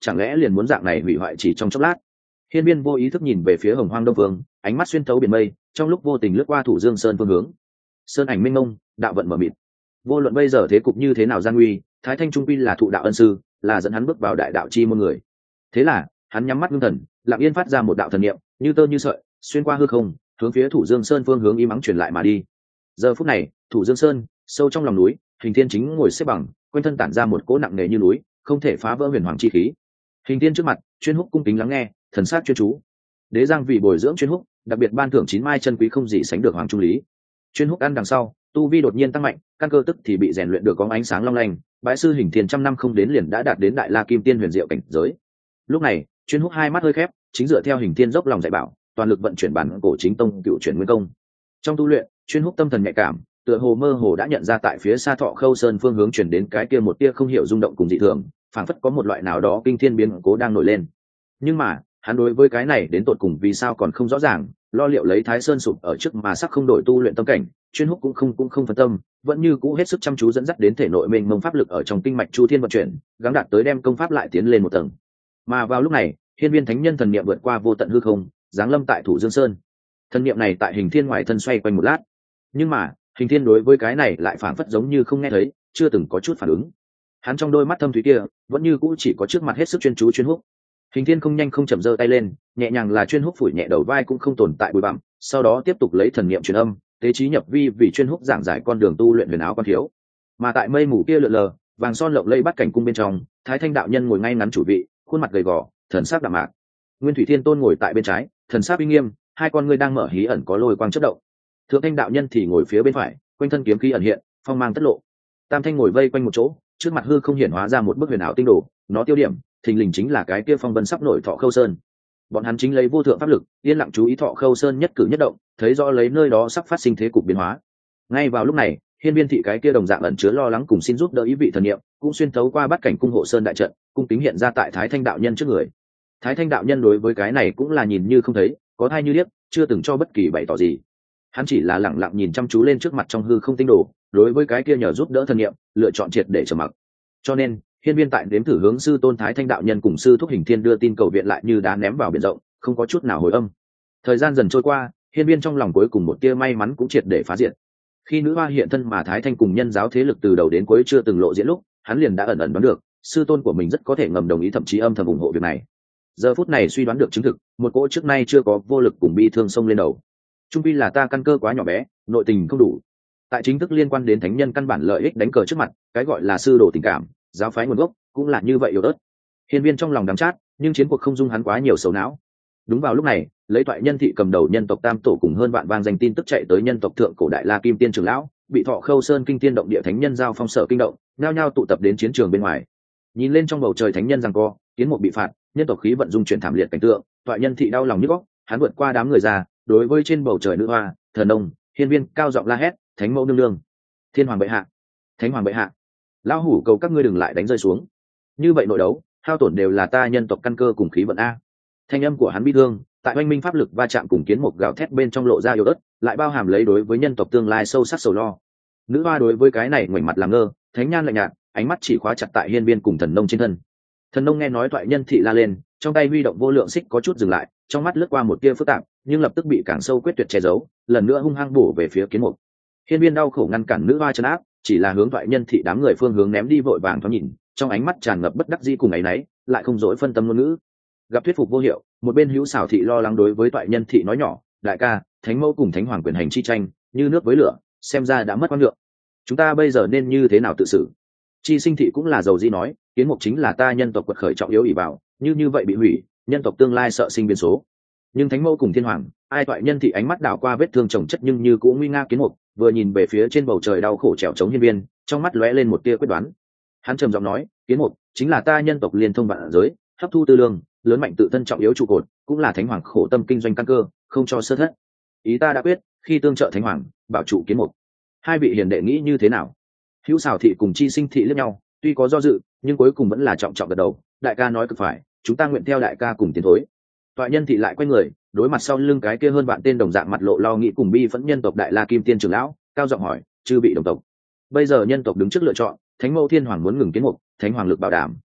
chẳng lẽ liền muốn dạng này hủy hoại chỉ trong chốc lát? Hiên Viên vô ý thức nhìn về phía Hồng Hoang Đông Phương, ánh mắt xuyên thấu biển mây, trong lúc vô tình lướt qua Thủ Dương Sơn phương hướng. Sơn ảnh minh mông, đạo vận mở mịt. Vô luận bây giờ thế cục như thế nào gian nguy, Thái Thanh trung quy là thụ đạo ân sư, là dẫn hắn bước vào đại đạo chi môn người. Thế là, hắn nhắm mắt ngưng thần, lặng yên phát ra một đạo thần niệm, như tơ như sợi, xuyên qua hư không, hướng phía Thủ Dương Sơn phương hướng im ắng truyền lại mà đi. Giờ phút này, Thủ Dương Sơn, sâu trong lòng núi, Hình Thiên chính ngồi xếp bằng, quanh thân tản ra một cỗ nặng nề như núi, không thể phá vỡ huyền hoàng chi khí. Hình Thiên trước mặt, Chuyên Húc cung kính lắng nghe, thần sát chuyên chú. Đế Giang vì bồi dưỡng Chuyên Húc, đặc biệt ban thưởng 9 mai chân quý không gì sánh được hoàng trung lý. Chuyên Húc ăn đằng sau, tu vi đột nhiên tăng mạnh, căn cơ tức thì bị rèn luyện được có ánh sáng long lanh, bái sư Hình Thiên trăm năm không đến liền đã đạt đến đại la kim tiên huyền diệu cảnh giới. Lúc này, Chuyên Húc hai mắt hơi khép, chính dựa theo Hình Thiên dốc lòng dạy bảo, toàn lực vận chuyển bản cổ chính tông cựu chuyển nguyên công. Trong tu luyện, Chuyên Húc tâm thần nhạy cảm, tựa hồ mơ hồ đã nhận ra tại phía xa Thọ Khâu Sơn phương hướng chuyển đến cái kia một tia không hiểu rung động cùng dị thường, phảng phất có một loại nào đó kinh thiên biến cố đang nổi lên. Nhưng mà, hắn đối với cái này đến tột cùng vì sao còn không rõ ràng, lo liệu lấy Thái Sơn sụp ở trước mà sắc không đổi tu luyện tâm cảnh, Chuyên Húc cũng không phân tâm, vẫn như cũ hết sức chăm chú dẫn dắt đến thể nội mênh mông pháp lực ở trong kinh mạch chu thiên vận chuyển, gắng đạt tới đem công pháp lại tiến lên một tầng. Mà vào lúc này, Hiên Viên Thánh Nhân thần niệm vượt qua vô tận hư không, giáng lâm tại Thủ Dương Sơn. Thần niệm này tại Hình Thiên ngoài thân xoay quanh một lát, nhưng mà Hình Thiên đối với cái này lại phảng phất giống như không nghe thấy, chưa từng có chút phản ứng. Hắn trong đôi mắt thâm thúy kia vẫn như cũ chỉ có trước mặt hết sức chuyên chú Chuyên Húc. Hình Thiên không nhanh không chậm giơ tay lên, nhẹ nhàng là Chuyên Húc phủi nhẹ đầu vai cũng không tồn tại bụi bặm, sau đó tiếp tục lấy thần niệm truyền âm, tế trí nhập vi vì Chuyên Húc giảng giải con đường tu luyện huyền áo quan thiếu. Mà tại mây mù kia lượn lờ, vàng son lộng lẫy bắt cảnh cung bên trong, Thái Thanh đạo nhân ngồi ngay ngắn chủ vị, khuôn mặt gầy gò, thần sắc đạm mạc. Nguyên Thủy Thiên Tôn ngồi tại bên trái, thần sắc uy nghiêm, hai con ngươi đang mở hí ẩn có lôi quang chớp động. Thượng Thanh đạo nhân thì ngồi phía bên phải, quanh thân kiếm khí ẩn hiện, phong mang tất lộ. Tam Thanh ngồi vây quanh một chỗ, trước mặt hư không hiển hóa ra một bức huyền ảo tinh đồ, nó tiêu điểm thình lình chính là cái kia phong vân sắp nổi Thọ Khâu Sơn. Bọn hắn chính lấy vô thượng pháp lực, yên lặng chú ý Thọ Khâu Sơn nhất cử nhất động, thấy rõ lấy nơi đó sắp phát sinh thế cục biến hóa. Ngay vào lúc này, Hiên Viên thị cái kia đồng dạng ẩn chứa lo lắng cùng xin giúp đỡ ý vị thần niệm, cũng xuyên thấu qua bát cảnh cung hộ sơn đại trận, cung kính hiện ra tại Thái Thanh đạo nhân trước người. Thái Thanh đạo nhân đối với cái này cũng là nhìn như không thấy, có thai như điếc, chưa từng cho bất kỳ bày tỏ gì. Hắn chỉ là lặng lặng nhìn chăm chú lên trước mặt trong hư không tinh đồ, đối với cái kia nhờ giúp đỡ thần niệm, lựa chọn triệt để trầm mặc. Cho nên, Hiên Viên tại đếm thử hướng sư tôn Thái Thanh đạo nhân cùng sư thúc Hình Thiên đưa tin cầu viện lại như đá ném vào biển rộng, không có chút nào hồi âm. Thời gian dần trôi qua, Hiên Viên trong lòng cuối cùng một tia may mắn cũng triệt để phá diệt. Khi nữ hoa hiện thân mà Thái Thanh cùng nhân giáo thế lực từ đầu đến cuối chưa từng lộ diễn lúc, hắn liền đã ẩn ẩn đoán được, sư tôn của mình rất có thể ngầm đồng ý thậm chí âm thầm ủng hộ việc này. Giờ phút này suy đoán được chứng thực, một cỗ trước nay chưa có vô lực cùng bi thương xông lên đầu. Trung quy là ta căn cơ quá nhỏ bé, nội tình không đủ. Tại chính thức liên quan đến thánh nhân căn bản lợi ích đánh cờ trước mặt, cái gọi là sư đồ tình cảm, giáo phái nguồn gốc, cũng là như vậy yếu ớt. Hiên Viên trong lòng đắng chát, nhưng chiến cuộc không dung hắn quá nhiều sầu não. Đúng vào lúc này, lấy Toại Nhân thị cầm đầu nhân tộc Tam tổ cùng hơn vạn vang danh tin tức chạy tới nhân tộc thượng cổ đại la kim tiên trưởng lão, bị Thọ Khâu Sơn kinh tiên động địa thánh nhân giao phong sở kinh động, nhao nhao tụ tập đến chiến trường bên ngoài. Nhìn lên trong bầu trời thánh nhân giằng co, kiến mục bị phạt, nhân tộc khí vận dung chuyển thảm liệt cảnh tượng, Toại Nhân thị đau lòng nhức óc, hắn vượt qua đám người ra, đối với trên bầu trời nữ hoa, thần nông, Hiên Viên cao giọng la hét, thánh mẫu nương nương, thiên hoàng bệ hạ, thánh hoàng bệ hạ, lão hủ cầu các ngươi đừng lại đánh rơi xuống. Như vậy nội đấu, hao tổn đều là ta nhân tộc căn cơ cùng khí vận a. Thanh âm của hắn bi thương, tại oanh minh pháp lực va chạm cùng kiến một gạo thét bên trong lộ ra yếu ớt, lại bao hàm lấy đối với nhân tộc tương lai sâu sắc sầu lo. Nữ hoa đối với cái này ngoảnh mặt làm ngơ, thánh nhan lạnh nhạt, ánh mắt chỉ khóa chặt tại Hiên Viên cùng thần nông trên thân. Thần nông nghe nói Toại Nhân thị la lên, trong tay huy động vô lượng xích có chút dừng lại, trong mắt lướt qua một tia phức tạp, nhưng lập tức bị càng sâu quyết tuyệt che giấu, lần nữa hung hăng bổ về phía kiến mục. Hiên Viên đau khổ ngăn cản nữ hoa trấn áp, chỉ là hướng Toại Nhân thị đám người phương hướng ném đi vội vàng thoáng nhìn, trong ánh mắt tràn ngập bất đắc dĩ cùng áy náy, lại không dối phân tâm ngôn ngữ. Gặp thuyết phục vô hiệu, một bên hữu xảo thị lo lắng đối với Toại Nhân thị nói nhỏ, đại ca, thánh mẫu cùng thánh hoàng quyền hành chi tranh, như nước với lửa, xem ra đã mất quan lượng. Chúng ta bây giờ nên như thế nào tự xử? Chi Sinh thị cũng là dầu di nói, kiến mục chính là ta nhân tộc quật khởi trọng yếu ỷ bảo, như vậy bị hủy, nhân tộc tương lai sợ sinh biến số. Nhưng thánh mẫu cùng thiên hoàng, ai Toại Nhân thị ánh mắt đảo qua vết thương chồng chất nhưng như cũng nguy nga kiến mục, vừa nhìn về phía trên bầu trời đau khổ trèo chống Hiên Viên, trong mắt lóe lên một tia quyết đoán. Hắn trầm giọng nói, kiến mục chính là ta nhân tộc liên thông vạn giới, hấp thu tư lương, lớn mạnh tự thân trọng yếu trụ cột, cũng là thánh hoàng khổ tâm kinh doanh căn cơ, không cho sơ thất. Ý ta đã quyết, khi tương trợ thánh hoàng, bảo trụ kiến mục. Hai vị hiền đệ nghĩ như thế nào? Hữu xảo thị cùng Chi Sinh thị liếc nhau, tuy có do dự, nhưng cuối cùng vẫn là trọng trọng gật đầu. Đại ca nói cực phải, chúng ta nguyện theo đại ca cùng tiến thối. Toại Nhân thị lại quay người, đối mặt sau lưng cái kia hơn vạn tên đồng dạng mặt lộ lo nghĩ cùng bi phẫn nhân tộc đại la kim tiên trưởng lão, cao giọng hỏi, chư vị đồng tộc, bây giờ nhân tộc đứng trước lựa chọn, thánh mẫu thiên hoàng muốn ngừng kiến mục, thánh hoàng lực bảo đảm,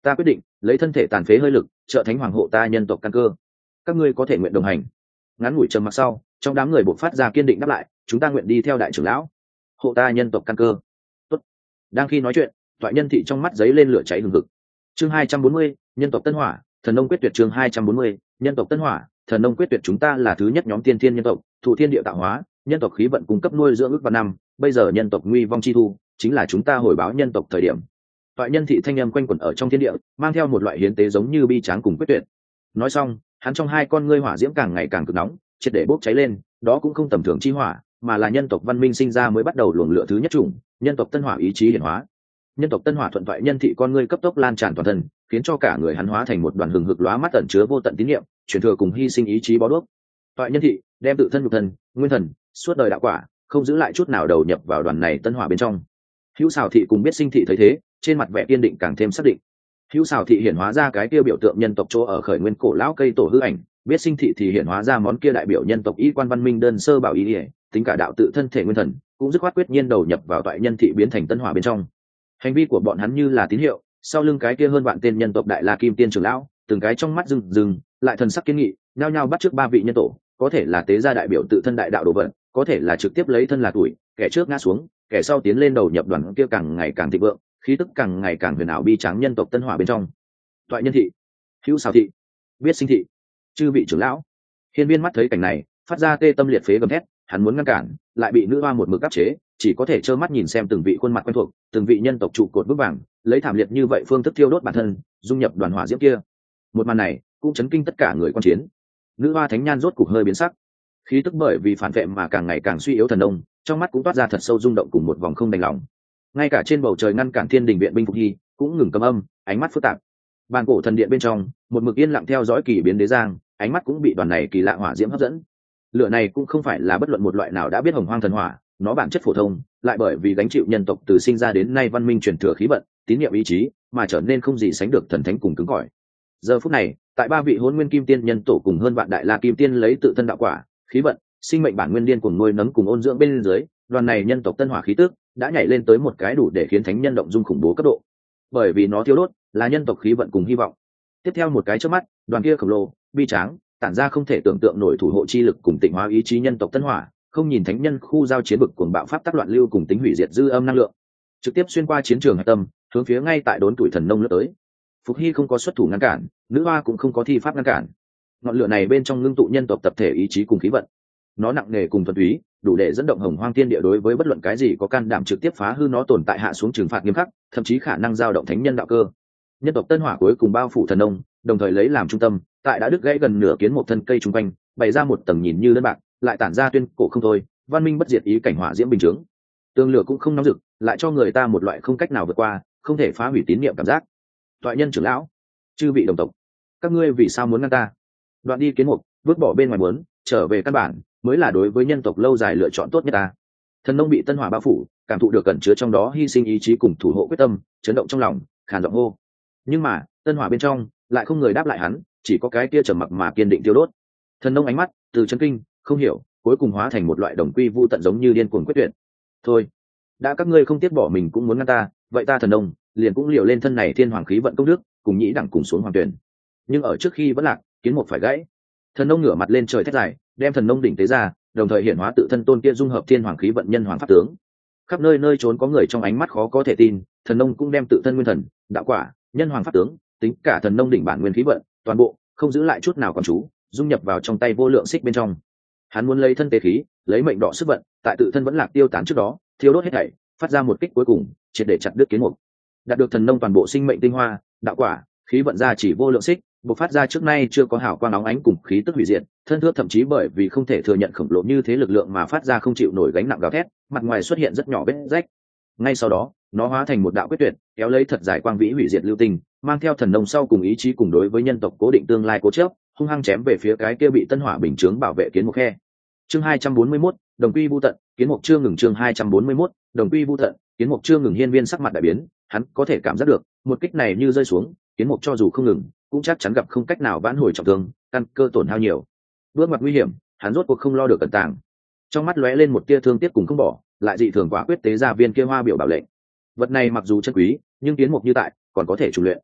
ta quyết định lấy thân thể tàn phế hơi lực trợ thánh hoàng hộ ta nhân tộc căn cơ. Các ngươi có thể nguyện đồng hành. Ngắn ngủi trầm mặc sau, trong đám người bộc phát ra kiên định đáp lại, chúng ta nguyện đi theo đại trưởng lão hộ ta nhân tộc căn cơ. Tốt. Đang khi nói chuyện, Toại Nhân thị trong mắt giấy lên lửa cháy hừng hực. Chương 240, nhân tộc Tân Hỏa, thần nông quyết tuyệt. Chương 240, nhân tộc Tân Hỏa, thần nông quyết tuyệt. Chúng ta là thứ nhất nhóm tiên thiên nhân tộc, thụ thiên địa tạo hóa, nhân tộc khí vận cung cấp nuôi dưỡng ước vạn năm, bây giờ nhân tộc nguy vong chi thu, chính là chúng ta hồi báo nhân tộc thời điểm. Toại Nhân thị thanh âm quanh quẩn ở trong thiên địa, mang theo một loại hiến tế giống như bi tráng cùng quyết tuyệt. Nói xong, hắn trong hai con ngươi hỏa diễm càng ngày càng cực nóng, triệt để bốc cháy lên, đó cũng không tầm thường chi hỏa, mà là nhân tộc văn minh sinh ra mới bắt đầu luồng lửa thứ nhất chủng, nhân tộc Tân Hỏa ý chí hiển hóa. Nhân tộc Tân Hỏa thuận Toại Nhân thị con ngươi cấp tốc lan tràn toàn thân, khiến cho cả người hắn hóa thành một đoàn hừng hực lóa mắt ẩn chứa vô tận tín niệm, truyền thừa cùng hy sinh ý chí bó đuốc. Toại Nhân thị đem tự thân nhục thân, nguyên thần, suốt đời đạo quả, không giữ lại chút nào đầu nhập vào đoàn này Tân Hỏa bên trong. Hữu Sào thị cùng Biết Sinh thị thấy thế, trên mặt vẻ kiên định càng thêm xác định. Hữu Sào thị hiển hóa ra cái kia biểu tượng nhân tộc chỗ ở khởi nguyên cổ lão cây tổ hư ảnh, Biết Sinh thị thì hiển hóa ra món kia đại biểu nhân tộc y quan văn minh đơn sơ bảo ý, tính cả đạo tự thân thể nguyên thần, cũng dứt khoát quyết nhiên đầu nhập vào Toại Nhân thị biến thành Tân Hỏa bên trong. Hành vi của bọn hắn như là tín hiệu, sau lưng cái kia hơn vạn tên nhân tộc đại la kim tiên trưởng lão, từng cái trong mắt rừng rừng, lại thần sắc kiên nghị, nhao nhao bắt trước ba vị nhân tổ, có thể là tế gia đại biểu tự thân đại đạo đồ vật, có thể là trực tiếp lấy thân là tuổi, kẻ trước ngã xuống, kẻ sau tiến lên đầu nhập đoàn kia càng ngày càng thịnh vượng, khí tức càng ngày càng huyền ảo bi tráng nhân tộc Tân Hỏa bên trong. Toại Nhân thị, Hữu Sào thị, Biết Sinh thị, chư vị trưởng lão. Hiên Viên mắt thấy cảnh này, phát ra tê tâm liệt phế gầm thét, hắn muốn ngăn cản, lại bị nữ hoa một mực áp chế, chỉ có thể trơ mắt nhìn xem từng vị khuôn mặt quen thuộc, từng vị nhân tộc trụ cột vững vàng, lấy thảm liệt như vậy phương thức thiêu đốt bản thân, dung nhập đoàn hỏa diễm kia. Một màn này cũng chấn kinh tất cả người quan chiến. Nữ hoa thánh nhan rốt cục hơi biến sắc, khí tức bởi vì phản vệ mà càng ngày càng suy yếu thần đông, trong mắt cũng toát ra thật sâu rung động cùng một vòng không đành lòng. Ngay cả trên bầu trời ngăn cản thiên đình viện binh phục hy cũng ngừng cầm âm, ánh mắt phức tạp. Bàn cổ thần điện bên trong, một mực yên lặng theo dõi kỳ biến đế giang, ánh mắt cũng bị đoàn này kỳ lạ hỏa diễm hấp dẫn. Lửa này cũng không phải là bất luận một loại nào đã biết hồng hoang thần hỏa, nó bản chất phổ thông, lại bởi vì gánh chịu nhân tộc từ sinh ra đến nay văn minh truyền thừa khí vận, tín niệm ý chí, mà trở nên không gì sánh được thần thánh cùng cứng cỏi. Giờ phút này, tại ba vị hôn nguyên kim tiên nhân tổ cùng hơn vạn đại la kim tiên lấy tự thân đạo quả, khí vận, sinh mệnh bản nguyên điên cùng nuôi nấng cùng ôn dưỡng bên dưới, đoàn này nhân tộc Tân Hỏa khí tức đã nhảy lên tới một cái đủ để khiến thánh nhân động dung khủng bố cấp độ. Bởi vì nó thiêu đốt là nhân tộc khí vận cùng hy vọng. Tiếp theo một cái chớp mắt, đoàn kia khổng lồ, bi tráng, tản ra không thể tưởng tượng nổi thủ hộ chi lực cùng tịnh hóa ý chí nhân tộc Tân Hỏa, không nhìn thánh nhân khu giao chiến bực cuồng bạo pháp tác loạn lưu cùng tính hủy diệt dư âm năng lượng, trực tiếp xuyên qua chiến trường hạch tâm, hướng phía ngay tại đốn tuổi thần nông lướt tới. Phục Hy không có xuất thủ ngăn cản, nữ hoa cũng không có thi pháp ngăn cản. Ngọn lửa này bên trong ngưng tụ nhân tộc tập thể ý chí cùng khí vận, nó nặng nề cùng thuần túy, đủ để dẫn động hồng hoang thiên địa đối với bất luận cái gì có can đảm trực tiếp phá hư nó tồn tại hạ xuống trừng phạt nghiêm khắc, thậm chí khả năng giao động thánh nhân đạo cơ. Nhân tộc Tân Hỏa cuối cùng bao phủ thần nông, đồng thời lấy làm trung tâm, tại đã đứt gãy gần nửa kiến một thân cây trung quanh, bày ra một tầng nhìn như đơn bạc, lại tản ra tuyên cổ không thôi, văn minh bất diệt ý cảnh hỏa diễm bình chứng. Tường lửa cũng không nóng rực, lại cho người ta một loại không cách nào vượt qua, không thể phá hủy tín niệm cảm giác. Toại Nhân trưởng lão, chư vị đồng tộc, các ngươi vì sao muốn ngăn ta? Đoạn đi kiến mục, vứt bỏ bên ngoài muốn, trở về căn bản, mới là đối với nhân tộc lâu dài lựa chọn tốt nhất ta. Thần nông bị Tân Hỏa bao phủ, cảm thụ được cẩn chứa trong đó hy sinh ý chí cùng thủ hộ quyết tâm, chấn động trong lòng, khàn giọng hô. Nhưng mà, Tân Hỏa bên trong lại không người đáp lại hắn, chỉ có cái kia trầm mặc mà kiên định tiêu đốt. Thần nông ánh mắt từ chấn kinh, không hiểu, cuối cùng hóa thành một loại đồng quy vu tận giống như điên cuồng quyết tuyệt. Thôi, đã các ngươi không tiếc bỏ mình cũng muốn ngăn ta, vậy ta thần nông liền cũng liều lên thân này thiên hoàng khí vận công đức, cùng nhĩ đẳng cùng xuống hoàng tuyển. Nhưng ở trước khi vẫn lạc, kiến một phải gãy. Thần nông ngửa mặt lên trời thét dài, đem thần nông đỉnh tế ra, đồng thời hiển hóa tự thân tôn kia dung hợp thiên hoàng khí vận nhân hoàng pháp tướng. Khắp nơi nơi trốn có người trong ánh mắt khó có thể tin, thần nông cũng đem tự thân nguyên thần, đạo quả, nhân hoàng pháp tướng, tính cả thần nông đỉnh bản nguyên khí vận, toàn bộ không giữ lại chút nào còn chú, dung nhập vào trong tay vô lượng xích bên trong. Hắn muốn lấy thân tế khí, lấy mệnh đọ sức vận, tại tự thân vẫn lạc tiêu tán trước đó, thiêu đốt hết thảy, phát ra một kích cuối cùng, triệt để chặt đứt kiến mục. Đạt được thần nông toàn bộ sinh mệnh tinh hoa, đạo quả, khí vận ra chỉ vô lượng xích, bộc phát ra trước nay chưa có hào quang óng ánh cùng khí tức hủy diệt, thân thước thậm chí bởi vì không thể thừa nhận khổng lồ như thế lực lượng mà phát ra không chịu nổi gánh nặng gào thét, mặt ngoài xuất hiện rất nhỏ vết rách. Ngay sau đó, nó hóa thành một đạo quyết tuyệt, kéo lấy thật dài quang vĩ hủy diệt lưu tình, mang theo thần nông sau cùng ý chí cùng đối với nhân tộc cố định tương lai cố chấp, hung hăng chém về phía cái kia bị Tân Hỏa bình chướng bảo vệ kiến mục khe. Chương 241, đồng quy vu tận, kiến mục chưa ngừng. Chương 241, đồng quy vu tận, kiến mục chưa ngừng. Hiên Viên sắc mặt đại biến, hắn có thể cảm giác được, một kích này như rơi xuống, kiến mục cho dù không ngừng, cũng chắc chắn gặp không cách nào vãn hồi trọng thương, căn cơ tổn hao nhiều. Bước mặt nguy hiểm, hắn rốt cuộc không lo được cẩn tàng. Trong mắt lóe lên một tia thương tiếc cùng không bỏ, lại dị thường quả quyết tế ra viên kia hoa biểu bảo lệnh. Vật này mặc dù chân quý, nhưng kiến mục như tại, còn có thể chủ luyện.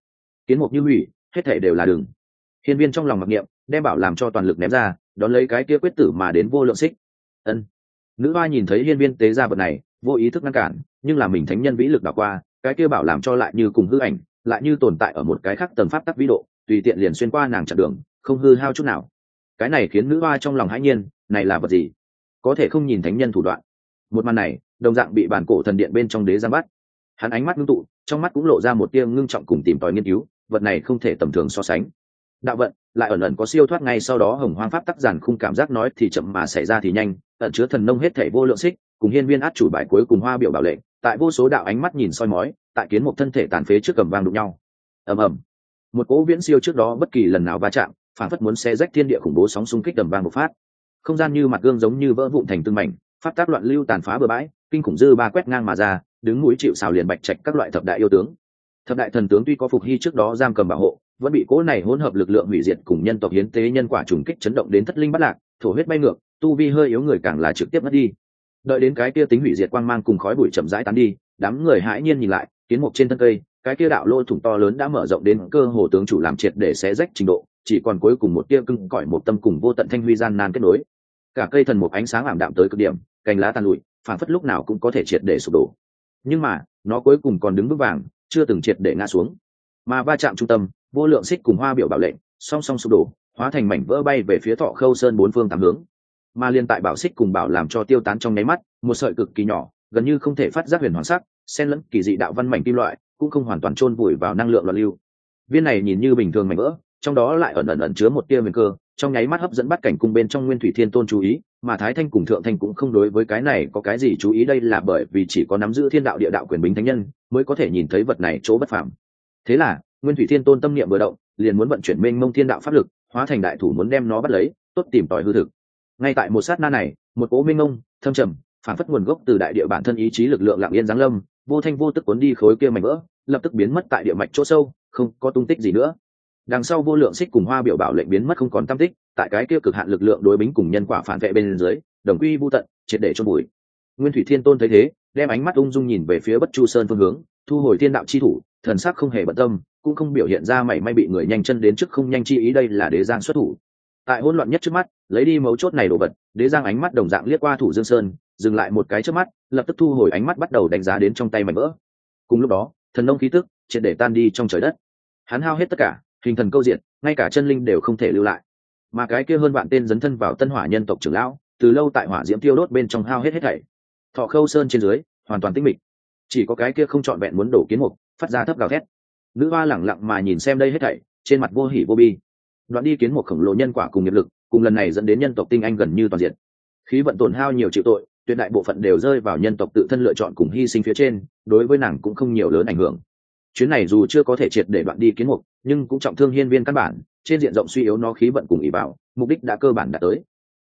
kiến mục như hủy, hết thể đều là đường. Hiên viên trong lòng mặc niệm, đem bảo làm cho toàn lực ném ra, đón lấy cái kia quyết tử mà đến vô lượng xích. Ân. Nữ hoa nhìn thấy hiên viên tế ra vật này, vô ý thức ngăn cản, nhưng là mình thánh nhân vĩ lực đảo qua, cái kia bảo làm cho lại như cùng hư ảnh, lại như tồn tại ở một cái khác tầng pháp tắc vĩ độ, tùy tiện liền xuyên qua nàng chặn đường, không hư hao chút nào. Cái này khiến nữ hoa trong lòng hãi nhiên, này là vật gì? Có thể không nhìn thánh nhân thủ đoạn. Một màn này, đồng dạng bị bản cổ thần điện bên trong đế giam bắt. Hắn ánh mắt ngưng tụ, trong mắt cũng lộ ra một tia ngưng trọng cùng tìm tòi nghiên cứu, vật này không thể tầm thường so sánh. Đạo vận lại ẩn ẩn có siêu thoát, ngay sau đó hồng hoang pháp tắc giản khung cảm giác nói thì chậm mà xảy ra thì nhanh, ẩn chứa thần nông hết thảy vô lượng xích, cùng hiên viên át chủ bài cuối cùng hoa biểu bảo lệnh, tại vô số đạo ánh mắt nhìn soi mói, tại kiến một thân thể tàn phế trước cầm vang đụng nhau. Ầm ầm. Một cỗ viễn siêu trước đó bất kỳ lần nào va chạm, phản phất muốn xé rách thiên địa khủng bố sóng xung kích tầm vang một phát. Không gian như mặt gương giống như vỡ vụn thành từng mảnh, pháp tác loạn lưu tàn phá bừa bãi, kinh khủng dư ba quét ngang mà ra, đứng núi chịu sào liền bạch trạch các loại thập đại yêu tướng. Thập đại thần tướng tuy có phục hy trước đó giam cầm bảo hộ, vẫn bị cỗ này hỗn hợp lực lượng hủy diệt cùng nhân tộc hiến tế nhân quả trùng kích chấn động đến thất linh bất lạc, thổ huyết bay ngược, tu vi hơi yếu người càng là trực tiếp mất đi. Đợi đến cái kia tính hủy diệt quang mang cùng khói bụi chậm rãi tán đi, đám người hãi nhiên nhìn lại, kiến mục trên thân cây, cái kia đạo lỗ thủng to lớn đã mở rộng đến cơ hồ tướng chủ làm triệt để xé rách trình độ, chỉ còn cuối cùng một tia cưng cõi một tâm cùng vô tận thanh huy gian nan kết nối. Cả cây thần một ánh sáng ảm đạm tới cực điểm, cành lá tàn lụi, phản phất lúc nào cũng có thể triệt để sụp đổ. Nhưng mà, nó cuối cùng còn đứng vững vàng, chưa từng triệt để ngã xuống. Mà va chạm trung tâm, vô lượng xích cùng hoa biểu bảo lệnh, song song sụp đổ, hóa thành mảnh vỡ bay về phía Thọ Khâu Sơn bốn phương tám hướng. Mà liên tại bảo xích cùng bảo làm cho tiêu tán trong nháy mắt, một sợi cực kỳ nhỏ, gần như không thể phát giác huyền hoàng sắc, xen lẫn kỳ dị đạo văn mảnh kim loại, cũng không hoàn toàn chôn vùi vào năng lượng loạn lưu. Viên này nhìn như bình thường mảnh vỡ, trong đó lại ẩn chứa một tia huyền cơ, trong nháy mắt hấp dẫn bắt cảnh cung bên trong Nguyên Thủy Thiên Tôn chú ý, mà Thái Thanh cùng Thượng Thanh cũng không đối với cái này có cái gì chú ý, đây là bởi vì chỉ có nắm giữ thiên đạo địa đạo quyền bính thánh nhân mới có thể nhìn thấy vật này chỗ bất phàm. Thế là, Nguyên Thủy Thiên Tôn tâm niệm vừa động, liền muốn vận chuyển mênh mông thiên đạo pháp lực, hóa thành đại thủ muốn đem nó bắt lấy, tốt tìm tòi hư thực. Ngay tại một sát na này, một cỗ mênh mông, thâm trầm, phản phất nguồn gốc từ đại địa bản thân ý chí lực lượng lặng yên giáng lâm, vô thanh vô tức cuốn đi khối kia mảnh vỡ, lập tức biến mất tại địa mạch chỗ sâu, không có tung tích gì nữa. Đằng sau vô lượng xích cùng hoa biểu bảo lệnh biến mất không còn tăm tích, tại cái kia cực hạn lực lượng đối bính cùng nhân quả phản vệ bên dưới, đồng quy vu tận, triệt để chôn bụi. Nguyên Thủy Thiên Tôn thấy thế, đem ánh mắt ung dung nhìn về phía Bất Chu Sơn phương hướng, thu hồi thiên đạo chi thủ, thần sắc không hề bận tâm, cũng không biểu hiện ra mảy may bị người nhanh chân đến trước không nhanh chi ý, đây là Đế Giang xuất thủ. Tại hỗn loạn nhất trước mắt, lấy đi mấu chốt này đồ vật, Đế Giang ánh mắt đồng dạng liếc qua Thủ Dương Sơn, dừng lại một cái trước mắt, lập tức thu hồi ánh mắt bắt đầu đánh giá đến trong tay mảnh vỡ. Cùng lúc đó, thần nông khí tức triệt để tan đi trong trời đất. Hắn hao hết tất cả, hình thần câu diện, ngay cả chân linh đều không thể lưu lại. Mà cái kia hơn vạn tên dấn thân vào Tân Hỏa nhân tộc trưởng lão, từ lâu tại hỏa diễm tiêu đốt bên trong hao hết thảy. Thọ Khâu Sơn trên dưới hoàn toàn tĩnh mịch, chỉ có cái kia không trọn vẹn muốn đổ kiến mục phát ra thấp gào thét. Nữ hoa lẳng lặng mà nhìn xem đây hết thảy, trên mặt vô hỉ vô bi. Đoạn đi kiến mục khổng lồ nhân quả cùng nghiệp lực, cùng lần này dẫn đến nhân tộc tinh anh gần như toàn diện. Khí vận tổn hao nhiều chịu tội, tuyệt đại bộ phận đều rơi vào nhân tộc tự thân lựa chọn cùng hy sinh phía trên, đối với nàng cũng không nhiều lớn ảnh hưởng. Chuyến này dù chưa có thể triệt để đoạn đi kiến mục, nhưng cũng trọng thương hiên viên căn bản, trên diện rộng suy yếu nó khí vận cùng ỷ bảo, mục đích đã cơ bản đạt tới.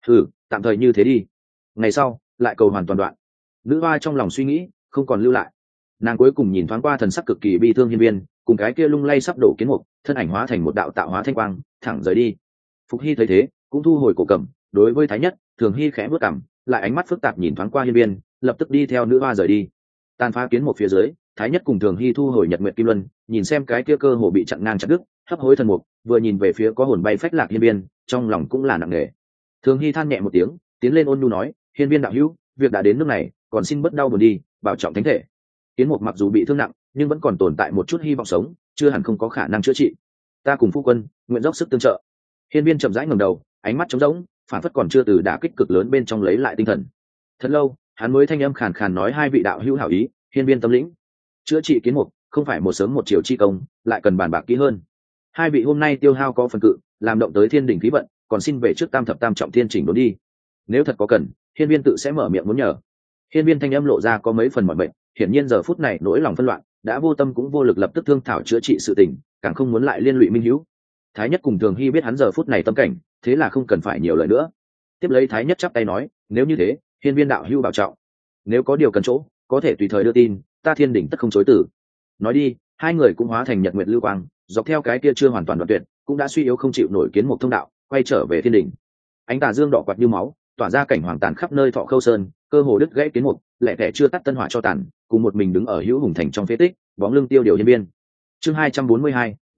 Tạm thời như thế đi. Ngày sau lại cầu hoàn toàn đoạn. Nữ hoa trong lòng suy nghĩ, không còn lưu lại. Nàng cuối cùng nhìn thoáng qua thần sắc cực kỳ bi thương hiên viên, cùng cái kia lung lay sắp đổ kiến mục, thân ảnh hóa thành một đạo tạo hóa thanh quang, thẳng rời đi. Phục Hy thấy thế, cũng thu hồi cổ cầm, đối với Thái Nhất, Thường Hy khẽ bước cằm, lại ánh mắt phức tạp nhìn thoáng qua hiên viên, lập tức đi theo nữ hoa rời đi. Tàn phá kiến mục phía dưới, Thái Nhất cùng Thường Hy thu hồi Nhật Nguyệt Kim Luân, nhìn xem cái kia cơ hồ bị chặn ngang chặt đứt, hấp hối thần mục, vừa nhìn về phía có hồn bay phách lạc hiên viên, trong lòng cũng là nặng nề. Thường Hy than nhẹ một tiếng, tiến lên ôn nhu nói, hiên viên đạo hữu, việc đã đến nước này, còn xin bớt đau buồn đi, bảo trọng thánh thể. Kiến mục mặc dù bị thương nặng, nhưng vẫn còn tồn tại một chút hy vọng sống, chưa hẳn không có khả năng chữa trị. Ta cùng phu quân nguyện dốc sức tương trợ. Hiên viên chậm rãi ngẩng đầu, ánh mắt trống rỗng, phản phất còn chưa từ đả kích cực lớn bên trong lấy lại tinh thần. Thật lâu, hắn mới thanh âm khàn khàn nói, hai vị đạo hữu hảo ý, hiên viên tâm lĩnh. Chữa trị kiến mục không phải một sớm một chiều chi công, lại cần bàn bạc kỹ hơn. Hai vị hôm nay tiêu hao có phần cự, làm động tới thiên đỉnh khí vận, còn xin về trước tam thập tam trọng thiên chỉnh đốn đi. Nếu thật có cần, hiên viên tự sẽ mở miệng muốn nhờ. Hiên viên thanh âm lộ ra có mấy phần mỏi mệt, hiển nhiên giờ phút này nỗi lòng phân loạn, đã vô tâm cũng vô lực lập tức thương thảo chữa trị sự tình, càng không muốn lại liên lụy Minh Hữu. Thái Nhất cùng Thường Hy biết hắn giờ phút này tâm cảnh, thế là không cần phải nhiều lời nữa. Tiếp lấy Thái Nhất chắp tay nói, nếu như thế, hiên viên đạo hữu bảo trọng. Nếu có điều cần chỗ, có thể tùy thời đưa tin, ta thiên đỉnh tất không chối từ. Nói đi, hai người cũng hóa thành nhật nguyệt lưu quang, dọc theo cái kia chưa hoàn toàn đoạn tuyệt, cũng đã suy yếu không chịu nổi kiến mục thông đạo, quay trở về thiên đỉnh. Ánh tà dương đỏ quạt như máu, tỏa ra cảnh hoàng tàn khắp nơi Thọ Khâu Sơn, cơ hồ đứt gãy kiến mục, lẻ tẻ chưa tắt tân hỏa cho tàn, cùng một mình đứng ở hữu hùng thành trong phế tích, bóng lưng tiêu điều hiên viên. Chương 242,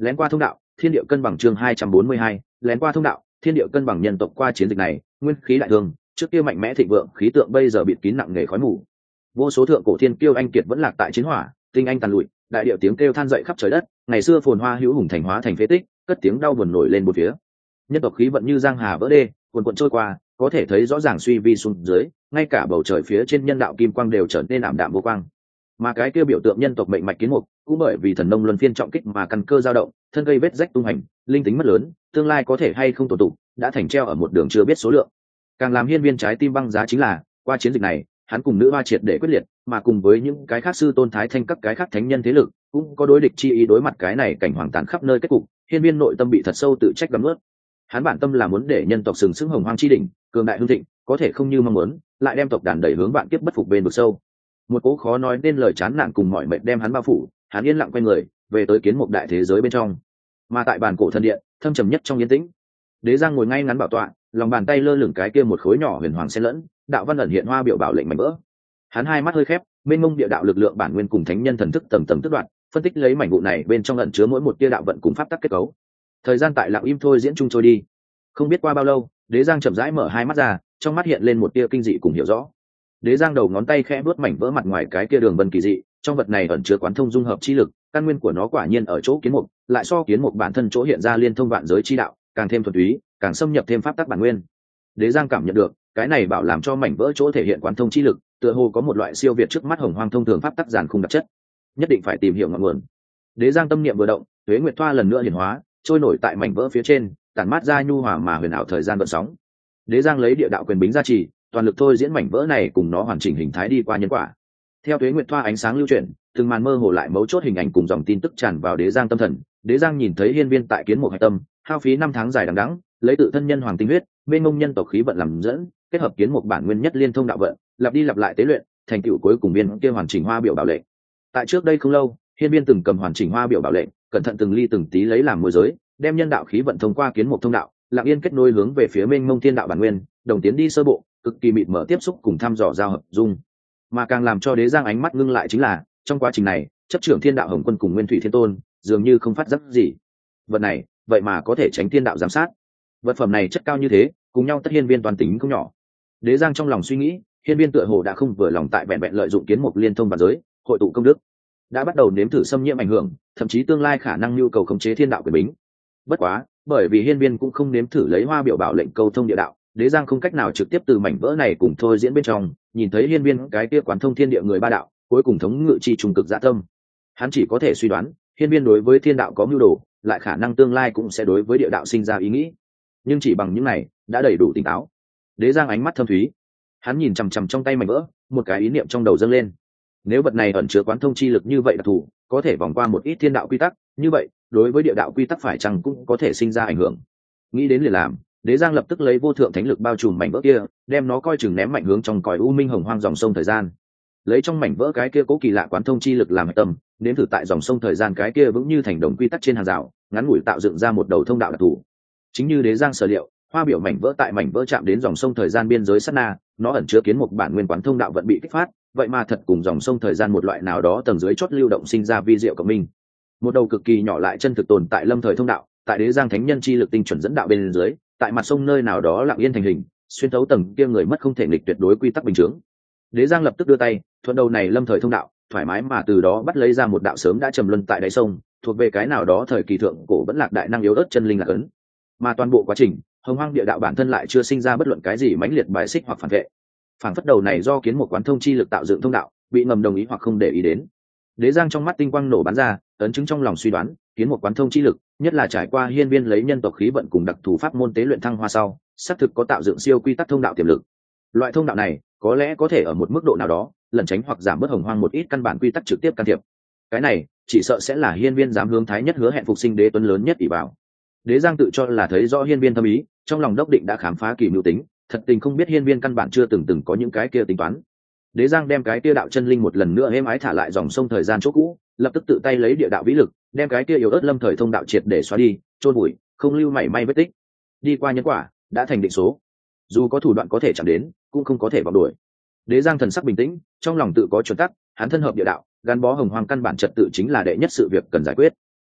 lén qua thông đạo, thiên địa cân bằng chương 242, lén qua thông đạo, thiên địa cân bằng nhân tộc qua chiến dịch này, nguyên khí đại thương, trước kia mạnh mẽ thịnh vượng, khí tượng bây giờ bịt kín nặng nề khói mù. Vô số thượng cổ thiên kiêu anh kiệt vẫn lạc tại chiến hỏa, tinh anh tàn lụi, đại địa tiếng kêu than dậy khắp trời đất, ngày xưa phồn hoa hữu hùng thành hóa thành phế tích, cất tiếng đau buồn nổi lên bốn phía. Nhân tộc khí vận như giang hà vỡ đê, cuồn cuộn trôi qua, có thể thấy rõ ràng suy vi xuống dưới, ngay cả bầu trời phía trên nhân đạo kim quang đều trở nên ảm đạm vô quang. Mà cái kia biểu tượng nhân tộc mệnh mạch kiến mục, cũng bởi vì thần nông luân phiên trọng kích mà căn cơ dao động, thân cây vết rách tung hành, linh tính mất lớn, tương lai có thể hay không tổ tụ, đã thành treo ở một đường chưa biết số lượng. Càng làm Hiên Viên trái tim băng giá chính là, qua chiến dịch này, hắn cùng nữ hoa triệt để quyết liệt, mà cùng với những cái khác sư tôn thái thanh các cái khác thánh nhân thế lực, cũng có đối địch chi ý đối mặt cái này cảnh hoàng tàn khắp nơi kết cục, Hiên Viên nội tâm bị thật sâu tự trách gầm ướt. Hắn bản tâm là muốn để nhân tộc sừng sững hồng hoang chi đỉnh, cường đại hưng thịnh, có thể không như mong muốn, lại đem tộc đàn đẩy hướng vạn kiếp bất phục bên vực sâu. Một cố khó nói nên lời chán nản cùng mọi mệt đem hắn bao phủ, hắn yên lặng quay người, về tới kiến mục đại thế giới bên trong. Mà tại bàn cổ thần điện, thâm trầm nhất trong yên tĩnh, Đế Giang ngồi ngay ngắn bảo tọa, lòng bàn tay lơ lửng cái kia một khối nhỏ huyền hoàng xen lẫn, đạo văn ẩn hiện hoa biểu bảo lệnh mảnh vỡ. Hắn hai mắt hơi khép, mênh mông địa đạo lực lượng bản nguyên cùng thánh nhân thần thức tầng tầng tức đoạn, phân tích lấy mảnh vụ này bên trong ẩn chứa mỗi một tia đạo vận cùng pháp tắc kết cấu. Thời gian tại lặng im thôi diễn chung trôi đi. Không biết qua bao lâu, Đế Giang chậm rãi mở hai mắt ra, trong mắt hiện lên một tia kinh dị cùng hiểu rõ. Đế Giang đầu ngón tay khẽ vuốt mảnh vỡ mặt ngoài cái kia đường vân kỳ dị, trong vật này ẩn chứa quán thông dung hợp chi lực, căn nguyên của nó quả nhiên ở chỗ kiến mục, lại so kiến mục bản thân chỗ hiện ra liên thông vạn giới chi đạo, càng thêm thuần túy, càng xâm nhập thêm pháp tắc bản nguyên. Đế Giang cảm nhận được, cái này bảo làm cho mảnh vỡ chỗ thể hiện quán thông chi lực, tựa hồ có một loại siêu việt trước mắt hồng hoang thông thường pháp tắc giàn khung đặc chất, nhất định phải tìm hiểu ngọn nguồn. Đế Giang tâm niệm vừa động, Tuế Nguyệt Thoa lần nữa hiển hóa, trôi nổi tại mảnh vỡ phía trên, tản mát ra nhu hòa mà huyền ảo thời gian vận sóng. Đế Giang lấy địa đạo quyền bính gia trì, toàn lực thôi diễn mảnh vỡ này cùng nó hoàn chỉnh hình thái đi qua nhân quả. Theo Tuế Nguyệt Thoa ánh sáng lưu chuyển, từng màn mơ hồ lại mấu chốt hình ảnh cùng dòng tin tức tràn vào Đế Giang tâm thần. Đế Giang nhìn thấy Hiên Viên tại kiến mục hạch tâm, hao phí 5 tháng dài đằng đẵng, lấy tự thân nhân hoàng tinh huyết, mênh mông nhân tộc khí vận làm dẫn, kết hợp kiến mục bản nguyên nhất liên thông đạo vận, lặp đi lặp lại tế luyện, thành tựu cuối cùng viên kia hoàn chỉnh hoa biểu bảo lệnh. Tại trước đây không lâu, Hiên Viên từng cầm hoàn chỉnh hoa biểu bảo lệnh, cẩn thận từng ly từng tí lấy làm môi giới, đem nhân đạo khí vận thông qua kiến mục thông đạo, lặng yên kết nối hướng về phía mênh mông thiên đạo bản nguyên, đồng tiến đi sơ bộ, cực kỳ mịt mở tiếp xúc cùng thăm dò giao hợp dung. Mà càng làm cho Đế Giang ánh mắt ngưng lại chính là, trong quá trình này, chấp trưởng thiên đạo hồng quân cùng nguyên thủy thiên tôn, dường như không phát giác gì. Vật này, vậy mà có thể tránh thiên đạo giám sát. Vật phẩm này chất cao như thế, cùng nhau tất Hiên Viên toàn tính không nhỏ. Đế Giang trong lòng suy nghĩ, Hiên Viên tựa hồ đã không vừa lòng tại vẹn vẹn lợi dụng kiến mục liên thông bản giới, hội tụ công đức, đã bắt đầu nếm thử xâm nhiễm ảnh hưởng, thậm chí tương lai khả năng nhu cầu khống chế thiên đạo quyền bính. Bất quá, bởi vì Hiên Viên cũng không nếm thử lấy hoa biểu bảo lệnh câu thông địa đạo, Đế Giang không cách nào trực tiếp từ mảnh vỡ này cùng thôi diễn bên trong nhìn thấy Hiên Viên cái kia quán thông thiên địa người ba đạo, cuối cùng thống ngự chi trung cực dạ tâm. Hắn chỉ có thể suy đoán, Hiên Viên đối với thiên đạo có mưu đồ, lại khả năng tương lai cũng sẽ đối với địa đạo sinh ra ý nghĩ. Nhưng chỉ bằng những này, đã đầy đủ tỉnh táo. Đế Giang ánh mắt thâm thúy, hắn nhìn chằm chằm trong tay mảnh vỡ, một cái ý niệm trong đầu dâng lên. Nếu vật này ẩn chứa quán thông chi lực như vậy đặc thù, có thể vòng qua một ít thiên đạo quy tắc, như vậy, đối với địa đạo quy tắc phải chăng cũng có thể sinh ra ảnh hưởng. Nghĩ đến liền làm, Đế Giang lập tức lấy vô thượng thánh lực bao trùm mảnh vỡ kia, đem nó coi chừng ném mạnh hướng trong cõi u minh hồng hoang dòng sông thời gian. Lấy trong mảnh vỡ cái kia cố kỳ lạ quán thông chi lực làm hạch tâm, nếm thử tại dòng sông thời gian cái kia vững như thành đồng quy tắc trên hàng rào, ngắn ngủi tạo dựng ra một đầu thông đạo đặc thù. Chính như Đế Giang sở liệu, hoa biểu mảnh vỡ tại mảnh vỡ chạm đến dòng sông thời gian biên giới sát na, nó ẩn chứa kiến một bản nguyên quán thông đạo vận bị kích phát, vậy mà thật cùng dòng sông thời gian một loại nào đó tầng dưới chót lưu động sinh ra vi diệu cộng minh. Một đầu cực kỳ nhỏ lại chân thực tồn tại lâm thời thông đạo, tại Đế Giang thánh nhân chi lực tinh chuẩn dẫn đạo bên dưới, tại mặt sông nơi nào đó lặng yên thành hình, xuyên thấu tầng kia người mất không thể nghịch tuyệt đối quy tắc bình thường. Đế Giang lập tức đưa tay thuận đầu này lâm thời thông đạo, thoải mái mà từ đó bắt lấy ra một đạo sớm đã trầm luân tại đáy sông, thuộc về cái nào đó thời kỳ thượng cổ vẫn lạc đại năng yếu ớt chân linh lạc ấn. Mà toàn bộ quá trình, hồng hoang địa đạo bản thân lại chưa sinh ra bất luận cái gì mãnh liệt bài xích hoặc phản vệ. Phản phất đầu này do kiến một quán thông chi lực tạo dựng thông đạo, bị ngầm đồng ý hoặc không để ý đến. Đế Giang trong mắt tinh quang nổ bắn ra, ấn chứng trong lòng suy đoán, kiến một quán thông chi lực, nhất là trải qua Hiên Viên lấy nhân tộc khí vận cùng đặc thù pháp môn tế luyện thăng hoa sau, xác thực có tạo dựng siêu quy tắc thông đạo tiềm lực. Loại thông đạo này, có lẽ có thể ở một mức độ nào đó, lẩn tránh hoặc giảm bớt hồng hoang một ít căn bản quy tắc trực tiếp can thiệp. Cái này, chỉ sợ sẽ là Hiên Viên dám hướng thái nhất hứa hẹn phục sinh đế tuấn lớn nhất ỷ bảo. Đế Giang tự cho là thấy rõ Hiên Viên thâm ý, trong lòng đốc định đã khám phá kỳ mưu tính, thật tình không biết Hiên Viên căn bản chưa từng có những cái kia tính toán. Đế Giang đem cái kia đạo chân linh một lần nữa êm ái thả lại dòng sông thời gian chỗ cũ, lập tức tự tay lấy địa đạo vĩ lực, đem cái kia yếu ớt lâm thời thông đạo triệt để xóa đi, chôn bụi, không lưu mảy may vết tích. Đi qua nhân quả, đã thành định số. Dù có thủ đoạn có thể chạm đến, cũng không có thể vòng đuổi. Đế Giang thần sắc bình tĩnh, trong lòng tự có chuẩn tắc, hắn thân hợp địa đạo, gắn bó hồng hoang căn bản trật tự chính là đệ nhất sự việc cần giải quyết.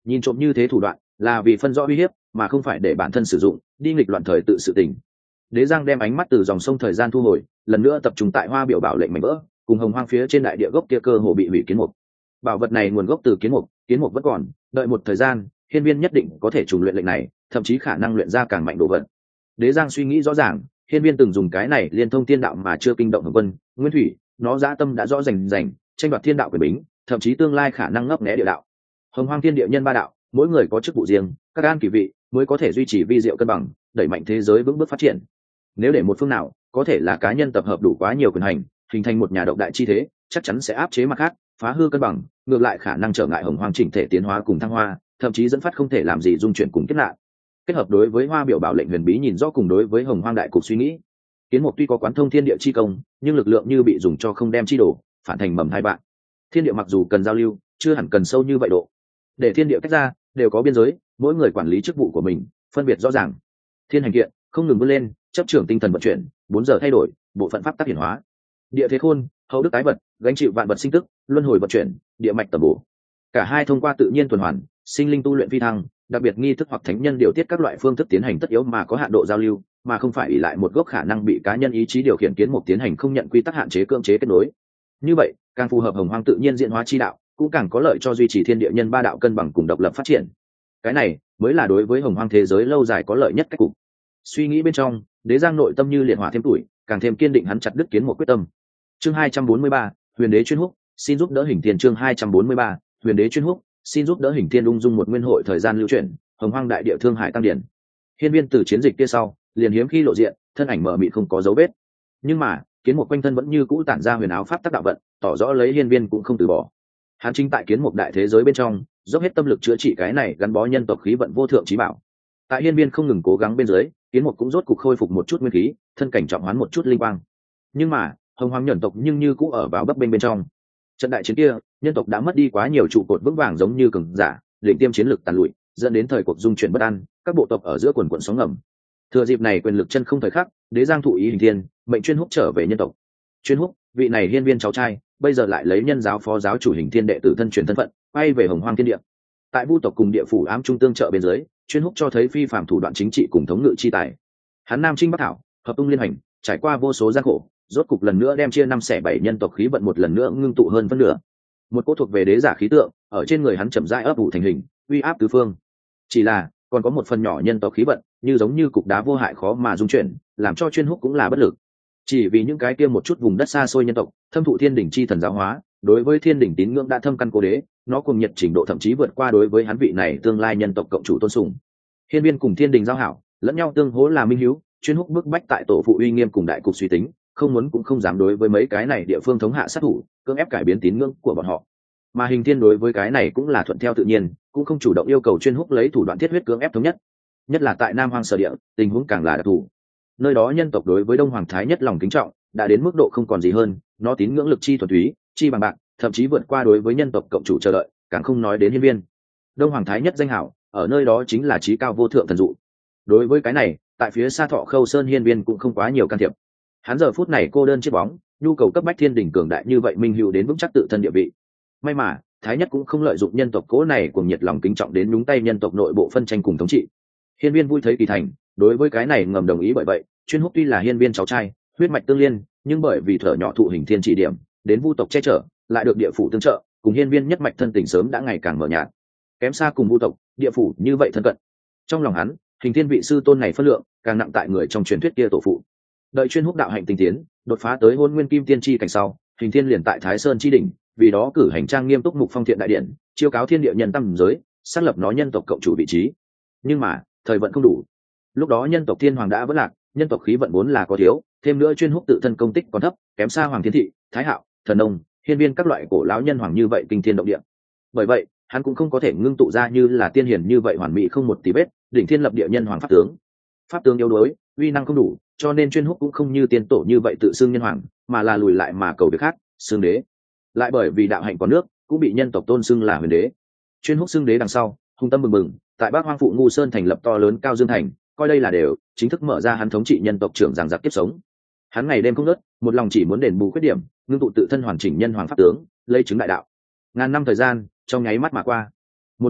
nhìn trộm như thế thủ đoạn là vì phân rõ uy hiếp mà không phải để bản thân sử dụng đi nghịch loạn thời tự sự tình. Đế Giang đem ánh mắt từ dòng sông thời gian thu hồi, lần nữa tập trung tại Hoa Biểu Bảo lệnh mảnh vỡ cùng hồng hoang phía trên đại địa gốc kia cơ hồ bị hủy kiến mục. Bảo vật này nguồn gốc từ kiến mục vẫn còn, đợi một thời gian hiên viên nhất định có thể trùng luyện lệnh này, thậm chí khả năng luyện ra càng mạnh đồ vật. Đế Giang suy nghĩ rõ ràng, hiên viên từng dùng cái này liên thông thiên đạo mà chưa kinh động hồng quân nguyên thủy, nó dã tâm đã rõ rành rành, tranh đoạt thiên đạo quyền bính, thậm chí tương lai khả năng ngấp nghé địa đạo. Hồng hoang thiên địa nhân ba đạo, mỗi người có chức vụ riêng, các an kỳ vị mới có thể duy trì vi diệu cân bằng, đẩy mạnh thế giới vững bước phát triển. Nếu để một phương nào có thể là cá nhân tập hợp đủ quá nhiều quyền hành, hình thành một nhà độc đại chi thế, chắc chắn sẽ áp chế mặt khác, phá hư cân bằng, ngược lại khả năng trở ngại hồng hoang chỉnh thể tiến hóa cùng thăng hoa, thậm chí dẫn phát không thể làm gì dung chuyển cùng kết nạn. Kết hợp đối với Hoa Biểu Bảo lệnh huyền bí nhìn rõ cùng đối với hồng hoang đại cục suy nghĩ, kiến mục tuy có quán thông thiên địa chi công, nhưng lực lượng như bị dùng cho không đem chi đổ, phản thành mầm hai bạn. Thiên địa mặc dù cần giao lưu, chưa hẳn cần sâu như vậy độ. Để thiên địa tách ra, đều có biên giới, mỗi người quản lý chức vụ của mình, phân biệt rõ ràng. Thiên hành kiện không ngừng vươn lên, chấp trưởng tinh thần vận chuyển, 4 giờ thay đổi, bộ phận pháp tác hiển hóa. Địa thế khôn, hậu đức tái vật, gánh chịu vạn vật sinh tức, luân hồi vận chuyển, địa mạch tầm bổ. Cả hai thông qua tự nhiên tuần hoàn, sinh linh tu luyện phi thăng, đặc biệt nghi thức hoặc thánh nhân điều tiết các loại phương thức tiến hành tất yếu mà có hạn độ giao lưu, mà không phải ỷ lại một gốc khả năng bị cá nhân ý chí điều khiển kiến mục tiến hành không nhận quy tắc hạn chế cưỡng chế kết nối. Như vậy, càng phù hợp hồng hoang tự nhiên diễn hóa chi đạo, cũng càng có lợi cho duy trì thiên địa nhân ba đạo cân bằng cùng độc lập phát triển. Cái này mới là đối với hồng hoang thế giới lâu dài có lợi nhất cách cục. Suy nghĩ bên trong, Đế Giang nội tâm như liệt hỏa thêm tuổi, càng thêm kiên định hắn chặt đứt kiến một quyết tâm. Chương 243, Huyền Đế chuyên húc, xin giúp đỡ Hình Thiên. Chương 243, Huyền Đế chuyên húc, xin giúp đỡ Hình Thiên. Ung dung một nguyên hội thời gian lưu chuyển, hồng hoang đại địa thương hải tăng điển. Hiên viên từ chiến dịch kia sau, liền hiếm khi lộ diện, thân ảnh mờ mịt không có dấu vết. Nhưng mà, kiến một quanh thân vẫn như cũ tản ra huyền áo pháp tắc đạo vận, tỏ rõ lấy hiên viên cũng không từ bỏ. Hắn chính tại kiến một đại thế giới bên trong, dốc hết tâm lực chữa trị cái này gắn bó nhân tộc khí vận vô thượng chí bảo. Tại hiên viên không ngừng cố gắng bên dưới, kiến một cũng rốt cục khôi phục một chút nguyên khí, thân cảnh trọng hoán một chút linh quang. Nhưng mà, hồng hoang nhân tộc nhưng như cũ ở vào bấp bênh bên trong. Trận đại chiến kia, nhân tộc đã mất đi quá nhiều trụ cột vững vàng giống như cường giả, lĩnh tiêm chiến lực tàn lụi, dẫn đến thời cuộc dung chuyển bất an, các bộ tộc ở giữa quần quần sóng ngầm. Thừa dịp này quyền lực chân không thời khắc, Đế Giang thụ ý Hình Thiên, mệnh chuyên húc trở về nhân tộc. Chuyên húc, vị này hiên viên cháu trai, bây giờ lại lấy nhân giáo phó giáo chủ Hình Thiên đệ tử thân truyền thân phận, quay về hồng hoang thiên địa. Tại vu tộc cùng địa phủ ám trung tương trợ bên dưới, chuyên húc cho thấy phi phàm thủ đoạn chính trị cùng thống ngự chi tài. Hắn nam chinh bắc thảo, hợp tung liên hành, trải qua vô số gian khổ, rốt cục lần nữa đem chia 5/7 nhân tộc khí vận một lần nữa ngưng tụ hơn phân nửa. Một cỗ thuộc về đế giả khí tượng ở trên người hắn chậm rãi ấp ủ thành hình, uy áp tứ phương. Chỉ là còn có một phần nhỏ nhân tộc khí vận, như giống như cục đá vô hại khó mà dung chuyển, làm cho chuyên húc cũng là bất lực. Chỉ vì những cái kia một chút vùng đất xa xôi nhân tộc, thâm thụ thiên đỉnh chi thần giáo hóa, đối với thiên đỉnh tín ngưỡng đã thâm căn cố đế, nó cùng nhiệt trình độ thậm chí vượt qua đối với hắn vị này tương lai nhân tộc cộng chủ tôn sùng. Hiên viên cùng thiên đỉnh giao hảo, lẫn nhau tương hỗ là minh hiếu, chuyên húc bức bách tại tổ phụ uy nghiêm cùng đại cục suy tính, không muốn cũng không dám đối với mấy cái này địa phương thống hạ sát thủ, cưỡng ép cải biến tín ngưỡng của bọn họ. Mà Hình Thiên đối với cái này cũng là thuận theo tự nhiên, cũng không chủ động yêu cầu chuyên húc lấy thủ đoạn thiết huyết cưỡng ép thống nhất là tại Nam Hoang sở địa, tình huống càng là đặc thù. Nơi đó nhân tộc đối với Đông Hoàng thái nhất lòng kính trọng, đã đến mức độ không còn gì hơn, nó tín ngưỡng lực chi thuần túy, chi bằng bạc, thậm chí vượt qua đối với nhân tộc cộng chủ chờ đợi, càng không nói đến hiên viên. Đông Hoàng thái nhất danh hảo, ở nơi đó chính là chí cao vô thượng thần dụ. Đối với cái này, tại phía xa Thọ Khâu Sơn hiên viên cũng không quá nhiều can thiệp. Hắn giờ phút này cô đơn chiếc bóng, nhu cầu cấp bách thiên đỉnh cường đại như vậy minh hữu đến vững chắc tự thân địa vị. May mà thái nhất cũng không lợi dụng nhân tộc cố này cùng nhiệt lòng kính trọng đến nhúng tay nhân tộc nội bộ phân tranh cùng thống trị. Hiên viên vui thấy kỳ thành, đối với cái này ngầm đồng ý. Bởi vậy chuyên húc tuy là hiên viên cháu trai, huyết mạch tương liên, nhưng bởi vì thở nhỏ thụ Hình Thiên chỉ điểm, đến vu tộc che chở, lại được địa phủ tương trợ, cùng hiên viên nhất mạch thân tình sớm đã ngày càng mở nhạt, kém xa cùng vu tộc địa phủ như vậy thân cận. Trong lòng hắn, Hình Thiên vị sư tôn này phân lượng càng nặng tại người trong truyền thuyết kia tổ phụ. Đợi chuyên húc đạo hạnh tinh tiến, đột phá tới hôn nguyên kim tiên chi cảnh sau, Hình Thiên liền tại Thái Sơn chi đỉnh, vì đó cử hành trang nghiêm túc mục phong thiện đại điện, chiêu cáo thiên địa nhân tâm giới, xác lập nó nhân tộc cộng chủ vị trí. Nhưng mà thời vận không đủ, lúc đó nhân tộc thiên hoàng đã vỡ lạc, nhân tộc khí vận vốn là có thiếu, thêm nữa chuyên húc tự thân công tích còn thấp, kém xa Hoàng Thiên Thị, Thái Hạo, Thần Nông, hiên viên các loại cổ lão nhân hoàng như vậy kinh thiên động địa. Bởi vậy hắn cũng không có thể ngưng tụ ra như là tiên hiền như vậy hoàn mỹ không một tí vết đỉnh thiên lập địa nhân hoàng pháp tướng yếu đuối, uy năng không đủ, cho nên chuyên húc cũng không như tiên tổ như vậy tự xưng nhân hoàng, mà là lùi lại mà cầu việc khác, xưng đế. Lại bởi vì đạo hạnh có nước, cũng bị nhân tộc tôn xưng là huyền đế. Chuyên húc xưng đế đằng sau, hùng tâm bừng bừng, tại Bắc Hoang Phụ Ngu Sơn thành lập to lớn Cao Dương thành, coi đây là đều, chính thức mở ra hắn thống trị nhân tộc trưởng giảng giặc kiếp sống. Hắn ngày đêm không ngớt, một lòng chỉ muốn đền bù khuyết điểm, ngưng tụ tự thân hoàn chỉnh nhân hoàng pháp tướng, lấy chứng đại đạo. Ngàn năm thời gian trong nháy mắt mà qua. Một ngày,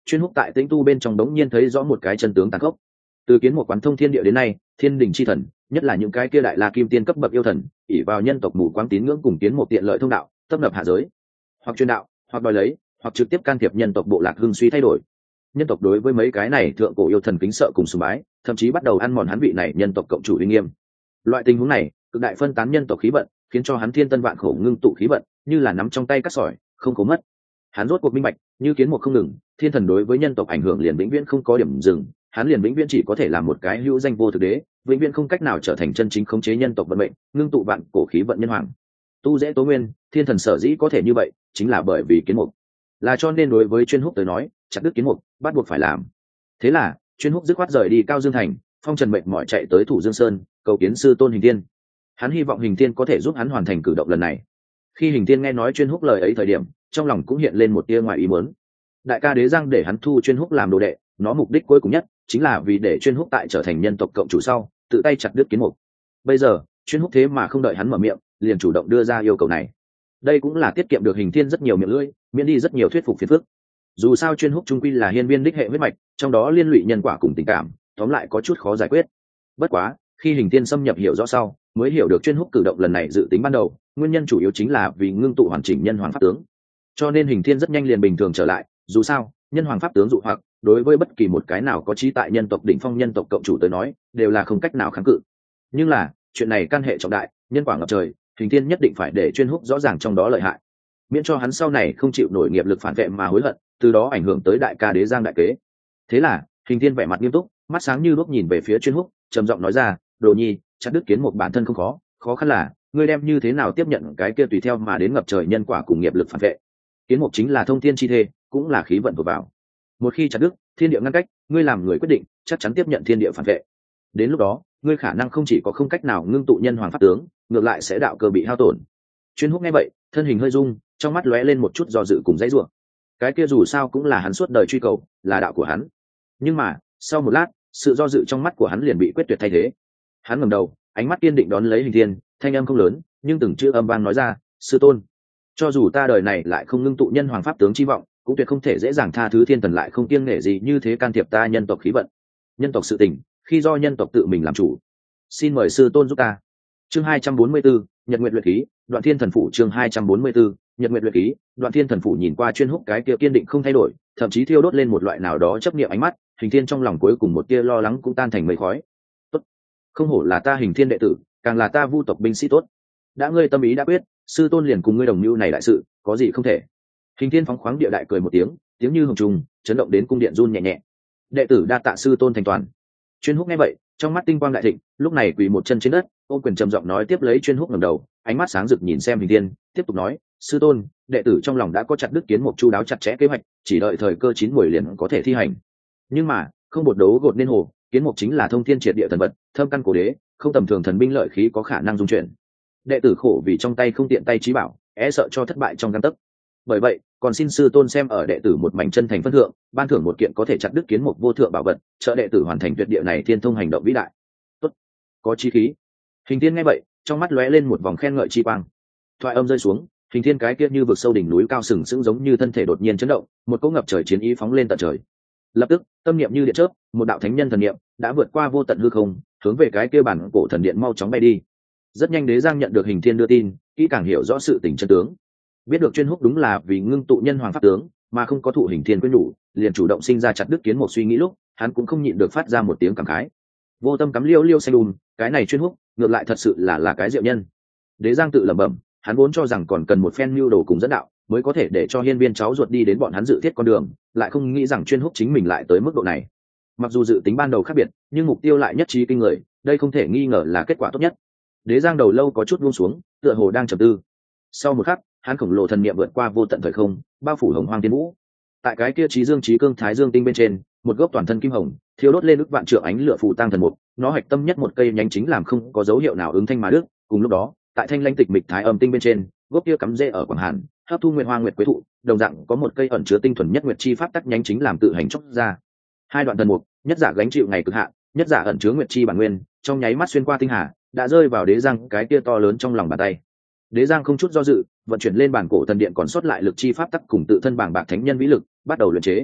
chuyên húc tại tĩnh tu bên trong đống nhiên thấy rõ một cái chân tướng tàn khốc. Từ kiến một quán thông thiên địa đến nay, thiên đình chi thần, nhất là những cái kia đại la kim tiên cấp bậc yêu thần, ỷ vào nhân tộc mù quáng tín ngưỡng cùng kiến một tiện lợi thông đạo, tấp nập hạ giới, hoặc truyền đạo, hoặc đòi lấy, hoặc trực tiếp can thiệp nhân tộc bộ lạc hưng suy thay đổi. Nhân tộc đối với mấy cái này thượng cổ yêu thần kính sợ cùng sùng bái, thậm chí bắt đầu ăn mòn hắn vị này nhân tộc cộng chủ uy nghiêm. Loại tình huống này, cực đại phân tán nhân tộc khí vận, khiến cho hắn thiên tân vạn khổ ngưng tụ khí vận, như là nắm trong tay cát sỏi, không cố mất. Hắn rốt cuộc minh bạch, như kiến một không ngừng, thiên thần đối với nhân tộc ảnh hưởng liền vĩnh viễn không có điểm dừng, hắn liền vĩnh viễn chỉ có thể làm một cái hữu danh vô thực đế, vĩnh viễn không cách nào trở thành chân chính khống chế nhân tộc vận mệnh, ngưng tụ vạn cổ khí vận nhân hoàng. Tu dễ tố nguyên, thiên thần sở dĩ có thể như vậy, chính là bởi vì kiến mục. Là cho nên đối với chuyên húc tới nói, chặt đứt kiến mục, bắt buộc phải làm. Thế là, chuyên húc dứt khoát rời đi Cao Dương thành, phong trần mệnh mỏi chạy tới Thủ Dương Sơn, cầu kiến sư tôn Hình Thiên. Hắn hy vọng Hình Thiên có thể giúp hắn hoàn thành cử động lần này. Khi Hình Thiên nghe nói chuyên húc lời ấy thời điểm, trong lòng cũng hiện lên một tia ngoài ý muốn. Đại ca Đế Giang để hắn thu chuyên húc làm đồ đệ, nó mục đích cuối cùng nhất chính là vì để chuyên húc tại trở thành nhân tộc cộng chủ sau, tự tay chặt đứt kiến mục. Bây giờ, chuyên húc thế mà không đợi hắn mở miệng, liền chủ động đưa ra yêu cầu này. Đây cũng là tiết kiệm được Hình Thiên rất nhiều miệng lưỡi, miễn đi rất nhiều thuyết phục phiền phức. Dù sao chuyên húc trung quy là hiên viên đích hệ huyết mạch, trong đó liên lụy nhân quả cùng tình cảm, tóm lại có chút khó giải quyết. Bất quá, khi Hình Thiên xâm nhập hiểu rõ sau, mới hiểu được chuyên húc cử động lần này dự tính ban đầu, nguyên nhân chủ yếu chính là vì ngưng tụ hoàn chỉnh nhân hoàng pháp tướng. Cho nên Hình Thiên rất nhanh liền bình thường trở lại, dù sao, nhân hoàng pháp tướng dụ hoặc, đối với bất kỳ một cái nào có trí tại nhân tộc đỉnh phong nhân tộc cộng chủ tới nói, đều là không cách nào kháng cự. Nhưng là, chuyện này can hệ trọng đại, nhân quả ngập trời, Hình Thiên nhất định phải để chuyên húc rõ ràng trong đó lợi hại, miễn cho hắn sau này không chịu nổi nghiệp lực phản vệ mà hối hận, từ đó ảnh hưởng tới đại ca Đế Giang đại kế. Thế là, Hình Thiên vẻ mặt nghiêm túc, mắt sáng như đuốc nhìn về phía chuyên húc, trầm giọng nói ra, đồ nhi, chặt đứt kiến một bản thân không khó, khó khăn là ngươi đem như thế nào tiếp nhận cái kia tùy theo mà đến ngập trời nhân quả cùng nghiệp lực phản vệ. Kiến mục chính là thông thiên chi thê, cũng là khí vận của vào. Một khi chặt đứt, thiên địa ngăn cách, ngươi làm người quyết định, chắc chắn tiếp nhận thiên địa phản vệ. Đến lúc đó, ngươi khả năng không chỉ có không cách nào ngưng tụ nhân hoàng pháp tướng, ngược lại sẽ đạo cơ bị hao tổn. Chuyên húc nghe vậy, thân hình hơi rung, trong mắt lóe lên một chút do dự cùng dãy rủa. Cái kia dù sao cũng là hắn suốt đời truy cầu, là đạo của hắn. Nhưng mà, sau một lát, sự do dự trong mắt của hắn liền bị quyết tuyệt thay thế. Hắn ngẩng đầu, ánh mắt kiên định đón lấy Hình Thiên, thanh âm không lớn, nhưng từng chữ âm vang nói ra, sư tôn, cho dù ta đời này lại không ngưng tụ nhân hoàng pháp tướng chi vọng, cũng tuyệt không thể dễ dàng tha thứ thiên thần lại không kiêng nể gì như thế can thiệp ta nhân tộc khí vận, nhân tộc sự tình, khi do nhân tộc tự mình làm chủ. Xin mời sư tôn giúp ta. Chương 244, Nhật Nguyệt luyện khí, Đoạn Thiên Thần Phủ. Chương 244, Nhật Nguyệt luyện khí, Đoạn Thiên Thần Phủ. Nhìn qua chuyên húc cái kia kiên định không thay đổi, thậm chí thiêu đốt lên một loại nào đó chấp niệm ánh mắt, Hình Thiên trong lòng cuối cùng một tia lo lắng cũng tan thành mây khói. Tốt, không hổ là ta Hình Thiên đệ tử, càng là ta Vu tộc binh sĩ tốt. Đã ngươi tâm ý đã quyết, sư tôn liền cùng ngươi đồng mưu này đại sự, có gì không thể. Hình Thiên phóng khoáng địa đại cười một tiếng, tiếng như hồng trùng, chấn động đến cung điện run nhẹ nhẹ. Đệ tử đa tạ sư tôn thành toàn. Chuyên húc nghe vậy, trong mắt tinh quang đại thịnh, lúc này quỳ một chân trên đất, ôm quyền trầm giọng nói tiếp lấy. Chuyên húc ngẩng đầu, ánh mắt sáng rực nhìn xem Hình Thiên, tiếp tục nói, sư tôn, đệ tử trong lòng đã có chặt đứt kiến một chu đáo chặt chẽ kế hoạch, chỉ đợi thời cơ chín muồi liền có thể thi hành. Nhưng mà, không bột đấu gột nên hồ, kiến mục chính là thông thiên triệt địa thần vật, thâm căn cổ đế, không tầm thường thần binh lợi khí có khả năng dung chuyển. Đệ tử khổ vì trong tay không tiện tay trí bảo, e sợ cho thất bại trong gang tấc. Bởi vậy, còn xin sư tôn xem ở đệ tử một mảnh chân thành phân thượng, ban thưởng một kiện có thể chặt đứt kiến mục vô thượng bảo vật, trợ đệ tử hoàn thành tuyệt địa này thiên thông hành động vĩ đại. Tốt, có chí khí. Hình Thiên nghe vậy, trong mắt lóe lên một vòng khen ngợi chi quang. Thoại âm rơi xuống, Hình Thiên cái kia như vực sâu đỉnh núi cao sừng sững giống như thân thể đột nhiên chấn động, một cỗ ngập trời chiến ý phóng lên tận trời. Lập tức, tâm niệm như điện chớp, một đạo thánh nhân thần niệm đã vượt qua vô tận hư không, hướng về cái kia bản cổ thần điện mau chóng bay đi. Rất nhanh Đế Giang nhận được Hình Thiên đưa tin, kỹ càng hiểu rõ sự tình chân tướng. Biết được chuyên húc đúng là vì ngưng tụ nhân hoàng pháp tướng, mà không có thụ Hình Thiên quyến nhủ, liền chủ động sinh ra chặt đứt kiến một suy nghĩ lúc, hắn cũng không nhịn được phát ra một tiếng cảm khái. Vô tâm cắm liêu liêu xanh cái này chuyên húc, ngược lại thật sự là cái diệu nhân. Đế Giang tự lẩm bẩm, hắn vốn cho rằng còn cần một phen mưu đồ cùng dẫn đạo, mới có thể để cho hiên viên cháu ruột đi đến bọn hắn dự thiết con đường, lại không nghĩ rằng chuyên húc chính mình lại tới mức độ này. Mặc dù dự tính ban đầu khác biệt, nhưng mục tiêu lại nhất trí kinh người, đây không thể nghi ngờ là kết quả tốt nhất. Đế Giang đầu lâu có chút buông xuống, tựa hồ đang trầm tư. Sau một khắc, hắn khổng lồ thần niệm vượt qua vô tận thời không, bao phủ hồng hoang thiên vũ. Tại cái kia trí dương trí cương thái dương tinh bên trên, một gốc toàn thân kim hồng, thiêu đốt lên ức vạn trượng ánh lửa phù tang thần mục, nó hạch tâm nhất một cây nhánh chính làm không có dấu hiệu nào ứng thanh mà đức. Cùng lúc đó, tại thanh lãnh tịch mịch thái âm tinh bên trên, gốc kia cắm rễ ở quảng hàn, hấp thu nguyệt hoa nguyệt quế thụ, đồng dạng có một cây ẩn chứa tinh thuần nhất nguyệt chi pháp tắc nhánh chính làm tự hành chốc ra. Hai đoạn thần mục, nhất giả gánh chịu ngày cực hạn, nhất giả ẩn chứa nguyệt chi bản nguyên, trong nháy mắt xuyên qua tinh hà, đã rơi vào Đế Giang cái kia to lớn trong lòng bàn tay. Đế Giang không chút do dự, vận chuyển lên bản cổ thần điện còn sót lại lực chi pháp tắc cùng tự thân bảng bạc thánh nhân vĩ lực, bắt đầu luyện chế.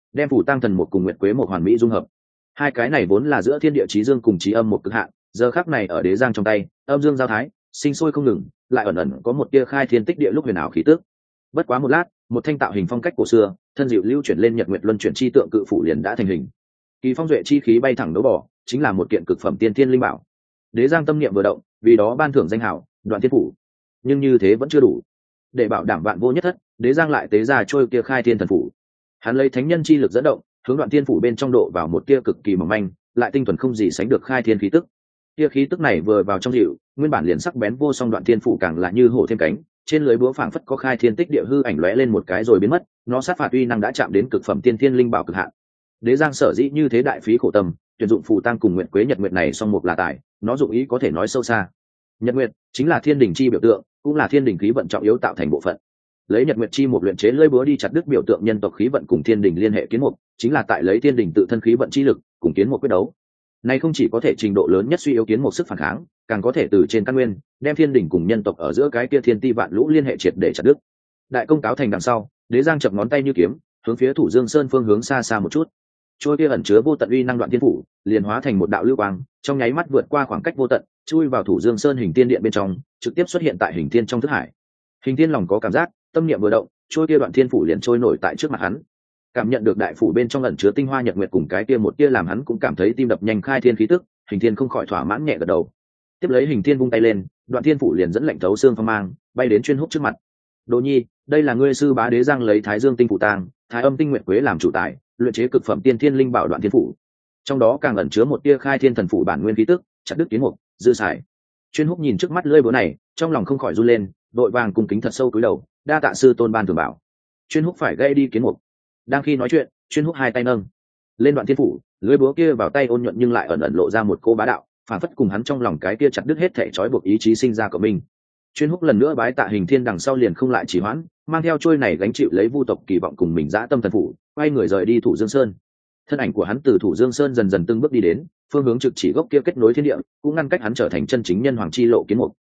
đem phủ tăng thần một cùng nguyệt quế một hoàn mỹ dung hợp. Hai cái này vốn là giữa thiên địa chí dương cùng chí âm một cực hạn, giờ khắc này ở đế giang trong tay, âm dương giao thái, sinh sôi không ngừng, lại ẩn ẩn có một tia khai thiên tích địa lúc huyền ảo khí tức. Bất quá một lát, một thanh tạo hình phong cách cổ xưa, thân diệu lưu chuyển lên nhật nguyệt luân chuyển chi tượng cự phủ liền đã thành hình. Kỳ phong duệ chi khí bay thẳng đấu bỏ, chính là một kiện cực phẩm tiên thiên linh bảo. Đế giang tâm niệm vừa động, vì đó ban thưởng danh hảo Đoạn Thiên phủ. Nhưng như thế vẫn chưa đủ. Để bảo đảm vạn vô nhất thất, đế giang lại tế ra trôi kia khai thiên thần phủ. Hắn lấy thánh nhân chi lực dẫn động, hướng Đoạn Thiên phủ bên trong độ vào một tia cực kỳ mỏng manh, lại tinh thuần không gì sánh được khai thiên khí tức. Tia khí tức này vừa vào trong dịu, nguyên bản liền sắc bén vô song Đoạn Thiên phủ càng là như hổ thêm cánh, trên lưới búa phảng phất có khai thiên tích địa hư ảnh lóe lên một cái rồi biến mất, nó sát phạt uy năng đã chạm đến cực phẩm tiên thiên linh bảo cực hạn. Đế giang sở dĩ như thế đại phí khổ tâm, tuyển dụng phù tăng cùng nguyện quế nhật nguyệt này song một là tài, nó dụng ý có thể nói sâu xa. Nhật nguyệt chính là thiên đình chi biểu tượng, cũng là thiên đình khí vận trọng yếu tạo thành bộ phận. Lấy nhật nguyệt chi một luyện chế lưỡi búa đi chặt đứt biểu tượng nhân tộc khí vận cùng thiên đình liên hệ kiến mục, chính là tại lấy thiên đình tự thân khí vận chi lực cùng kiến mục quyết đấu. Này không chỉ có thể trình độ lớn nhất suy yếu kiến mục sức phản kháng, càng có thể từ trên căn nguyên đem thiên đình cùng nhân tộc ở giữa cái kia thiên ti vạn lũ liên hệ triệt để chặt đứt. Đại công cáo thành đằng sau, đế giang chập ngón tay như kiếm, hướng phía Thủ Dương Sơn phương hướng xa xa một chút. Trôi kia ẩn chứa vô tận uy năng Đoạn Thiên phủ liền hóa thành một đạo lưu quang, trong nháy mắt vượt qua khoảng cách vô tận, chui vào Thủ Dương Sơn hình tiên điện bên trong, trực tiếp xuất hiện tại hình thiên trong thức hải. Hình thiên lòng có cảm giác, tâm niệm vừa động, trôi kia Đoạn Thiên phủ liền trôi nổi tại trước mặt hắn. Cảm nhận được đại phủ bên trong ẩn chứa tinh hoa nhật nguyệt cùng cái kia một tia làm hắn cũng cảm thấy tim đập nhanh khai thiên khí tức, hình thiên không khỏi thỏa mãn nhẹ gật đầu. Tiếp lấy hình thiên vung tay lên, Đoạn Thiên phủ liền dẫn lệnh thấu xương phong mang, bay đến chuyên húc trước mặt. Đồ nhi, đây là ngươi sư bá đế giang lấy thái dương tinh phủ tang, thái âm tinh nguyệt quế làm chủ tài, luyện chế cực phẩm tiên thiên linh bảo Đoạn Thiên phủ. Trong đó càng ẩn chứa một tia khai thiên thần phủ bản nguyên khí tức, chặt đứt kiến mục, dư xài. Chuyên húc nhìn trước mắt lưỡi búa này, trong lòng không khỏi run lên, đội vàng cung kính thật sâu cúi đầu, đa tạ sư tôn ban thường bảo. Chuyên húc phải gây đi kiến mục. Đang khi nói chuyện, chuyên húc hai tay nâng lên Đoạn Thiên phủ, lưỡi búa kia vào tay ôn nhuận nhưng lại ẩn ẩn lộ ra một cô bá đạo, phản phất cùng hắn trong lòng cái kia chặt đứt hết thể trói buộc ý chí sinh ra của mình. Chuyên húc lần nữa bái tạ hình thiên đằng sau liền không lại chỉ hoãn, mang theo trôi này gánh chịu lấy vu tộc kỳ vọng cùng mình dã tâm thần phủ, quay người rời đi Thủ Dương Sơn. Thân ảnh của hắn từ Thủ Dương Sơn dần dần từng bước đi đến, phương hướng trực chỉ gốc kia kết nối thiên địa, cũng ngăn cách hắn trở thành chân chính nhân hoàng chi lộ kiến mục.